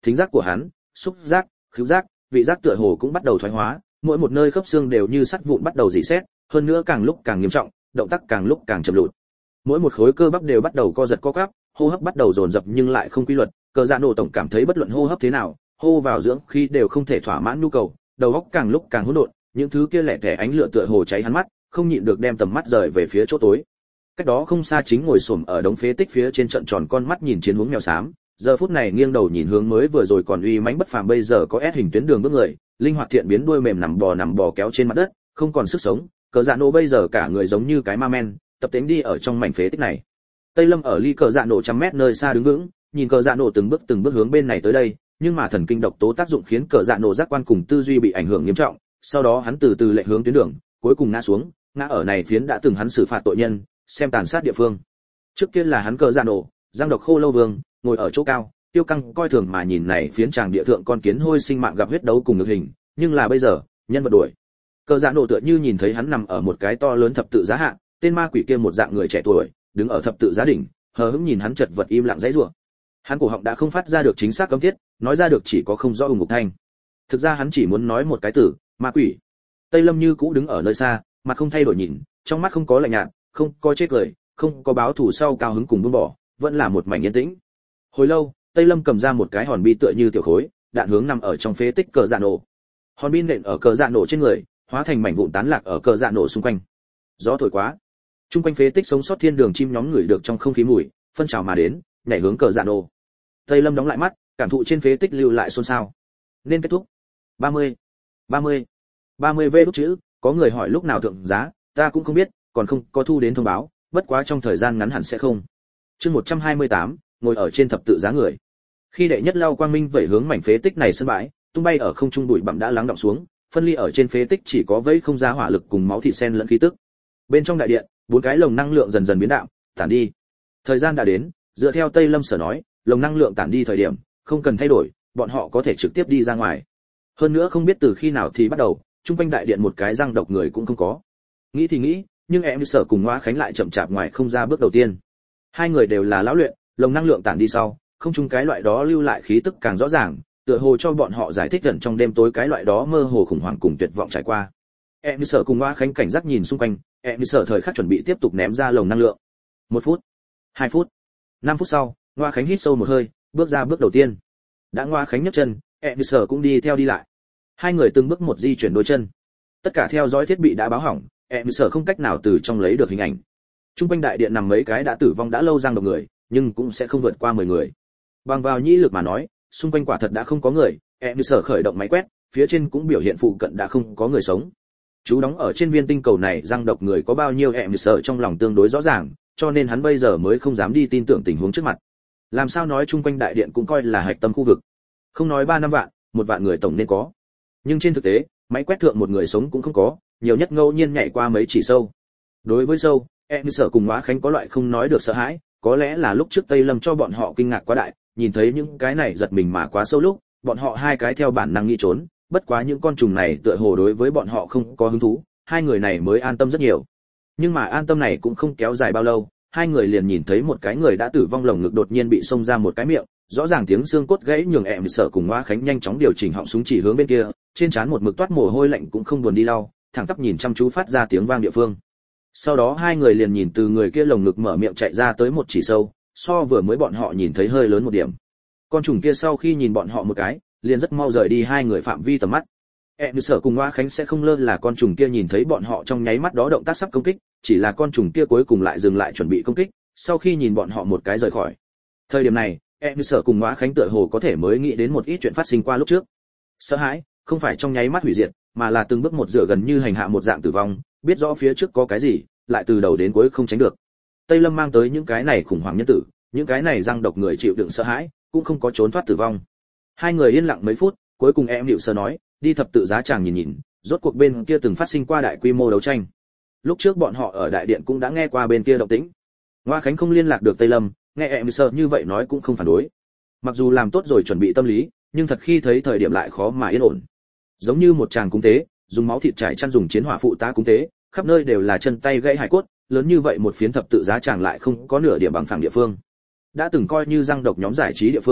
[SPEAKER 1] thính giác của hắn, xúc giác, khứu giác, vị giác tựa hồ cũng bắt đầu thoái hóa, mỗi một nơi khớp xương đều như sắt vụn bắt đầu rỉ sét, hơn nữa càng lúc càng nghiêm trọng, động tác càng lúc càng chậm lụt. Mỗi một khối cơ bắp đều bắt đầu co giật co quắp, hô hấp bắt đầu dồn dập nhưng lại không quy luật, Cờ Dạ Nổ tổng cảm thấy bất luận hô hấp thế nào, hô vào dưỡng khí đều không thể thỏa mãn nhu cầu, đầu óc càng lúc càng hỗn độn, những thứ kia lẻ tẻ ánh lửa tựa hồ cháy hắn mắt, không nhịn được đem tầm mắt rời về phía chỗ tối. Cách đó không xa chính ngồi xổm ở đống phế tích phía trên trận tròn con mắt nhìn chiến hướng mèo xám, giờ phút này nghiêng đầu nhìn hướng mới vừa rồi còn uy mãnh bất phàm bây giờ có ép hình tuyến đường bước người, linh hoạt thiện biến đuôi mềm nằm bò nằm bò kéo trên mặt đất, không còn sức sống, Cờ Dạ Nổ bây giờ cả người giống như cái ma men, tập tính đi ở trong mảnh phế tích này. Tây Lâm ở ly Cờ Dạ Nổ trăm mét nơi xa đứng vững, nhìn Cờ Dạ Nổ từng bước từng bước hướng bên này tới đây, nhưng mà thần kinh độc tố tác dụng khiến Cờ Dạ Nổ giác quan cùng tư duy bị ảnh hưởng nghiêm trọng, sau đó hắn từ từ lệch hướng tuyến đường, cuối cùng ngã xuống, ngã ở này phiến đã từng hắn xử phạt tội nhân, xem tàn sát địa phương. Trước kia là hắn Cờ Dạ Nổ, giang độc khô lâu vương, ngồi ở chỗ cao, tiêu căng coi thường mà nhìn này phiến tràng địa thượng con kiến hôi sinh mạng gặp huyết đấu cùng ngược hình, nhưng là bây giờ, nhân vật đuổi. Cờ Dạ Nổ tựa như nhìn thấy hắn nằm ở một cái to lớn thập tự giá hạ, tên ma quỷ kia một dạng người trẻ tuổi, đứng ở thập tự giá đỉnh, hờ hững nhìn hắn chật vật im lặng dãy rủa. Hắn cổ họng đã không phát ra được chính xác cấm thiết, nói ra được chỉ có không rõ ùng ngục thanh. Thực ra hắn chỉ muốn nói một cái từ, ma quỷ. Tây Lâm như cũ đứng ở nơi xa, mặt không thay đổi nhìn, trong mắt không có lạnh nhạt, không có chết cười, không có báo thù sau cao hứng cùng buông bỏ, vẫn là một mảnh yên tĩnh. Hồi lâu, Tây Lâm cầm ra một cái hòn bi tựa như tiểu khối, đạn hướng nằm ở trong phế tích Cờ Dạ Nổ. Hòn bi nện ở Cờ Dạ Nổ trên người, hóa thành mảnh vụn tán lạc ở Cờ Dạ Nổ xung quanh. Gió thổi quá, trung quanh phế tích sống sót thiên đường chim nhóm người được trong không khí mùi, phân trào mà đến, nhảy hướng Cờ Dạ Nổ. Tây Lâm đóng lại mắt, cảm thụ trên phế tích lưu lại xôn xao. Nên kết thúc. ba mươi, ba mươi, ba mươi vê đút chữ, có người hỏi lúc nào thượng giá, ta cũng không biết, còn không có thu đến thông báo, bất quá trong thời gian ngắn hẳn sẽ không. Chương một trăm hai mươi tám, ngồi ở trên thập tự giá người. Khi đệ nhất lao quang minh vẩy hướng mảnh phế tích này sân bãi, tung bay ở không trung bụi bặm đã lắng đọng xuống, phân ly ở trên phế tích chỉ có vây không ra hỏa lực cùng máu thịt sen lẫn khí tức. Bên trong đại điện, bốn cái lồng năng lượng dần dần biến đạo, tản đi. Thời gian đã đến, dựa theo Tây Lâm sở nói, lồng năng lượng tản đi thời điểm, không cần thay đổi, bọn họ có thể trực tiếp đi ra ngoài. Hơn nữa không biết từ khi nào thì bắt đầu, trung quanh đại điện một cái răng độc người cũng không có. Nghĩ thì nghĩ, nhưng em sở cùng Ngoa Khánh lại chậm chạp ngoài không ra bước đầu tiên. Hai người đều là lão luyện, lồng năng lượng tản đi sau, không chung cái loại đó lưu lại khí tức càng rõ ràng, tựa hồ cho bọn họ giải thích gần trong đêm tối cái loại đó mơ hồ khủng hoảng cùng tuyệt vọng trải qua. Em sở cùng Ngoa Khánh cảnh giác nhìn xung quanh, em sở thời khắc chuẩn bị tiếp tục ném ra lồng năng lượng. Một phút, hai phút, năm phút sau, Ngoa Khánh hít sâu một hơi, bước ra bước đầu tiên. Đã Ngoa Khánh nhấc chân, em sở cũng đi theo đi lại. Hai người từng bước một di chuyển đôi chân. Tất cả theo dõi thiết bị đã báo hỏng, em sở không cách nào từ trong lấy được hình ảnh. Trung quanh đại điện nằm mấy cái đã tử vong đã lâu giang độc người, nhưng cũng sẽ không vượt qua mười người. Bằng vào nhĩ lực mà nói, xung quanh quả thật đã không có người, em sở khởi động máy quét, phía trên cũng biểu hiện phụ cận đã không có người sống. Chú đóng ở trên viên tinh cầu này giang độc người có bao nhiêu em sở trong lòng tương đối rõ ràng, cho nên hắn bây giờ mới không dám đi tin tưởng tình huống trước mặt. Làm sao nói trung quanh đại điện cũng coi là hạch tâm khu vực. Không nói ba năm vạn, một vạn người tổng nên có. Nhưng trên thực tế, máy quét thượng một người sống cũng không có, nhiều nhất ngẫu nhiên nhảy qua mấy chỉ sâu. Đối với sâu, em sở cùng Ngoa Khánh có loại không nói được sợ hãi, có lẽ là lúc trước Tây Lâm cho bọn họ kinh ngạc quá đại, nhìn thấy những cái này giật mình mà quá sâu lúc, bọn họ hai cái theo bản năng nghĩ trốn, bất quá những con trùng này tựa hồ đối với bọn họ không có hứng thú, hai người này mới an tâm rất nhiều. Nhưng mà an tâm này cũng không kéo dài bao lâu, hai người liền nhìn thấy một cái người đã tử vong lồng ngực đột nhiên bị xông ra một cái miệng, rõ ràng tiếng xương cốt gãy nhường em sở cùng Ngoa Khánh nhanh chóng điều chỉnh họng súng chỉ hướng bên kia, trên trán một mực toát mồ hôi lạnh cũng không buồn đi lau, thẳng tắp nhìn chăm chú phát ra tiếng vang địa phương. Sau đó hai người liền nhìn từ người kia lồng ngực mở miệng chạy ra tới một chỉ sâu, so vừa mới bọn họ nhìn thấy hơi lớn một điểm. Con trùng kia sau khi nhìn bọn họ một cái, liền rất mau rời đi hai người phạm vi tầm mắt. Em sở cùng Ngoa Khánh sẽ không lơ là con trùng kia nhìn thấy bọn họ trong nháy mắt đó động tác sắp công kích, chỉ là con trùng kia cuối cùng lại dừng lại chuẩn bị công kích, sau khi nhìn bọn họ một cái rời khỏi. Thời điểm này, em sở cùng Ngoa Khánh tựa hồ có thể mới nghĩ đến một ít chuyện phát sinh qua lúc trước. Sợ hãi, không phải trong nháy mắt hủy diệt, mà là từng bước một rửa gần như hành hạ một dạng tử vong, biết rõ phía trước có cái gì, lại từ đầu đến cuối không tránh được. Tây Lâm mang tới những cái này khủng hoảng nhân tử, những cái này răng độc người chịu đựng sợ hãi, cũng không có trốn thoát tử vong. Hai người yên lặng mấy phút, cuối cùng em Diệu Sơ nói, đi thập tự giá tràng nhìn nhìn, rốt cuộc bên kia từng phát sinh qua đại quy mô đấu tranh. Lúc trước bọn họ ở đại điện cũng đã nghe qua bên kia động tĩnh. Ngoa Khánh không liên lạc được Tây Lâm, nghe em Diệu Sơ như vậy nói cũng không phản đối. Mặc dù làm tốt rồi chuẩn bị tâm lý, nhưng thật khi thấy thời điểm lại khó mà yên ổn. Giống như một tràng cúng tế, dùng máu thịt trải chăn dùng chiến hỏa phụ tá cúng tế, khắp nơi đều là chân tay gãy hải cốt, lớn như vậy một phiến thập tự giá tràng lại không có nửa điểm bằng phẳng địa phương. Đã từng coi như răng độc nhóm giải trí địa phương,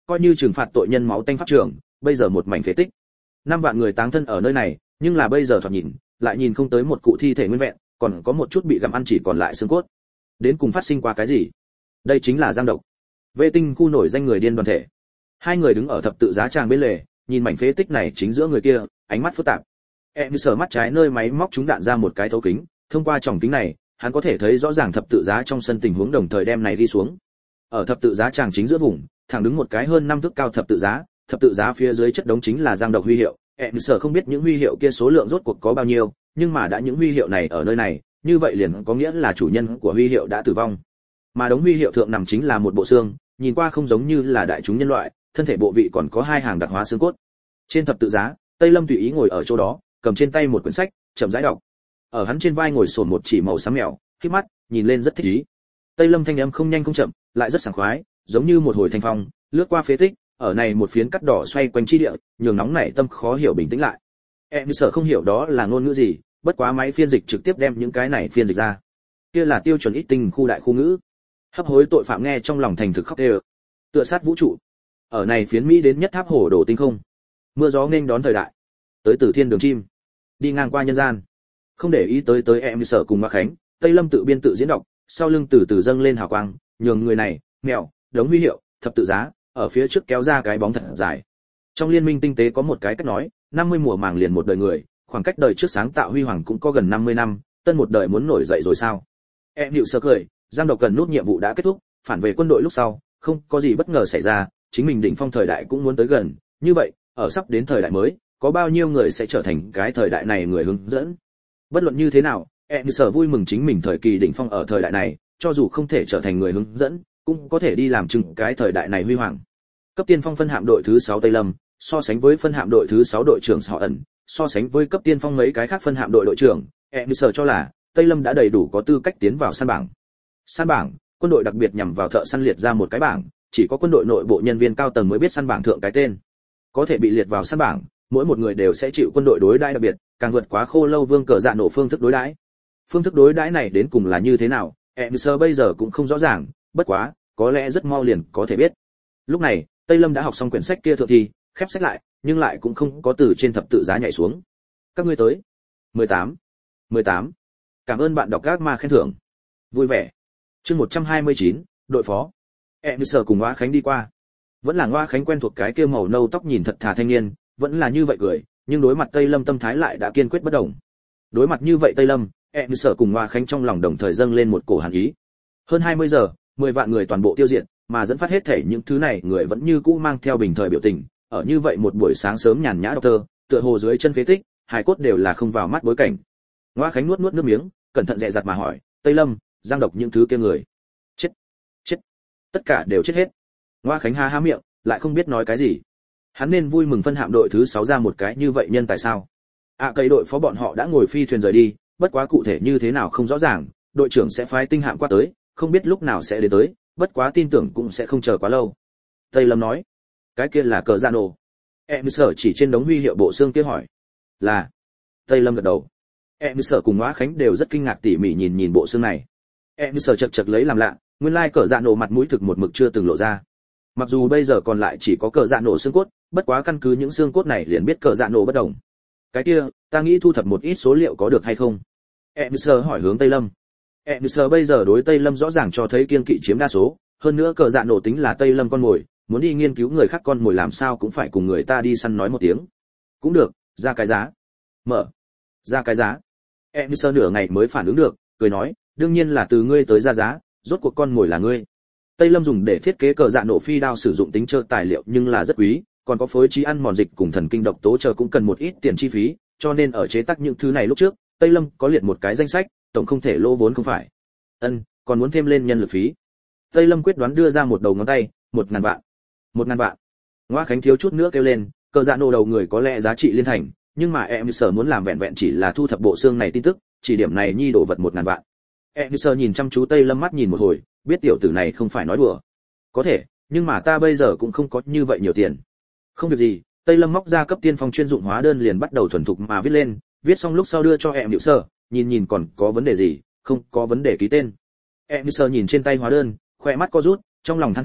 [SPEAKER 1] coi như trừng phạt tội nhân máu tanh pháp trường, bây giờ một mảnh phế tích. Năm vạn người táng thân ở nơi này, nhưng là bây giờ thoạt nhìn, lại nhìn không tới một cụ thi thể nguyên vẹn, còn có một chút bị gặm ăn chỉ còn lại xương cốt. Đến cùng phát sinh qua cái gì? Đây chính là giang độc. Vệ tinh khu nổi danh người điên đoàn thể. Hai người đứng ở thập tự giá tràng bên lề, nhìn mảnh phế tích này chính giữa người kia, ánh mắt phức tạp. Em sờ mắt trái nơi máy móc trúng đạn ra một cái thấu kính, thông qua tròng kính này, hắn có thể thấy rõ ràng thập tự giá trong sân tình huống đồng thời đem này đi xuống. Ở thập tự giá tràng chính giữa vùng, thẳng đứng một cái hơn năm thước cao thập tự giá, thập tự giá phía dưới chất đống chính là giang độc huy hiệu. Em sờ không biết những huy hiệu kia số lượng rốt cuộc có bao nhiêu, nhưng mà đã những huy hiệu này ở nơi này, như vậy liền có nghĩa là chủ nhân của huy hiệu đã tử vong. Mà đống huy hiệu thượng nằm chính là một bộ xương, nhìn qua không giống như là đại chúng nhân loại, thân thể bộ vị còn có hai hàng đặc hóa xương cốt. Trên thập tự giá, Tây Lâm tùy ý ngồi ở chỗ đó, cầm trên tay một quyển sách, chậm rãi đọc. Ở hắn trên vai ngồi sồn một chỉ màu xám mèo, khép mắt, nhìn lên rất thích ý. Tây Lâm thanh âm không nhanh không chậm, lại rất sảng khoái, giống như một hồi thanh phong, lướt qua phế tích, ở này một phiến cắt đỏ xoay quanh chi địa, nhường nóng nảy tâm khó hiểu bình tĩnh lại. Em sợ không hiểu đó là ngôn ngữ gì, bất quá máy phiên dịch trực tiếp đem những cái này phiên dịch ra. Kia là tiêu chuẩn ít tinh khu đại khu ngữ. Hấp hối tội phạm nghe trong lòng thành thực khóc đều. Tựa sát vũ trụ. Ở này phiến Mỹ đến nhất tháp hổ đổ tinh không. Mưa gió nghênh đón thời đại. Tới từ thiên đường chim. Đi ngang qua nhân gian. Không để ý tới tới em sợ cùng Mạc Khánh, Tây Lâm tự biên tự diễn đọc, sau lưng từ từ dâng lên hào quang, nhường người này, mèo, đống huy hiệu, thập tự giá, ở phía trước kéo ra cái bóng thật dài. Trong liên minh tinh tế có một cái cách nói, năm mươi mùa màng liền một đời người, khoảng cách đời trước sáng tạo huy hoàng cũng có gần năm mươi năm, tân một đời muốn nổi dậy rồi sao? Em Diệu sơ cười, Giang Độc cần nút nhiệm vụ đã kết thúc, phản về quân đội lúc sau, không có gì bất ngờ xảy ra, chính mình đỉnh phong thời đại cũng muốn tới gần, như vậy, ở sắp đến thời đại mới, có bao nhiêu người sẽ trở thành cái thời đại này người hướng dẫn? Bất luận như thế nào, em sở vui mừng chính mình thời kỳ đỉnh phong ở thời đại này, cho dù không thể trở thành người hướng dẫn, cũng có thể đi làm chứng cái thời đại này huy hoàng. Cấp tiên phong phân hạm đội thứ sáu Tây Lâm, so sánh với phân hạm đội thứ sáu đội trưởng Sọ ẩn, so sánh với cấp tiên phong mấy cái khác phân hạm đội đội trưởng, em sở cho là Tây Lâm đã đầy đủ có tư cách tiến vào săn bảng. Săn bảng, quân đội đặc biệt nhằm vào thợ săn liệt ra một cái bảng, chỉ có quân đội nội bộ nhân viên cao tầng mới biết săn bảng thượng cái tên. Có thể bị liệt vào săn bảng, mỗi một người đều sẽ chịu quân đội đối đãi đặc biệt, càng vượt quá Khô Lâu Vương cờ dạ nổ phương thức đối đãi. Phương thức đối đãi này đến cùng là như thế nào, em sơ bây giờ cũng không rõ ràng, bất quá, có lẽ rất mau liền có thể biết. Lúc này, Tây Lâm đã học xong quyển sách kia thượng thì, khép sách lại, nhưng lại cũng không có từ trên thập tự giá nhảy xuống. Các ngươi tới. mười tám. mười tám. Cảm ơn bạn đọc các ma khen thưởng. Vui vẻ. Chương một trăm hai mươi chín, đội phó. Em sơ cùng Ngoa Khánh đi qua. Vẫn là Ngoa Khánh quen thuộc cái kia màu nâu tóc nhìn thật thà thanh niên, vẫn là như vậy cười, nhưng đối mặt Tây Lâm tâm thái lại đã kiên quyết bất động. Đối mặt như vậy Tây Lâm, em sợ cùng Ngoa Khánh trong lòng đồng thời dâng lên một cổ hàn ý. Hơn hai mươi giờ, mười vạn người toàn bộ tiêu diệt, mà dẫn phát hết thể những thứ này người vẫn như cũ mang theo bình thời biểu tình, ở như vậy một buổi sáng sớm nhàn nhã đọc thơ, tựa hồ dưới chân phế tích, hài cốt đều là không vào mắt bối cảnh. Ngoa Khánh nuốt nuốt nước miếng, cẩn thận dè dặt mà hỏi, Tây Lâm, Giang Độc những thứ kia người, chết, chết, tất cả đều chết hết. Ngoa Khánh há há miệng, lại không biết nói cái gì. Hắn nên vui mừng phân hạm đội thứ sáu ra một cái như vậy nhân tại sao? À cây đội phó bọn họ đã ngồi phi thuyền rời đi, bất quá cụ thể như thế nào không rõ ràng, đội trưởng sẽ phái tinh hạm qua tới, không biết lúc nào sẽ đến tới, bất quá tin tưởng cũng sẽ không chờ quá lâu. Tây Lâm nói, cái kia là cờ dạ nổ. Em sở chỉ trên đống huy hiệu bộ xương kia hỏi, là. Tây Lâm gật đầu. Em sở cùng Ngoa Khánh đều rất kinh ngạc tỉ mỉ nhìn nhìn bộ xương này. Em sở chật chật lấy làm lạ, nguyên lai cờ dạ nổ mặt mũi thực một mực chưa từng lộ ra. Mặc dù bây giờ còn lại chỉ có cờ dạ nổ xương cốt, bất quá căn cứ những xương cốt này liền biết cờ dạ nổ bất đồng. Cái kia, ta nghĩ thu thập một ít số liệu có được hay không? Em sơ hỏi hướng Tây Lâm. Em sơ bây giờ đối Tây Lâm rõ ràng cho thấy kiên kỵ chiếm đa số, hơn nữa cờ dạ nổ tính là Tây Lâm con mồi, muốn đi nghiên cứu người khác con mồi làm sao cũng phải cùng người ta đi săn nói một tiếng. Cũng được, ra cái giá. Mở. Ra cái giá. Em sơ nửa ngày mới phản ứng được, cười nói, đương nhiên là từ ngươi tới ra giá, rốt cuộc con mồi là ngươi. Tây Lâm dùng để thiết kế cờ dạ nổ phi đao sử dụng tính trơ tài liệu nhưng là rất quý, còn có phối trí ăn mòn dịch cùng thần kinh độc tố chờ cũng cần một ít tiền chi phí, cho nên ở chế tác những thứ này lúc trước, Tây Lâm có liệt một cái danh sách, tổng không thể lỗ vốn không phải. Ân, còn muốn thêm lên nhân lực phí. Tây Lâm quyết đoán đưa ra một đầu ngón tay, một ngàn vạn. Một ngàn vạn. Ngoa Khánh thiếu chút nữa kêu lên, cờ dạ nổ đầu người có lẽ giá trị liên thành, nhưng mà em sở muốn làm vẹn vẹn chỉ là thu thập bộ xương này tin tức, chỉ điểm này nhi đổ vật một ngàn vạn. Em sở nhìn chăm chú Tây Lâm mắt nhìn một hồi, biết tiểu tử này không phải nói đùa. Có thể, nhưng mà ta bây giờ cũng không có như vậy nhiều tiền. Không việc gì, Tây Lâm móc ra cấp tiên phong chuyên dụng hóa đơn liền bắt đầu thuần thục mà viết lên, viết xong lúc sau đưa cho em Diệu Sơ, nhìn nhìn còn có vấn đề gì, không có vấn đề ký tên. Em Diệu Sơ nhìn trên tay hóa đơn, khóe mắt co rút, trong lòng than thở,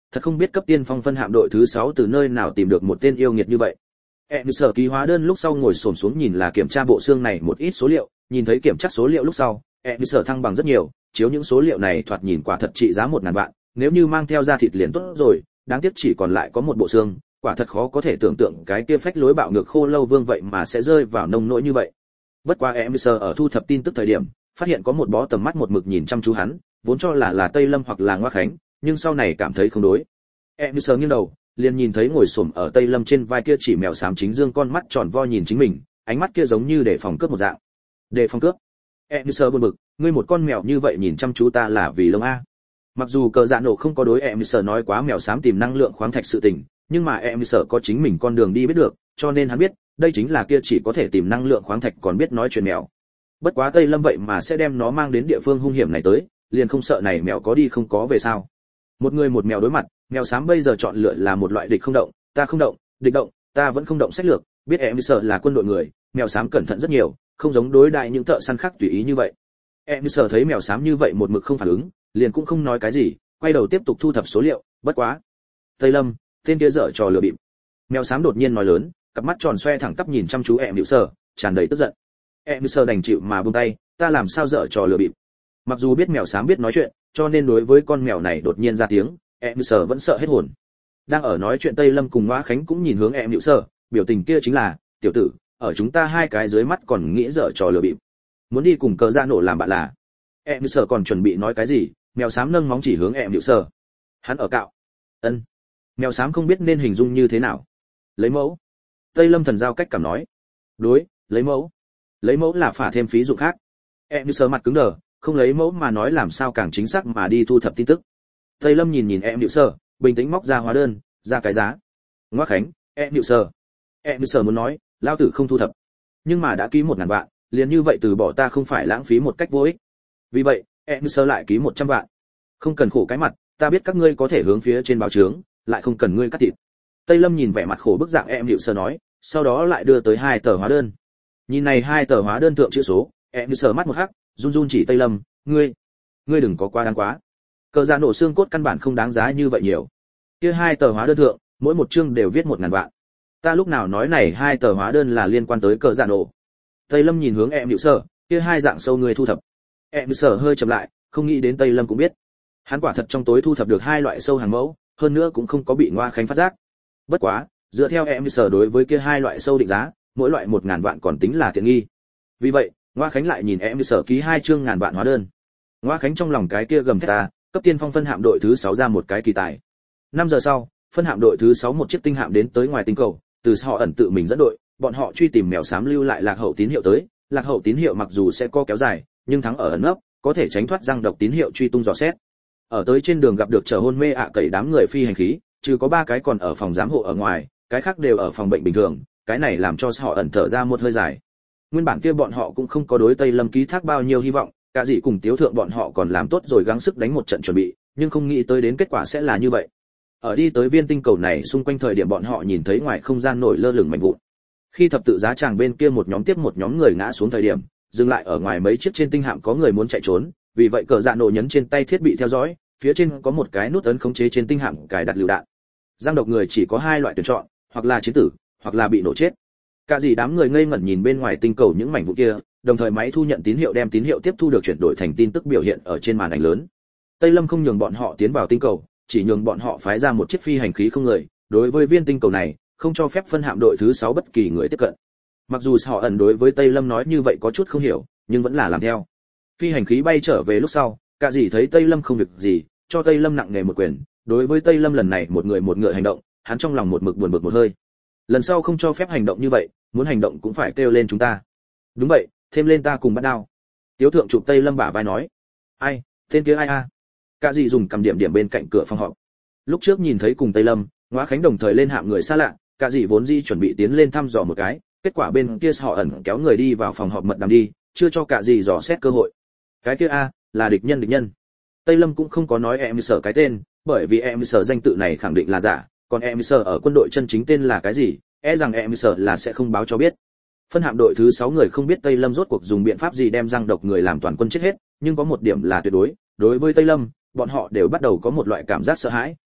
[SPEAKER 1] thật không biết cấp tiên phong phân hạm đội thứ sáu từ nơi nào tìm được một tên yêu nghiệt như vậy. E như sở ký hóa đơn lúc sau ngồi xổm xuống nhìn là kiểm tra bộ xương này một ít số liệu, nhìn thấy kiểm tra số liệu lúc sau, E như sở thăng bằng rất nhiều, chiếu những số liệu này thoạt nhìn quả thật trị giá một ngàn vạn, nếu như mang theo da thịt liền tốt rồi, đáng tiếc chỉ còn lại có một bộ xương, quả thật khó có thể tưởng tượng cái kia phách lối bạo ngược khô lâu vương vậy mà sẽ rơi vào nông nỗi như vậy. Bất quá E như sở ở thu thập tin tức thời điểm, phát hiện có một bó tầm mắt một mực nhìn chăm chú hắn, vốn cho là là Tây Lâm hoặc là Ngoa Khánh, nhưng sau này cảm thấy không đối. E như sở nghiêng đầu, liền nhìn thấy ngồi xổm ở Tây Lâm trên vai kia chỉ mèo xám chính dương con mắt tròn vo nhìn chính mình, ánh mắt kia giống như để phòng cướp một dạng. Để phòng cướp? E như sở buồn bực, ngươi một con mèo như vậy nhìn chăm chú ta là vì lông a? Mặc dù cờ dạ nổ không có đối E như sở nói quá mèo xám tìm năng lượng khoáng thạch sự tình, nhưng mà E như sở có chính mình con đường đi biết được, cho nên hắn biết, đây chính là kia chỉ có thể tìm năng lượng khoáng thạch còn biết nói chuyện mèo. Bất quá Tây Lâm vậy mà sẽ đem nó mang đến địa phương hung hiểm này tới, liền không sợ này mèo có đi không có về sao? Một người một mèo đối mặt, mèo xám bây giờ chọn lựa là một loại địch không động, ta không động, địch động, ta vẫn không động sách lược, biết em sợ là quân đội người, mèo xám cẩn thận rất nhiều, không giống đối đại những thợ săn khác tùy ý như vậy. Em sợ thấy mèo xám như vậy một mực không phản ứng, liền cũng không nói cái gì, quay đầu tiếp tục thu thập số liệu, bất quá. Tây Lâm, tên kia dở trò lừa bịp. Mèo xám đột nhiên nói lớn, cặp mắt tròn xoe thẳng tắp nhìn chăm chú em sợ, tràn đầy tức giận. Em sợ đành chịu mà buông tay, ta làm sao dở trò lừa bịp. Mặc dù biết mèo xám biết nói chuyện, cho nên đối với con mèo này đột nhiên ra tiếng, em sợ vẫn sợ hết hồn. Đang ở nói chuyện Tây Lâm cùng Ngoa Khánh cũng nhìn hướng em sợ, biểu tình kia chính là, tiểu tử, ở chúng ta hai cái dưới mắt còn nghĩ dở trò lừa bịp. Muốn đi cùng cờ ra nổ làm bạn là. Em sợ còn chuẩn bị nói cái gì, mèo xám nâng móng chỉ hướng em sợ. Hắn ở cạo. Ân. Mèo xám không biết nên hình dung như thế nào. Lấy mẫu. Tây Lâm thần giao cách cảm nói. Đối, lấy mẫu. Lấy mẫu là phả thêm phí dụng khác. Em sợ mặt cứng đờ, không lấy mẫu mà nói làm sao càng chính xác mà đi thu thập tin tức. Tây Lâm nhìn nhìn em Diệu Sơ, bình tĩnh móc ra hóa đơn, ra cái giá. Ngoa Khánh, em Diệu Sơ. Em Diệu Sơ muốn nói, lao tử không thu thập, nhưng mà đã ký một ngàn vạn, liền như vậy từ bỏ ta không phải lãng phí một cách vô ích. Vì vậy, em Diệu Sơ lại ký một trăm vạn. Không cần khổ cái mặt, ta biết các ngươi có thể hướng phía trên báo trướng, lại không cần ngươi cắt thịt. Tây Lâm nhìn vẻ mặt khổ bức dạng em Diệu Sơ nói, sau đó lại đưa tới hai tờ hóa đơn. Nhìn này hai tờ hóa đơn thượng chữ số, em Diệu Sơ mắt một hắc, run run chỉ Tây Lâm, ngươi, ngươi đừng có quá đáng quá. Cờ ra nổ xương cốt căn bản không đáng giá như vậy nhiều. Kia hai tờ hóa đơn thượng, mỗi một chương đều viết một ngàn vạn. Ta lúc nào nói này hai tờ hóa đơn là liên quan tới cờ ra nổ. Tây Lâm nhìn hướng em Diệu Sở, kia hai dạng sâu người thu thập. Em Diệu Sở hơi chậm lại, không nghĩ đến Tây Lâm cũng biết. Hắn quả thật trong tối thu thập được hai loại sâu hàng mẫu, hơn nữa cũng không có bị Ngoa Khánh phát giác. Bất quá, dựa theo em Diệu Sở đối với kia hai loại sâu định giá, mỗi loại một ngàn vạn còn tính là tiện nghi. Vì vậy, Ngoa Khánh lại nhìn em Diệu Sở ký hai chương ngàn vạn hóa đơn. Ngoa Khánh trong lòng cái kia gầm thét ta, cấp tiên phong phân hạm đội thứ sáu ra một cái kỳ tài. năm giờ sau, phân hạm đội thứ sáu một chiếc tinh hạm đến tới ngoài tinh cầu, từ họ ẩn tự mình dẫn đội, bọn họ truy tìm mèo xám lưu lại lạc hậu tín hiệu tới, lạc hậu tín hiệu mặc dù sẽ có kéo dài, nhưng thắng ở ẩn nấp, có thể tránh thoát răng độc tín hiệu truy tung dò xét. Ở tới trên đường gặp được chở hôn mê ạ à cậy đám người phi hành khí, trừ có ba cái còn ở phòng giám hộ ở ngoài, cái khác đều ở phòng bệnh bình thường, cái này làm cho họ ẩn thở ra một hơi dài. Nguyên bản kia bọn họ cũng không có đối Tây Lâm ký thác bao nhiêu hy vọng, cả gì cùng Tiếu Thượng bọn họ còn làm tốt rồi gắng sức đánh một trận chuẩn bị, nhưng không nghĩ tới đến kết quả sẽ là như vậy. Ở đi tới viên tinh cầu này xung quanh thời điểm bọn họ nhìn thấy ngoài không gian nổi lơ lửng mảnh vụn. Khi thập tự giá tràng bên kia một nhóm tiếp một nhóm người ngã xuống thời điểm, dừng lại ở ngoài mấy chiếc trên tinh hạm có người muốn chạy trốn, vì vậy cờ dạ nổ nhấn trên tay thiết bị theo dõi, phía trên có một cái nút ấn khống chế trên tinh hạm cài đặt lựu đạn. Giang độc người chỉ có hai loại tuyển chọn, hoặc là chiến tử, hoặc là bị nổ chết. Cả gì đám người ngây ngẩn nhìn bên ngoài tinh cầu những mảnh vụn kia, đồng thời máy thu nhận tín hiệu đem tín hiệu tiếp thu được chuyển đổi thành tin tức biểu hiện ở trên màn ảnh lớn. Tây Lâm không nhường bọn họ tiến vào tinh cầu, chỉ nhường bọn họ phái ra một chiếc phi hành khí không người, đối với viên tinh cầu này, không cho phép phân hạm đội thứ sáu bất kỳ người tiếp cận. Mặc dù họ ẩn đối với Tây Lâm nói như vậy có chút không hiểu, nhưng vẫn là làm theo. Phi hành khí bay trở về lúc sau, cả gì thấy Tây Lâm không việc gì, cho Tây Lâm nặng nề một quyền, đối với Tây Lâm lần này một người một ngựa hành động, hắn trong lòng một mực buồn bực một hơi. Lần sau không cho phép hành động như vậy, muốn hành động cũng phải kêu lên chúng ta. Đúng vậy, thêm lên ta cùng bắt đao. Tiếu Thượng chụp Tây Lâm bả vai nói. Ai, tên kia ai a? Cả gì dùng cầm điểm điểm bên cạnh cửa phòng họp. Lúc trước nhìn thấy cùng Tây Lâm, Ngoa Khánh đồng thời lên hạm người xa lạ, cả gì vốn di chuẩn bị tiến lên thăm dò một cái, kết quả bên kia họ ẩn kéo người đi vào phòng họp mật đàm đi, chưa cho cả gì dò xét cơ hội. Cái kia a, là địch nhân địch nhân. Tây Lâm cũng không có nói em sở cái tên, bởi vì em sở danh tự này khẳng định là giả, còn em sở ở quân đội chân chính tên là cái gì, e rằng em sở là sẽ không báo cho biết. Phân hạm đội thứ sáu người không biết Tây Lâm rốt cuộc dùng biện pháp gì đem răng độc người làm toàn quân chết hết, nhưng có một điểm là tuyệt đối, đối với Tây Lâm, bọn họ đều bắt đầu có một loại cảm giác sợ hãi,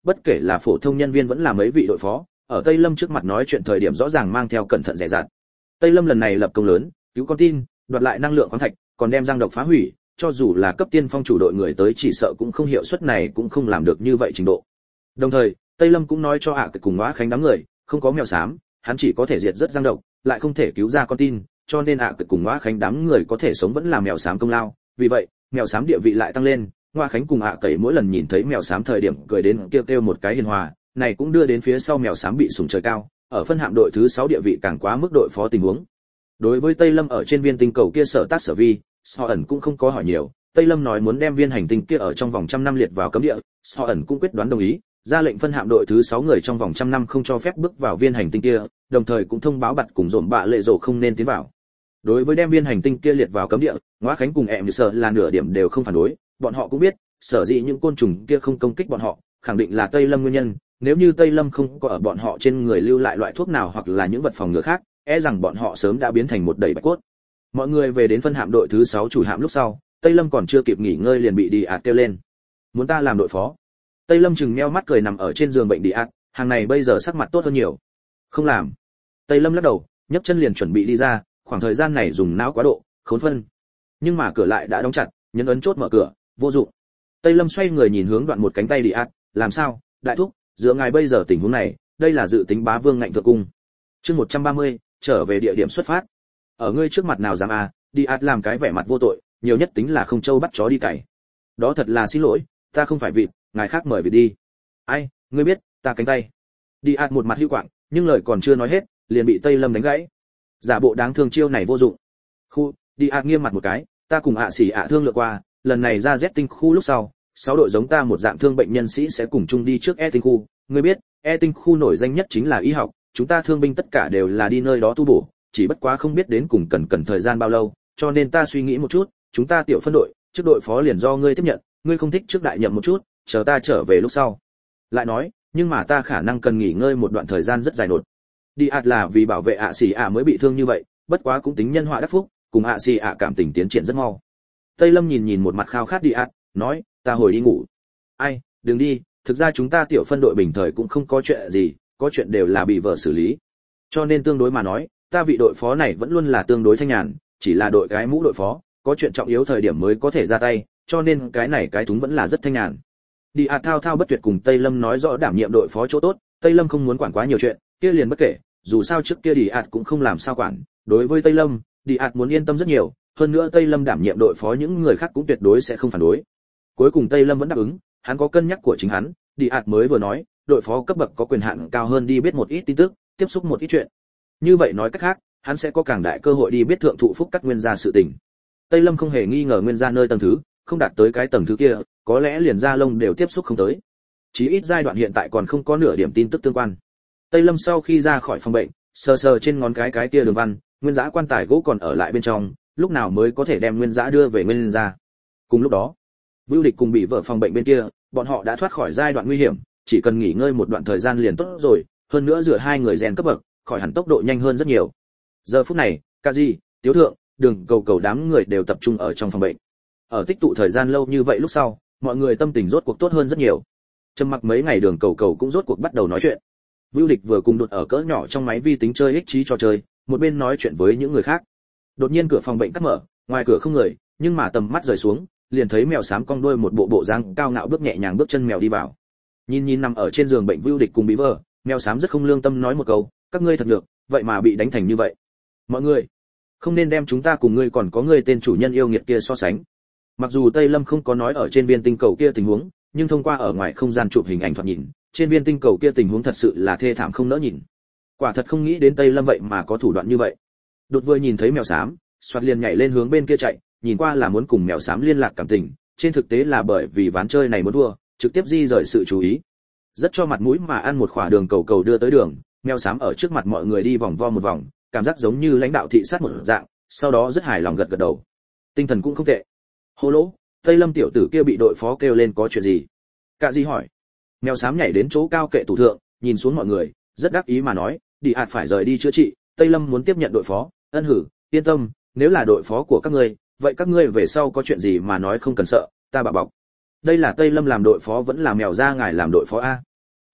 [SPEAKER 1] bất kể là phổ thông nhân viên vẫn là mấy vị đội phó, ở Tây Lâm trước mặt nói chuyện thời điểm rõ ràng mang theo cẩn thận dè dặt. Tây Lâm lần này lập công lớn, cứu con tin, đoạt lại năng lượng khoáng thạch, còn đem giang độc phá hủy, cho dù là cấp tiên phong chủ đội người tới chỉ sợ cũng không hiệu suất này cũng không làm được như vậy trình độ. Đồng thời, Tây Lâm cũng nói cho ạ à cùng Ngoá Khánh đám người, không có mèo xám, hắn chỉ có thể diệt rất giang độc, lại không thể cứu ra con tin, cho nên ạ à cùng Ngoá Khánh đám người có thể sống vẫn là mèo xám công lao, vì vậy, mèo xám địa vị lại tăng lên, Ngoá Khánh cùng ạ à cẩy mỗi lần nhìn thấy mèo xám thời điểm cười đến kêu kêu một cái hiền hòa, này cũng đưa đến phía sau mèo xám bị sủng trời cao, ở phân hạm đội thứ sáu địa vị càng quá mức đội phó tình huống. Đối với Tây Lâm ở trên viên tinh cầu kia sở tác sở vi, Sở ẩn cũng không có hỏi nhiều, Tây Lâm nói muốn đem viên hành tinh kia ở trong vòng trăm năm liệt vào cấm địa, Sở ẩn cũng quyết đoán đồng ý, ra lệnh phân hạm đội thứ sáu người trong vòng trăm năm không cho phép bước vào viên hành tinh kia, đồng thời cũng thông báo bặt cùng dồn bạ lệ rồ không nên tiến vào. Đối với đem viên hành tinh kia liệt vào cấm địa, Ngoá Khánh cùng em sợ là nửa điểm đều không phản đối, bọn họ cũng biết, sở dĩ những côn trùng kia không công kích bọn họ, khẳng định là Tây Lâm nguyên nhân, nếu như Tây Lâm không có ở bọn họ trên người lưu lại loại thuốc nào hoặc là những vật phòng ngừa khác, e rằng bọn họ sớm đã biến thành một đầy bạch cốt. Mọi người về đến phân hạm đội thứ sáu chủ hạm lúc sau, Tây Lâm còn chưa kịp nghỉ ngơi liền bị đi ạt kêu lên. Muốn ta làm đội phó? Tây Lâm chừng meo mắt cười nằm ở trên giường bệnh đi ạt, hàng này bây giờ sắc mặt tốt hơn nhiều. Không làm. Tây Lâm lắc đầu, nhấc chân liền chuẩn bị đi ra, khoảng thời gian này dùng não quá độ, khốn phân. Nhưng mà cửa lại đã đóng chặt, nhấn ấn chốt mở cửa, vô dụng. Tây Lâm xoay người nhìn hướng đoạn một cánh tay đi ạt, làm sao, đại thúc, giữa ngài bây giờ tình huống này, đây là dự tính bá vương ngạnh thượng cung. Chương một trăm ba mươi, trở về địa điểm xuất phát. Ở ngươi trước mặt nào dám à, đi ạt làm cái vẻ mặt vô tội, nhiều nhất tính là không trâu bắt chó đi cày. Đó thật là xin lỗi, ta không phải vịt, ngài khác mời vịt đi. Ai, ngươi biết, ta cánh tay. Đi ạt một mặt hữu quạng, nhưng lời còn chưa nói hết, liền bị Tây Lâm đánh gãy. Giả bộ đáng thương chiêu này vô dụng. Khu, đi ạt nghiêm mặt một cái, ta cùng ạ xỉ ạ thương lượng qua, lần này ra Z tinh khu lúc sau, sáu đội giống ta một dạng thương bệnh nhân sĩ sẽ cùng chung đi trước E tinh khu, ngươi biết, E tinh khu nổi danh nhất chính là y học, chúng ta thương binh tất cả đều là đi nơi đó tu bổ, chỉ bất quá không biết đến cùng cần cần thời gian bao lâu, cho nên ta suy nghĩ một chút, chúng ta tiểu phân đội, trước đội phó liền do ngươi tiếp nhận, ngươi không thích trước đại nhậm một chút, chờ ta trở về lúc sau. Lại nói, nhưng mà ta khả năng cần nghỉ ngơi một đoạn thời gian rất dài nột. Đi ạt là vì bảo vệ ạ xỉ ạ mới bị thương như vậy, bất quá cũng tính nhân họa đắc phúc, cùng ạ xỉ ạ cảm tình tiến triển rất mau. Tây Lâm nhìn nhìn một mặt khao khát đi ạt, nói, ta hồi đi ngủ. Ai, đừng đi, thực ra chúng ta tiểu phân đội bình thời cũng không có chuyện gì, có chuyện đều là bị vợ xử lý. Cho nên tương đối mà nói, ta vị đội phó này vẫn luôn là tương đối thanh nhàn, chỉ là đội cái mũ đội phó, có chuyện trọng yếu thời điểm mới có thể ra tay, cho nên cái này cái thúng vẫn là rất thanh nhàn. Đi ạt thao thao bất tuyệt cùng Tây Lâm nói rõ đảm nhiệm đội phó chỗ tốt, Tây Lâm không muốn quản quá nhiều chuyện, kia liền bất kể, dù sao trước kia đi ạt cũng không làm sao quản, đối với Tây Lâm, đi ạt muốn yên tâm rất nhiều, hơn nữa Tây Lâm đảm nhiệm đội phó những người khác cũng tuyệt đối sẽ không phản đối. Cuối cùng Tây Lâm vẫn đáp ứng, hắn có cân nhắc của chính hắn, đi ạt mới vừa nói, đội phó cấp bậc có quyền hạn cao hơn đi biết một ít tin tức, tiếp xúc một ít chuyện. Như vậy nói cách khác, hắn sẽ có càng đại cơ hội đi biết thượng thụ phúc các nguyên gia sự tình. Tây Lâm không hề nghi ngờ nguyên gia nơi tầng thứ, không đạt tới cái tầng thứ kia, có lẽ liền gia lông đều tiếp xúc không tới. Chí ít giai đoạn hiện tại còn không có nửa điểm tin tức tương quan. Tây Lâm sau khi ra khỏi phòng bệnh, sờ sờ trên ngón cái cái kia đường văn, nguyên giá quan tài gỗ còn ở lại bên trong, lúc nào mới có thể đem nguyên giá đưa về nguyên gia. Cùng lúc đó, Vưu Địch cùng bị vợ phòng bệnh bên kia, bọn họ đã thoát khỏi giai đoạn nguy hiểm, chỉ cần nghỉ ngơi một đoạn thời gian liền tốt rồi, hơn nữa giữa hai người rèn cấp bậc, khỏi hẳn tốc độ nhanh hơn rất nhiều. Giờ phút này, Kaji, Tiếu Thượng, Đường Cầu Cầu đám người đều tập trung ở trong phòng bệnh. Ở tích tụ thời gian lâu như vậy lúc sau, mọi người tâm tình rốt cuộc tốt hơn rất nhiều. Trầm mặc mấy ngày Đường Cầu Cầu cũng rốt cuộc bắt đầu nói chuyện. Vưu Địch vừa cùng đột ở cỡ nhỏ trong máy vi tính chơi ích trí trò chơi, một bên nói chuyện với những người khác. Đột nhiên cửa phòng bệnh cắt mở, ngoài cửa không người, nhưng mà tầm mắt rời xuống, liền thấy mèo xám cong đuôi một bộ bộ dáng cao ngạo bước nhẹ nhàng bước chân mèo đi vào. Nhìn nhìn nằm ở trên giường bệnh Vưu Địch cùng Bí Vơ, mèo xám rất không lương tâm nói một câu, các ngươi thật được, vậy mà bị đánh thành như vậy. Mọi người, không nên đem chúng ta cùng ngươi còn có ngươi tên chủ nhân yêu nghiệt kia so sánh. Mặc dù Tây Lâm không có nói ở trên viên tinh cầu kia tình huống, nhưng thông qua ở ngoài không gian chụp hình ảnh thoạt nhìn, trên viên tinh cầu kia tình huống thật sự là thê thảm không nỡ nhìn. Quả thật không nghĩ đến Tây Lâm vậy mà có thủ đoạn như vậy. Đột vừa nhìn thấy mèo xám, xoát liền nhảy lên hướng bên kia chạy, nhìn qua là muốn cùng mèo xám liên lạc cảm tình, trên thực tế là bởi vì ván chơi này muốn thua, trực tiếp di rời sự chú ý. Rất cho mặt mũi mà ăn một khỏa đường cầu cầu đưa tới đường, mèo xám ở trước mặt mọi người đi vòng vo một vòng, cảm giác giống như lãnh đạo thị sát một dạng, sau đó rất hài lòng gật gật đầu. Tinh thần cũng không tệ. Hô lỗ, Tây Lâm tiểu tử kia bị đội phó kêu lên có chuyện gì? Cạ Di hỏi. Mèo xám nhảy đến chỗ cao kệ tủ thượng, nhìn xuống mọi người, rất đắc ý mà nói, đi ạt phải rời đi chữa trị, Tây Lâm muốn tiếp nhận đội phó, ân hử, yên tâm, nếu là đội phó của các ngươi, vậy các ngươi về sau có chuyện gì mà nói không cần sợ, ta bảo bọc. Đây là Tây Lâm làm đội phó vẫn là mèo ra ngài làm đội phó a?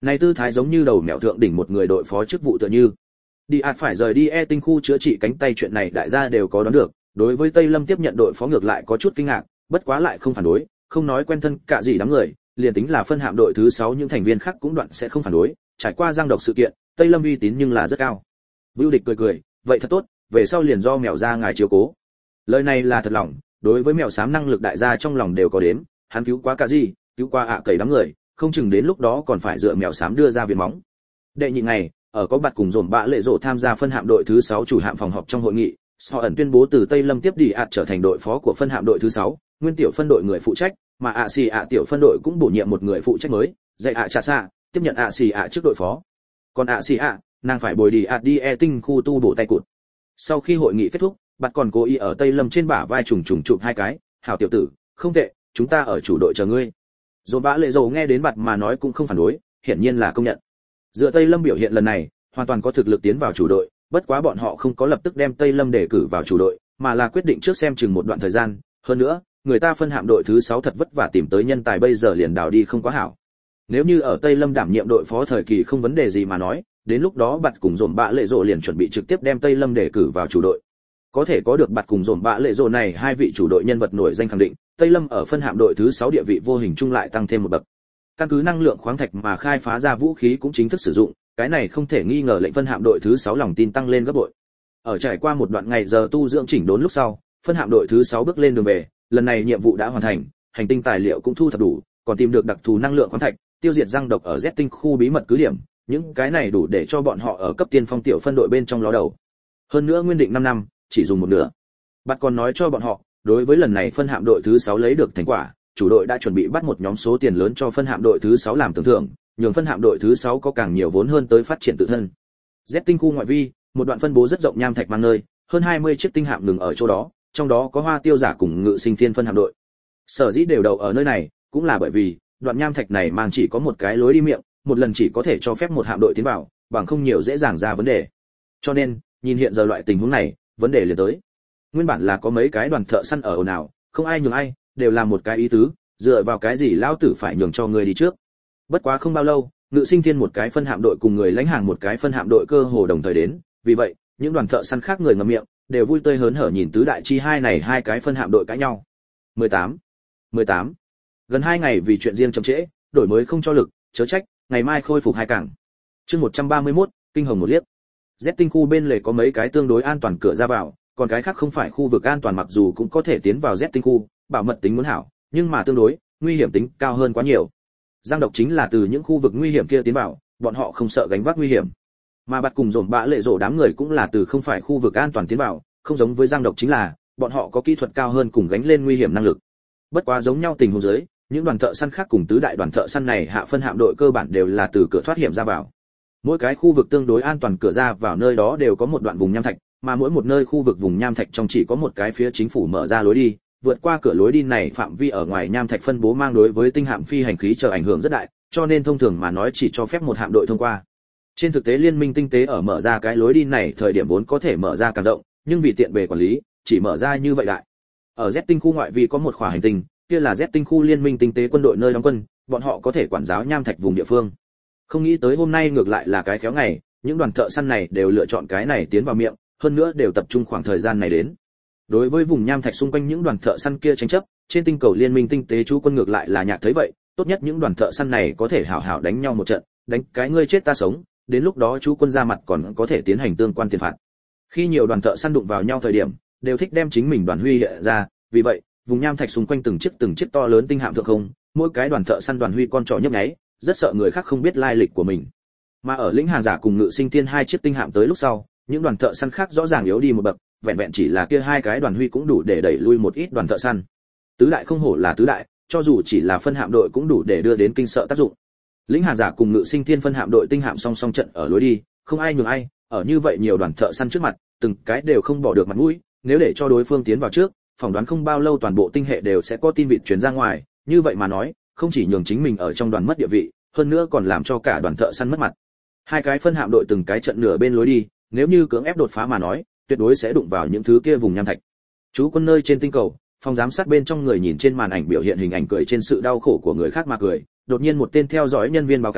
[SPEAKER 1] Này tư thái giống như đầu mèo thượng đỉnh một người đội phó chức vụ tựa như. Đi ạt phải rời đi E tinh khu chữa trị cánh tay chuyện này đại gia đều có đoán được, đối với Tây Lâm tiếp nhận đội phó ngược lại có chút kinh ngạc, bất quá lại không phản đối, không nói quen thân cả gì đám người, liền tính là phân hạm đội thứ sáu những thành viên khác cũng đoạn sẽ không phản đối, trải qua giang độc sự kiện, Tây Lâm uy tín nhưng là rất cao. Vưu Địch cười cười, vậy thật tốt, về sau liền do mèo ra ngài chiếu cố. Lời này là thật lòng, đối với mèo xám năng lực đại gia trong lòng đều có đếm, hắn cứu quá cả gì, cứu qua ạ cầy đám người, không chừng đến lúc đó còn phải dựa mèo xám đưa ra viện móng. Đệ nhị ngày, ở có bạt cùng dồn bạ lệ rộ tham gia phân hạm đội thứ sáu chủ hạm phòng họp trong hội nghị, họ ẩn tuyên bố từ Tây Lâm tiếp đi ạt trở thành đội phó của phân hạm đội thứ sáu, nguyên tiểu phân đội người phụ trách, mà ạ xì ạ tiểu phân đội cũng bổ nhiệm một người phụ trách mới, dạy ạ trà xạ, tiếp nhận ạ xì ạ trước đội phó. Còn ạ xì ạ, nàng phải bồi đi ạt đi E tinh khu tu bổ tay cụt. Sau khi hội nghị kết thúc, bạt còn cố ý ở Tây Lâm trên bả vai trùng trùng chụp hai cái, hảo tiểu tử, không tệ, chúng ta ở chủ đội chờ ngươi. Dồn bạ lệ rộ nghe đến bạt mà nói cũng không phản đối, hiển nhiên là công nhận. Dựa Tây Lâm biểu hiện lần này, hoàn toàn có thực lực tiến vào chủ đội, bất quá bọn họ không có lập tức đem Tây Lâm đề cử vào chủ đội, mà là quyết định trước xem chừng một đoạn thời gian, hơn nữa, người ta phân hạm đội thứ sáu thật vất vả tìm tới nhân tài bây giờ liền đào đi không quá hảo. Nếu như ở Tây Lâm đảm nhiệm đội phó thời kỳ không vấn đề gì mà nói, đến lúc đó bạt cùng dồn bạ lệ rộ liền chuẩn bị trực tiếp đem Tây Lâm đề cử vào chủ đội. Có thể có được bạt cùng dồn bạ lệ rộ này hai vị chủ đội nhân vật nổi danh khẳng định, Tây Lâm ở phân hạm đội thứ sáu địa vị vô hình chung lại tăng thêm một bậc. Căn cứ năng lượng khoáng thạch mà khai phá ra vũ khí cũng chính thức sử dụng, cái này không thể nghi ngờ lệnh phân hạm đội thứ sáu lòng tin tăng lên gấp bội. Ở trải qua một đoạn ngày giờ tu dưỡng chỉnh đốn lúc sau, phân hạm đội thứ sáu bước lên đường về, lần này nhiệm vụ đã hoàn thành, hành tinh tài liệu cũng thu thập đủ, còn tìm được đặc thù năng lượng khoáng thạch, tiêu diệt răng độc ở Z tinh khu bí mật cứ điểm, những cái này đủ để cho bọn họ ở cấp tiên phong tiểu phân đội bên trong ló đầu. Hơn nữa nguyên định năm năm, chỉ dùng một nửa. Bạn còn nói cho bọn họ, đối với lần này phân hạm đội thứ sáu lấy được thành quả, chủ đội đã chuẩn bị bắt một nhóm số tiền lớn cho phân hạm đội thứ sáu làm tưởng thưởng, nhường phân hạm đội thứ sáu có càng nhiều vốn hơn tới phát triển tự thân. Z tinh khu ngoại vi, một đoạn phân bố rất rộng nham thạch mang nơi, hơn hai mươi chiếc tinh hạm ngừng ở chỗ đó, trong đó có Hoa Tiêu Giả cùng Ngự Sinh Thiên phân hạm đội. Sở dĩ đều đầu ở nơi này, cũng là bởi vì đoạn nham thạch này mang chỉ có một cái lối đi miệng, một lần chỉ có thể cho phép một hạm đội tiến vào, bằng không nhiều dễ dàng ra vấn đề. Cho nên, nhìn hiện giờ loại tình huống này, vấn đề liền tới. Nguyên bản là có mấy cái đoàn thợ săn ở ồn ào, không ai nhường ai, đều là một cái ý tứ, dựa vào cái gì lão tử phải nhường cho người đi trước. Bất quá không bao lâu, Ngự Sinh Thiên một cái phân hạm đội cùng người lãnh hàng một cái phân hạm đội cơ hồ đồng thời đến, vì vậy, những đoàn thợ săn khác người ngậm miệng, đều vui tươi hớn hở nhìn tứ đại chi hai này hai cái phân hạm đội cãi nhau. mười tám, mười tám. Gần hai ngày vì chuyện riêng chậm trễ, đổi mới không cho lực, chớ trách, ngày mai khôi phục hai cảng. Chương một trăm ba mươi mốt, kinh hồng một liếc. Z tinh khu bên lề có mấy cái tương đối an toàn cửa ra vào, còn cái khác không phải khu vực an toàn mặc dù cũng có thể tiến vào Z tinh khu, bảo mật tính muốn hảo, nhưng mà tương đối, nguy hiểm tính cao hơn quá nhiều. Giang độc chính là từ những khu vực nguy hiểm kia tiến vào, bọn họ không sợ gánh vác nguy hiểm. Mà bạt cùng dồn bạ lệ rổ đám người cũng là từ không phải khu vực an toàn tiến vào, không giống với Giang độc chính là, bọn họ có kỹ thuật cao hơn cùng gánh lên nguy hiểm năng lực. Bất quá giống nhau tình huống dưới, những đoàn thợ săn khác cùng tứ đại đoàn thợ săn này hạ phân hạm đội cơ bản đều là từ cửa thoát hiểm ra vào. Mỗi cái khu vực tương đối an toàn cửa ra vào nơi đó đều có một đoạn vùng nham thạch, mà mỗi một nơi khu vực vùng nham thạch trong chỉ có một cái phía chính phủ mở ra lối đi, vượt qua cửa lối đi này phạm vi ở ngoài nham thạch phân bố mang đối với tinh hạm phi hành khí chờ ảnh hưởng rất đại, cho nên thông thường mà nói chỉ cho phép một hạm đội thông qua. Trên thực tế liên minh tinh tế ở mở ra cái lối đi này thời điểm vốn có thể mở ra càng rộng, nhưng vì tiện bề quản lý, chỉ mở ra như vậy đại. Ở Z tinh khu ngoại vi có một khỏa hành tinh, kia là Z tinh khu liên minh tinh tế quân đội nơi đóng quân, bọn họ có thể quản giáo nham thạch vùng địa phương. Không nghĩ tới hôm nay ngược lại là cái khéo ngày, những đoàn thợ săn này đều lựa chọn cái này tiến vào miệng, hơn nữa đều tập trung khoảng thời gian này đến. Đối với vùng nham thạch xung quanh những đoàn thợ săn kia tranh chấp, trên tinh cầu liên minh tinh tế chú quân ngược lại là nhạc thấy vậy, tốt nhất những đoàn thợ săn này có thể hảo hảo đánh nhau một trận, đánh cái ngươi chết ta sống, đến lúc đó chú quân ra mặt còn có thể tiến hành tương quan tiền phạt. Khi nhiều đoàn thợ săn đụng vào nhau thời điểm, đều thích đem chính mình đoàn huy hiện ra, vì vậy, vùng nham thạch xung quanh từng chiếc từng chiếc to lớn tinh hạm thượng không, mỗi cái đoàn thợ săn đoàn huy con trỏ nhấp nháy, rất sợ người khác không biết lai lịch của mình. Mà ở lĩnh hàng giả cùng Ngự Sinh Thiên hai chiếc tinh hạm tới lúc sau, những đoàn thợ săn khác rõ ràng yếu đi một bậc, vẹn vẹn chỉ là kia hai cái đoàn huy cũng đủ để đẩy lui một ít đoàn thợ săn. Tứ đại không hổ là tứ đại, cho dù chỉ là phân hạm đội cũng đủ để đưa đến kinh sợ tác dụng. Lĩnh hàng giả cùng Ngự Sinh Thiên phân hạm đội tinh hạm song song trận ở lối đi, không ai nhường ai, ở như vậy nhiều đoàn thợ săn trước mặt, từng cái đều không bỏ được mặt mũi, nếu để cho đối phương tiến vào trước, phỏng đoán không bao lâu toàn bộ tinh hệ đều sẽ có tin vịt truyền ra ngoài, như vậy mà nói, không chỉ nhường chính mình ở trong đoàn mất địa vị, hơn nữa còn làm cho cả đoàn thợ săn mất mặt. Hai cái phân hạm đội từng cái trận nửa bên lối đi, nếu như cưỡng ép đột phá mà nói, tuyệt đối sẽ đụng vào những thứ kia vùng nham thạch. Chú quân nơi trên tinh cầu, phòng giám sát bên trong người nhìn trên màn ảnh biểu hiện hình ảnh cười trên sự đau khổ của người khác mà cười, đột nhiên một tên theo dõi nhân viên báo cáo,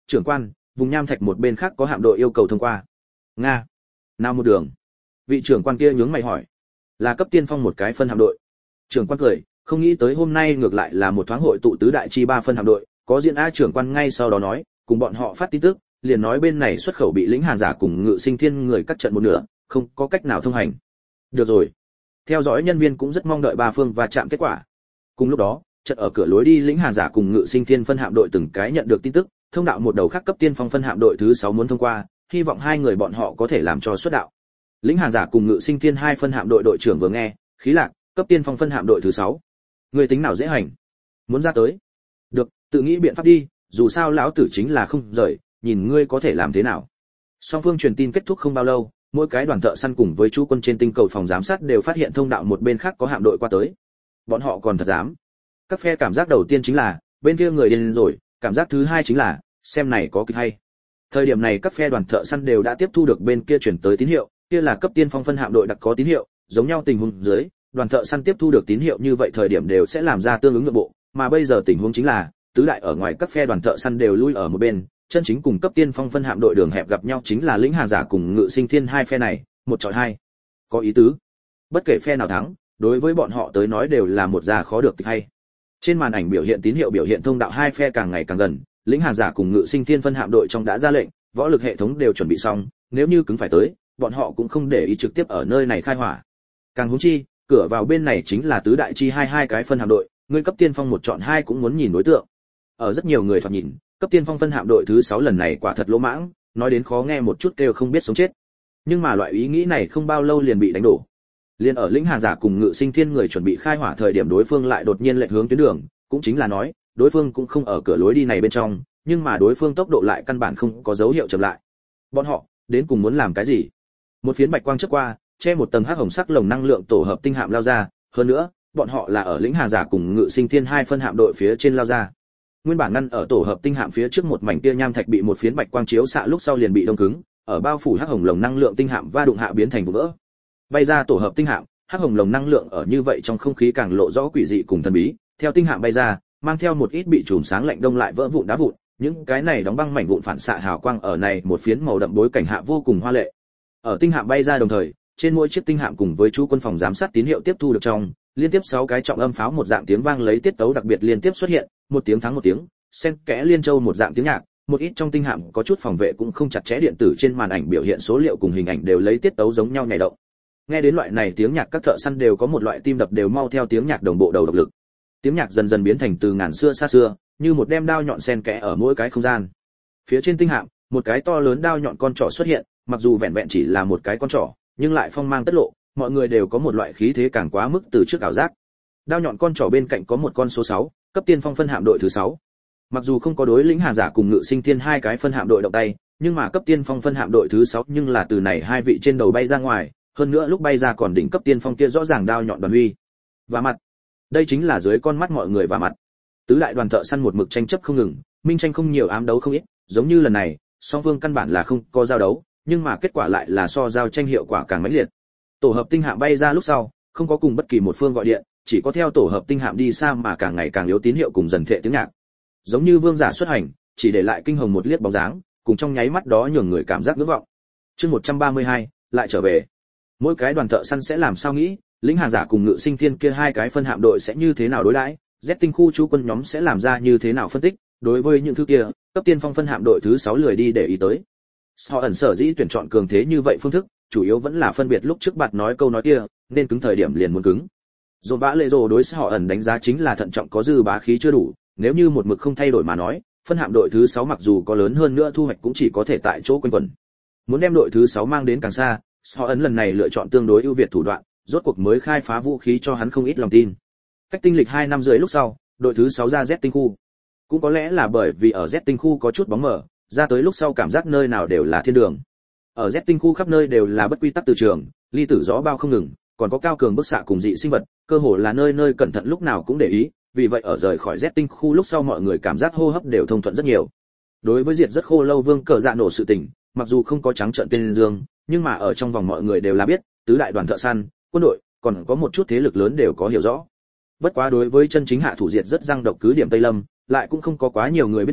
[SPEAKER 1] trưởng quan, vùng nham thạch một bên khác có hạm đội yêu cầu thông qua. Nga. Nào một đường? Vị trưởng quan kia nhướng mày hỏi. Là cấp tiên phong một cái phân hạm đội. Trưởng quan cười, không nghĩ tới hôm nay ngược lại là một thoáng hội tụ tứ đại chi ba phân hạm đội, có diễn a trưởng quan ngay sau đó nói, cùng bọn họ phát tin tức, liền nói bên này xuất khẩu bị lĩnh hàng giả cùng ngự sinh thiên người cắt trận một nửa, không có cách nào thông hành. Được rồi. Theo dõi nhân viên cũng rất mong đợi ba phương và chạm kết quả. Cùng lúc đó, trận ở cửa lối đi lĩnh hàng giả cùng ngự sinh thiên phân hạm đội từng cái nhận được tin tức, thông đạo một đầu khác cấp tiên phong phân hạm đội thứ sáu muốn thông qua, hy vọng hai người bọn họ có thể làm cho xuất đạo. Lĩnh hàng giả cùng ngự sinh thiên hai phân hạm đội đội trưởng vừa nghe, khí lạc, cấp tiên phong phân hạm đội thứ sáu. Người tính nào dễ hành? Muốn ra tới? Được, tự nghĩ biện pháp đi, dù sao lão tử chính là không rời, nhìn ngươi có thể làm thế nào. Song phương truyền tin kết thúc không bao lâu, mỗi cái đoàn thợ săn cùng với chú quân trên tinh cầu phòng giám sát đều phát hiện thông đạo một bên khác có hạm đội qua tới. Bọn họ còn thật dám. Các phe cảm giác đầu tiên chính là bên kia người điên rồi, cảm giác thứ hai chính là xem này có kịch hay. Thời điểm này các phe đoàn thợ săn đều đã tiếp thu được bên kia chuyển tới tín hiệu, kia là cấp tiên phong phân hạm đội đặc có tín hiệu, giống nhau tình huống dưới, đoàn thợ săn tiếp thu được tín hiệu như vậy thời điểm đều sẽ làm ra tương ứng nhượng bộ, mà bây giờ tình huống chính là tứ đại ở ngoài các phe đoàn thợ săn đều lui ở một bên, chân chính cùng cấp tiên phong phân hạm đội đường hẹp gặp nhau chính là lĩnh hàng giả cùng ngự sinh thiên hai phe này, một chọi hai. Có ý tứ. Bất kể phe nào thắng, đối với bọn họ tới nói đều là một già khó được kịch hay. Trên màn ảnh biểu hiện tín hiệu biểu hiện thông đạo hai phe càng ngày càng gần, lĩnh hàng giả cùng ngự sinh thiên phân hạm đội trong đã ra lệnh, võ lực hệ thống đều chuẩn bị xong, nếu như cứng phải tới, bọn họ cũng không để ý trực tiếp ở nơi này khai hỏa. Càng huống chi, cửa vào bên này chính là tứ đại chi hai hai cái phân hạm đội, người cấp tiên phong một chọn hai cũng muốn nhìn đối tượng. Ở rất nhiều người thoạt nhìn, cấp tiên phong phân hạm đội thứ sáu lần này quả thật lỗ mãng, nói đến khó nghe một chút kêu không biết sống chết. Nhưng mà loại ý nghĩ này không bao lâu liền bị đánh đổ. Liên ở lĩnh hàng giả cùng ngự sinh thiên người chuẩn bị khai hỏa thời điểm đối phương lại đột nhiên lệch hướng tuyến đường, cũng chính là nói, đối phương cũng không ở cửa lối đi này bên trong, nhưng mà đối phương tốc độ lại căn bản không có dấu hiệu chậm lại. Bọn họ đến cùng muốn làm cái gì? Một phiến bạch quang chớp qua, che một tầng hắc hồng sắc lồng năng lượng tổ hợp tinh hạm lao ra, hơn nữa, bọn họ là ở lĩnh hàng giả cùng ngự sinh thiên hai phân hạm đội phía trên lao ra. Nguyên bản ngăn ở tổ hợp tinh hạm phía trước một mảnh tia nham thạch bị một phiến bạch quang chiếu xạ lúc sau liền bị đông cứng, ở bao phủ hắc hồng lồng năng lượng tinh hạm va đụng hạ biến thành vụ vỡ. Bay ra tổ hợp tinh hạm, hắc hồng lồng năng lượng ở như vậy trong không khí càng lộ rõ quỷ dị cùng thần bí, theo tinh hạm bay ra, mang theo một ít bị chùm sáng lạnh đông lại vỡ vụn đá vụn, những cái này đóng băng mảnh vụn phản xạ hào quang ở này một phiến màu đậm bối cảnh hạ vô cùng hoa lệ. Ở tinh hạm bay ra đồng thời, trên mỗi chiếc tinh hạm cùng với chú quân phòng giám sát tín hiệu tiếp thu được trong, liên tiếp sáu cái trọng âm pháo một dạng tiếng vang lấy tiết tấu đặc biệt liên tiếp xuất hiện, một tiếng thắng một tiếng, xen kẽ liên châu một dạng tiếng nhạc, một ít trong tinh hạm có chút phòng vệ cũng không chặt chẽ điện tử trên màn ảnh biểu hiện số liệu cùng hình ảnh đều lấy tiết tấu giống nhau nhảy động. Nghe đến loại này tiếng nhạc các thợ săn đều có một loại tim đập đều mau theo tiếng nhạc đồng bộ đầu độc lực. Tiếng nhạc dần dần biến thành từ ngàn xưa xa xưa, như một đem đao nhọn xen kẽ ở mỗi cái không gian. Phía trên tinh hạm, một cái to lớn đao nhọn con trỏ xuất hiện, mặc dù vẹn vẹn chỉ là một cái con trỏ, nhưng lại phong mang tất lộ, mọi người đều có một loại khí thế càng quá mức từ trước ảo giác. Đao nhọn con trỏ bên cạnh có một con số sáu, cấp tiên phong phân hạm đội thứ sáu. Mặc dù không có đối lĩnh hàng giả cùng ngự sinh thiên hai cái phân hạm đội động tay, nhưng mà cấp tiên phong phân hạm đội thứ sáu nhưng là từ này hai vị trên đầu bay ra ngoài, hơn nữa lúc bay ra còn đỉnh cấp tiên phong kia rõ ràng đao nhọn đoàn huy. Và mặt, đây chính là dưới con mắt mọi người và mặt. Tứ đại đoàn thợ săn một mực tranh chấp không ngừng, minh tranh không nhiều ám đấu không ít, giống như lần này, song phương căn bản là không có giao đấu, nhưng mà kết quả lại là so giao tranh hiệu quả càng mãnh liệt. Tổ hợp tinh hạm bay ra lúc sau, không có cùng bất kỳ một phương gọi điện, chỉ có theo tổ hợp tinh hạm đi xa mà càng ngày càng yếu tín hiệu cùng dần thệ tiếng nhạc. Giống như vương giả xuất hành, chỉ để lại kinh hồng một liếc bóng dáng, cùng trong nháy mắt đó nhường người cảm giác ngưỡng vọng. Chương một trăm ba mươi hai, lại trở về. Mỗi cái đoàn thợ săn sẽ làm sao nghĩ, lĩnh hàng giả cùng ngự sinh thiên kia hai cái phân hạm đội sẽ như thế nào đối đãi, Z tinh khu chú quân nhóm sẽ làm ra như thế nào phân tích, đối với những thứ kia, cấp tiên phong phân hạm đội thứ sáu lười đi để ý tới. Họ ẩn sở dĩ tuyển chọn cường thế như vậy phương thức, chủ yếu vẫn là phân biệt lúc trước bạn nói câu nói kia, nên cứng thời điểm liền muốn cứng. Dồn bã lệ rồ đối họ ẩn đánh giá chính là thận trọng có dư bá khí chưa đủ, nếu như một mực không thay đổi mà nói, phân hạm đội thứ sáu mặc dù có lớn hơn nữa thu hoạch cũng chỉ có thể tại chỗ quanh quẩn. Muốn đem đội thứ sáu mang đến càng xa, họ ẩn lần này lựa chọn tương đối ưu việt thủ đoạn, rốt cuộc mới khai phá vũ khí cho hắn không ít lòng tin. Cách tinh lịch hai năm rưỡi lúc sau, đội thứ sáu ra Z tinh khu. Cũng có lẽ là bởi vì ở Z tinh khu có chút bóng mờ, ra tới lúc sau cảm giác nơi nào đều là thiên đường. Ở Z tinh khu khắp nơi đều là bất quy tắc từ trường, ly tử gió bao không ngừng, còn có cao cường bức xạ cùng dị sinh vật, cơ hồ là nơi nơi cẩn thận lúc nào cũng để ý, vì vậy ở rời khỏi Z tinh khu lúc sau mọi người cảm giác hô hấp đều thông thuận rất nhiều. Đối với diệt rất khô lâu vương cờ dạ nổ sự tình, mặc dù không có trắng trợn tên dương, nhưng mà ở trong vòng mọi người đều là biết, tứ đại đoàn thợ săn, quân đội, còn có một chút thế lực lớn đều có hiểu rõ. Bất quá đối với chân chính hạ thủ diệt rất răng độc cứ điểm Tây Lâm, lại cũng không có quá nhiều người biết được,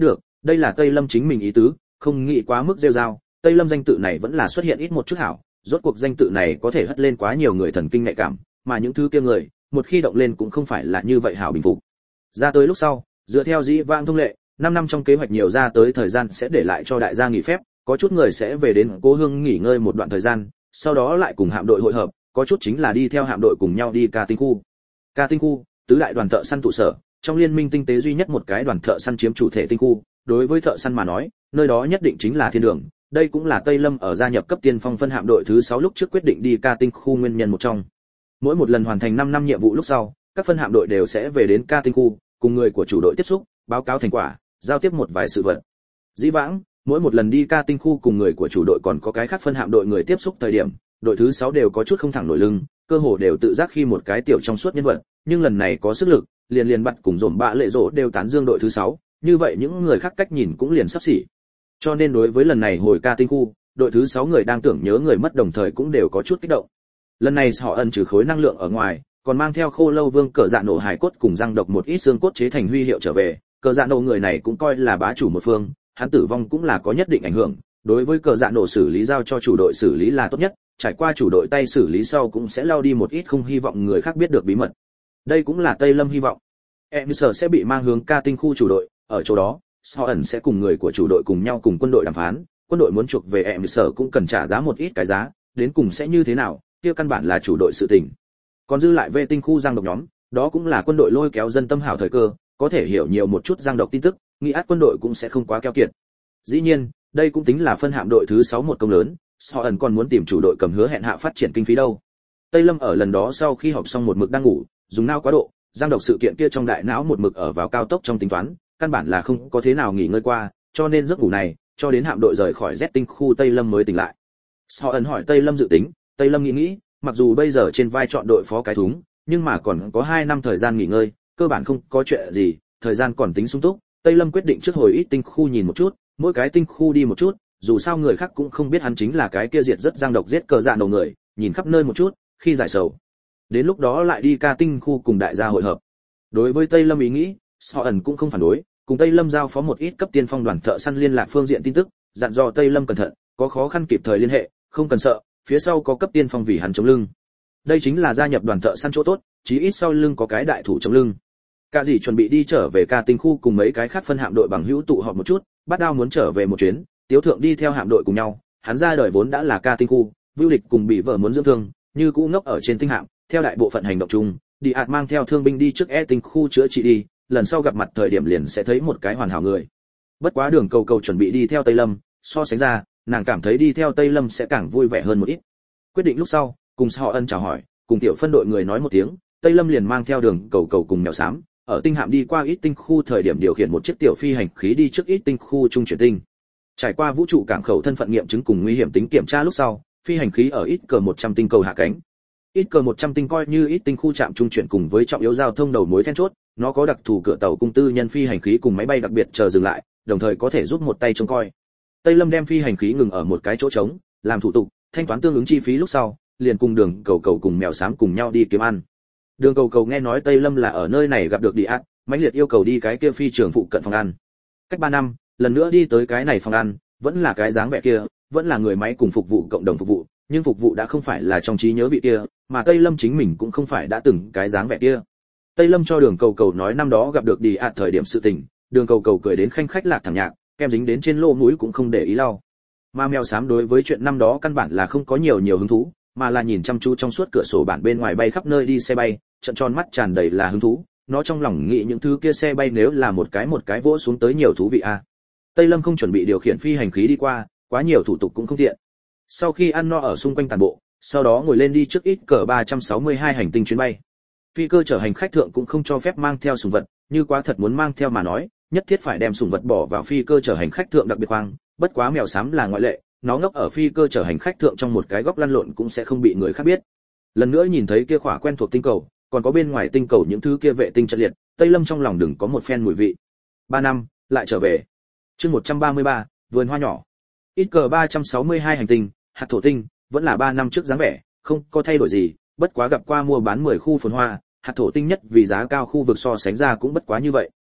[SPEAKER 1] Đây là Tây Lâm chính mình ý tứ, không nghĩ quá mức rêu rao, Tây Lâm danh tự này vẫn là xuất hiện ít một chút hảo, rốt cuộc danh tự này có thể hất lên quá nhiều người thần kinh nhạy cảm, mà những thứ kia người, một khi động lên cũng không phải là như vậy hảo bình phục. Ra tới lúc sau, dựa theo dĩ vãng thông lệ, năm năm trong kế hoạch nhiều ra tới thời gian sẽ để lại cho đại gia nghỉ phép, có chút người sẽ về đến Cố Hương nghỉ ngơi một đoạn thời gian, sau đó lại cùng hạm đội hội hợp, có chút chính là đi theo hạm đội cùng nhau đi Ca Tinh khu. Ca Tinh khu, tứ đại đoàn thợ săn tụ sở, trong liên minh tinh tế duy nhất một cái đoàn thợ săn chiếm chủ thể tinh khu, đối với thợ săn mà nói, nơi đó nhất định chính là thiên đường. Đây cũng là Tây Lâm ở gia nhập cấp tiên phong phân hạm đội thứ sáu lúc trước quyết định đi Ca Tinh khu nguyên nhân một trong. Mỗi một lần hoàn thành năm năm nhiệm vụ lúc sau, các phân hạm đội đều sẽ về đến Ca Tinh khu, cùng người của chủ đội tiếp xúc, báo cáo thành quả, giao tiếp một vài sự vật. Dĩ vãng, mỗi một lần đi Ca Tinh khu cùng người của chủ đội còn có cái khác phân hạm đội người tiếp xúc thời điểm, đội thứ sáu đều có chút không thẳng nổi lưng, cơ hồ đều tự giác khi một cái tiểu trong suốt nhân vật, nhưng lần này có sức lực, liền liền bắt cùng dồn bạ lệ rỗ đều tán dương đội thứ sáu, như vậy những người khác cách nhìn cũng liền sắp xỉ. Cho nên đối với lần này hồi Ca Tinh khu, đội thứ sáu người đang tưởng nhớ người mất đồng thời cũng đều có chút kích động. Lần này họ ẩn trừ khối năng lượng ở ngoài, còn mang theo Khô Lâu Vương cờ dạ nổ hài cốt cùng răng độc một ít xương cốt chế thành huy hiệu trở về, cờ dạ nổ người này cũng coi là bá chủ một phương, hắn tử vong cũng là có nhất định ảnh hưởng, đối với cờ dạ nổ xử lý giao cho chủ đội xử lý là tốt nhất, trải qua chủ đội tay xử lý sau cũng sẽ lao đi một ít không hy vọng người khác biết được bí mật. Đây cũng là Tây Lâm hy vọng. Em sở sẽ bị mang hướng Ca Tinh khu chủ đội, ở chỗ đó, Sao ẩn sẽ cùng người của chủ đội cùng nhau cùng quân đội đàm phán, quân đội muốn chuộc về em sở cũng cần trả giá một ít cái giá, đến cùng sẽ như thế nào, kia căn bản là chủ đội sự tình. Còn dư lại về tinh khu giang độc nhóm, đó cũng là quân đội lôi kéo dân tâm hảo thời cơ, có thể hiểu nhiều một chút giang độc tin tức, nghĩ át quân đội cũng sẽ không quá keo kiệt. Dĩ nhiên, đây cũng tính là phân hạm đội thứ sáu một công lớn, Sao ẩn còn muốn tìm chủ đội cầm hứa hẹn hạ phát triển kinh phí đâu. Tây Lâm ở lần đó sau khi họp xong một mực đang ngủ, dùng não quá độ, giang độc sự kiện kia trong đại não một mực ở vào cao tốc trong tính toán, căn bản là không có thế nào nghỉ ngơi qua, cho nên giấc ngủ này, cho đến hạm đội rời khỏi Z tinh khu Tây Lâm mới tỉnh lại. Sao ẩn hỏi Tây Lâm dự tính, Tây Lâm nghĩ nghĩ, mặc dù bây giờ trên vai chọn đội phó cái thúng, nhưng mà còn có hai năm thời gian nghỉ ngơi, cơ bản không có chuyện gì, thời gian còn tính sung túc. Tây Lâm quyết định trước hồi ít tinh khu nhìn một chút, mỗi cái tinh khu đi một chút, dù sao người khác cũng không biết hắn chính là cái kia diệt rất giang độc giết cờ dạ đầu người, nhìn khắp nơi một chút, khi giải sầu. Đến lúc đó lại đi Ca Tinh khu cùng đại gia hội hợp. Đối với Tây Lâm ý nghĩ, Sao ẩn cũng không phản đối, cùng Tây Lâm giao phó một ít cấp tiên phong đoàn thợ săn liên lạc phương diện tin tức, dặn dò Tây Lâm cẩn thận, có khó khăn kịp thời liên hệ, không cần sợ, phía sau có cấp tiên phong vì hắn chống lưng. Đây chính là gia nhập đoàn thợ săn chỗ tốt, chí ít sau lưng có cái đại thủ chống lưng. Cả gì chuẩn bị đi trở về Ca Tinh khu cùng mấy cái khác phân hạm đội bằng hữu tụ họp một chút, Bát Đao muốn trở về một chuyến, Tiếu Thượng đi theo hạm đội cùng nhau, hắn ra đời vốn đã là Ca Tinh khu, Vưu Lịch cùng bị vợ muốn dưỡng thương, như cũ ngốc ở trên tinh hạm, theo đại bộ phận hành động chung, đi ạt mang theo thương binh đi trước E tinh khu chữa trị đi, lần sau gặp mặt thời điểm liền sẽ thấy một cái hoàn hảo người. Bất quá Đường Cầu Cầu chuẩn bị đi theo Tây Lâm, so sánh ra, nàng cảm thấy đi theo Tây Lâm sẽ càng vui vẻ hơn một ít. Quyết định lúc sau, cùng Sao Ân chào hỏi, cùng tiểu phân đội người nói một tiếng, Tây Lâm liền mang theo Đường Cầu Cầu cùng Mèo Xám, ở tinh hạm đi qua ít tinh khu thời điểm điều khiển một chiếc tiểu phi hành khí đi trước ít tinh khu trung chuyển tinh. Trải qua vũ trụ cảng khẩu thân phận nghiệm chứng cùng nguy hiểm tính kiểm tra lúc sau, phi hành khí ở ít cờ một trăm tinh cầu hạ cánh. Ít cờ một trăm tinh coi như ít tinh khu trạm trung chuyển cùng với trọng yếu giao thông đầu mối then chốt, nó có đặc thù cửa tàu cung tư nhân phi hành khí cùng máy bay đặc biệt chờ dừng lại, đồng thời có thể giúp một tay trông coi. Tây Lâm đem phi hành khí ngừng ở một cái chỗ trống, làm thủ tục, thanh toán tương ứng chi phí lúc sau, liền cùng Đường Cầu Cầu cùng Mèo Xám cùng nhau đi kiếm ăn. Đường Cầu Cầu nghe nói Tây Lâm là ở nơi này gặp được đi ác, mãnh liệt yêu cầu đi cái kia phi trường phụ cận phòng ăn. Cách ba năm, lần nữa đi tới cái này phòng ăn, vẫn là cái dáng vẻ kia, vẫn là người máy cùng phục vụ cộng đồng phục vụ, nhưng phục vụ đã không phải là trong trí nhớ vị kia, mà Tây Lâm chính mình cũng không phải đã từng cái dáng vẻ kia. Tây Lâm cho Đường Cầu Cầu nói năm đó gặp được đi ạt thời điểm sự tình, Đường Cầu Cầu cười đến khanh khách lạc thẳng nhạc, kem dính đến trên lỗ mũi cũng không để ý lau. Mà Mèo Xám đối với chuyện năm đó căn bản là không có nhiều nhiều hứng thú, mà là nhìn chăm chú trong suốt cửa sổ bản bên ngoài bay khắp nơi đi xe bay, trận tròn mắt tràn đầy là hứng thú, nó trong lòng nghĩ những thứ kia xe bay nếu là một cái một cái vỗ xuống tới nhiều thú vị a. À. Tây Lâm không chuẩn bị điều khiển phi hành khí đi qua, quá nhiều thủ tục cũng không tiện. Sau khi ăn no ở xung quanh toàn bộ, sau đó ngồi lên đi trước ít cờ ba trăm sáu mươi hai hành tinh chuyến bay. Phi cơ chở hành khách thượng cũng không cho phép mang theo sủng vật, như quá thật muốn mang theo mà nói, nhất thiết phải đem sủng vật bỏ vào phi cơ chở hành khách thượng đặc biệt khoang, bất quá Mèo Xám là ngoại lệ, nó ngốc ở phi cơ chở hành khách thượng trong một cái góc lăn lộn cũng sẽ không bị người khác biết. Lần nữa nhìn thấy kia khỏa quen thuộc tinh cầu, còn có bên ngoài tinh cầu những thứ kia vệ tinh trận liệt, Tây Lâm trong lòng đừng có một phen mùi vị. Ba năm, lại trở về. Chương một trăm ba mươi ba, vườn hoa nhỏ. Ít cờ ba trăm sáu mươi hai hành tinh, hạt thổ tinh, vẫn là ba năm trước dáng vẻ, không có thay đổi gì, bất quá gặp qua mua bán mười khu phồn hoa, hạt thổ tinh nhất vì giá cao khu vực so sánh ra cũng bất quá như vậy.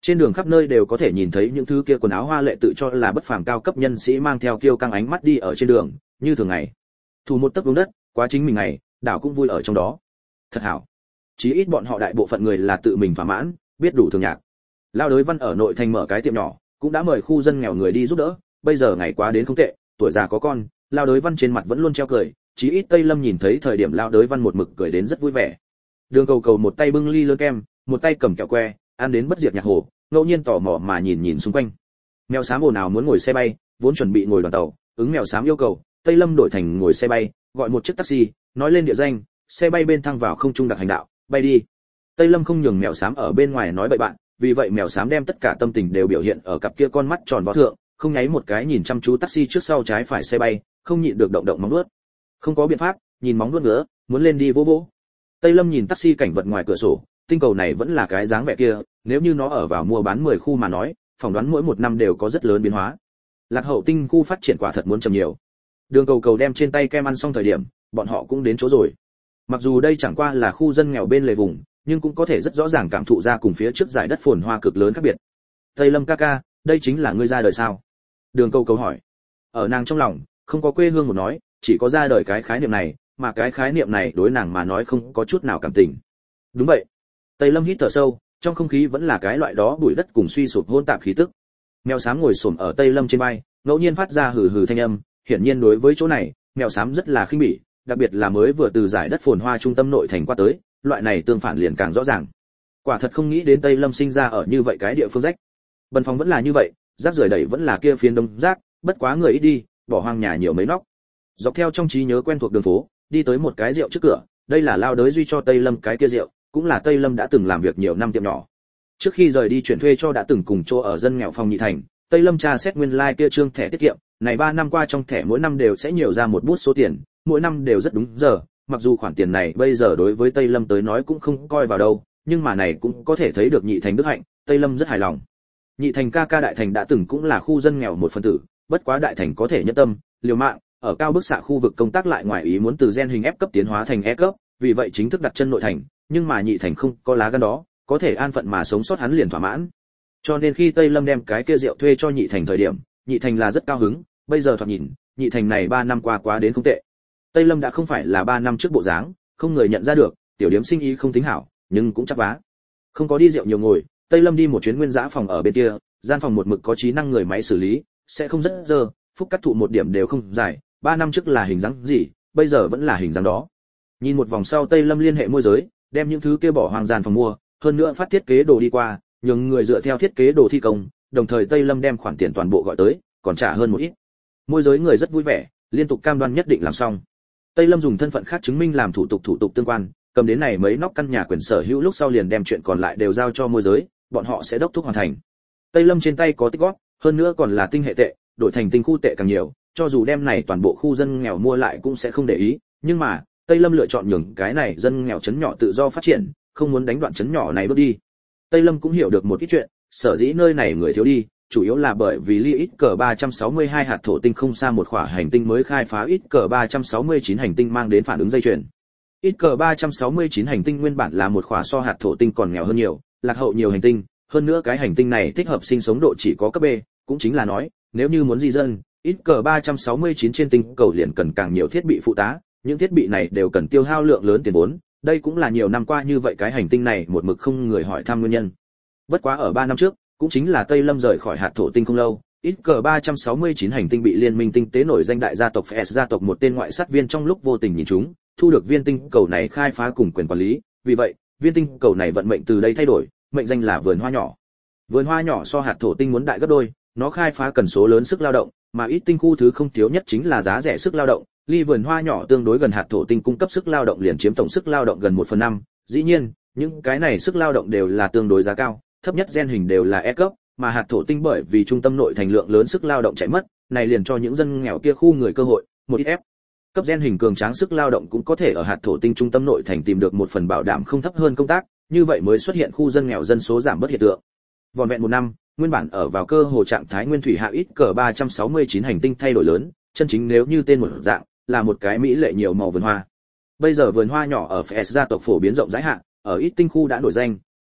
[SPEAKER 1] Trên đường khắp nơi đều có thể nhìn thấy những thứ kia quần áo hoa lệ tự cho là bất phàm cao cấp nhân sĩ mang theo kiêu căng ánh mắt đi ở trên đường, như thường ngày. Thủ một tấc vuông đất, quá chính mình ngày, đảo cũng vui ở trong đó. Thật hảo. Chí ít bọn họ đại bộ phận người là tự mình thỏa mãn, biết đủ thường nhạc. Lao Đới Văn ở nội thành mở cái tiệm nhỏ, cũng đã mời khu dân nghèo người đi giúp đỡ, bây giờ ngày quá đến không tệ, tuổi già có con, Lao Đới Văn trên mặt vẫn luôn treo cười, chí ít Tây Lâm nhìn thấy thời điểm Lao Đới Văn một mực cười đến rất vui vẻ. Đường Cầu Cầu một tay bưng ly lớn kem, một tay cầm kẹo que, ăn đến bất diệt nhạc hồ, ngẫu nhiên tò mò mà nhìn nhìn xung quanh. Mèo xám ồn ào muốn ngồi xe bay, vốn chuẩn bị ngồi đoàn tàu, ứng mèo xám yêu cầu, Tây Lâm đổi thành ngồi xe bay, gọi một chiếc taxi, nói lên địa danh, xe bay bên thăng vào không trung đặc hành đạo, bay đi. Tây Lâm không nhường mèo xám ở bên ngoài nói bậy bạn, vì vậy mèo xám đem tất cả tâm tình đều biểu hiện ở cặp kia con mắt tròn vo thượng, không nháy một cái nhìn chăm chú taxi trước sau trái phải xe bay, không nhịn được động động móng vuốt. Không có biện pháp, nhìn móng vuốt nữa, muốn lên đi vô vô. Tây Lâm nhìn taxi cảnh vật ngoài cửa sổ, tinh cầu này vẫn là cái dáng vẻ kia, nếu như nó ở vào mua bán mười khu mà nói, phỏng đoán mỗi một năm đều có rất lớn biến hóa. Lạc Hậu tinh khu phát triển quả thật muốn chậm nhiều. Đường Cầu Cầu đem trên tay kem ăn xong thời điểm, bọn họ cũng đến chỗ rồi. Mặc dù đây chẳng qua là khu dân nghèo bên lề vùng, nhưng cũng có thể rất rõ ràng cảm thụ ra cùng phía trước giải đất phồn hoa cực lớn khác biệt. Tây Lâm ca ca, đây chính là ngươi ra đời sao? Đường Cầu Cầu hỏi. Ở nàng trong lòng, không có quê hương một nói, chỉ có ra đời cái khái niệm này, mà cái khái niệm này đối nàng mà nói không có chút nào cảm tình. Đúng vậy. Tây Lâm hít thở sâu, trong không khí vẫn là cái loại đó bụi đất cùng suy sụp hỗn tạp khí tức. Mèo xám ngồi xổm ở Tây Lâm trên vai, ngẫu nhiên phát ra hừ hừ thanh âm, hiển nhiên đối với chỗ này, mèo xám rất là khinh bỉ, đặc biệt là mới vừa từ giải đất phồn hoa trung tâm nội thành qua tới, loại này tương phản liền càng rõ ràng. Quả thật không nghĩ đến Tây Lâm sinh ra ở như vậy cái địa phương rách. Bần phòng vẫn là như vậy, rác rưởi đẩy vẫn là kia phiến đông rác, bất quá người ít đi, bỏ hoang nhà nhiều mấy nóc. Dọc theo trong trí nhớ quen thuộc đường phố, đi tới một cái rượu trước cửa, đây là Lao Đới Duy cho Tây Lâm cái kia rượu, cũng là Tây Lâm đã từng làm việc nhiều năm tiệm nhỏ. Trước khi rời đi chuyển thuê cho đã từng cùng chỗ ở dân nghèo phòng nhị thành, Tây Lâm tra xét nguyên lai like kia trương thẻ tiết kiệm, này ba năm qua trong thẻ mỗi năm đều sẽ nhiều ra một bút số tiền, mỗi năm đều rất đúng giờ, mặc dù khoản tiền này bây giờ đối với Tây Lâm tới nói cũng không coi vào đâu, nhưng mà này cũng có thể thấy được nhị thành đức hạnh, Tây Lâm rất hài lòng. Nhị thành ca ca đại thành đã từng cũng là khu dân nghèo một phần tử, bất quá đại thành có thể nhất tâm, liều mạng, ở cao bức xạ khu vực công tác lại ngoài ý muốn từ gen hình F cấp tiến hóa thành E cấp, vì vậy chính thức đặt chân nội thành, nhưng mà nhị thành không có lá gan đó, có thể an phận mà sống sót hắn liền thỏa mãn. Cho nên khi Tây Lâm đem cái kia rượu thuê cho nhị thành thời điểm, nhị thành là rất cao hứng, bây giờ thoạt nhìn, nhị thành này ba năm qua quá đến không tệ. Tây Lâm đã không phải là ba năm trước bộ dáng, không người nhận ra được, tiểu điểm sinh ý không tính hảo, nhưng cũng chắc vá. Không có đi rượu nhiều ngồi, Tây Lâm đi một chuyến nguyên dã phòng ở bên kia, gian phòng một mực có trí năng người máy xử lý, sẽ không rất dơ, phúc cắt thụ một điểm đều không dài, ba năm trước là hình dáng gì, bây giờ vẫn là hình dáng đó. Nhìn một vòng sau Tây Lâm liên hệ môi giới, đem những thứ kia bỏ hoang gian phòng mua, hơn nữa phát thiết kế đồ đi qua, nhường người dựa theo thiết kế đồ thi công, đồng thời Tây Lâm đem khoản tiền toàn bộ gọi tới, còn trả hơn một ít. Môi giới người rất vui vẻ, liên tục cam đoan nhất định làm xong. Tây Lâm dùng thân phận khác chứng minh làm thủ tục thủ tục tương quan, cầm đến này mấy nóc căn nhà quyền sở hữu lúc sau liền đem chuyện còn lại đều giao cho môi giới, bọn họ sẽ đốc thúc hoàn thành. Tây Lâm trên tay có tích góp, hơn nữa còn là tinh hệ tệ, đổi thành tinh khu tệ càng nhiều, cho dù đem này toàn bộ khu dân nghèo mua lại cũng sẽ không để ý, nhưng mà, Tây Lâm lựa chọn nhường cái này dân nghèo trấn nhỏ tự do phát triển, không muốn đánh đoạn trấn nhỏ này bước đi. Tây Lâm cũng hiểu được một ít chuyện, sở dĩ nơi này người thiếu đi, chủ yếu là bởi vì ly ít cờ ba trăm sáu mươi hai hạt thổ tinh không xa một khỏa hành tinh mới khai phá ít cờ ba trăm sáu mươi chín hành tinh mang đến phản ứng dây chuyền. Ít cờ ba trăm sáu mươi chín hành tinh nguyên bản là một khỏa so hạt thổ tinh còn nghèo hơn nhiều, lạc hậu nhiều hành tinh, hơn nữa cái hành tinh này thích hợp sinh sống độ chỉ có cấp B, cũng chính là nói, nếu như muốn di dân, ít cờ ba trăm sáu mươi chín trên tinh cầu liền cần càng nhiều thiết bị phụ tá, những thiết bị này đều cần tiêu hao lượng lớn tiền vốn, đây cũng là nhiều năm qua như vậy cái hành tinh này một mực không người hỏi thăm nguyên nhân. Bất quá ở ba năm trước, cũng chính là Tây Lâm rời khỏi hạt thổ tinh không lâu, ít cờ ba trăm sáu mươi chín hành tinh bị liên minh tinh tế nổi danh đại gia tộc F S gia tộc một tên ngoại sát viên trong lúc vô tình nhìn chúng, thu được viên tinh cầu này khai phá cùng quyền quản lý, vì vậy, viên tinh cầu này vận mệnh từ đây thay đổi, mệnh danh là vườn hoa nhỏ. Vườn hoa nhỏ so hạt thổ tinh muốn đại gấp đôi, nó khai phá cần số lớn sức lao động, mà ít tinh khu thứ không thiếu nhất chính là giá rẻ sức lao động, ly vườn hoa nhỏ tương đối gần hạt thổ tinh cung cấp sức lao động liền chiếm tổng sức lao động gần một phần năm, dĩ nhiên, những cái này sức lao động đều là tương đối giá cao, thấp nhất gen hình đều là E cấp, mà hạt thổ tinh bởi vì trung tâm nội thành lượng lớn sức lao động chạy mất, này liền cho những dân nghèo kia khu người cơ hội, một ít F cấp gen hình cường tráng sức lao động cũng có thể ở hạt thổ tinh trung tâm nội thành tìm được một phần bảo đảm không thấp hơn công tác, như vậy mới xuất hiện khu dân nghèo dân số giảm bớt hiện tượng. Vòn vẹn một năm, nguyên bản ở vào cơ hồ trạng thái nguyên thủy hạ ít cờ ba trăm sáu mươi chín hành tinh thay đổi lớn, chân chính nếu như tên một dạng, là một cái mỹ lệ nhiều màu vườn hoa. Bây giờ vườn hoa nhỏ ở F S gia tộc phổ biến rộng rãi hạ, ở ít tinh khu đã nổi danh,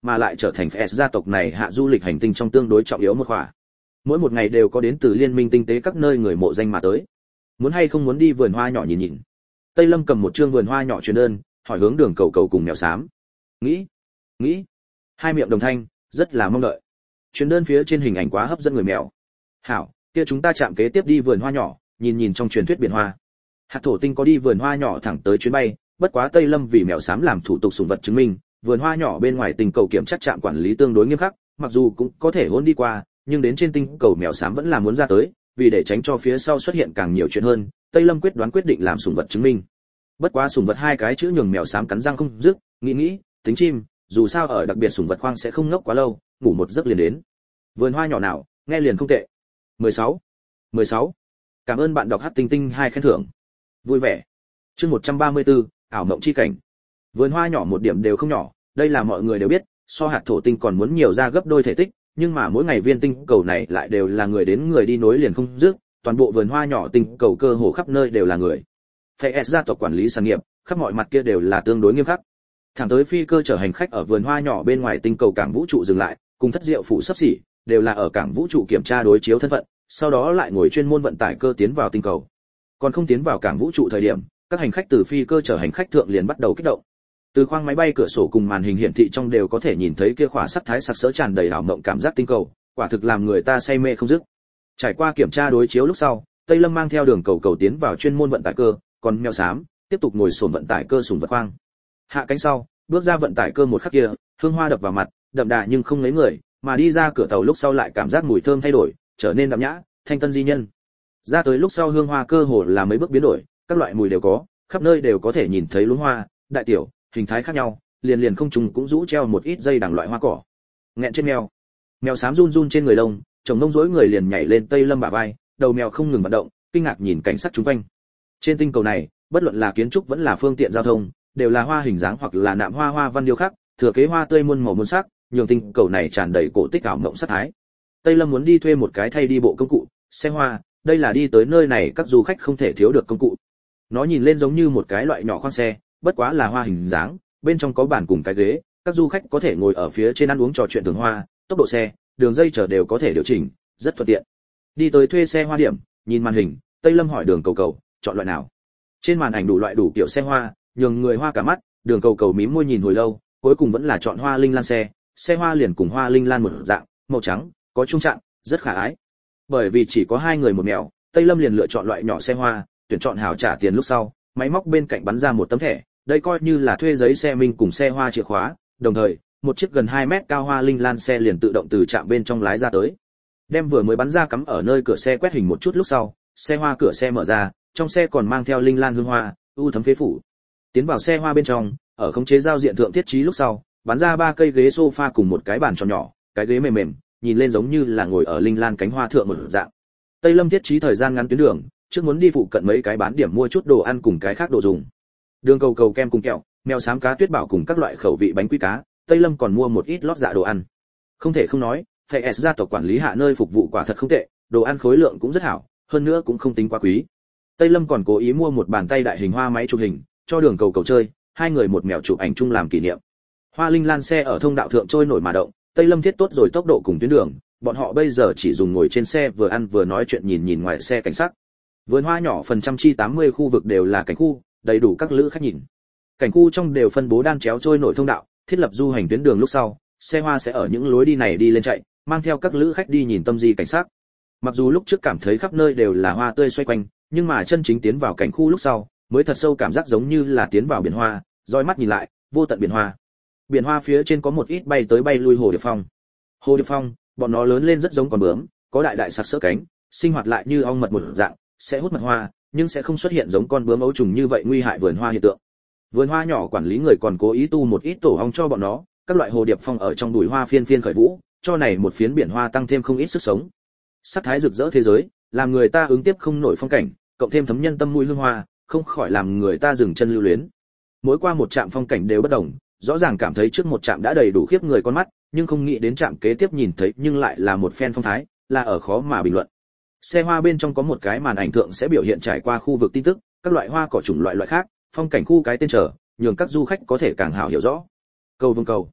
[SPEAKER 1] mà lại trở thành ép ét gia tộc này hạ du lịch hành tinh trong tương đối trọng yếu một khỏa. Mỗi một ngày đều có đến từ liên minh tinh tế các nơi người mộ danh mà tới. Muốn hay không muốn đi vườn hoa nhỏ nhìn nhìn? Tây Lâm cầm một trương vườn hoa nhỏ truyền đơn, hỏi hướng Đường Cầu Cầu cùng Mèo Xám. Nghĩ, nghĩ. Hai miệng đồng thanh, rất là mong đợi. Truyền đơn phía trên hình ảnh quá hấp dẫn người mèo. Hảo, kia chúng ta chạm kế tiếp đi vườn hoa nhỏ, nhìn nhìn trong truyền thuyết biển hoa. Hạt Thổ Tinh có đi vườn hoa nhỏ thẳng tới chuyến bay, bất quá Tây Lâm vì Mèo Xám làm thủ tục sủng vật chứng minh, vườn hoa nhỏ bên ngoài tinh cầu kiểm chắc trạm quản lý tương đối nghiêm khắc, mặc dù cũng có thể hôn đi qua, nhưng đến trên tinh cầu Mèo Xám vẫn là muốn ra tới, vì để tránh cho phía sau xuất hiện càng nhiều chuyện hơn, Tây Lâm quyết đoán quyết định làm sủng vật chứng minh. Bất quá sủng vật hai cái chữ nhường Mèo Xám cắn răng không dứt, nghĩ nghĩ, tính chim, dù sao ở đặc biệt sủng vật khoang sẽ không ngốc quá lâu, ngủ một giấc liền đến. Vườn hoa nhỏ nào, nghe liền không tệ. mười sáu. mười sáu. Cảm ơn bạn đọc hát tinh tinh hai khen thưởng. Vui vẻ. Chương một trăm ba mươi tư, ảo mộng chi cảnh. Vườn hoa nhỏ một điểm đều không nhỏ, đây là mọi người đều biết, so hạt thổ tinh còn muốn nhiều ra gấp đôi thể tích, nhưng mà mỗi ngày viên tinh cầu này lại đều là người đến người đi nối liền không dứt, toàn bộ vườn hoa nhỏ tinh cầu cơ hồ khắp nơi đều là người. ép ét gia tộc quản lý sản nghiệp, khắp mọi mặt kia đều là tương đối nghiêm khắc. Thẳng tới phi cơ chở hành khách ở vườn hoa nhỏ bên ngoài tinh cầu cảng vũ trụ dừng lại, cùng thất diệu phủ sắp xỉ, đều là ở cảng vũ trụ kiểm tra đối chiếu thân phận, sau đó lại ngồi chuyên môn vận tải cơ tiến vào tinh cầu. Còn không tiến vào cảng vũ trụ thời điểm, các hành khách từ phi cơ chở hành khách thượng liền bắt đầu kích động. Từ khoang máy bay cửa sổ cùng màn hình hiển thị trong đều có thể nhìn thấy kia khỏa sắc thái sặc sỡ tràn đầy ảo mộng cảm giác tinh cầu, quả thực làm người ta say mê không dứt. Trải qua kiểm tra đối chiếu lúc sau, Tây Lâm mang theo Đường Cầu Cầu tiến vào chuyên môn vận tải cơ, còn Mèo Xám tiếp tục ngồi xổm vận tải cơ sủng vật khoang. Hạ cánh sau, bước ra vận tải cơ một khắc kia, hương hoa đập vào mặt, đậm đà nhưng không lấy người, mà đi ra cửa tàu lúc sau lại cảm giác mùi thơm thay đổi, trở nên đậm nhã, thanh tân di nhân. Ra tới lúc sau hương hoa cơ hồ là mấy bước biến đổi, các loại mùi đều có, khắp nơi đều có thể nhìn thấy luống hoa, đại tiểu, hình thái khác nhau, liền liền không trùng cũng rũ treo một ít dây đằng loại hoa cỏ. Nghẹn trên mèo. Mèo Xám run run trên người lông, chồng nông rỗi người liền nhảy lên Tây Lâm bả vai, đầu mèo không ngừng vận động, kinh ngạc nhìn cảnh sát chúng quanh. Trên tinh cầu này, bất luận là kiến trúc vẫn là phương tiện giao thông, đều là hoa hình dáng hoặc là nạm hoa hoa văn điêu khắc, thừa kế hoa tươi muôn màu muôn sắc, nhường tinh cầu này tràn đầy cổ tích ảo mộng sắc thái. Tây Lâm muốn đi thuê một cái thay đi bộ công cụ, xe hoa, đây là đi tới nơi này các du khách không thể thiếu được công cụ. Nó nhìn lên giống như một cái loại nhỏ khoang xe, bất quá là hoa hình dáng, bên trong có bàn cùng cái ghế, các du khách có thể ngồi ở phía trên ăn uống trò chuyện thường hoa, tốc độ xe, đường dây chở đều có thể điều chỉnh, rất thuận tiện. Đi tới thuê xe hoa điểm, nhìn màn hình, Tây Lâm hỏi Đường Cầu Cầu, chọn loại nào? Trên màn ảnh đủ loại đủ kiểu xe hoa, nhường người hoa cả mắt, Đường Cầu Cầu mím môi nhìn hồi lâu, cuối cùng vẫn là chọn hoa linh lan xe, xe hoa liền cùng hoa linh lan một dạng, màu trắng, có trung trạng, rất khả ái. Bởi vì chỉ có hai người một mèo, Tây Lâm liền lựa chọn loại nhỏ xe hoa, tuyển chọn hảo trả tiền lúc sau, máy móc bên cạnh bắn ra một tấm thẻ, đây coi như là thuê giấy xe minh cùng xe hoa chìa khóa, đồng thời, một chiếc gần hai mét cao hoa linh lan xe liền tự động từ trạm bên trong lái ra tới. Đem vừa mới bắn ra cắm ở nơi cửa xe quét hình một chút lúc sau, xe hoa cửa xe mở ra, trong xe còn mang theo linh lan hương hoa, ưu thấm phế phủ. Tiến vào xe hoa bên trong, ở khống chế giao diện thượng thiết trí lúc sau, bắn ra ba cây ghế sofa cùng một cái bàn tròn nhỏ, cái ghế mềm mềm, nhìn lên giống như là ngồi ở linh lan cánh hoa thượng một dạng. Tây Lâm thiết trí thời gian ngắn tuyến đường, trước muốn đi phụ cận mấy cái bán điểm mua chút đồ ăn cùng cái khác đồ dùng. Đường Cầu Cầu kem cùng kẹo, Mèo Xám cá tuyết bảo cùng các loại khẩu vị bánh quy cá, Tây Lâm còn mua một ít lót dạ đồ ăn. Không thể không nói, ép ét gia tộc quản lý hạ nơi phục vụ quả thật không tệ, đồ ăn khối lượng cũng rất hảo, hơn nữa cũng không tính quá quý. Tây Lâm còn cố ý mua một bàn tay đại hình hoa máy chụp hình, cho Đường Cầu Cầu chơi, hai người một mèo chụp ảnh chung làm kỷ niệm. Hoa linh lan xe ở thông đạo thượng trôi nổi mà động, Tây Lâm thiết tốt rồi tốc độ cùng tuyến đường, bọn họ bây giờ chỉ dùng ngồi trên xe vừa ăn vừa nói chuyện nhìn nhìn ngoài xe cảnh sắc. Vườn hoa nhỏ phần trăm chi tám mươi khu vực đều là cảnh khu, đầy đủ các lữ khách nhìn. Cảnh khu trong đều phân bố đan chéo trôi nổi thông đạo, thiết lập du hành tuyến đường lúc sau, xe hoa sẽ ở những lối đi này đi lên chạy, mang theo các lữ khách đi nhìn tâm di cảnh sắc. Mặc dù lúc trước cảm thấy khắp nơi đều là hoa tươi xoay quanh, nhưng mà chân chính tiến vào cảnh khu lúc sau, mới thật sâu cảm giác giống như là tiến vào biển hoa, dõi mắt nhìn lại, vô tận biển hoa. Biển hoa phía trên có một ít bay tới bay lui hồ điệp phong. Hồ điệp phong, bọn nó lớn lên rất giống con bướm, có đại đại sặc sỡ cánh, sinh hoạt lại như ong mật một dạng, sẽ hút mật hoa, nhưng sẽ không xuất hiện giống con bướm ấu trùng như vậy nguy hại vườn hoa hiện tượng. Vườn hoa nhỏ quản lý người còn cố ý tu một ít tổ ong cho bọn nó, các loại hồ điệp phong ở trong bụi hoa phiên phiên khởi vũ, cho này một phiến biển hoa tăng thêm không ít sức sống. Sắc thái rực rỡ thế giới, làm người ta ứng tiếp không nổi phong cảnh, cộng thêm thấm nhân tâm mùi hương hoa, không khỏi làm người ta dừng chân lưu luyến. Mỗi qua một trạm phong cảnh đều bất đồng, rõ ràng cảm thấy trước một trạm đã đầy đủ khiếp người con mắt, nhưng không nghĩ đến trạm kế tiếp nhìn thấy nhưng lại là một phen phong thái, là ở khó mà bình luận. Xe hoa bên trong có một cái màn ảnh thượng sẽ biểu hiện trải qua khu vực tin tức, các loại hoa cỏ chủng loại loại khác, phong cảnh khu cái tên trở, nhường các du khách có thể càng hảo hiểu rõ. Cầu vương cầu.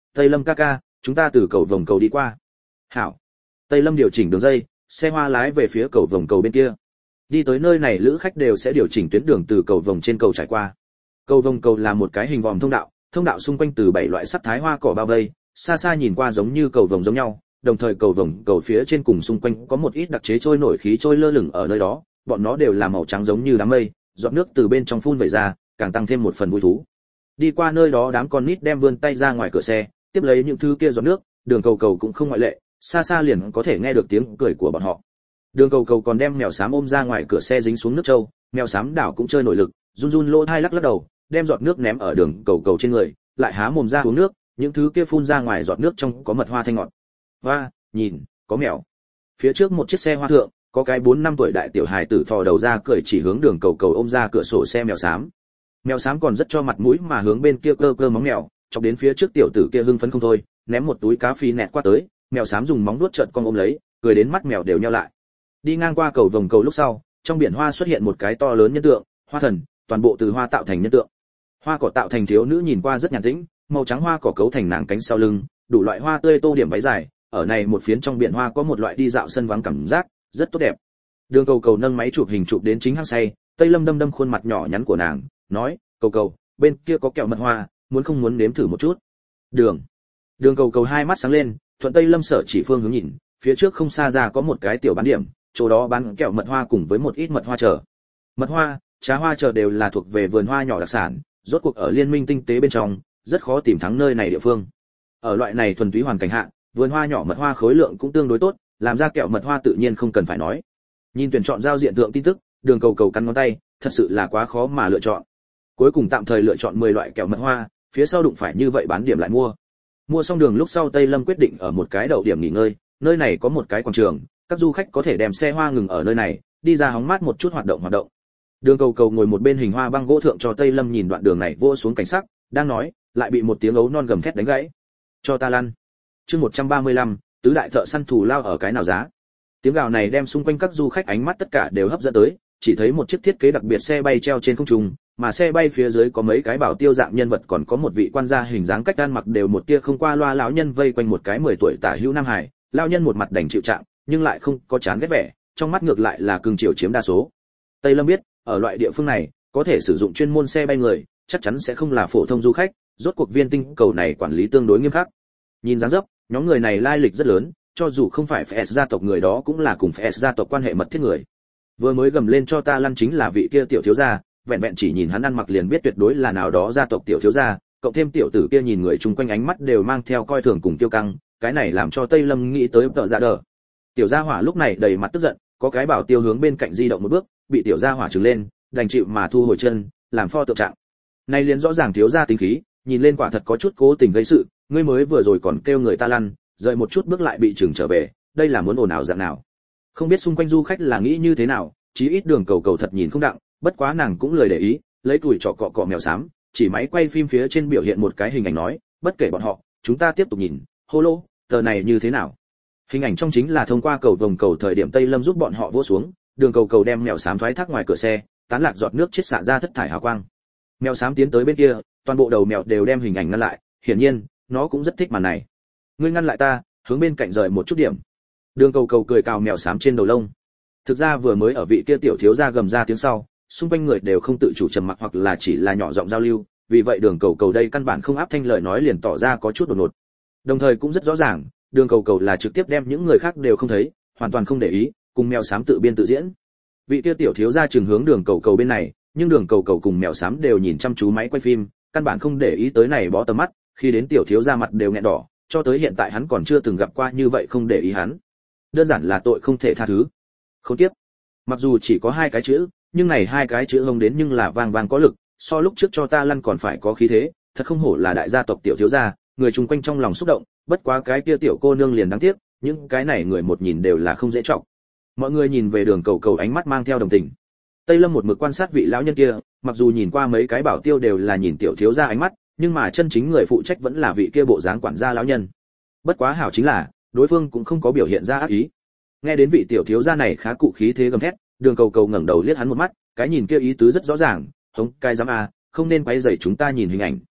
[SPEAKER 1] Tây Lâm ca ca, chúng ta từ cầu vòng cầu đi qua. Hảo. Tây Lâm điều chỉnh đường dây, xe hoa lái về phía cầu vòng cầu bên kia. Đi tới nơi này lữ khách đều sẽ điều chỉnh tuyến đường từ cầu vòng trên cầu trải qua. Cầu vòng cầu là một cái hình vòm thông đạo, thông đạo xung quanh từ bảy loại sắc thái hoa cỏ bao vây, xa xa nhìn qua giống như cầu vồng giống nhau, đồng thời cầu vồng cầu phía trên cùng xung quanh có một ít đặc chế trôi nổi khí trôi lơ lửng ở nơi đó, bọn nó đều là màu trắng giống như đám mây, giọt nước từ bên trong phun về ra, càng tăng thêm một phần vui thú. Đi qua nơi đó đám con nít đem vươn tay ra ngoài cửa xe, tiếp lấy những thứ kia giọt nước, đường cầu cầu cũng không ngoại lệ, xa xa liền có thể nghe được tiếng cười của bọn họ. Đường cầu cầu còn đem mèo xám ôm ra ngoài cửa xe dính xuống nước trâu, mèo xám đảo cũng chơi nội lực, run run lỗ hai lắc lắc đầu, đem giọt nước ném ở đường cầu cầu trên người, lại há mồm ra uống nước, những thứ kia phun ra ngoài giọt nước trong có mật hoa thanh ngọt. Hoa, nhìn, có mèo. Phía trước một chiếc xe hoa thượng, có cái bốn năm tuổi đại tiểu hài tử thò đầu ra cười chỉ hướng đường cầu cầu ôm ra cửa sổ xe mèo xám. Mèo xám còn rất cho mặt mũi mà hướng bên kia cơ cơ móng mèo, chọc đến phía trước tiểu tử kia hưng phấn không thôi, ném một túi cá phi nẹt qua tới, mèo xám dùng móng vuốt trợn con ôm lấy, cười đến mắt mèo đều nheo lại. Đi ngang qua cầu vòng cầu lúc sau, trong biển hoa xuất hiện một cái to lớn nhân tượng, hoa thần, toàn bộ từ hoa tạo thành nhân tượng. Hoa cỏ tạo thành thiếu nữ nhìn qua rất nhàn tĩnh, màu trắng hoa cỏ cấu thành nàng cánh sau lưng, đủ loại hoa tươi tô điểm váy dài, ở này một phiến trong biển hoa có một loại đi dạo sân vắng cảm giác, rất tốt đẹp. Đường cầu cầu nâng máy chụp hình chụp đến chính hang say, Tây Lâm đâm đâm khuôn mặt nhỏ nhắn của nàng, nói, cầu cầu, bên kia có kẹo mật hoa, muốn không muốn nếm thử một chút. Đường. Đường cầu cầu hai mắt sáng lên, thuận Tây Lâm sở chỉ phương hướng nhìn, phía trước không xa ra có một cái tiểu bán điểm, chỗ đó bán kẹo mật hoa cùng với một ít mật hoa chờ. Mật hoa, trà hoa chờ đều là thuộc về vườn hoa nhỏ đặc sản, rốt cuộc ở liên minh tinh tế bên trong, rất khó tìm thắng nơi này địa phương. Ở loại này thuần túy hoàn cảnh hạ, vườn hoa nhỏ mật hoa khối lượng cũng tương đối tốt, làm ra kẹo mật hoa tự nhiên không cần phải nói. Nhìn tuyển chọn giao diện thượng tin tức, đường cầu cầu cắn ngón tay, thật sự là quá khó mà lựa chọn. Cuối cùng tạm thời lựa chọn mười loại kẹo mật hoa, phía sau đụng phải như vậy bán điểm lại mua. Mua xong đường lúc sau Tây Lâm quyết định ở một cái đậu điểm nghỉ ngơi, nơi này có một cái quảng trường, các du khách có thể đem xe hoa ngừng ở nơi này, đi ra hóng mát một chút hoạt động hoạt động. Đường cầu cầu ngồi một bên hình hoa băng gỗ thượng cho Tây Lâm nhìn đoạn đường này vô xuống cảnh sắc, đang nói, lại bị một tiếng ấu non gầm thét đánh gãy. Cho ta lăn. Chương một trăm ba mươi lăm, tứ đại thợ săn thủ lao ở cái nào giá. Tiếng gào này đem xung quanh các du khách ánh mắt tất cả đều hấp dẫn tới, chỉ thấy một chiếc thiết kế đặc biệt xe bay treo trên không trung, mà xe bay phía dưới có mấy cái bảo tiêu dạng nhân vật, còn có một vị quan gia hình dáng cách ăn mặc đều một tia không qua loa lão nhân vây quanh một cái mười tuổi tả hữu nam hải, lão nhân một mặt đành chịu trạng, nhưng lại không có chán ghét vẻ, trong mắt ngược lại là cương chiều chiếm đa số. Tây Lâm biết, ở loại địa phương này, có thể sử dụng chuyên môn xe bay người, chắc chắn sẽ không là phổ thông du khách, rốt cuộc viên tinh cầu này quản lý tương đối nghiêm khắc. Nhìn dáng dấp, nhóm người này lai lịch rất lớn, cho dù không phải F S gia tộc người đó cũng là cùng F S gia tộc quan hệ mật thiết người. Vừa mới gầm lên cho ta lăn chính là vị kia tiểu thiếu gia, vẹn vẹn chỉ nhìn hắn ăn mặc liền biết tuyệt đối là nào đó gia tộc tiểu thiếu gia, cộng thêm tiểu tử kia nhìn người chung quanh ánh mắt đều mang theo coi thường cùng tiêu căng, cái này làm cho Tây Lâm nghĩ tới tợ dạ đờ. Tiểu gia hỏa lúc này đầy mặt tức giận, có cái bảo tiêu hướng bên cạnh di động một bước, bị tiểu gia hỏa trừng lên, đành chịu mà thu hồi chân, làm pho tượng trạng. Này liền rõ ràng thiếu gia tính khí, nhìn lên quả thật có chút cố tình gây sự, ngươi mới vừa rồi còn kêu người ta lăn, rời một chút bước lại bị trừng trở về, đây là muốn ồn ào dạng nào? Không biết xung quanh du khách là nghĩ như thế nào, chí ít đường cầu cầu thật nhìn không đặng, bất quá nàng cũng lười để ý, lấy tuổi trọ cọ cọ mèo xám, chỉ máy quay phim phía trên biểu hiện một cái hình ảnh nói, bất kể bọn họ, chúng ta tiếp tục nhìn, hô lô, tờ này như thế nào? Hình ảnh trong chính là thông qua cầu vòng cầu thời điểm Tây Lâm giúp bọn họ vỗ xuống, đường cầu cầu đem mèo xám thoái thác ngoài cửa xe, tán lạc giọt nước chết xạ ra thất thải hào quang. Mèo xám tiến tới bên kia, toàn bộ đầu mèo đều đem hình ảnh ngăn lại, hiển nhiên, nó cũng rất thích màn này. Ngươi ngăn lại ta, hướng bên cạnh rời một chút điểm. Đường cầu cầu cười cào mèo xám trên đầu lông. Thực ra vừa mới ở vị kia tiểu thiếu gia gầm ra tiếng sau, xung quanh người đều không tự chủ trầm mặc hoặc là chỉ là nhỏ giọng giao lưu, vì vậy đường cầu cầu đây căn bản không áp thanh lời nói liền tỏ ra có chút đột ngột. Đồng thời cũng rất rõ ràng, đường cầu cầu là trực tiếp đem những người khác đều không thấy, hoàn toàn không để ý, cùng mèo xám tự biên tự diễn. Vị kia tiểu thiếu gia chừng hướng đường cầu cầu bên này, nhưng đường cầu cầu cùng mèo xám đều nhìn chăm chú máy quay phim, căn bản không để ý tới này bó tầm mắt, khi đến tiểu thiếu gia mặt đều nghẹn đỏ, cho tới hiện tại hắn còn chưa từng gặp qua như vậy không để ý hắn. Đơn giản là tội không thể tha thứ. Không tiếp. Mặc dù chỉ có hai cái chữ, nhưng này hai cái chữ hông đến nhưng là vang vang có lực, so lúc trước cho ta lăn còn phải có khí thế, thật không hổ là đại gia tộc tiểu thiếu gia, người chung quanh trong lòng xúc động, bất quá cái kia tiểu cô nương liền đáng tiếc, những cái này người một nhìn đều là không dễ trọng. Mọi người nhìn về đường cầu cầu ánh mắt mang theo đồng tình. Tây Lâm một mực quan sát vị lão nhân kia, mặc dù nhìn qua mấy cái bảo tiêu đều là nhìn tiểu thiếu gia ánh mắt, nhưng mà chân chính người phụ trách vẫn là vị kia bộ dáng quản gia lão nhân. Bất quá hảo chính là, đối phương cũng không có biểu hiện ra ác ý. Nghe đến vị tiểu thiếu gia này khá cụ khí thế gầm thét, đường cầu cầu ngẩng đầu liếc hắn một mắt, cái nhìn kia ý tứ rất rõ ràng, hống cai dám a, không nên quấy rầy chúng ta nhìn hình ảnh.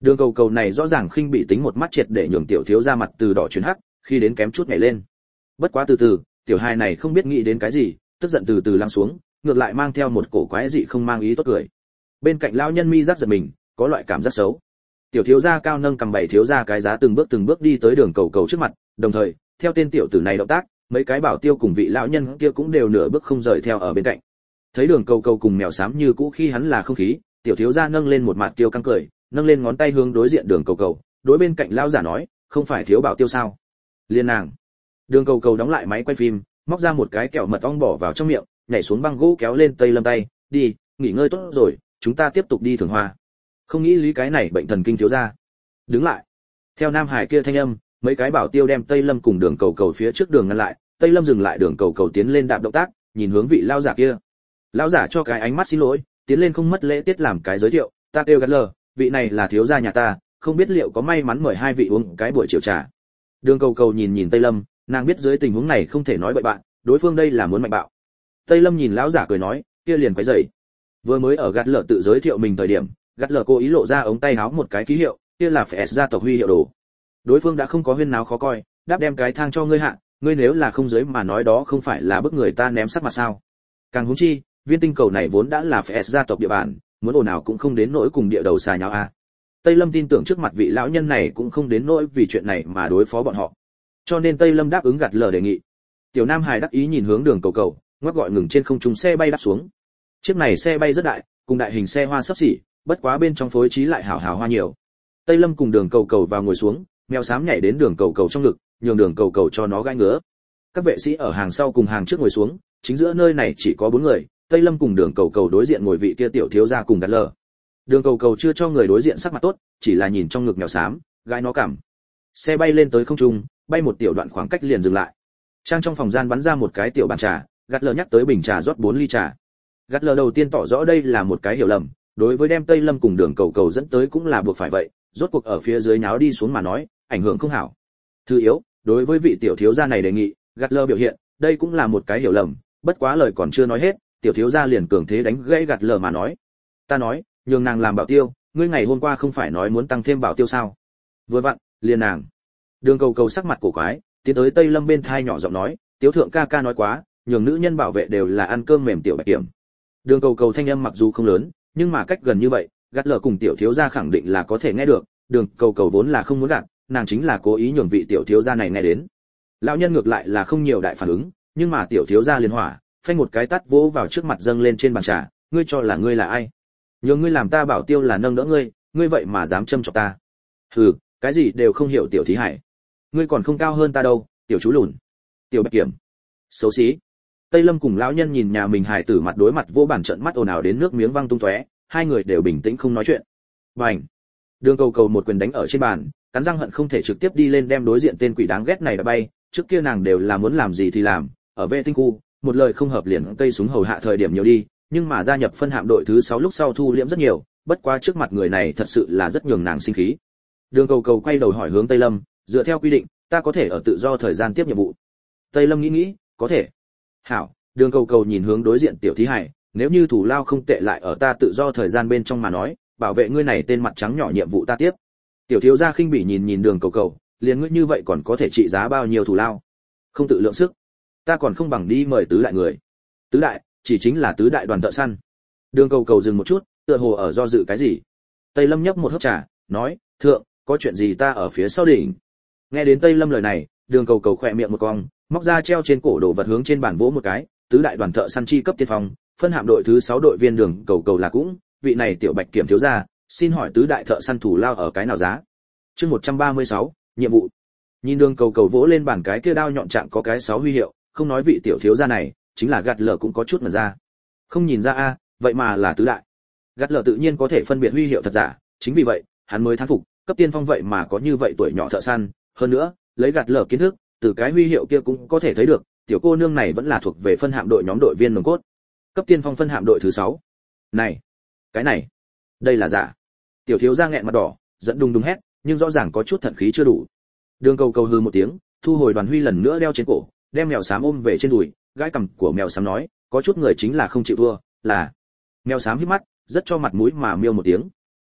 [SPEAKER 1] Đường cầu cầu này rõ ràng khinh bị tính một mắt triệt để nhường tiểu thiếu ra mặt từ đỏ chuyển hắc, khi đến kém chút nhảy lên. Bất quá từ từ, tiểu hài này không biết nghĩ đến cái gì, tức giận từ từ lắng xuống, ngược lại mang theo một cổ quái dị không mang ý tốt cười. Bên cạnh lão nhân mi giác giật mình, có loại cảm giác xấu. Tiểu thiếu gia cao nâng cầm bảy thiếu gia cái giá từng bước từng bước đi tới đường cầu cầu trước mặt, đồng thời, theo tên tiểu tử này động tác, mấy cái bảo tiêu cùng vị lão nhân kia cũng đều nửa bước không rời theo ở bên cạnh. Thấy đường cầu cầu cùng mèo xám như cũ khi hắn là không khí, tiểu thiếu gia nâng lên một mặt tiêu căng cười, nâng lên ngón tay hướng đối diện đường cầu cầu, đối bên cạnh lão giả nói, không phải thiếu bảo tiêu sao? Liên nàng. Đường cầu cầu đóng lại máy quay phim, móc ra một cái kẹo mật ong bỏ vào trong miệng, nhảy xuống băng gỗ kéo lên Tây Lâm tay, đi, nghỉ ngơi tốt rồi, chúng ta tiếp tục đi Thường Hoa. Không nghĩ lý cái này bệnh thần kinh thiếu gia. Đứng lại. Theo nam hải kia thanh âm, mấy cái bảo tiêu đem Tây Lâm cùng đường cầu cầu phía trước đường ngăn lại, Tây Lâm dừng lại đường cầu cầu tiến lên đạp động tác, nhìn hướng vị lão giả kia. Lão giả cho cái ánh mắt xin lỗi, tiến lên không mất lễ tiết làm cái giới thiệu, ta kêu gắt lờ, vị này là thiếu gia nhà ta, không biết liệu có may mắn mời hai vị uống cái buổi chiều trà. Đường cầu cầu nhìn nhìn Tây Lâm, nàng biết dưới tình huống này không thể nói bậy bạn, đối phương đây là muốn mạnh bạo. Tây Lâm nhìn lão giả cười nói, kia liền quấy rầy. Vừa mới ở gắt lờ tự giới thiệu mình thời điểm, gắt lờ cố ý lộ ra ống tay áo một cái ký hiệu, kia là phải gia tộc huy hiệu đồ. Đối phương đã không có huyên náo khó coi, đáp đem cái thang cho ngươi hạ, ngươi nếu là không giới mà nói đó không phải là bức người ta ném sắc mặt sao? Càng huống chi, viên tinh cầu này vốn đã là phải gia tộc địa bàn, muốn ồn nào cũng không đến nỗi cùng địa đầu xà nháo a. Tây Lâm tin tưởng trước mặt vị lão nhân này cũng không đến nỗi vì chuyện này mà đối phó bọn họ. Cho nên Tây Lâm đáp ứng gật lờ đề nghị. Tiểu Nam Hải đắc ý nhìn hướng đường cầu cầu, ngoắc gọi ngừng trên không trung xe bay đáp xuống. Chiếc này xe bay rất đại, cùng đại hình xe hoa sắp xỉ, bất quá bên trong phối trí lại hảo hảo hoa nhiều. Tây Lâm cùng đường cầu cầu vào ngồi xuống, mèo xám nhảy đến đường cầu cầu trong ngực, nhường đường cầu cầu cho nó gãi ngứa. Các vệ sĩ ở hàng sau cùng hàng trước ngồi xuống, chính giữa nơi này chỉ có bốn người, Tây Lâm cùng đường cầu cầu đối diện ngồi vị kia tiểu thiếu gia cùng gật lờ. Đường cầu cầu chưa cho người đối diện sắc mặt tốt, chỉ là nhìn trong ngực mèo xám, gãi nó cảm. Xe bay lên tới không trung, bay một tiểu đoạn khoảng cách liền dừng lại. Trang trong phòng gian bắn ra một cái tiểu bàn trà, gật lờ nhắc tới bình trà rót bốn ly trà. Gật lờ đầu tiên tỏ rõ đây là một cái hiểu lầm, đối với đem Tây Lâm cùng đường cầu cầu dẫn tới cũng là buộc phải vậy, rốt cuộc ở phía dưới nháo đi xuống mà nói, ảnh hưởng không hảo. Thứ yếu, đối với vị tiểu thiếu gia này đề nghị, gật lờ biểu hiện, đây cũng là một cái hiểu lầm, bất quá lời còn chưa nói hết, tiểu thiếu gia liền cường thế đánh gãy gật lờ mà nói. Ta nói, nhường nàng làm bảo tiêu, ngươi ngày hôm qua không phải nói muốn tăng thêm bảo tiêu sao? Vừa vặn, liền nàng. Đường cầu cầu sắc mặt cổ quái, tiến tới Tây Lâm bên thai nhỏ giọng nói, tiếu thượng ca ca nói quá, nhường nữ nhân bảo vệ đều là ăn cơm mềm tiểu bạch kiểm. Đường cầu cầu thanh âm mặc dù không lớn, nhưng mà cách gần như vậy, gắt lờ cùng tiểu thiếu gia khẳng định là có thể nghe được. Đường cầu cầu vốn là không muốn gạt, nàng chính là cố ý nhường vị tiểu thiếu gia này nghe đến. Lão nhân ngược lại là không nhiều đại phản ứng, nhưng mà tiểu thiếu gia liền hỏa, phanh một cái tát vỗ vào trước mặt dâng lên trên bàn trà, ngươi cho là ngươi là ai? Nhường ngươi làm ta bảo tiêu là nâng đỡ ngươi, ngươi vậy mà dám châm chọc ta? Hừ, cái gì đều không hiểu tiểu thí hải. Ngươi còn không cao hơn ta đâu, tiểu chú lùn, tiểu bạch kiểm, xấu xí. Tây Lâm cùng lão nhân nhìn nhà mình hài tử mặt đối mặt vô bản trận mắt ồn ào đến nước miếng văng tung tóe, hai người đều bình tĩnh không nói chuyện. Bành! Đường cầu cầu một quyền đánh ở trên bàn, cắn răng hận không thể trực tiếp đi lên đem đối diện tên quỷ đáng ghét này đã bay, trước kia nàng đều là muốn làm gì thì làm, ở vệ tinh khu, một lời không hợp liền cây súng hầu hạ thời điểm nhiều đi, nhưng mà gia nhập phân hạm đội thứ sáu lúc sau thu liễm rất nhiều, bất quá trước mặt người này thật sự là rất nhường nàng sinh khí. Đường cầu cầu quay đầu hỏi hướng Tây Lâm, dựa theo quy định, ta có thể ở tự do thời gian tiếp nhiệm vụ. Tây Lâm nghĩ nghĩ, có thể. Hảo, đường cầu cầu nhìn hướng đối diện tiểu thí hải, nếu như thủ lao không tệ lại ở ta tự do thời gian bên trong mà nói, bảo vệ ngươi này tên mặt trắng nhỏ nhiệm vụ ta tiếp. Tiểu thiếu gia khinh bỉ nhìn nhìn đường cầu cầu, liền ngươi như vậy còn có thể trị giá bao nhiêu thủ lao? Không tự lượng sức, ta còn không bằng đi mời tứ đại người. Tứ đại, chỉ chính là tứ đại đoàn thợ săn. Đường cầu cầu dừng một chút, tựa hồ ở do dự cái gì. Tây Lâm nhấp một hớp trà, nói, thượng, có chuyện gì ta ở phía sau đỉnh. Nghe đến Tây Lâm lời này, đường cầu cầu khỏe miệng một cong, móc ra treo trên cổ đồ vật hướng trên bàn vỗ một cái, tứ đại đoàn thợ săn chi cấp tiên phong, phân hạm đội thứ sáu đội viên đường cầu cầu là cũng, vị này tiểu bạch kiểm thiếu gia, xin hỏi tứ đại thợ săn thủ lao ở cái nào giá? Chương một trăm ba mươi sáu, nhiệm vụ. Nhìn đường cầu cầu vỗ lên bàn cái kia đao nhọn trạng có cái sáu huy hiệu, không nói vị tiểu thiếu gia này, chính là gạt lở cũng có chút mà ra. Không nhìn ra a, vậy mà là tứ đại. Gạt lở tự nhiên có thể phân biệt huy hiệu thật giả, chính vì vậy, hắn mới thán phục, cấp tiên phong vậy mà có như vậy tuổi nhỏ thợ săn, hơn nữa, lấy gạt lở kiến thức, từ cái huy hiệu kia cũng có thể thấy được, tiểu cô nương này vẫn là thuộc về phân hạm đội nhóm đội viên nòng cốt. Cấp tiên phong phân hạm đội thứ sáu. Này, cái này, đây là giả. Tiểu thiếu gia nghẹn mặt đỏ, giận đùng đùng hét, nhưng rõ ràng có chút thận khí chưa đủ. Đường cầu cầu hừ một tiếng, thu hồi đoàn huy lần nữa đeo trên cổ, đem mèo xám ôm về trên đùi, gãi cằm của mèo xám nói, có chút người chính là không chịu thua, là. Mèo xám híp mắt, rất cho mặt mũi mà miêu một tiếng.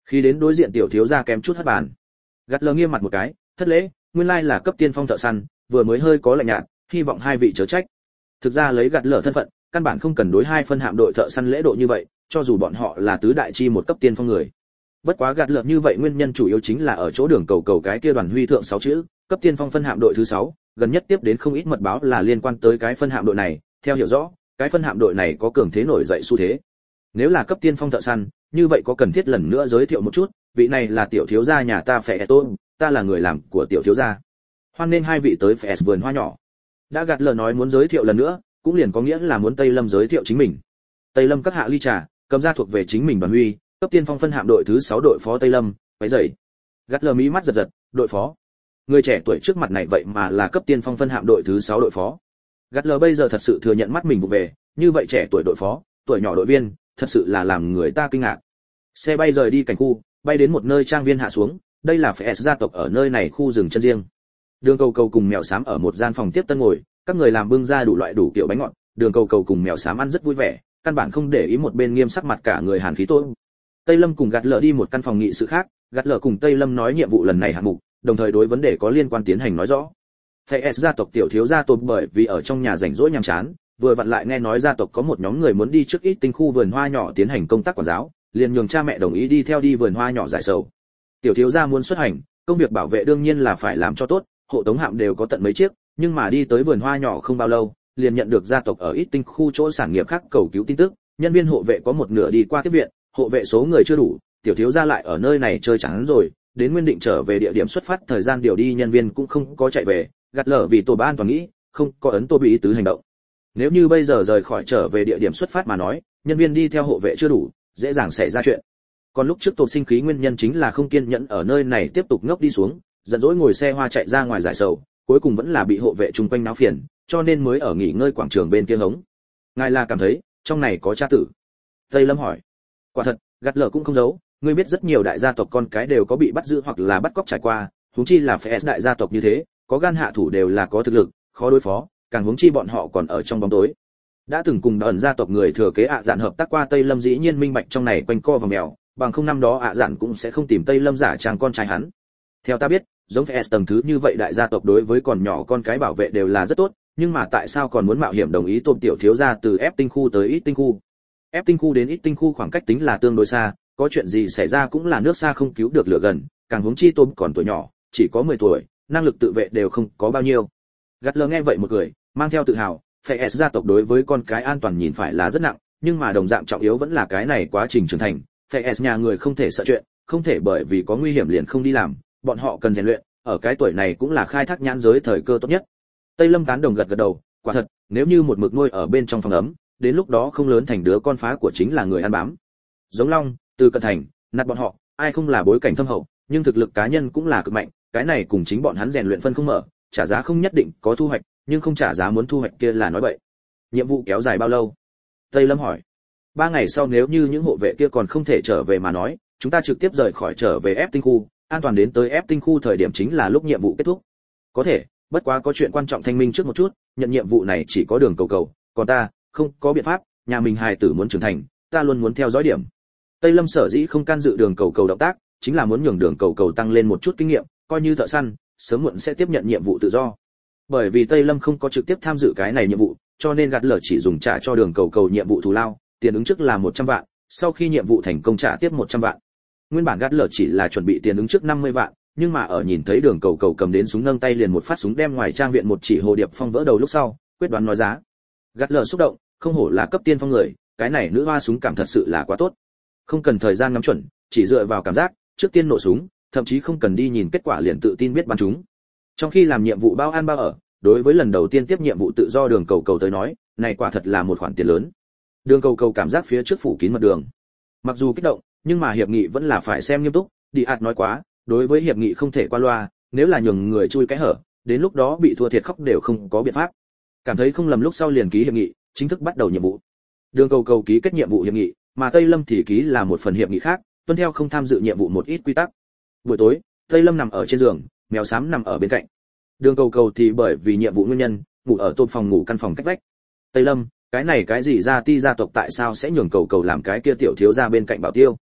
[SPEAKER 1] Khi đến đối diện tiểu thiếu gia kém chút hất bàn. Gắt lờ nghiêm mặt một cái, thất lễ, nguyên lai là cấp tiên phong thợ săn, vừa mới hơi có lạnh nhạt, hy vọng hai vị chớ trách. Thực ra lấy gắt lờ thân phận, căn bản không cần đối hai phân hạm đội thợ săn lễ độ như vậy, cho dù bọn họ là tứ đại chi một cấp tiên phong người. Bất quá gạt lợn như vậy nguyên nhân chủ yếu chính là ở chỗ đường cầu cầu cái kia đoàn huy thượng sáu chữ, cấp tiên phong phân hạm đội thứ sáu, gần nhất tiếp đến không ít mật báo là liên quan tới cái phân hạm đội này, theo hiểu rõ, cái phân hạm đội này có cường thế nổi dậy xu thế. Nếu là cấp tiên phong thợ săn, như vậy có cần thiết lần nữa giới thiệu một chút, vị này là tiểu thiếu gia nhà ta Phệ Tôn, ta là người làm của tiểu thiếu gia. Hoan nên hai vị tới Phệ vườn hoa nhỏ. Đã gạt lợn nói muốn giới thiệu lần nữa, cũng liền có nghĩa là muốn Tây Lâm giới thiệu chính mình. Tây Lâm các hạ ly trà, cầm ra thuộc về chính mình đoàn huy, cấp tiên phong phân hạm đội thứ sáu đội phó Tây Lâm, váy dậy. Gắt lờ mí mắt giật giật, đội phó. Người trẻ tuổi trước mặt này vậy mà là cấp tiên phong phân hạm đội thứ sáu đội phó. Gắt lờ bây giờ thật sự thừa nhận mắt mình vụ về, như vậy trẻ tuổi đội phó, tuổi nhỏ đội viên, thật sự là làm người ta kinh ngạc. Xe bay rời đi cảnh khu, bay đến một nơi trang viên hạ xuống, đây là Phệ gia tộc ở nơi này khu rừng chân riêng. Đường Cầu Cầu cùng mèo xám ở một gian phòng tiếp tân ngồi, các người làm bưng ra đủ loại đủ kiểu bánh ngọt, Đường Cầu Cầu cùng mèo xám ăn rất vui vẻ, căn bản không để ý một bên nghiêm sắc mặt cả người hàn khí tôi. Tây Lâm cùng Gạt Lở đi một căn phòng nghị sự khác, Gạt Lở cùng Tây Lâm nói nhiệm vụ lần này hạng mục, đồng thời đối vấn đề có liên quan tiến hành nói rõ. Phệ gia tộc tiểu thiếu gia tộc bởi vì ở trong nhà rảnh rỗi nhàm chán, vừa vặn lại nghe nói gia tộc có một nhóm người muốn đi trước ít tinh khu vườn hoa nhỏ tiến hành công tác quản giáo, liền nhường cha mẹ đồng ý đi theo đi vườn hoa nhỏ giải sầu. Tiểu thiếu gia muốn xuất hành, công việc bảo vệ đương nhiên là phải làm cho tốt, hộ tống hạm đều có tận mấy chiếc, nhưng mà đi tới vườn hoa nhỏ không bao lâu, liền nhận được gia tộc ở ít tinh khu chỗ sản nghiệp khác cầu cứu tin tức, nhân viên hộ vệ có một nửa đi qua tiếp viện, hộ vệ số người chưa đủ, tiểu thiếu gia lại ở nơi này chơi chán rồi, đến nguyên định trở về địa điểm xuất phát thời gian điều đi nhân viên cũng không có chạy về, gạt lở vì tổ ban toàn nghĩ, không có ấn tô bị ý tứ hành động. Nếu như bây giờ rời khỏi trở về địa điểm xuất phát mà nói, nhân viên đi theo hộ vệ chưa đủ, dễ dàng xảy ra chuyện. Còn lúc trước tổ sinh khí nguyên nhân chính là không kiên nhẫn ở nơi này tiếp tục ngốc đi xuống, giận dỗi ngồi xe hoa chạy ra ngoài giải sầu, cuối cùng vẫn là bị hộ vệ chung quanh náo phiền, cho nên mới ở nghỉ ngơi quảng trường bên kia hống. Ngài là cảm thấy trong này có cha tử? Tây Lâm hỏi. Quả thật, gạt lở cũng không giấu, ngươi biết rất nhiều đại gia tộc con cái đều có bị bắt giữ hoặc là bắt cóc trải qua, huống chi là Phệ đại gia tộc như thế, có gan hạ thủ đều là có thực lực, khó đối phó, càng huống chi bọn họ còn ở trong bóng tối. Đã từng cùng ẩn gia tộc người thừa kế ạ dạn hợp tác qua, Tây Lâm dĩ nhiên minh bạch trong này quanh co và mèo, bằng không năm đó ạ dạn cũng sẽ không tìm Tây Lâm giả trang con trai hắn. Theo ta biết, giống Phệ tầng thứ như vậy đại gia tộc đối với còn nhỏ con cái bảo vệ đều là rất tốt, nhưng mà tại sao còn muốn mạo hiểm đồng ý tôm tiểu thiếu gia từ ép tinh khu tới ít tinh khu? Ép tinh khu đến ít tinh khu khoảng cách tính là tương đối xa, có chuyện gì xảy ra cũng là nước xa không cứu được lửa gần, càng huống chi tôm còn tuổi nhỏ, chỉ có mười tuổi, năng lực tự vệ đều không có bao nhiêu. Gắt lơ nghe vậy một cười, mang theo tự hào, Phệ gia tộc đối với con cái an toàn nhìn phải là rất nặng, nhưng mà đồng dạng trọng yếu vẫn là cái này quá trình trưởng thành. Phệ nhà người không thể sợ chuyện, không thể bởi vì có nguy hiểm liền không đi làm, bọn họ cần rèn luyện, ở cái tuổi này cũng là khai thác nhãn giới thời cơ tốt nhất. Tây Lâm tán đồng gật gật đầu, quả thật, nếu như một mực nuôi ở bên trong phòng ấm, đến lúc đó không lớn thành đứa con phá của chính là người ăn bám. Giống Long, Từ Cận Thành, nạt bọn họ, ai không là bối cảnh thâm hậu, nhưng thực lực cá nhân cũng là cực mạnh, cái này cùng chính bọn hắn rèn luyện phân không mở, trả giá không nhất định có thu hoạch, nhưng không trả giá muốn thu hoạch kia là nói bậy. Nhiệm vụ kéo dài bao lâu? Tây Lâm hỏi. Ba ngày sau nếu như những hộ vệ kia còn không thể trở về mà nói, chúng ta trực tiếp rời khỏi trở về ép tinh khu, an toàn đến tới ép tinh khu thời điểm chính là lúc nhiệm vụ kết thúc. Có thể, bất quá có chuyện quan trọng thanh minh trước một chút, nhận nhiệm vụ này chỉ có Đường Cầu Cầu, còn ta, không có biện pháp, nhà mình hài tử muốn trưởng thành, ta luôn muốn theo dõi điểm. Tây Lâm sở dĩ không can dự Đường Cầu Cầu động tác, chính là muốn nhường Đường Cầu Cầu tăng lên một chút kinh nghiệm, coi như thợ săn, sớm muộn sẽ tiếp nhận nhiệm vụ tự do. Bởi vì Tây Lâm không có trực tiếp tham dự cái này nhiệm vụ, cho nên gạt lở chỉ dùng trả cho Đường Cầu Cầu nhiệm vụ thù lao, tiền ứng trước là một trăm vạn, sau khi nhiệm vụ thành công trả tiếp một trăm vạn. Nguyên bản gạt lở chỉ là chuẩn bị tiền ứng trước năm mươi vạn, nhưng mà ở nhìn thấy Đường Cầu Cầu cầm đến súng nâng tay liền một phát súng đem ngoài trang viện một chỉ hồ điệp phong vỡ đầu lúc sau, quyết đoán nói giá. Gạt lở xúc động, không hổ là cấp tiên phong người, cái này nữ hoa súng cảm thật sự là quá tốt. Không cần thời gian ngắm chuẩn, chỉ dựa vào cảm giác, trước tiên nổ súng, thậm chí không cần đi nhìn kết quả liền tự tin biết bắn chúng. Trong khi làm nhiệm vụ bao ăn bao ở, đối với lần đầu tiên tiếp nhiệm vụ tự do Đường Cầu Cầu tới nói, này quả thật là một khoản tiền lớn. Đường Cầu Cầu cảm giác phía trước phủ kín mật đường. Mặc dù kích động, nhưng mà hiệp nghị vẫn là phải xem nghiêm túc, Đi ạt nói quá, đối với hiệp nghị không thể qua loa, nếu là nhường người chui cái hở, đến lúc đó bị thua thiệt khóc đều không có biện pháp. Cảm thấy không lầm lúc sau liền ký hiệp nghị, chính thức bắt đầu nhiệm vụ. Đường Cầu Cầu ký kết nhiệm vụ hiệp nghị, mà Tây Lâm thì ký là một phần hiệp nghị khác, tuân theo không tham dự nhiệm vụ một ít quy tắc. Buổi tối, Tây Lâm nằm ở trên giường, mèo xám nằm ở bên cạnh. Đường Cầu Cầu thì bởi vì nhiệm vụ nguyên nhân, ngủ ở tôm phòng ngủ căn phòng cách vách. Tây Lâm, cái này cái gì ra ti gia tộc tại sao sẽ nhường Cầu Cầu làm cái kia tiểu thiếu gia bên cạnh bảo tiêu?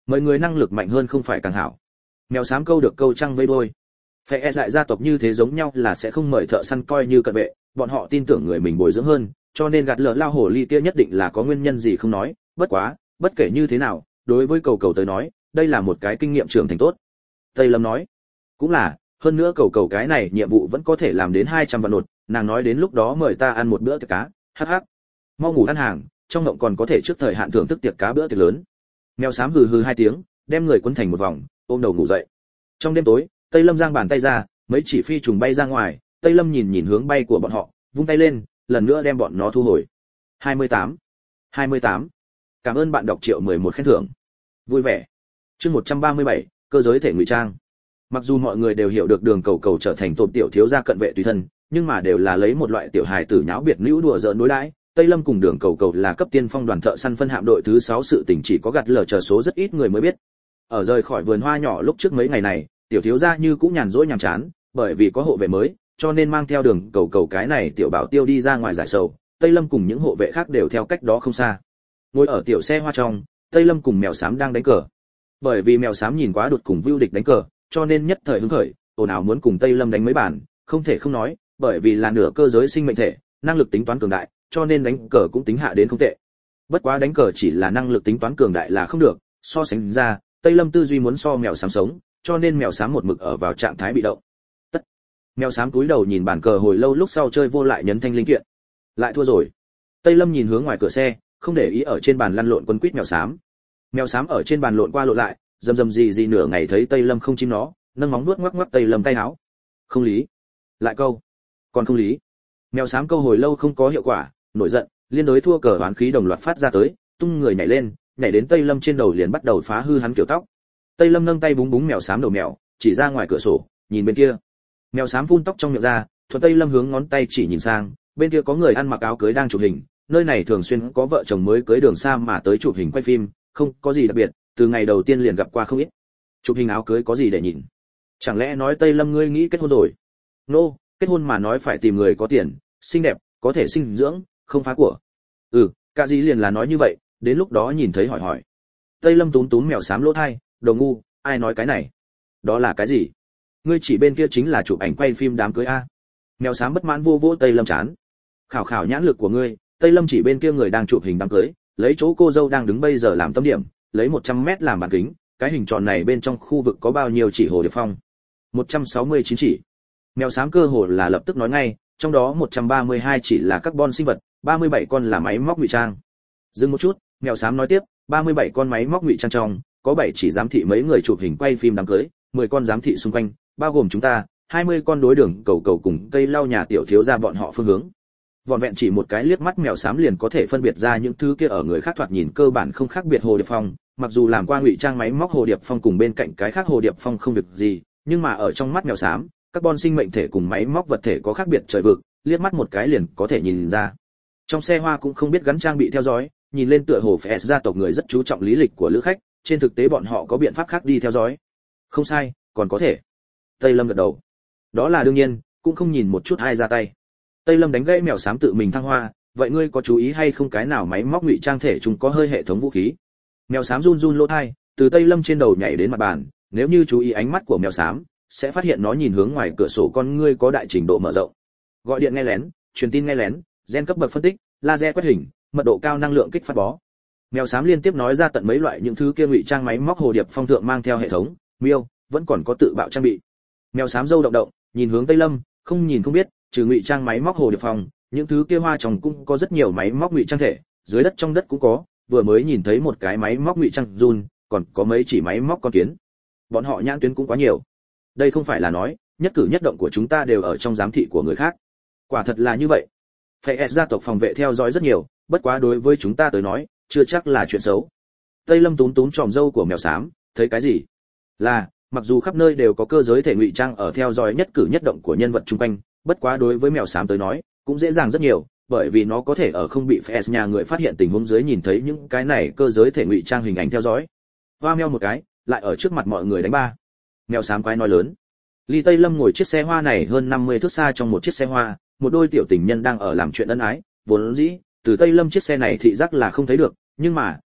[SPEAKER 1] Mọi người năng lực mạnh hơn không phải càng hảo. Mèo xám câu được câu trăng vây đôi. Phe lại gia tộc như thế giống nhau là sẽ không mời thợ săn coi như cận vệ, bọn họ tin tưởng người mình bồi dưỡng hơn, cho nên gạt lở lao hồ ly kia nhất định là có nguyên nhân gì không nói, bất quá, bất kể như thế nào, đối với cầu cầu tới nói, đây là một cái kinh nghiệm trưởng thành tốt. Tây Lâm nói, cũng là, hơn nữa cầu cầu cái này nhiệm vụ vẫn có thể làm đến hai trăm vạn nột, nàng nói đến lúc đó mời ta ăn một bữa tiệc cá, hắc hắc. Mau ngủ ăn hàng, trong ngộng còn có thể trước thời hạn thưởng thức tiệc cá bữa tiệc lớn. Mèo xám hừ hừ hai tiếng, đem người quấn thành một vòng, ôm đầu ngủ dậy. Trong đêm tối, Tây Lâm giang bàn tay ra, mấy chỉ phi trùng bay ra ngoài, Tây Lâm nhìn nhìn hướng bay của bọn họ, vung tay lên, lần nữa đem bọn nó thu hồi. hai mươi tám, hai mươi tám. Cảm ơn bạn đọc triệu mười một khen thưởng. Vui vẻ. Chương một trăm ba mươi bảy, cơ giới thể ngụy trang. Mặc dù mọi người đều hiểu được Đường Cầu Cầu trở thành tôm tiểu thiếu gia cận vệ tùy thân, nhưng mà đều là lấy một loại tiểu hài tử nháo biệt nữu đùa giỡn đối đãi. Tây Lâm cùng Đường Cầu Cầu là cấp tiên phong đoàn thợ săn phân hạm đội thứ sáu, sự tình chỉ có gạt lở chờ số rất ít người mới biết. Ở rời khỏi vườn hoa nhỏ lúc trước mấy ngày này, tiểu thiếu gia như cũng nhàn rỗi nhàm chán, bởi vì có hộ vệ mới, cho nên mang theo Đường Cầu Cầu cái này tiểu bảo tiêu đi ra ngoài giải sầu. Tây Lâm cùng những hộ vệ khác đều theo cách đó không xa. Ngồi ở tiểu xe hoa trong, Tây Lâm cùng mèo xám đang đánh cờ. Bởi vì mèo xám nhìn quá đột cùng Vưu Địch đánh cờ, cho nên nhất thời hứng khởi, ồn ào muốn cùng Tây Lâm đánh mấy bàn, không thể không nói, bởi vì là nửa cơ giới sinh mệnh thể, năng lực tính toán cường đại, cho nên đánh cờ cũng tính hạ đến không tệ. Bất quá đánh cờ chỉ là năng lực tính toán cường đại là không được, so sánh ra, Tây Lâm tư duy muốn so mèo xám sống, cho nên mèo xám một mực ở vào trạng thái bị động. Tất. Mèo xám cúi đầu nhìn bàn cờ hồi lâu, lúc sau chơi vô lại nhấn thanh linh kiện. Lại thua rồi. Tây Lâm nhìn hướng ngoài cửa xe, không để ý ở trên bàn lăn lộn quân quýt mèo xám. Mèo xám ở trên bàn lộn qua lộn lại, rầm rầm gì gì nửa ngày thấy Tây Lâm không chim nó, nâng móng nuốt ngoắc ngoắc Tây Lâm tay áo. Không lý. Lại câu. Còn không lý. Mèo xám câu hồi lâu không có hiệu quả, nổi giận, liên đối thua cờ oán khí đồng loạt phát ra tới, tung người nhảy lên, nhảy đến Tây Lâm trên đầu liền bắt đầu phá hư hắn kiểu tóc. Tây Lâm nâng tay búng búng mèo xám đầu mèo, chỉ ra ngoài cửa sổ, nhìn bên kia. Mèo xám phun tóc trong miệng ra, thuận Tây Lâm hướng ngón tay chỉ nhìn sang, bên kia có người ăn mặc áo cưới đang chụp hình, nơi này thường xuyên có vợ chồng mới cưới đường xa mà tới chụp hình quay phim, không có gì đặc biệt, từ ngày đầu tiên liền gặp qua không ít. Chụp hình áo cưới có gì để nhìn? Chẳng lẽ nói Tây Lâm ngươi nghĩ kết hôn rồi? Nô, no, kết hôn mà nói phải tìm người có tiền, xinh đẹp, có thể sinh dưỡng, không phá của. Ừ, cả gì liền là nói như vậy, đến lúc đó nhìn thấy hỏi hỏi. Tây Lâm túm túm mèo xám lỗ tai, đồ ngu, ai nói cái này? Đó là cái gì? Ngươi chỉ bên kia chính là chụp ảnh quay phim đám cưới a. Mèo xám bất mãn vô vỗ Tây Lâm chán. Khảo khảo nhãn lực của ngươi, Tây Lâm chỉ bên kia người đang chụp hình đám cưới, lấy chỗ cô dâu đang đứng bây giờ làm tâm điểm, lấy một trăm mét làm bàn kính, cái hình tròn này bên trong khu vực có bao nhiêu chỉ hồ điệp phong? một trăm sáu mươi chín chỉ. Mèo xám cơ hồ là lập tức nói ngay, trong đó một trăm ba mươi hai chỉ là carbon sinh vật, ba mươi bảy con là máy móc ngụy trang. Dừng một chút, mèo xám nói tiếp, ba mươi bảy con máy móc ngụy trang trong, có bảy chỉ giám thị mấy người chụp hình quay phim đám cưới, mười con giám thị xung quanh, bao gồm chúng ta, hai mươi con đối Đường Cầu Cầu cùng cây lau nhà tiểu thiếu gia bọn họ phương hướng. Vỏn vẹn chỉ một cái liếc mắt mèo xám liền có thể phân biệt ra những thứ kia ở người khác thoạt nhìn cơ bản không khác biệt hồ điệp phong, mặc dù làm qua ngụy trang máy móc hồ điệp phong cùng bên cạnh cái khác hồ điệp phong không việc gì, nhưng mà ở trong mắt mèo xám, carbon sinh mệnh thể cùng máy móc vật thể có khác biệt trời vực, liếc mắt một cái liền có thể nhìn ra. Trong xe hoa cũng không biết gắn trang bị theo dõi, nhìn lên tựa hồ F S gia tộc người rất chú trọng lý lịch của lữ khách, trên thực tế bọn họ có biện pháp khác đi theo dõi. Không sai, còn có thể. Tây Lâm gật đầu. Đó là đương nhiên, cũng không nhìn một chút ai ra tay. Tây Lâm đánh gãy mèo xám tự mình thăng hoa, vậy ngươi có chú ý hay không cái nào máy móc ngụy trang thể chúng có hơi hệ thống vũ khí? Mèo xám run run lỗ tai, từ Tây Lâm trên đầu nhảy đến mặt bàn, nếu như chú ý ánh mắt của mèo xám, sẽ phát hiện nó nhìn hướng ngoài cửa sổ con ngươi có đại trình độ mở rộng. Gọi điện nghe lén, truyền tin nghe lén, gen cấp bậc phân tích, laser quét hình, mật độ cao năng lượng kích phát bó. Mèo xám liên tiếp nói ra tận mấy loại những thứ kia ngụy trang máy móc hồ điệp phong thượng mang theo hệ thống, miêu, vẫn còn có tự bạo trang bị. Mèo xám râu động động, nhìn hướng Tây Lâm, không nhìn không biết, trừ ngụy trang máy móc hồ điệp phong, những thứ kia hoa trồng cũng có rất nhiều máy móc ngụy trang thể, dưới đất trong đất cũng có, vừa mới nhìn thấy một cái máy móc ngụy trang run, còn có mấy chỉ máy móc con kiến. Bọn họ nhãn tuyến cũng quá nhiều. Đây không phải là nói, nhất cử nhất động của chúng ta đều ở trong giám thị của người khác. Quả thật là như vậy. Phe S gia tộc phòng vệ theo dõi rất nhiều, bất quá đối với chúng ta tới nói, chưa chắc là chuyện xấu. Tây Lâm túm túm tròm râu của mèo xám, thấy cái gì? Là, mặc dù khắp nơi đều có cơ giới thể ngụy trang ở theo dõi nhất cử nhất động của nhân vật xung quanh, bất quá đối với mèo xám tới nói, cũng dễ dàng rất nhiều, bởi vì nó có thể ở không bị Phe S nhà người phát hiện tình huống dưới nhìn thấy những cái này cơ giới thể ngụy trang hình ảnh theo dõi. Hoa meo một cái, lại ở trước mặt mọi người đánh ba. Mèo xám quái nói lớn. Ly Tây Lâm ngồi chiếc xe hoa này hơn năm mươi thước xa trong một chiếc xe hoa, một đôi tiểu tình nhân đang ở làm chuyện ân ái, vốn dĩ, từ Tây Lâm chiếc xe này thị giác là không thấy được, nhưng mà,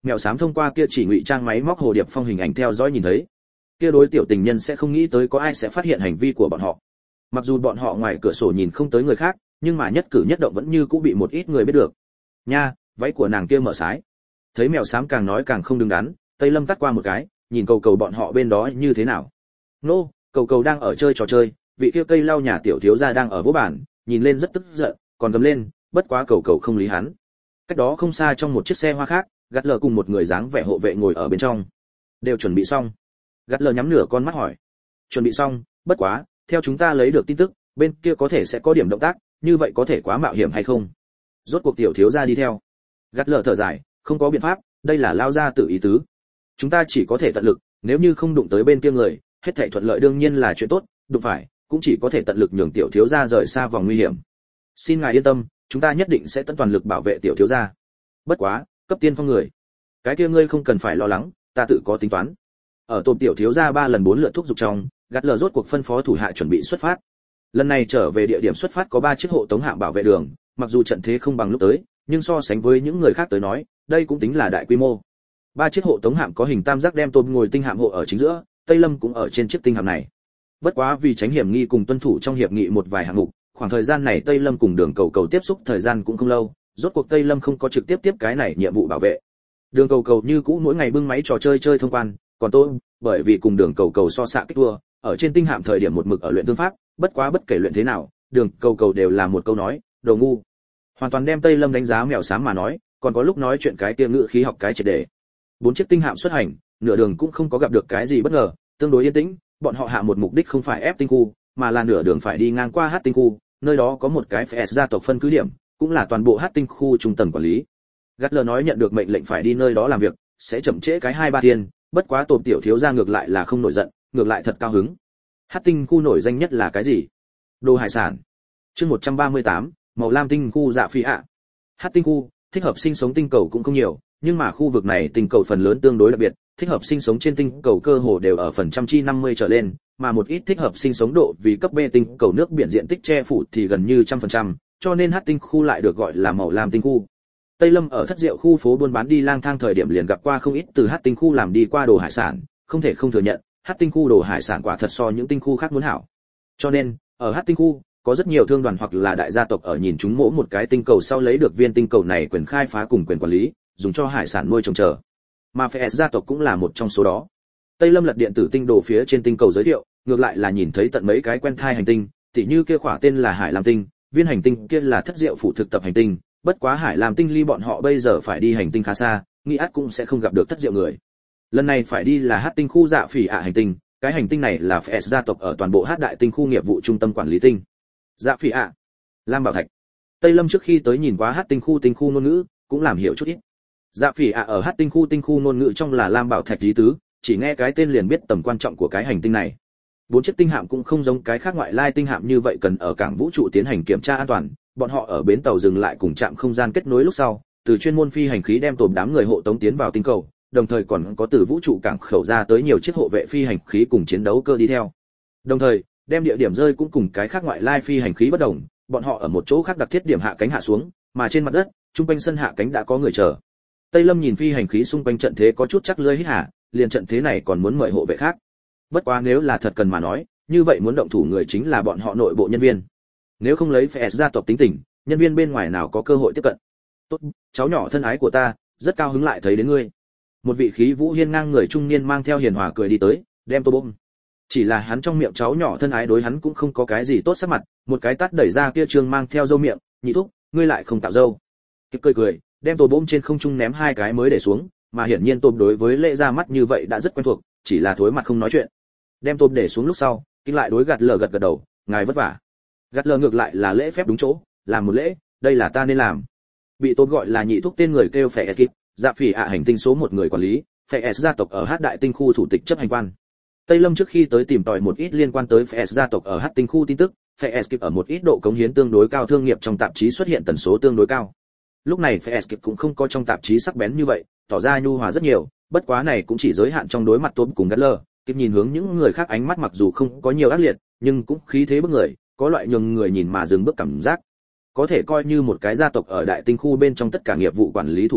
[SPEAKER 1] mèo xám thông qua kia chỉ ngụy trang máy móc hồ điệp phong hình ảnh theo dõi nhìn thấy kia đối tiểu tình nhân sẽ không nghĩ tới có ai sẽ phát hiện hành vi của bọn họ. Mặc dù bọn họ ngoài cửa sổ nhìn không tới người khác, nhưng mà nhất cử nhất động vẫn như cũ bị một ít người biết được. Nha, váy của nàng kia mở sái. Thấy mèo xám càng nói càng không đứng đắn, Tây Lâm tắt qua một cái, nhìn cầu cầu bọn họ bên đó như thế nào. Nô, no, cầu cầu đang ở chơi trò chơi, vị kia cây lau nhà tiểu thiếu gia đang ở vỗ bàn, nhìn lên rất tức giận, còn gầm lên, bất quá cầu cầu không lý hắn. Cách đó không xa trong một chiếc xe hoa khác, gắt lờ cùng một người dáng vẻ hộ vệ ngồi ở bên trong. Đều chuẩn bị xong. Gắt lờ nhắm nửa con mắt hỏi. Chuẩn bị xong, bất quá, theo chúng ta lấy được tin tức, bên kia có thể sẽ có điểm động tác, như vậy có thể quá mạo hiểm hay không? Rốt cuộc tiểu thiếu gia đi theo. Gắt lờ thở dài, không có biện pháp, đây là lao ra tự ý tứ. Chúng ta chỉ có thể tận lực, nếu như không đụng tới bên kia người, hết thảy thuận lợi đương nhiên là chuyện tốt, đụng phải, cũng chỉ có thể tận lực nhường tiểu thiếu gia rời xa vòng nguy hiểm. Xin ngài yên tâm, chúng ta nhất định sẽ tận toàn lực bảo vệ tiểu thiếu gia. Bất quá, cấp tiên phong người, cái kia ngươi không cần phải lo lắng, ta tự có tính toán. Ở tôm tiểu thiếu gia ba lần bốn lượt thúc giục trong, gắt lờ rốt cuộc phân phó thủ hạ chuẩn bị xuất phát. Lần này trở về địa điểm xuất phát có ba chiếc hộ tống hạm bảo vệ đường, mặc dù trận thế không bằng lúc tới, nhưng so sánh với những người khác tới nói, đây cũng tính là đại quy mô. Ba chiếc hộ tống hạm có hình tam giác đem tôm ngồi tinh hạm hộ ở chính giữa, Tây Lâm cũng ở trên chiếc tinh hạm này. Bất quá vì tránh hiểm nghi cùng tuân thủ trong hiệp nghị một vài hạng mục, khoảng thời gian này Tây Lâm cùng Đường Cầu Cầu tiếp xúc thời gian cũng không lâu, rốt cuộc Tây Lâm không có trực tiếp tiếp cái này nhiệm vụ bảo vệ. Đường Cầu Cầu như cũ mỗi ngày bưng máy trò chơi chơi thông quan, còn tôi, bởi vì cùng Đường Cầu Cầu so xạ kích thua, ở trên tinh hạm thời điểm một mực ở luyện tương pháp, bất quá bất kể luyện thế nào, Đường Cầu Cầu đều là một câu nói, đồ ngu. Hoàn toàn đem Tây Lâm đánh giá mèo xám mà nói, còn có lúc nói chuyện cái kia ngữ khí học cái triệt để. Bốn chiếc tinh hạm xuất hành, nửa đường cũng không có gặp được cái gì bất ngờ, tương đối yên tĩnh, bọn họ hạ một mục đích không phải ép tinh khu, mà là nửa đường phải đi ngang qua Hát tinh khu, nơi đó có một cái ép gia tộc phân cứ điểm, cũng là toàn bộ Hát tinh khu trung tầng quản lý. Gatler nói nhận được mệnh lệnh phải đi nơi đó làm việc, sẽ chậm trễ cái hai ba thiên, bất quá tổn tiểu thiếu gia ngược lại là không nổi giận, ngược lại thật cao hứng. Hát tinh khu nổi danh nhất là cái gì? Đồ hải sản. Chương một trăm ba mươi tám, màu lam tinh khu dạ phi ạ. Hát tinh khu, thích hợp sinh sống tinh cầu cũng không nhiều, nhưng mà khu vực này tinh cầu phần lớn tương đối đặc biệt, thích hợp sinh sống trên tinh cầu cơ hồ đều ở phần trăm chi năm mươi trở lên, mà một ít thích hợp sinh sống độ vì cấp B tinh cầu nước biển diện tích che phủ thì gần như trăm phần trăm, cho nên Hát tinh khu lại được gọi là màu lam tinh khu. Tây Lâm ở Thất Diệu khu phố buôn bán đi lang thang thời điểm liền gặp qua không ít từ Hát tinh khu làm đi qua đồ hải sản, không thể không thừa nhận, Hát tinh khu đồ hải sản quả thật so những tinh khu khác muốn hảo. Cho nên, ở Hát tinh khu có rất nhiều thương đoàn hoặc là đại gia tộc ở nhìn chúng mỗi một cái tinh cầu sau lấy được viên tinh cầu này quyền khai phá cùng quyền quản lý, dùng cho hải sản nuôi trồng chờ. Mà pê ét gia tộc cũng là một trong số đó. Tây Lâm lật điện tử tinh đồ phía trên tinh cầu giới thiệu, ngược lại là nhìn thấy tận mấy cái quen thai hành tinh, tỉ như kia khỏa tên là Hải Lam tinh, viên hành tinh kia là Thất Diệu phủ thực tập hành tinh, bất quá Hải Lam tinh ly bọn họ bây giờ phải đi hành tinh khá xa, nghĩ ắt cũng sẽ không gặp được Thất Diệu người. Lần này phải đi là Hát tinh khu dạ phỉ ạ hành tinh, cái hành tinh này là pê ét gia tộc ở toàn bộ Hát đại tinh khu nghiệp vụ trung tâm quản lý tinh. Dạ phỉ ạ, Lam Bảo Thạch. Tây Lâm trước khi tới nhìn quá Hát tinh khu tinh khu ngôn ngữ, cũng làm hiểu chút ít. Dạ phỉ ạ ở Hát tinh khu tinh khu ngôn ngữ trong là Lam Bảo Thạch lý tứ, chỉ nghe cái tên liền biết tầm quan trọng của cái hành tinh này. Bốn chiếc tinh hạm cũng không giống cái khác ngoại lai tinh hạm như vậy cần ở cảng vũ trụ tiến hành kiểm tra an toàn, bọn họ ở bến tàu dừng lại cùng trạm không gian kết nối lúc sau, từ chuyên môn phi hành khí đem tồn đám người hộ tống tiến vào tinh cầu, đồng thời còn có từ vũ trụ cảng khẩu ra tới nhiều chiếc hộ vệ phi hành khí cùng chiến đấu cơ đi theo. Đồng thời, đem địa điểm rơi cũng cùng cái khác ngoại lai phi hành khí bất đồng, bọn họ ở một chỗ khác đặc thiết điểm hạ cánh hạ xuống, mà trên mặt đất, trung quanh sân hạ cánh đã có người chờ. Tây Lâm nhìn phi hành khí xung quanh trận thế có chút chắc lưỡi hít hà, liền trận thế này còn muốn mời hộ vệ khác. Bất quá nếu là thật cần mà nói, như vậy muốn động thủ người chính là bọn họ nội bộ nhân viên. Nếu không lấy pê ét gia tộc tính tình, nhân viên bên ngoài nào có cơ hội tiếp cận. Tốt, cháu nhỏ thân ái của ta, rất cao hứng lại thấy đến ngươi. Một vị khí vũ hiên ngang người trung niên mang theo hiền hòa cười đi tới, đem tô bông. Chỉ là hắn trong miệng cháu nhỏ thân ái đối hắn cũng không có cái gì tốt sắc mặt, một cái tát đẩy ra kia trương mang theo râu miệng, nhị thúc, ngươi lại không tạo râu. Kịp cười cười, đem tô bông trên không trung ném hai cái mới để xuống, mà hiển nhiên tôm đối với lễ ra mắt như vậy đã rất quen thuộc, chỉ là thối mặt không nói chuyện. Đem tôm để xuống lúc sau, kinh lại đối gạt lờ gật gật đầu, ngài vất vả. Gạt lờ ngược lại là lễ phép đúng chỗ, làm một lễ, đây là ta nên làm. Bị tôm gọi là nhị thúc tên người kêu phải Eskip, dạ phỉ ạ hành tinh số một người quản lý, phải S gia tộc ở Hát đại tinh khu thủ tịch chấp hành quan. Tây Lâm trước khi tới tìm tòi một ít liên quan tới phải S gia tộc ở Hát tinh khu tin tức, phải Eskip ở một ít độ cống hiến tương đối cao thương nghiệp trong tạp chí xuất hiện tần số tương đối cao. Lúc này phải Eskip cũng không có trong tạp chí sắc bén như vậy, tỏ ra nhu hòa rất nhiều, bất quá này cũng chỉ giới hạn trong đối mặt tôm cùng gắt lờ. Kịp nhìn hướng những người khác ánh mắt mặc dù không có nhiều ác liệt, nhưng cũng khí thế bức người, có loại nhường người nhìn mà dừng bước cảm giác. Có thể coi như một cái gia tộc ở đại tinh khu bên trong tất cả nghiệp vụ quản lý thủ tịch,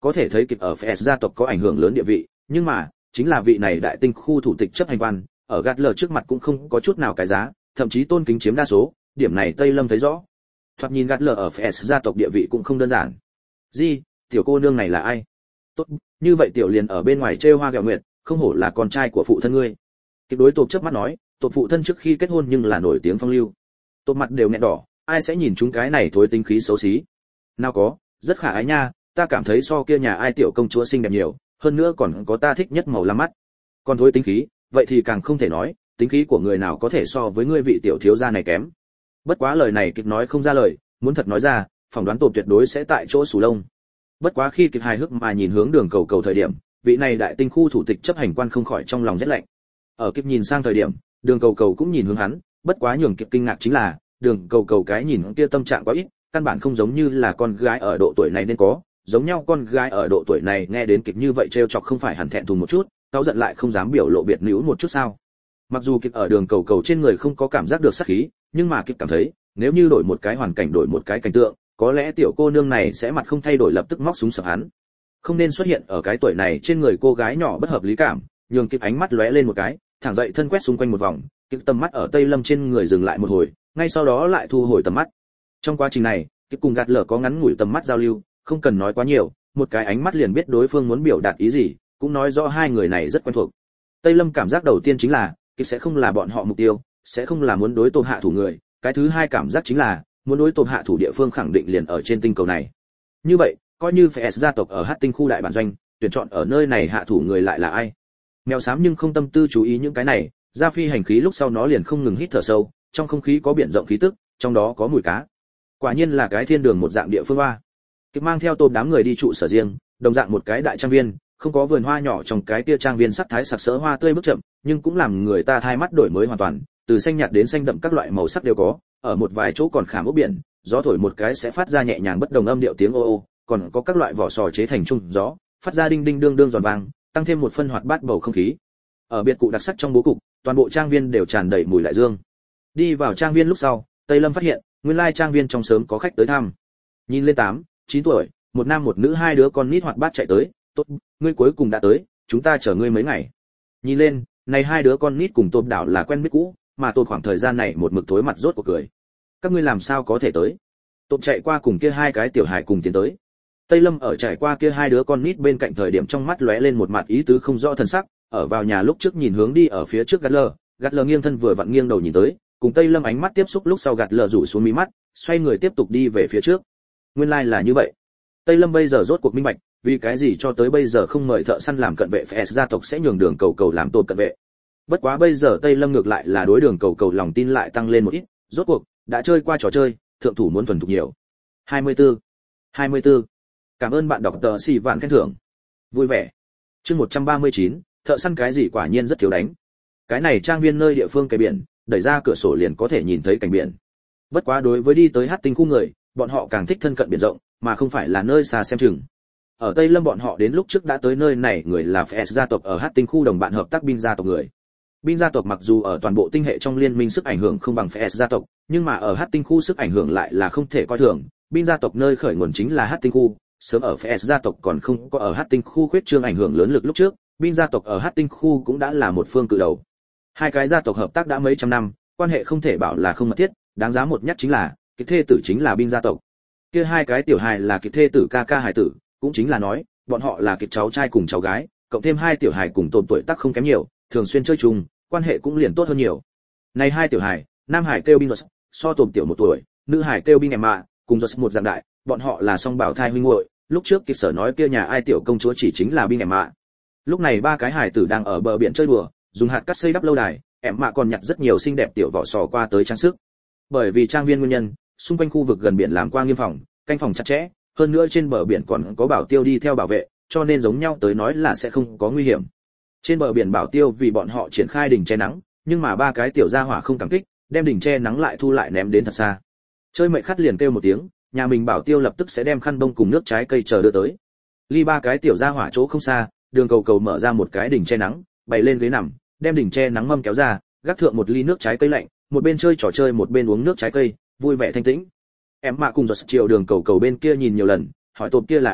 [SPEAKER 1] có thể thấy kịp ở phe gia tộc có ảnh hưởng lớn địa vị, nhưng mà chính là vị này đại tinh khu thủ tịch chấp hành quan, ở gạt lờ trước mặt cũng không có chút nào cái giá, thậm chí tôn kính chiếm đa số, điểm này Tây Lâm thấy rõ. Thoạt nhìn gạt lờ ở phe gia tộc địa vị cũng không đơn giản. Gì, tiểu cô nương này là ai? Tốt, như vậy tiểu liền ở bên ngoài trêu hoa gẹo nguyệt, không hổ là con trai của phụ thân ngươi. Kịp đối tộp chớp mắt nói, tộp phụ thân trước khi kết hôn nhưng là nổi tiếng phong lưu. Tộp mặt đều nghẹn đỏ, ai sẽ nhìn chúng cái này thối tính khí xấu xí. Nào có, rất khả ái nha, ta cảm thấy so kia nhà ai tiểu công chúa xinh đẹp nhiều, hơn nữa còn có ta thích nhất màu lam mắt. Còn thối tính khí, vậy thì càng không thể nói, tính khí của người nào có thể so với ngươi vị tiểu thiếu gia này kém. Bất quá lời này kịp nói không ra lời, muốn thật nói ra, phỏng đoán tộp tuyệt đối sẽ tại chỗ sù lông. Bất quá khi kịp hài hước mà nhìn hướng đường cầu cầu thời điểm, vị này đại tinh khu thủ tịch chấp hành quan không khỏi trong lòng rét lạnh. Ở kịp nhìn sang thời điểm, đường cầu cầu cũng nhìn hướng hắn, bất quá nhường kịp kinh ngạc chính là, đường cầu cầu cái nhìn kia tâm trạng quá ít, căn bản không giống như là con gái ở độ tuổi này nên có, giống nhau con gái ở độ tuổi này nghe đến kịp như vậy trêu chọc không phải hẳn thẹn thùng một chút, cáu giận lại không dám biểu lộ biệt níu một chút sao? Mặc dù kịp ở đường cầu cầu trên người không có cảm giác được sát khí, nhưng mà kịp cảm thấy, nếu như đổi một cái hoàn cảnh đổi một cái cảnh tượng, có lẽ tiểu cô nương này sẽ mặt không thay đổi lập tức móc súng sập hắn. Không nên xuất hiện ở cái tuổi này trên người cô gái nhỏ bất hợp lý cảm, nhường kịp ánh mắt lóe lên một cái, thẳng dậy thân quét xung quanh một vòng, kịp tầm mắt ở Tây Lâm trên người dừng lại một hồi, ngay sau đó lại thu hồi tầm mắt. Trong quá trình này, kịp cùng gạt lở có ngắn ngủi tầm mắt giao lưu, không cần nói quá nhiều, một cái ánh mắt liền biết đối phương muốn biểu đạt ý gì, cũng nói rõ hai người này rất quen thuộc. Tây Lâm cảm giác đầu tiên chính là, kịp sẽ không là bọn họ mục tiêu, sẽ không là muốn đối tôm hạ thủ người, cái thứ hai cảm giác chính là, muốn đối tôm hạ thủ địa phương khẳng định liền ở trên tinh cầu này. Như vậy, coi như phe gia tộc ở Hắc tinh khu đại bản doanh, tuyển chọn ở nơi này hạ thủ người lại là ai? Mèo xám nhưng không tâm tư chú ý những cái này, ra phi hành khí lúc sau nó liền không ngừng hít thở sâu, trong không khí có biển rộng khí tức, trong đó có mùi cá. Quả nhiên là cái thiên đường một dạng địa phương hoa. Kịp mang theo tôm đám người đi trụ sở riêng, đồng dạng một cái đại trang viên, không có vườn hoa nhỏ trong cái tia trang viên sắc thái sặc sỡ hoa tươi bước chậm, nhưng cũng làm người ta thay mắt đổi mới hoàn toàn, từ xanh nhạt đến xanh đậm các loại màu sắc đều có, ở một vài chỗ còn khảm ốc biển, gió thổi một cái sẽ phát ra nhẹ nhàng bất đồng âm điệu tiếng ô ô, còn có các loại vỏ sò chế thành chung gió, phát ra đinh đinh đương đương giòn vang, tăng thêm một phân hoạt bát bầu không khí. Ở biệt cụ đặc sắc trong bố cục, toàn bộ trang viên đều tràn đầy mùi lại dương. Đi vào trang viên lúc sau, Tây Lâm phát hiện, nguyên lai trang viên trong sớm có khách tới thăm. Nhìn lên tám, chín tuổi, một nam một nữ hai đứa con nít hoạt bát chạy tới, "Tốt, ngươi cuối cùng đã tới, chúng ta chờ ngươi mấy ngày." Nhìn lên, này hai đứa con nít cùng Tôm Đảo là quen biết cũ, mà Tôm khoảng thời gian này một mực tối mặt rốt của cười. "Các ngươi làm sao có thể tới?" Tôm chạy qua cùng kia hai cái tiểu hài cùng tiến tới. Tây Lâm ở trải qua kia hai đứa con nít bên cạnh thời điểm trong mắt lóe lên một mặt ý tứ không rõ thần sắc, ở vào nhà lúc trước nhìn hướng đi ở phía trước Gatler, Gatler nghiêng thân vừa vặn nghiêng đầu nhìn tới, cùng Tây Lâm ánh mắt tiếp xúc lúc sau Gatler rủ xuống mí mắt, xoay người tiếp tục đi về phía trước. Nguyên lai like là như vậy. Tây Lâm bây giờ rốt cuộc minh bạch, vì cái gì cho tới bây giờ không mời thợ săn làm cận vệ phe gia tộc sẽ nhường đường cầu cầu làm tôm cận vệ. Bất quá bây giờ Tây Lâm ngược lại là đối đường cầu cầu lòng tin lại tăng lên một ít, rốt cuộc đã chơi qua trò chơi, thượng thủ muốn thuần thục nhiều. hai mươi tư, hai mươi tư. Cảm ơn bạn đọc tờ xì vạn khen thưởng. Vui vẻ. Chương một trăm ba mươi chín, thợ săn cái gì quả nhiên rất thiếu đánh. Cái này trang viên nơi địa phương kề biển, đẩy ra cửa sổ liền có thể nhìn thấy cảnh biển. Bất quá đối với đi tới Hắc tinh khu người, bọn họ càng thích thân cận biển rộng, mà không phải là nơi xa xem chừng. Ở Tây Lâm bọn họ đến lúc trước đã tới nơi này, người là phe gia tộc ở Hắc tinh khu đồng bạn hợp tác binh gia tộc người. Binh gia tộc mặc dù ở toàn bộ tinh hệ trong liên minh sức ảnh hưởng không bằng phe gia tộc, nhưng mà ở Hắc tinh khu sức ảnh hưởng lại là không thể coi thường. Binh gia tộc nơi khởi nguồn chính là Hắc tinh khu, sớm ở phe gia tộc còn không có ở Hắc tinh khu khuyết trương ảnh hưởng lớn lực lúc trước, binh gia tộc ở Hắc tinh khu cũng đã là một phương cự đầu. Hai cái gia tộc hợp tác đã mấy trăm năm, quan hệ không thể bảo là không mật thiết, đáng giá một nhắc chính là, cái thê tử chính là binh gia tộc. Kia hai cái tiểu hài là cái thê tử ca ca hài tử, cũng chính là nói, bọn họ là cái cháu trai cùng cháu gái, cộng thêm hai tiểu hài cùng tồn tuổi tác không kém nhiều, thường xuyên chơi chung, quan hệ cũng liền tốt hơn nhiều. Này hai tiểu hài, nam hài kêu binh Giật, so tồn tiểu một tuổi, nữ hài kêu binh Emma, cùng Giật một dạng đại, bọn họ là song bảo thai huynh muội. Lúc trước kịch sở nói kia nhà ai tiểu công chúa chỉ chính là binh Emma. Lúc này ba cái hài tử đang ở bờ biển chơi đùa, dùng hạt cát xây đắp lâu đài, Emma còn nhặt rất nhiều xinh đẹp tiểu vỏ sò qua tới trang sức. Bởi vì trang viên nguyên nhân, xung quanh khu vực gần biển làm qua nghiêm phòng, canh phòng chặt chẽ, hơn nữa trên bờ biển còn có bảo tiêu đi theo bảo vệ, cho nên giống nhau tới nói là sẽ không có nguy hiểm. Trên bờ biển bảo tiêu vì bọn họ triển khai đỉnh che nắng, nhưng mà ba cái tiểu gia hỏa không cảm kích, đem đỉnh che nắng lại thu lại ném đến thật xa. Chơi mệt khát liền kêu một tiếng, nhà mình bảo tiêu lập tức sẽ đem khăn bông cùng nước trái cây chờ đưa tới. Ly ba cái tiểu gia hỏa chỗ không xa, đường cầu cầu mở ra một cái đỉnh che nắng, bày lên ghế nằm, đem đỉnh che nắng mâm kéo ra, gác thượng một ly nước trái cây lạnh, một bên chơi trò chơi một bên uống nước trái cây, vui vẻ thanh tĩnh. Em mạ cùng giật chiều đường cầu cầu bên kia nhìn nhiều lần, hỏi tộp kia là ai,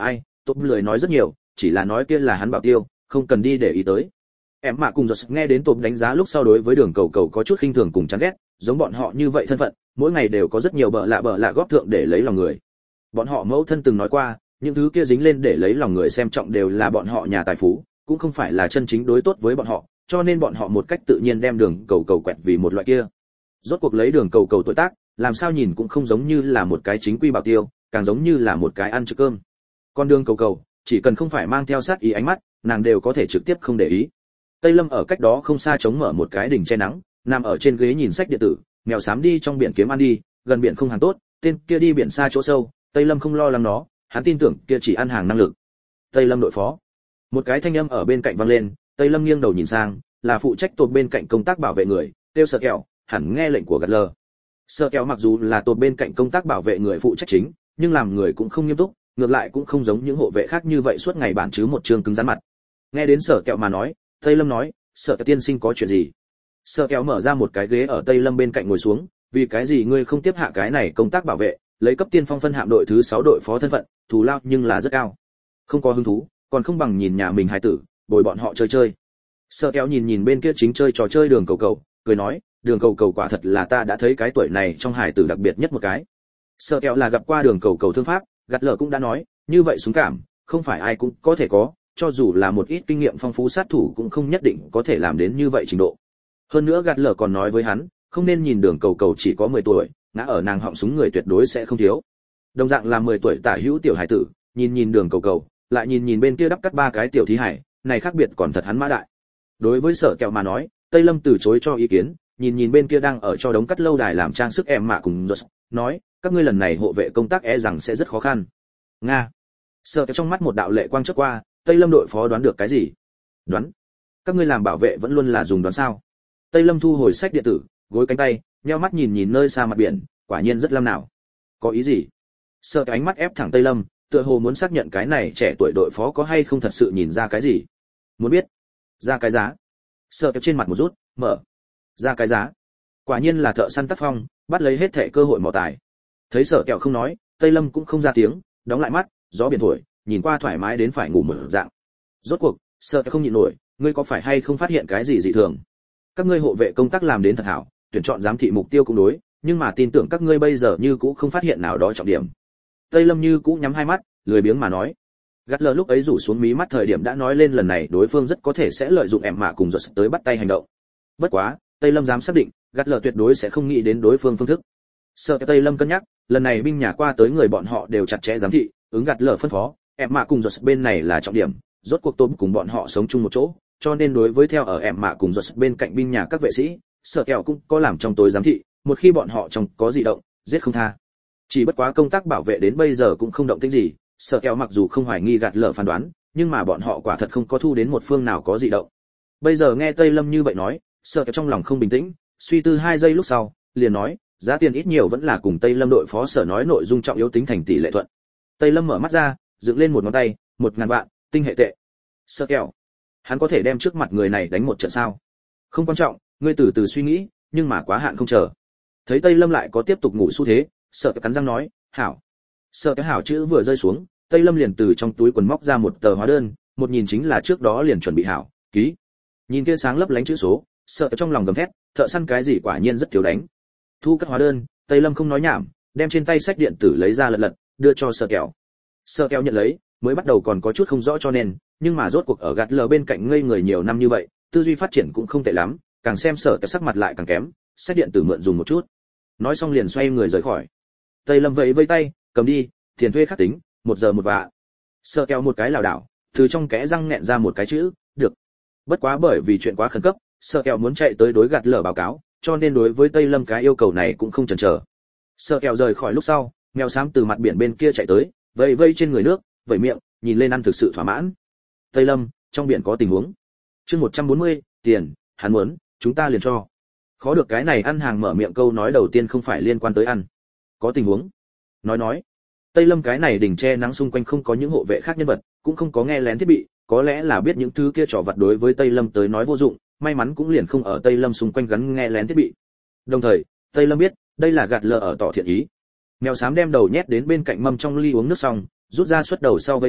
[SPEAKER 1] Tốt lười nói rất nhiều, chỉ là nói kia là hắn bảo tiêu, không cần đi để ý tới. Em mà cùng giật nghe đến Tốt đánh giá lúc sau đối với Đường Cầu Cầu có chút khinh thường cùng chán ghét, giống bọn họ như vậy thân phận, mỗi ngày đều có rất nhiều bợ lạ bợ lạ góp thượng để lấy lòng người. Bọn họ mẫu thân từng nói qua, những thứ kia dính lên để lấy lòng người xem trọng đều là bọn họ nhà tài phú, cũng không phải là chân chính đối tốt với bọn họ, cho nên bọn họ một cách tự nhiên đem Đường Cầu Cầu quẹt vì một loại kia. Rốt cuộc lấy Đường Cầu Cầu tuổi tác, làm sao nhìn cũng không giống như là một cái chính quy bảo tiêu, càng giống như là một cái ăn trực cơm. Con Đường Cầu Cầu, chỉ cần không phải mang theo sát ý ánh mắt, nàng đều có thể trực tiếp không để ý. Tây Lâm ở cách đó không xa chống mở một cái đỉnh che nắng, nằm ở trên ghế nhìn sách điện tử, mèo xám đi trong biển kiếm ăn đi, gần biển không hàng tốt, tên kia đi biển xa chỗ sâu, Tây Lâm không lo lắng nó, hắn tin tưởng kia chỉ ăn hàng năng lực. Tây Lâm đội phó. Một cái thanh âm ở bên cạnh vang lên, Tây Lâm nghiêng đầu nhìn sang, là phụ trách tột bên cạnh công tác bảo vệ người, Tiêu Sở Kẹo, hẳn nghe lệnh của Gatler. Sở Kẹo mặc dù là tột bên cạnh công tác bảo vệ người phụ trách chính, nhưng làm người cũng không nghiêm túc, ngược lại cũng không giống những hộ vệ khác như vậy suốt ngày bản chứ một trường cứng rắn mặt. Nghe đến Sở Kẹo mà nói, Tây Lâm nói, Sở Kẹo tiên sinh có chuyện gì? Sở Kẹo mở ra một cái ghế ở Tây Lâm bên cạnh ngồi xuống, vì cái gì ngươi không tiếp hạ cái này công tác bảo vệ, lấy cấp tiên phong phân hạm đội thứ sáu đội phó thân phận, thù lao nhưng là rất cao. Không có hứng thú, còn không bằng nhìn nhà mình hài tử, bồi bọn họ chơi chơi. Sở Kẹo nhìn nhìn bên kia chính chơi trò chơi Đường Cầu Cầu, cười nói, Đường Cầu Cầu quả thật là ta đã thấy cái tuổi này trong hài tử đặc biệt nhất một cái. Sở Kẹo là gặp qua Đường Cầu Cầu thương pháp, gạt lở cũng đã nói, như vậy súng cảm, không phải ai cũng có thể có, cho dù là một ít kinh nghiệm phong phú sát thủ cũng không nhất định có thể làm đến như vậy trình độ. Hơn nữa gạt lở còn nói với hắn, không nên nhìn Đường Cầu Cầu chỉ có mười tuổi, ngã ở nàng họng súng người tuyệt đối sẽ không thiếu. Đồng dạng là mười tuổi tả hữu tiểu hải tử, nhìn nhìn Đường Cầu Cầu, lại nhìn nhìn bên kia đắp cắt ba cái tiểu thí hải, này khác biệt còn thật hắn mã đại. Đối với Sở Kẹo mà nói, Tây Lâm từ chối cho ý kiến, nhìn nhìn bên kia đang ở cho đống cắt lâu đài làm trang sức em mạ cùng Rốt, nói, các ngươi lần này hộ vệ công tác e rằng sẽ rất khó khăn. Nga. Sở Kẹo trong mắt một đạo lệ quang chớp qua, Tây Lâm đội phó đoán được cái gì? Đoán? Các ngươi làm bảo vệ vẫn luôn là dùng đoán sao? Tây Lâm thu hồi sách điện tử, gối cánh tay, nheo mắt nhìn nhìn nơi xa mặt biển, quả nhiên rất lâm nào. Có ý gì? Sở Kẹo ánh mắt ép thẳng Tây Lâm, tựa hồ muốn xác nhận cái này trẻ tuổi đội phó có hay không thật sự nhìn ra cái gì. Muốn biết? Ra cái giá. Sở Kẹo trên mặt một rút, mở. Ra cái giá. Quả nhiên là thợ săn tác phong, bắt lấy hết thảy cơ hội mò tài. Thấy Sở Kẹo không nói, Tây Lâm cũng không ra tiếng, đóng lại mắt, gió biển thổi, nhìn qua thoải mái đến phải ngủ một dạng. Rốt cuộc, Sở Kẹo không nhịn nổi, ngươi có phải hay không phát hiện cái gì dị thường? Các ngươi hộ vệ công tác làm đến thật hảo, tuyển chọn giám thị mục tiêu cũng đối, nhưng mà tin tưởng các ngươi bây giờ như cũ không phát hiện nào đó trọng điểm. Tây Lâm như cũ nhắm hai mắt, lười biếng mà nói. Gắt lờ lúc ấy rủ xuống mí mắt thời điểm đã nói lên lần này đối phương rất có thể sẽ lợi dụng em mạ cùng giật tới bắt tay hành động. Bất quá, Tây Lâm dám xác định, Gắt lờ tuyệt đối sẽ không nghĩ đến đối phương phương thức. Sợ Tây Lâm cân nhắc, lần này binh nhà qua tới người bọn họ đều chặt chẽ giám thị, ứng Gắt lờ phân phó, em mạ cùng giật bên này là trọng điểm, rốt cuộc tôm cùng bọn họ sống chung một chỗ, cho nên đối với theo ở em mạ cùng giật bên cạnh binh nhà các vệ sĩ, Sợ Kẹo cũng có làm trong tối giám thị, một khi bọn họ trong có dị động, giết không tha. Chỉ bất quá công tác bảo vệ đến bây giờ cũng không động tĩnh gì, Sở Kẹo mặc dù không hoài nghi gạt lở phán đoán, nhưng mà bọn họ quả thật không có thu đến một phương nào có dị động. Bây giờ nghe Tây Lâm như vậy nói, Sở Kẹo trong lòng không bình tĩnh, suy tư hai giây lúc sau, liền nói, giá tiền ít nhiều vẫn là cùng Tây Lâm đội phó Sở nói nội dung trọng yếu tính thành tỷ lệ thuận. Tây Lâm mở mắt ra, dựng lên một ngón tay, một ngàn vạn, tinh hệ tệ. Sở Kẹo, hắn có thể đem trước mặt người này đánh một trận sao? Không quan trọng, ngươi từ từ suy nghĩ, nhưng mà quá hạn không chờ. Thấy Tây Lâm lại có tiếp tục ngủ xu thế, Sở Kẹo cắn răng nói, hảo. Sở Kẹo hảo chữ vừa rơi xuống, Tây Lâm liền từ trong túi quần móc ra một tờ hóa đơn, một nhìn chính là trước đó liền chuẩn bị hảo, ký. Nhìn kia sáng lấp lánh chữ số, Sở Kẹo trong lòng gầm thét, thợ săn cái gì quả nhiên rất thiếu đánh. Thu các hóa đơn, Tây Lâm không nói nhảm, đem trên tay sách điện tử lấy ra lật lật, đưa cho Sở Kẹo. Sở Kẹo nhận lấy, mới bắt đầu còn có chút không rõ cho nên, nhưng mà rốt cuộc ở gạt lờ bên cạnh ngây người nhiều năm như vậy, tư duy phát triển cũng không tệ lắm, càng xem Sở Kẹo sắc mặt lại càng kém, sách điện tử mượn dùng một chút. Nói xong liền xoay người rời khỏi. Tây Lâm vẫy vẫy tay, cầm đi, tiền thuê khắc tính, một giờ một vạ. Sở Kẹo một cái lảo đảo, từ trong kẽ răng nghẹn ra một cái chữ, được. Bất quá bởi vì chuyện quá khẩn cấp, Sở Kẹo muốn chạy tới đối gạt lở báo cáo, cho nên đối với Tây Lâm cái yêu cầu này cũng không chần chờ. Sở Kẹo rời khỏi lúc sau, mèo xám từ mặt biển bên kia chạy tới, vẫy vẫy trên người nước, vẫy miệng, nhìn lên ăn thực sự thỏa mãn. Tây Lâm, trong biển có tình huống. Chương một trăm bốn mươi, tiền, hắn muốn, chúng ta liền cho. Khó được cái này ăn hàng mở miệng câu nói đầu tiên không phải liên quan tới ăn. Có tình huống. Nói nói. Tây Lâm cái này đỉnh che nắng xung quanh không có những hộ vệ khác nhân vật, cũng không có nghe lén thiết bị, có lẽ là biết những thứ kia trò vặt đối với Tây Lâm tới nói vô dụng, may mắn cũng liền không ở Tây Lâm xung quanh gắn nghe lén thiết bị. Đồng thời, Tây Lâm biết, đây là gạt lờ ở tỏ thiện ý. Mèo xám đem đầu nhét đến bên cạnh mâm trong ly uống nước xong, rút ra suất đầu sau vẫy vẫy,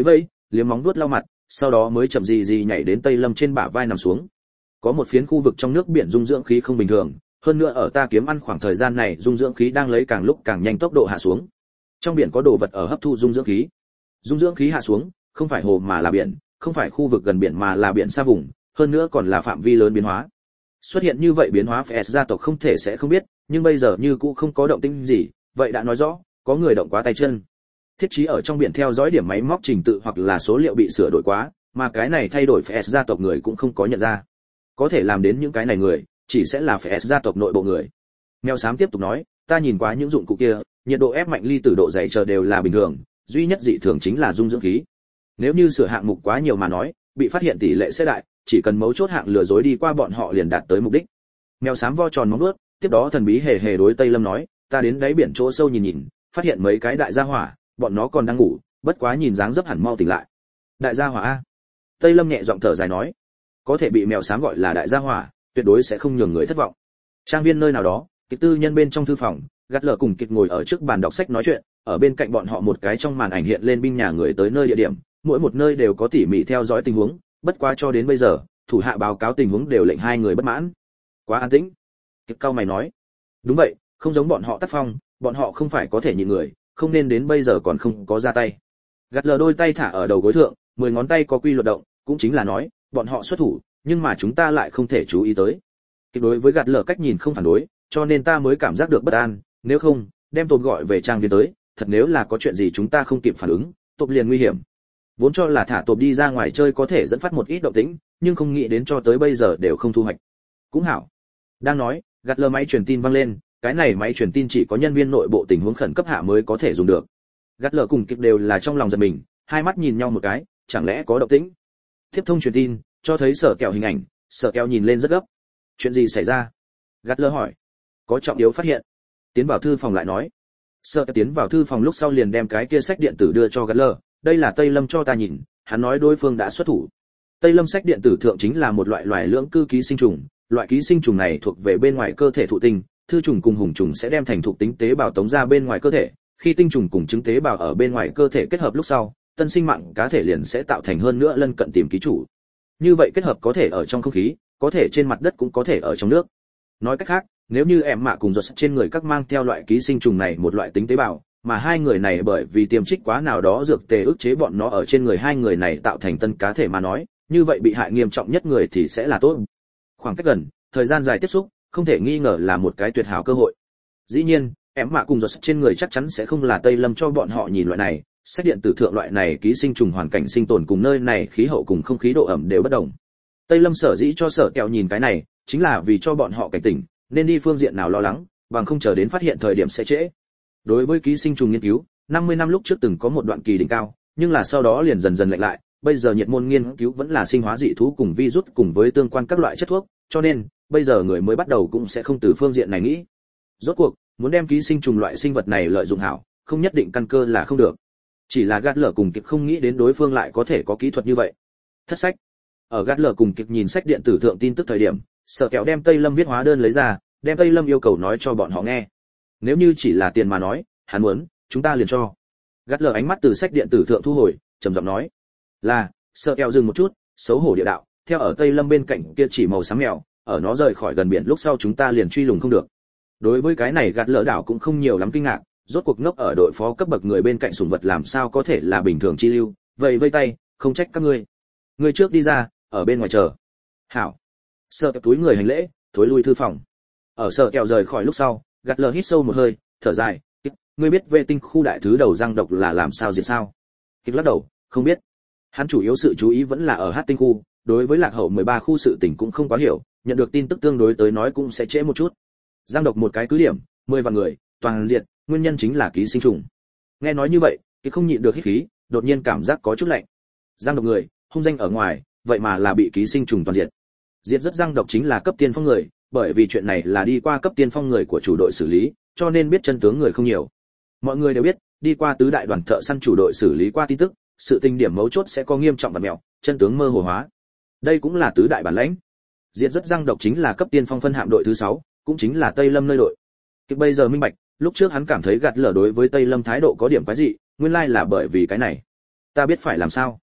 [SPEAKER 1] liếm móng vuốt lau mặt, sau đó mới chậm gì gì nhảy đến Tây Lâm trên bả vai nằm xuống. Có một phiến khu vực trong nước biển dung dưỡng khí không bình thường, hơn nữa ở ta kiếm ăn khoảng thời gian này dung dưỡng khí đang lấy càng lúc càng nhanh tốc độ hạ xuống. Trong biển có đồ vật ở hấp thu dung dưỡng khí. Dung dưỡng khí hạ xuống, không phải hồ mà là biển, không phải khu vực gần biển mà là biển xa vùng, hơn nữa còn là phạm vi lớn biến hóa. Xuất hiện như vậy biến hóa phệ gia tộc không thể sẽ không biết, nhưng bây giờ như cũ không có động tĩnh gì, vậy đã nói rõ có người động quá tay chân. Thiết trí ở trong biển theo dõi điểm máy móc trình tự hoặc là số liệu bị sửa đổi quá, mà cái này thay đổi phệ gia tộc người cũng không có nhận ra. Có thể làm đến những cái này người, chỉ sẽ là phệ gia tộc nội bộ người. Mèo xám tiếp tục nói, ta nhìn qua những dụng cụ kia, nhiệt độ ép mạnh ly tử độ dày chờ đều là bình thường, duy nhất dị thường chính là dung dưỡng khí. Nếu như sửa hạng mục quá nhiều mà nói, bị phát hiện tỷ lệ sẽ đại, chỉ cần mấu chốt hạng lừa dối đi qua bọn họ liền đạt tới mục đích. Mèo xám vo tròn móng vuốt, tiếp đó thần bí hề hề đối Tây Lâm nói, ta đến đáy biển chỗ sâu nhìn nhìn, phát hiện mấy cái đại gia hỏa, bọn nó còn đang ngủ, bất quá nhìn dáng dấp hẳn mau tỉnh lại. Đại gia hỏa a? Tây Lâm nhẹ giọng thở dài nói, có thể bị mèo xám gọi là đại gia hỏa, tuyệt đối sẽ không nhường người thất vọng. Trang viên nơi nào đó, Kịch tư nhân bên trong thư phòng, gắt lờ cùng Kịch ngồi ở trước bàn đọc sách nói chuyện, ở bên cạnh bọn họ một cái trong màn ảnh hiện lên binh nhà người tới nơi địa điểm, mỗi một nơi đều có tỉ mỉ theo dõi tình huống, bất quá cho đến bây giờ, thủ hạ báo cáo tình huống đều lệnh hai người bất mãn. Quá an tĩnh. Kịch cao mày nói, đúng vậy, không giống bọn họ tác phong, bọn họ không phải có thể nhịn người, không nên đến bây giờ còn không có ra tay. Gắt lờ đôi tay thả ở đầu gối thượng, mười ngón tay có quy luật động, cũng chính là nói, bọn họ xuất thủ, nhưng mà chúng ta lại không thể chú ý tới. Kịch đối với gạt lờ cách nhìn không phản đối, cho nên ta mới cảm giác được bất an, nếu không, đem tôm gọi về trang viên tới, thật nếu là có chuyện gì chúng ta không kịp phản ứng, tôm liền nguy hiểm. Vốn cho là thả tôm đi ra ngoài chơi có thể dẫn phát một ít động tĩnh, nhưng không nghĩ đến cho tới bây giờ đều không thu hoạch. Cũng hảo. Đang nói, gạt lờ máy truyền tin vang lên, cái này máy truyền tin chỉ có nhân viên nội bộ tình huống khẩn cấp hạ mới có thể dùng được. Gạt lờ cùng Kịch đều là trong lòng giật mình, hai mắt nhìn nhau một cái, chẳng lẽ có động tĩnh? Tiếp thông truyền tin, cho thấy Sở Kẹo hình ảnh, Sở Kẹo nhìn lên rất gấp. Chuyện gì xảy ra? Gạt lờ hỏi. Có trọng yếu phát hiện. Tiến vào thư phòng lại nói. Sở Kẹo tiến vào thư phòng lúc sau liền đem cái kia sách điện tử đưa cho Gạt lờ, đây là Tây Lâm cho ta nhìn, hắn nói đối phương đã xuất thủ. Tây Lâm sách điện tử thượng chính là một loại loài lưỡng cư ký sinh trùng, loại ký sinh trùng này thuộc về bên ngoài cơ thể thụ tinh, thư trùng cùng hùng trùng sẽ đem thành thụ tính tế bào tống ra bên ngoài cơ thể, khi tinh trùng cùng trứng tế bào ở bên ngoài cơ thể kết hợp lúc sau, tân sinh mạng cá thể liền sẽ tạo thành hơn nữa lân cận tìm ký chủ. Như vậy kết hợp có thể ở trong không khí, có thể trên mặt đất cũng có thể ở trong nước. Nói cách khác, nếu như em mạ cùng giọt trên người các mang theo loại ký sinh trùng này một loại tính tế bào, mà hai người này bởi vì tiêm trích quá nào đó dược tề ức chế bọn nó ở trên người hai người này tạo thành tân cá thể mà nói, như vậy bị hại nghiêm trọng nhất người thì sẽ là tốt. Khoảng cách gần, thời gian dài tiếp xúc, không thể nghi ngờ là một cái tuyệt hảo cơ hội. Dĩ nhiên, em mạ cùng giọt trên người chắc chắn sẽ không là Tây Lâm cho bọn họ nhìn loại này, sách điện tử thượng loại này ký sinh trùng hoàn cảnh sinh tồn cùng nơi này khí hậu cùng không khí độ ẩm đều bất đồng. Tây Lâm sở dĩ cho Sở Kẹo nhìn cái này, chính là vì cho bọn họ cảnh tỉnh, nên đi phương diện nào lo lắng, bằng không chờ đến phát hiện thời điểm sẽ trễ. Đối với ký sinh trùng nghiên cứu, năm mươi năm lúc trước từng có một đoạn kỳ đỉnh cao, nhưng là sau đó liền dần dần lạnh lại, bây giờ nhiệt môn nghiên cứu vẫn là sinh hóa dị thú cùng virus cùng với tương quan các loại chất thuốc, cho nên bây giờ người mới bắt đầu cũng sẽ không từ phương diện này nghĩ. Rốt cuộc, muốn đem ký sinh trùng loại sinh vật này lợi dụng hảo, không nhất định căn cơ là không được. Chỉ là Gạt lở cùng Kịch không nghĩ đến đối phương lại có thể có kỹ thuật như vậy. Thất sách. Ở Gạt lở cùng Kịch nhìn sách điện tử thượng tin tức thời điểm, Sở Kẹo đem Tây Lâm viết hóa đơn lấy ra, đem Tây Lâm yêu cầu nói cho bọn họ nghe. Nếu như chỉ là tiền mà nói, hắn muốn, chúng ta liền cho. Gạt lở ánh mắt từ sách điện tử thượng thu hồi, trầm giọng nói. Là, Sở Kẹo dừng một chút, xấu hổ địa đạo, theo ở Tây Lâm bên cạnh kia chỉ màu xám mèo, ở nó rời khỏi gần biển lúc sau chúng ta liền truy lùng không được. Đối với cái này Gạt lở đảo cũng không nhiều lắm kinh ngạc, rốt cuộc ngốc ở đội phó cấp bậc người bên cạnh sủng vật làm sao có thể là bình thường chi lưu, vậy vây tay, không trách các ngươi. Ngươi trước đi ra, ở bên ngoài chờ. Hảo. Sở Kẹo túi người hành lễ, thối lui thư phòng. Ở Sở Kẹo rời khỏi lúc sau, Gạt lở hít sâu một hơi, thở dài, ngươi biết vệ tinh khu đại thứ đầu răng độc là làm sao diệt sao? Kịch lắc đầu, không biết. Hắn chủ yếu sự chú ý vẫn là ở Hát tinh khu, đối với lạc hậu mười ba khu sự tình cũng không quá hiểu, nhận được tin tức tương đối tới nói cũng sẽ trễ một chút. Răng độc một cái cứ điểm, mười vạn người, toàn diệt, nguyên nhân chính là ký sinh trùng. Nghe nói như vậy, Kịch không nhịn được hít khí, đột nhiên cảm giác có chút lạnh. Răng độc người, hung danh ở ngoài, vậy mà là bị ký sinh trùng toàn diệt. Diệt rất răng độc chính là cấp tiên phong người, bởi vì chuyện này là đi qua cấp tiên phong người của chủ đội xử lý, cho nên biết chân tướng người không nhiều. Mọi người đều biết, đi qua tứ đại đoàn thợ săn chủ đội xử lý qua tin tức, sự tình điểm mấu chốt sẽ có nghiêm trọng và mèo, chân tướng mơ hồ hóa. Đây cũng là tứ đại bản lãnh. Diệt rất răng độc chính là cấp tiên phong phân hạm đội thứ sáu, cũng chính là Tây Lâm nơi đội. Kịch bây giờ minh bạch, lúc trước hắn cảm thấy Gạt lở đối với Tây Lâm thái độ có điểm quái dị, nguyên lai là bởi vì cái này. Ta biết phải làm sao.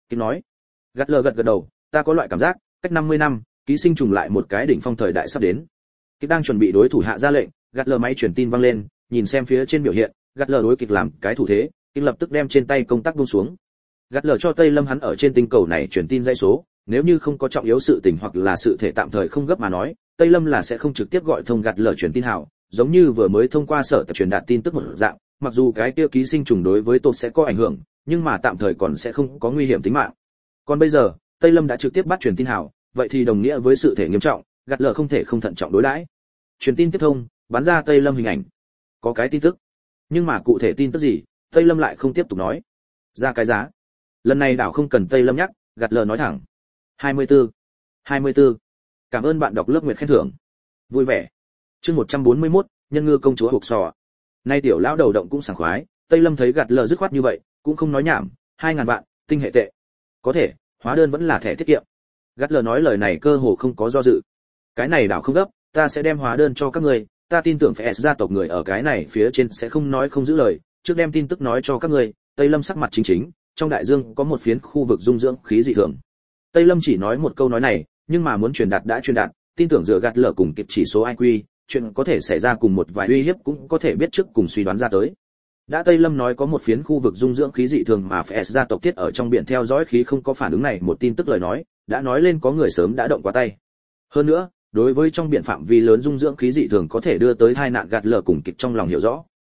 [SPEAKER 1] Kịp nói. Gạt lờ gật gật đầu, ta có loại cảm giác, cách năm mươi năm, ký sinh trùng lại một cái đỉnh phong thời đại sắp đến. Kịp đang chuẩn bị đối thủ hạ ra lệnh, gạt lờ máy truyền tin vang lên, nhìn xem phía trên biểu hiện, gạt lờ đối kịch làm cái thủ thế, kịp lập tức đem trên tay công tác buông xuống. Gạt lờ cho Tây Lâm hắn ở trên tinh cầu này truyền tin dãy số, nếu như không có trọng yếu sự tình hoặc là sự thể tạm thời không gấp mà nói, Tây Lâm là sẽ không trực tiếp gọi thông gạt lờ truyền tin hảo, giống như vừa mới thông qua sở tập truyền đạt tin tức một dạng, mặc dù cái kia ký sinh trùng đối với tôi sẽ có ảnh hưởng, nhưng mà tạm thời còn sẽ không có nguy hiểm tính mạng. Còn bây giờ, Tây Lâm đã trực tiếp bắt truyền tin hảo, vậy thì đồng nghĩa với sự thể nghiêm trọng, gạt lờ không thể không thận trọng đối đãi. Truyền tin tiếp thông, bắn ra Tây Lâm hình ảnh. Có cái tin tức, nhưng mà cụ thể tin tức gì, Tây Lâm lại không tiếp tục nói. Ra cái giá. Lần này đảo không cần Tây Lâm nhắc, gạt lờ nói thẳng. hai mươi tư. hai mươi tư. Cảm ơn bạn đọc lớp Nguyệt khen thưởng. Vui vẻ. Chương một trăm bốn mươi mốt, nhân ngư công chúa hộp sò. Nay tiểu lão đầu động cũng sảng khoái, Tây Lâm thấy gạt lờ dứt khoát như vậy, cũng không nói nhảm, hai ngàn vạn, tinh hệ tệ. Có thể, hóa đơn vẫn là thẻ tiết kiệm. Gạt lờ nói lời này cơ hồ không có do dự. Cái này đảo không gấp, ta sẽ đem hóa đơn cho các ngươi, ta tin tưởng phải gia tộc người ở cái này phía trên sẽ không nói không giữ lời, trước đem tin tức nói cho các ngươi. Tây Lâm sắc mặt chính chính, trong đại dương có một phiến khu vực dung dưỡng khí dị thường. Tây Lâm chỉ nói một câu nói này, nhưng mà muốn truyền đạt đã truyền đạt, tin tưởng dựa gạt lờ cùng kịp chỉ số i kiu, chuyện có thể xảy ra cùng một vài uy hiếp cũng có thể biết trước cùng suy đoán ra tới. Đã Tây Lâm nói có một phiến khu vực dung dưỡng khí dị thường mà phải gia tộc thiết ở trong biển theo dõi khí không có phản ứng này một tin tức lời nói, đã nói lên có người sớm đã động qua tay. Hơn nữa, đối với trong biển phạm vi lớn dung dưỡng khí dị thường có thể đưa tới tai nạn gạt lờ cùng kịp trong lòng hiểu rõ,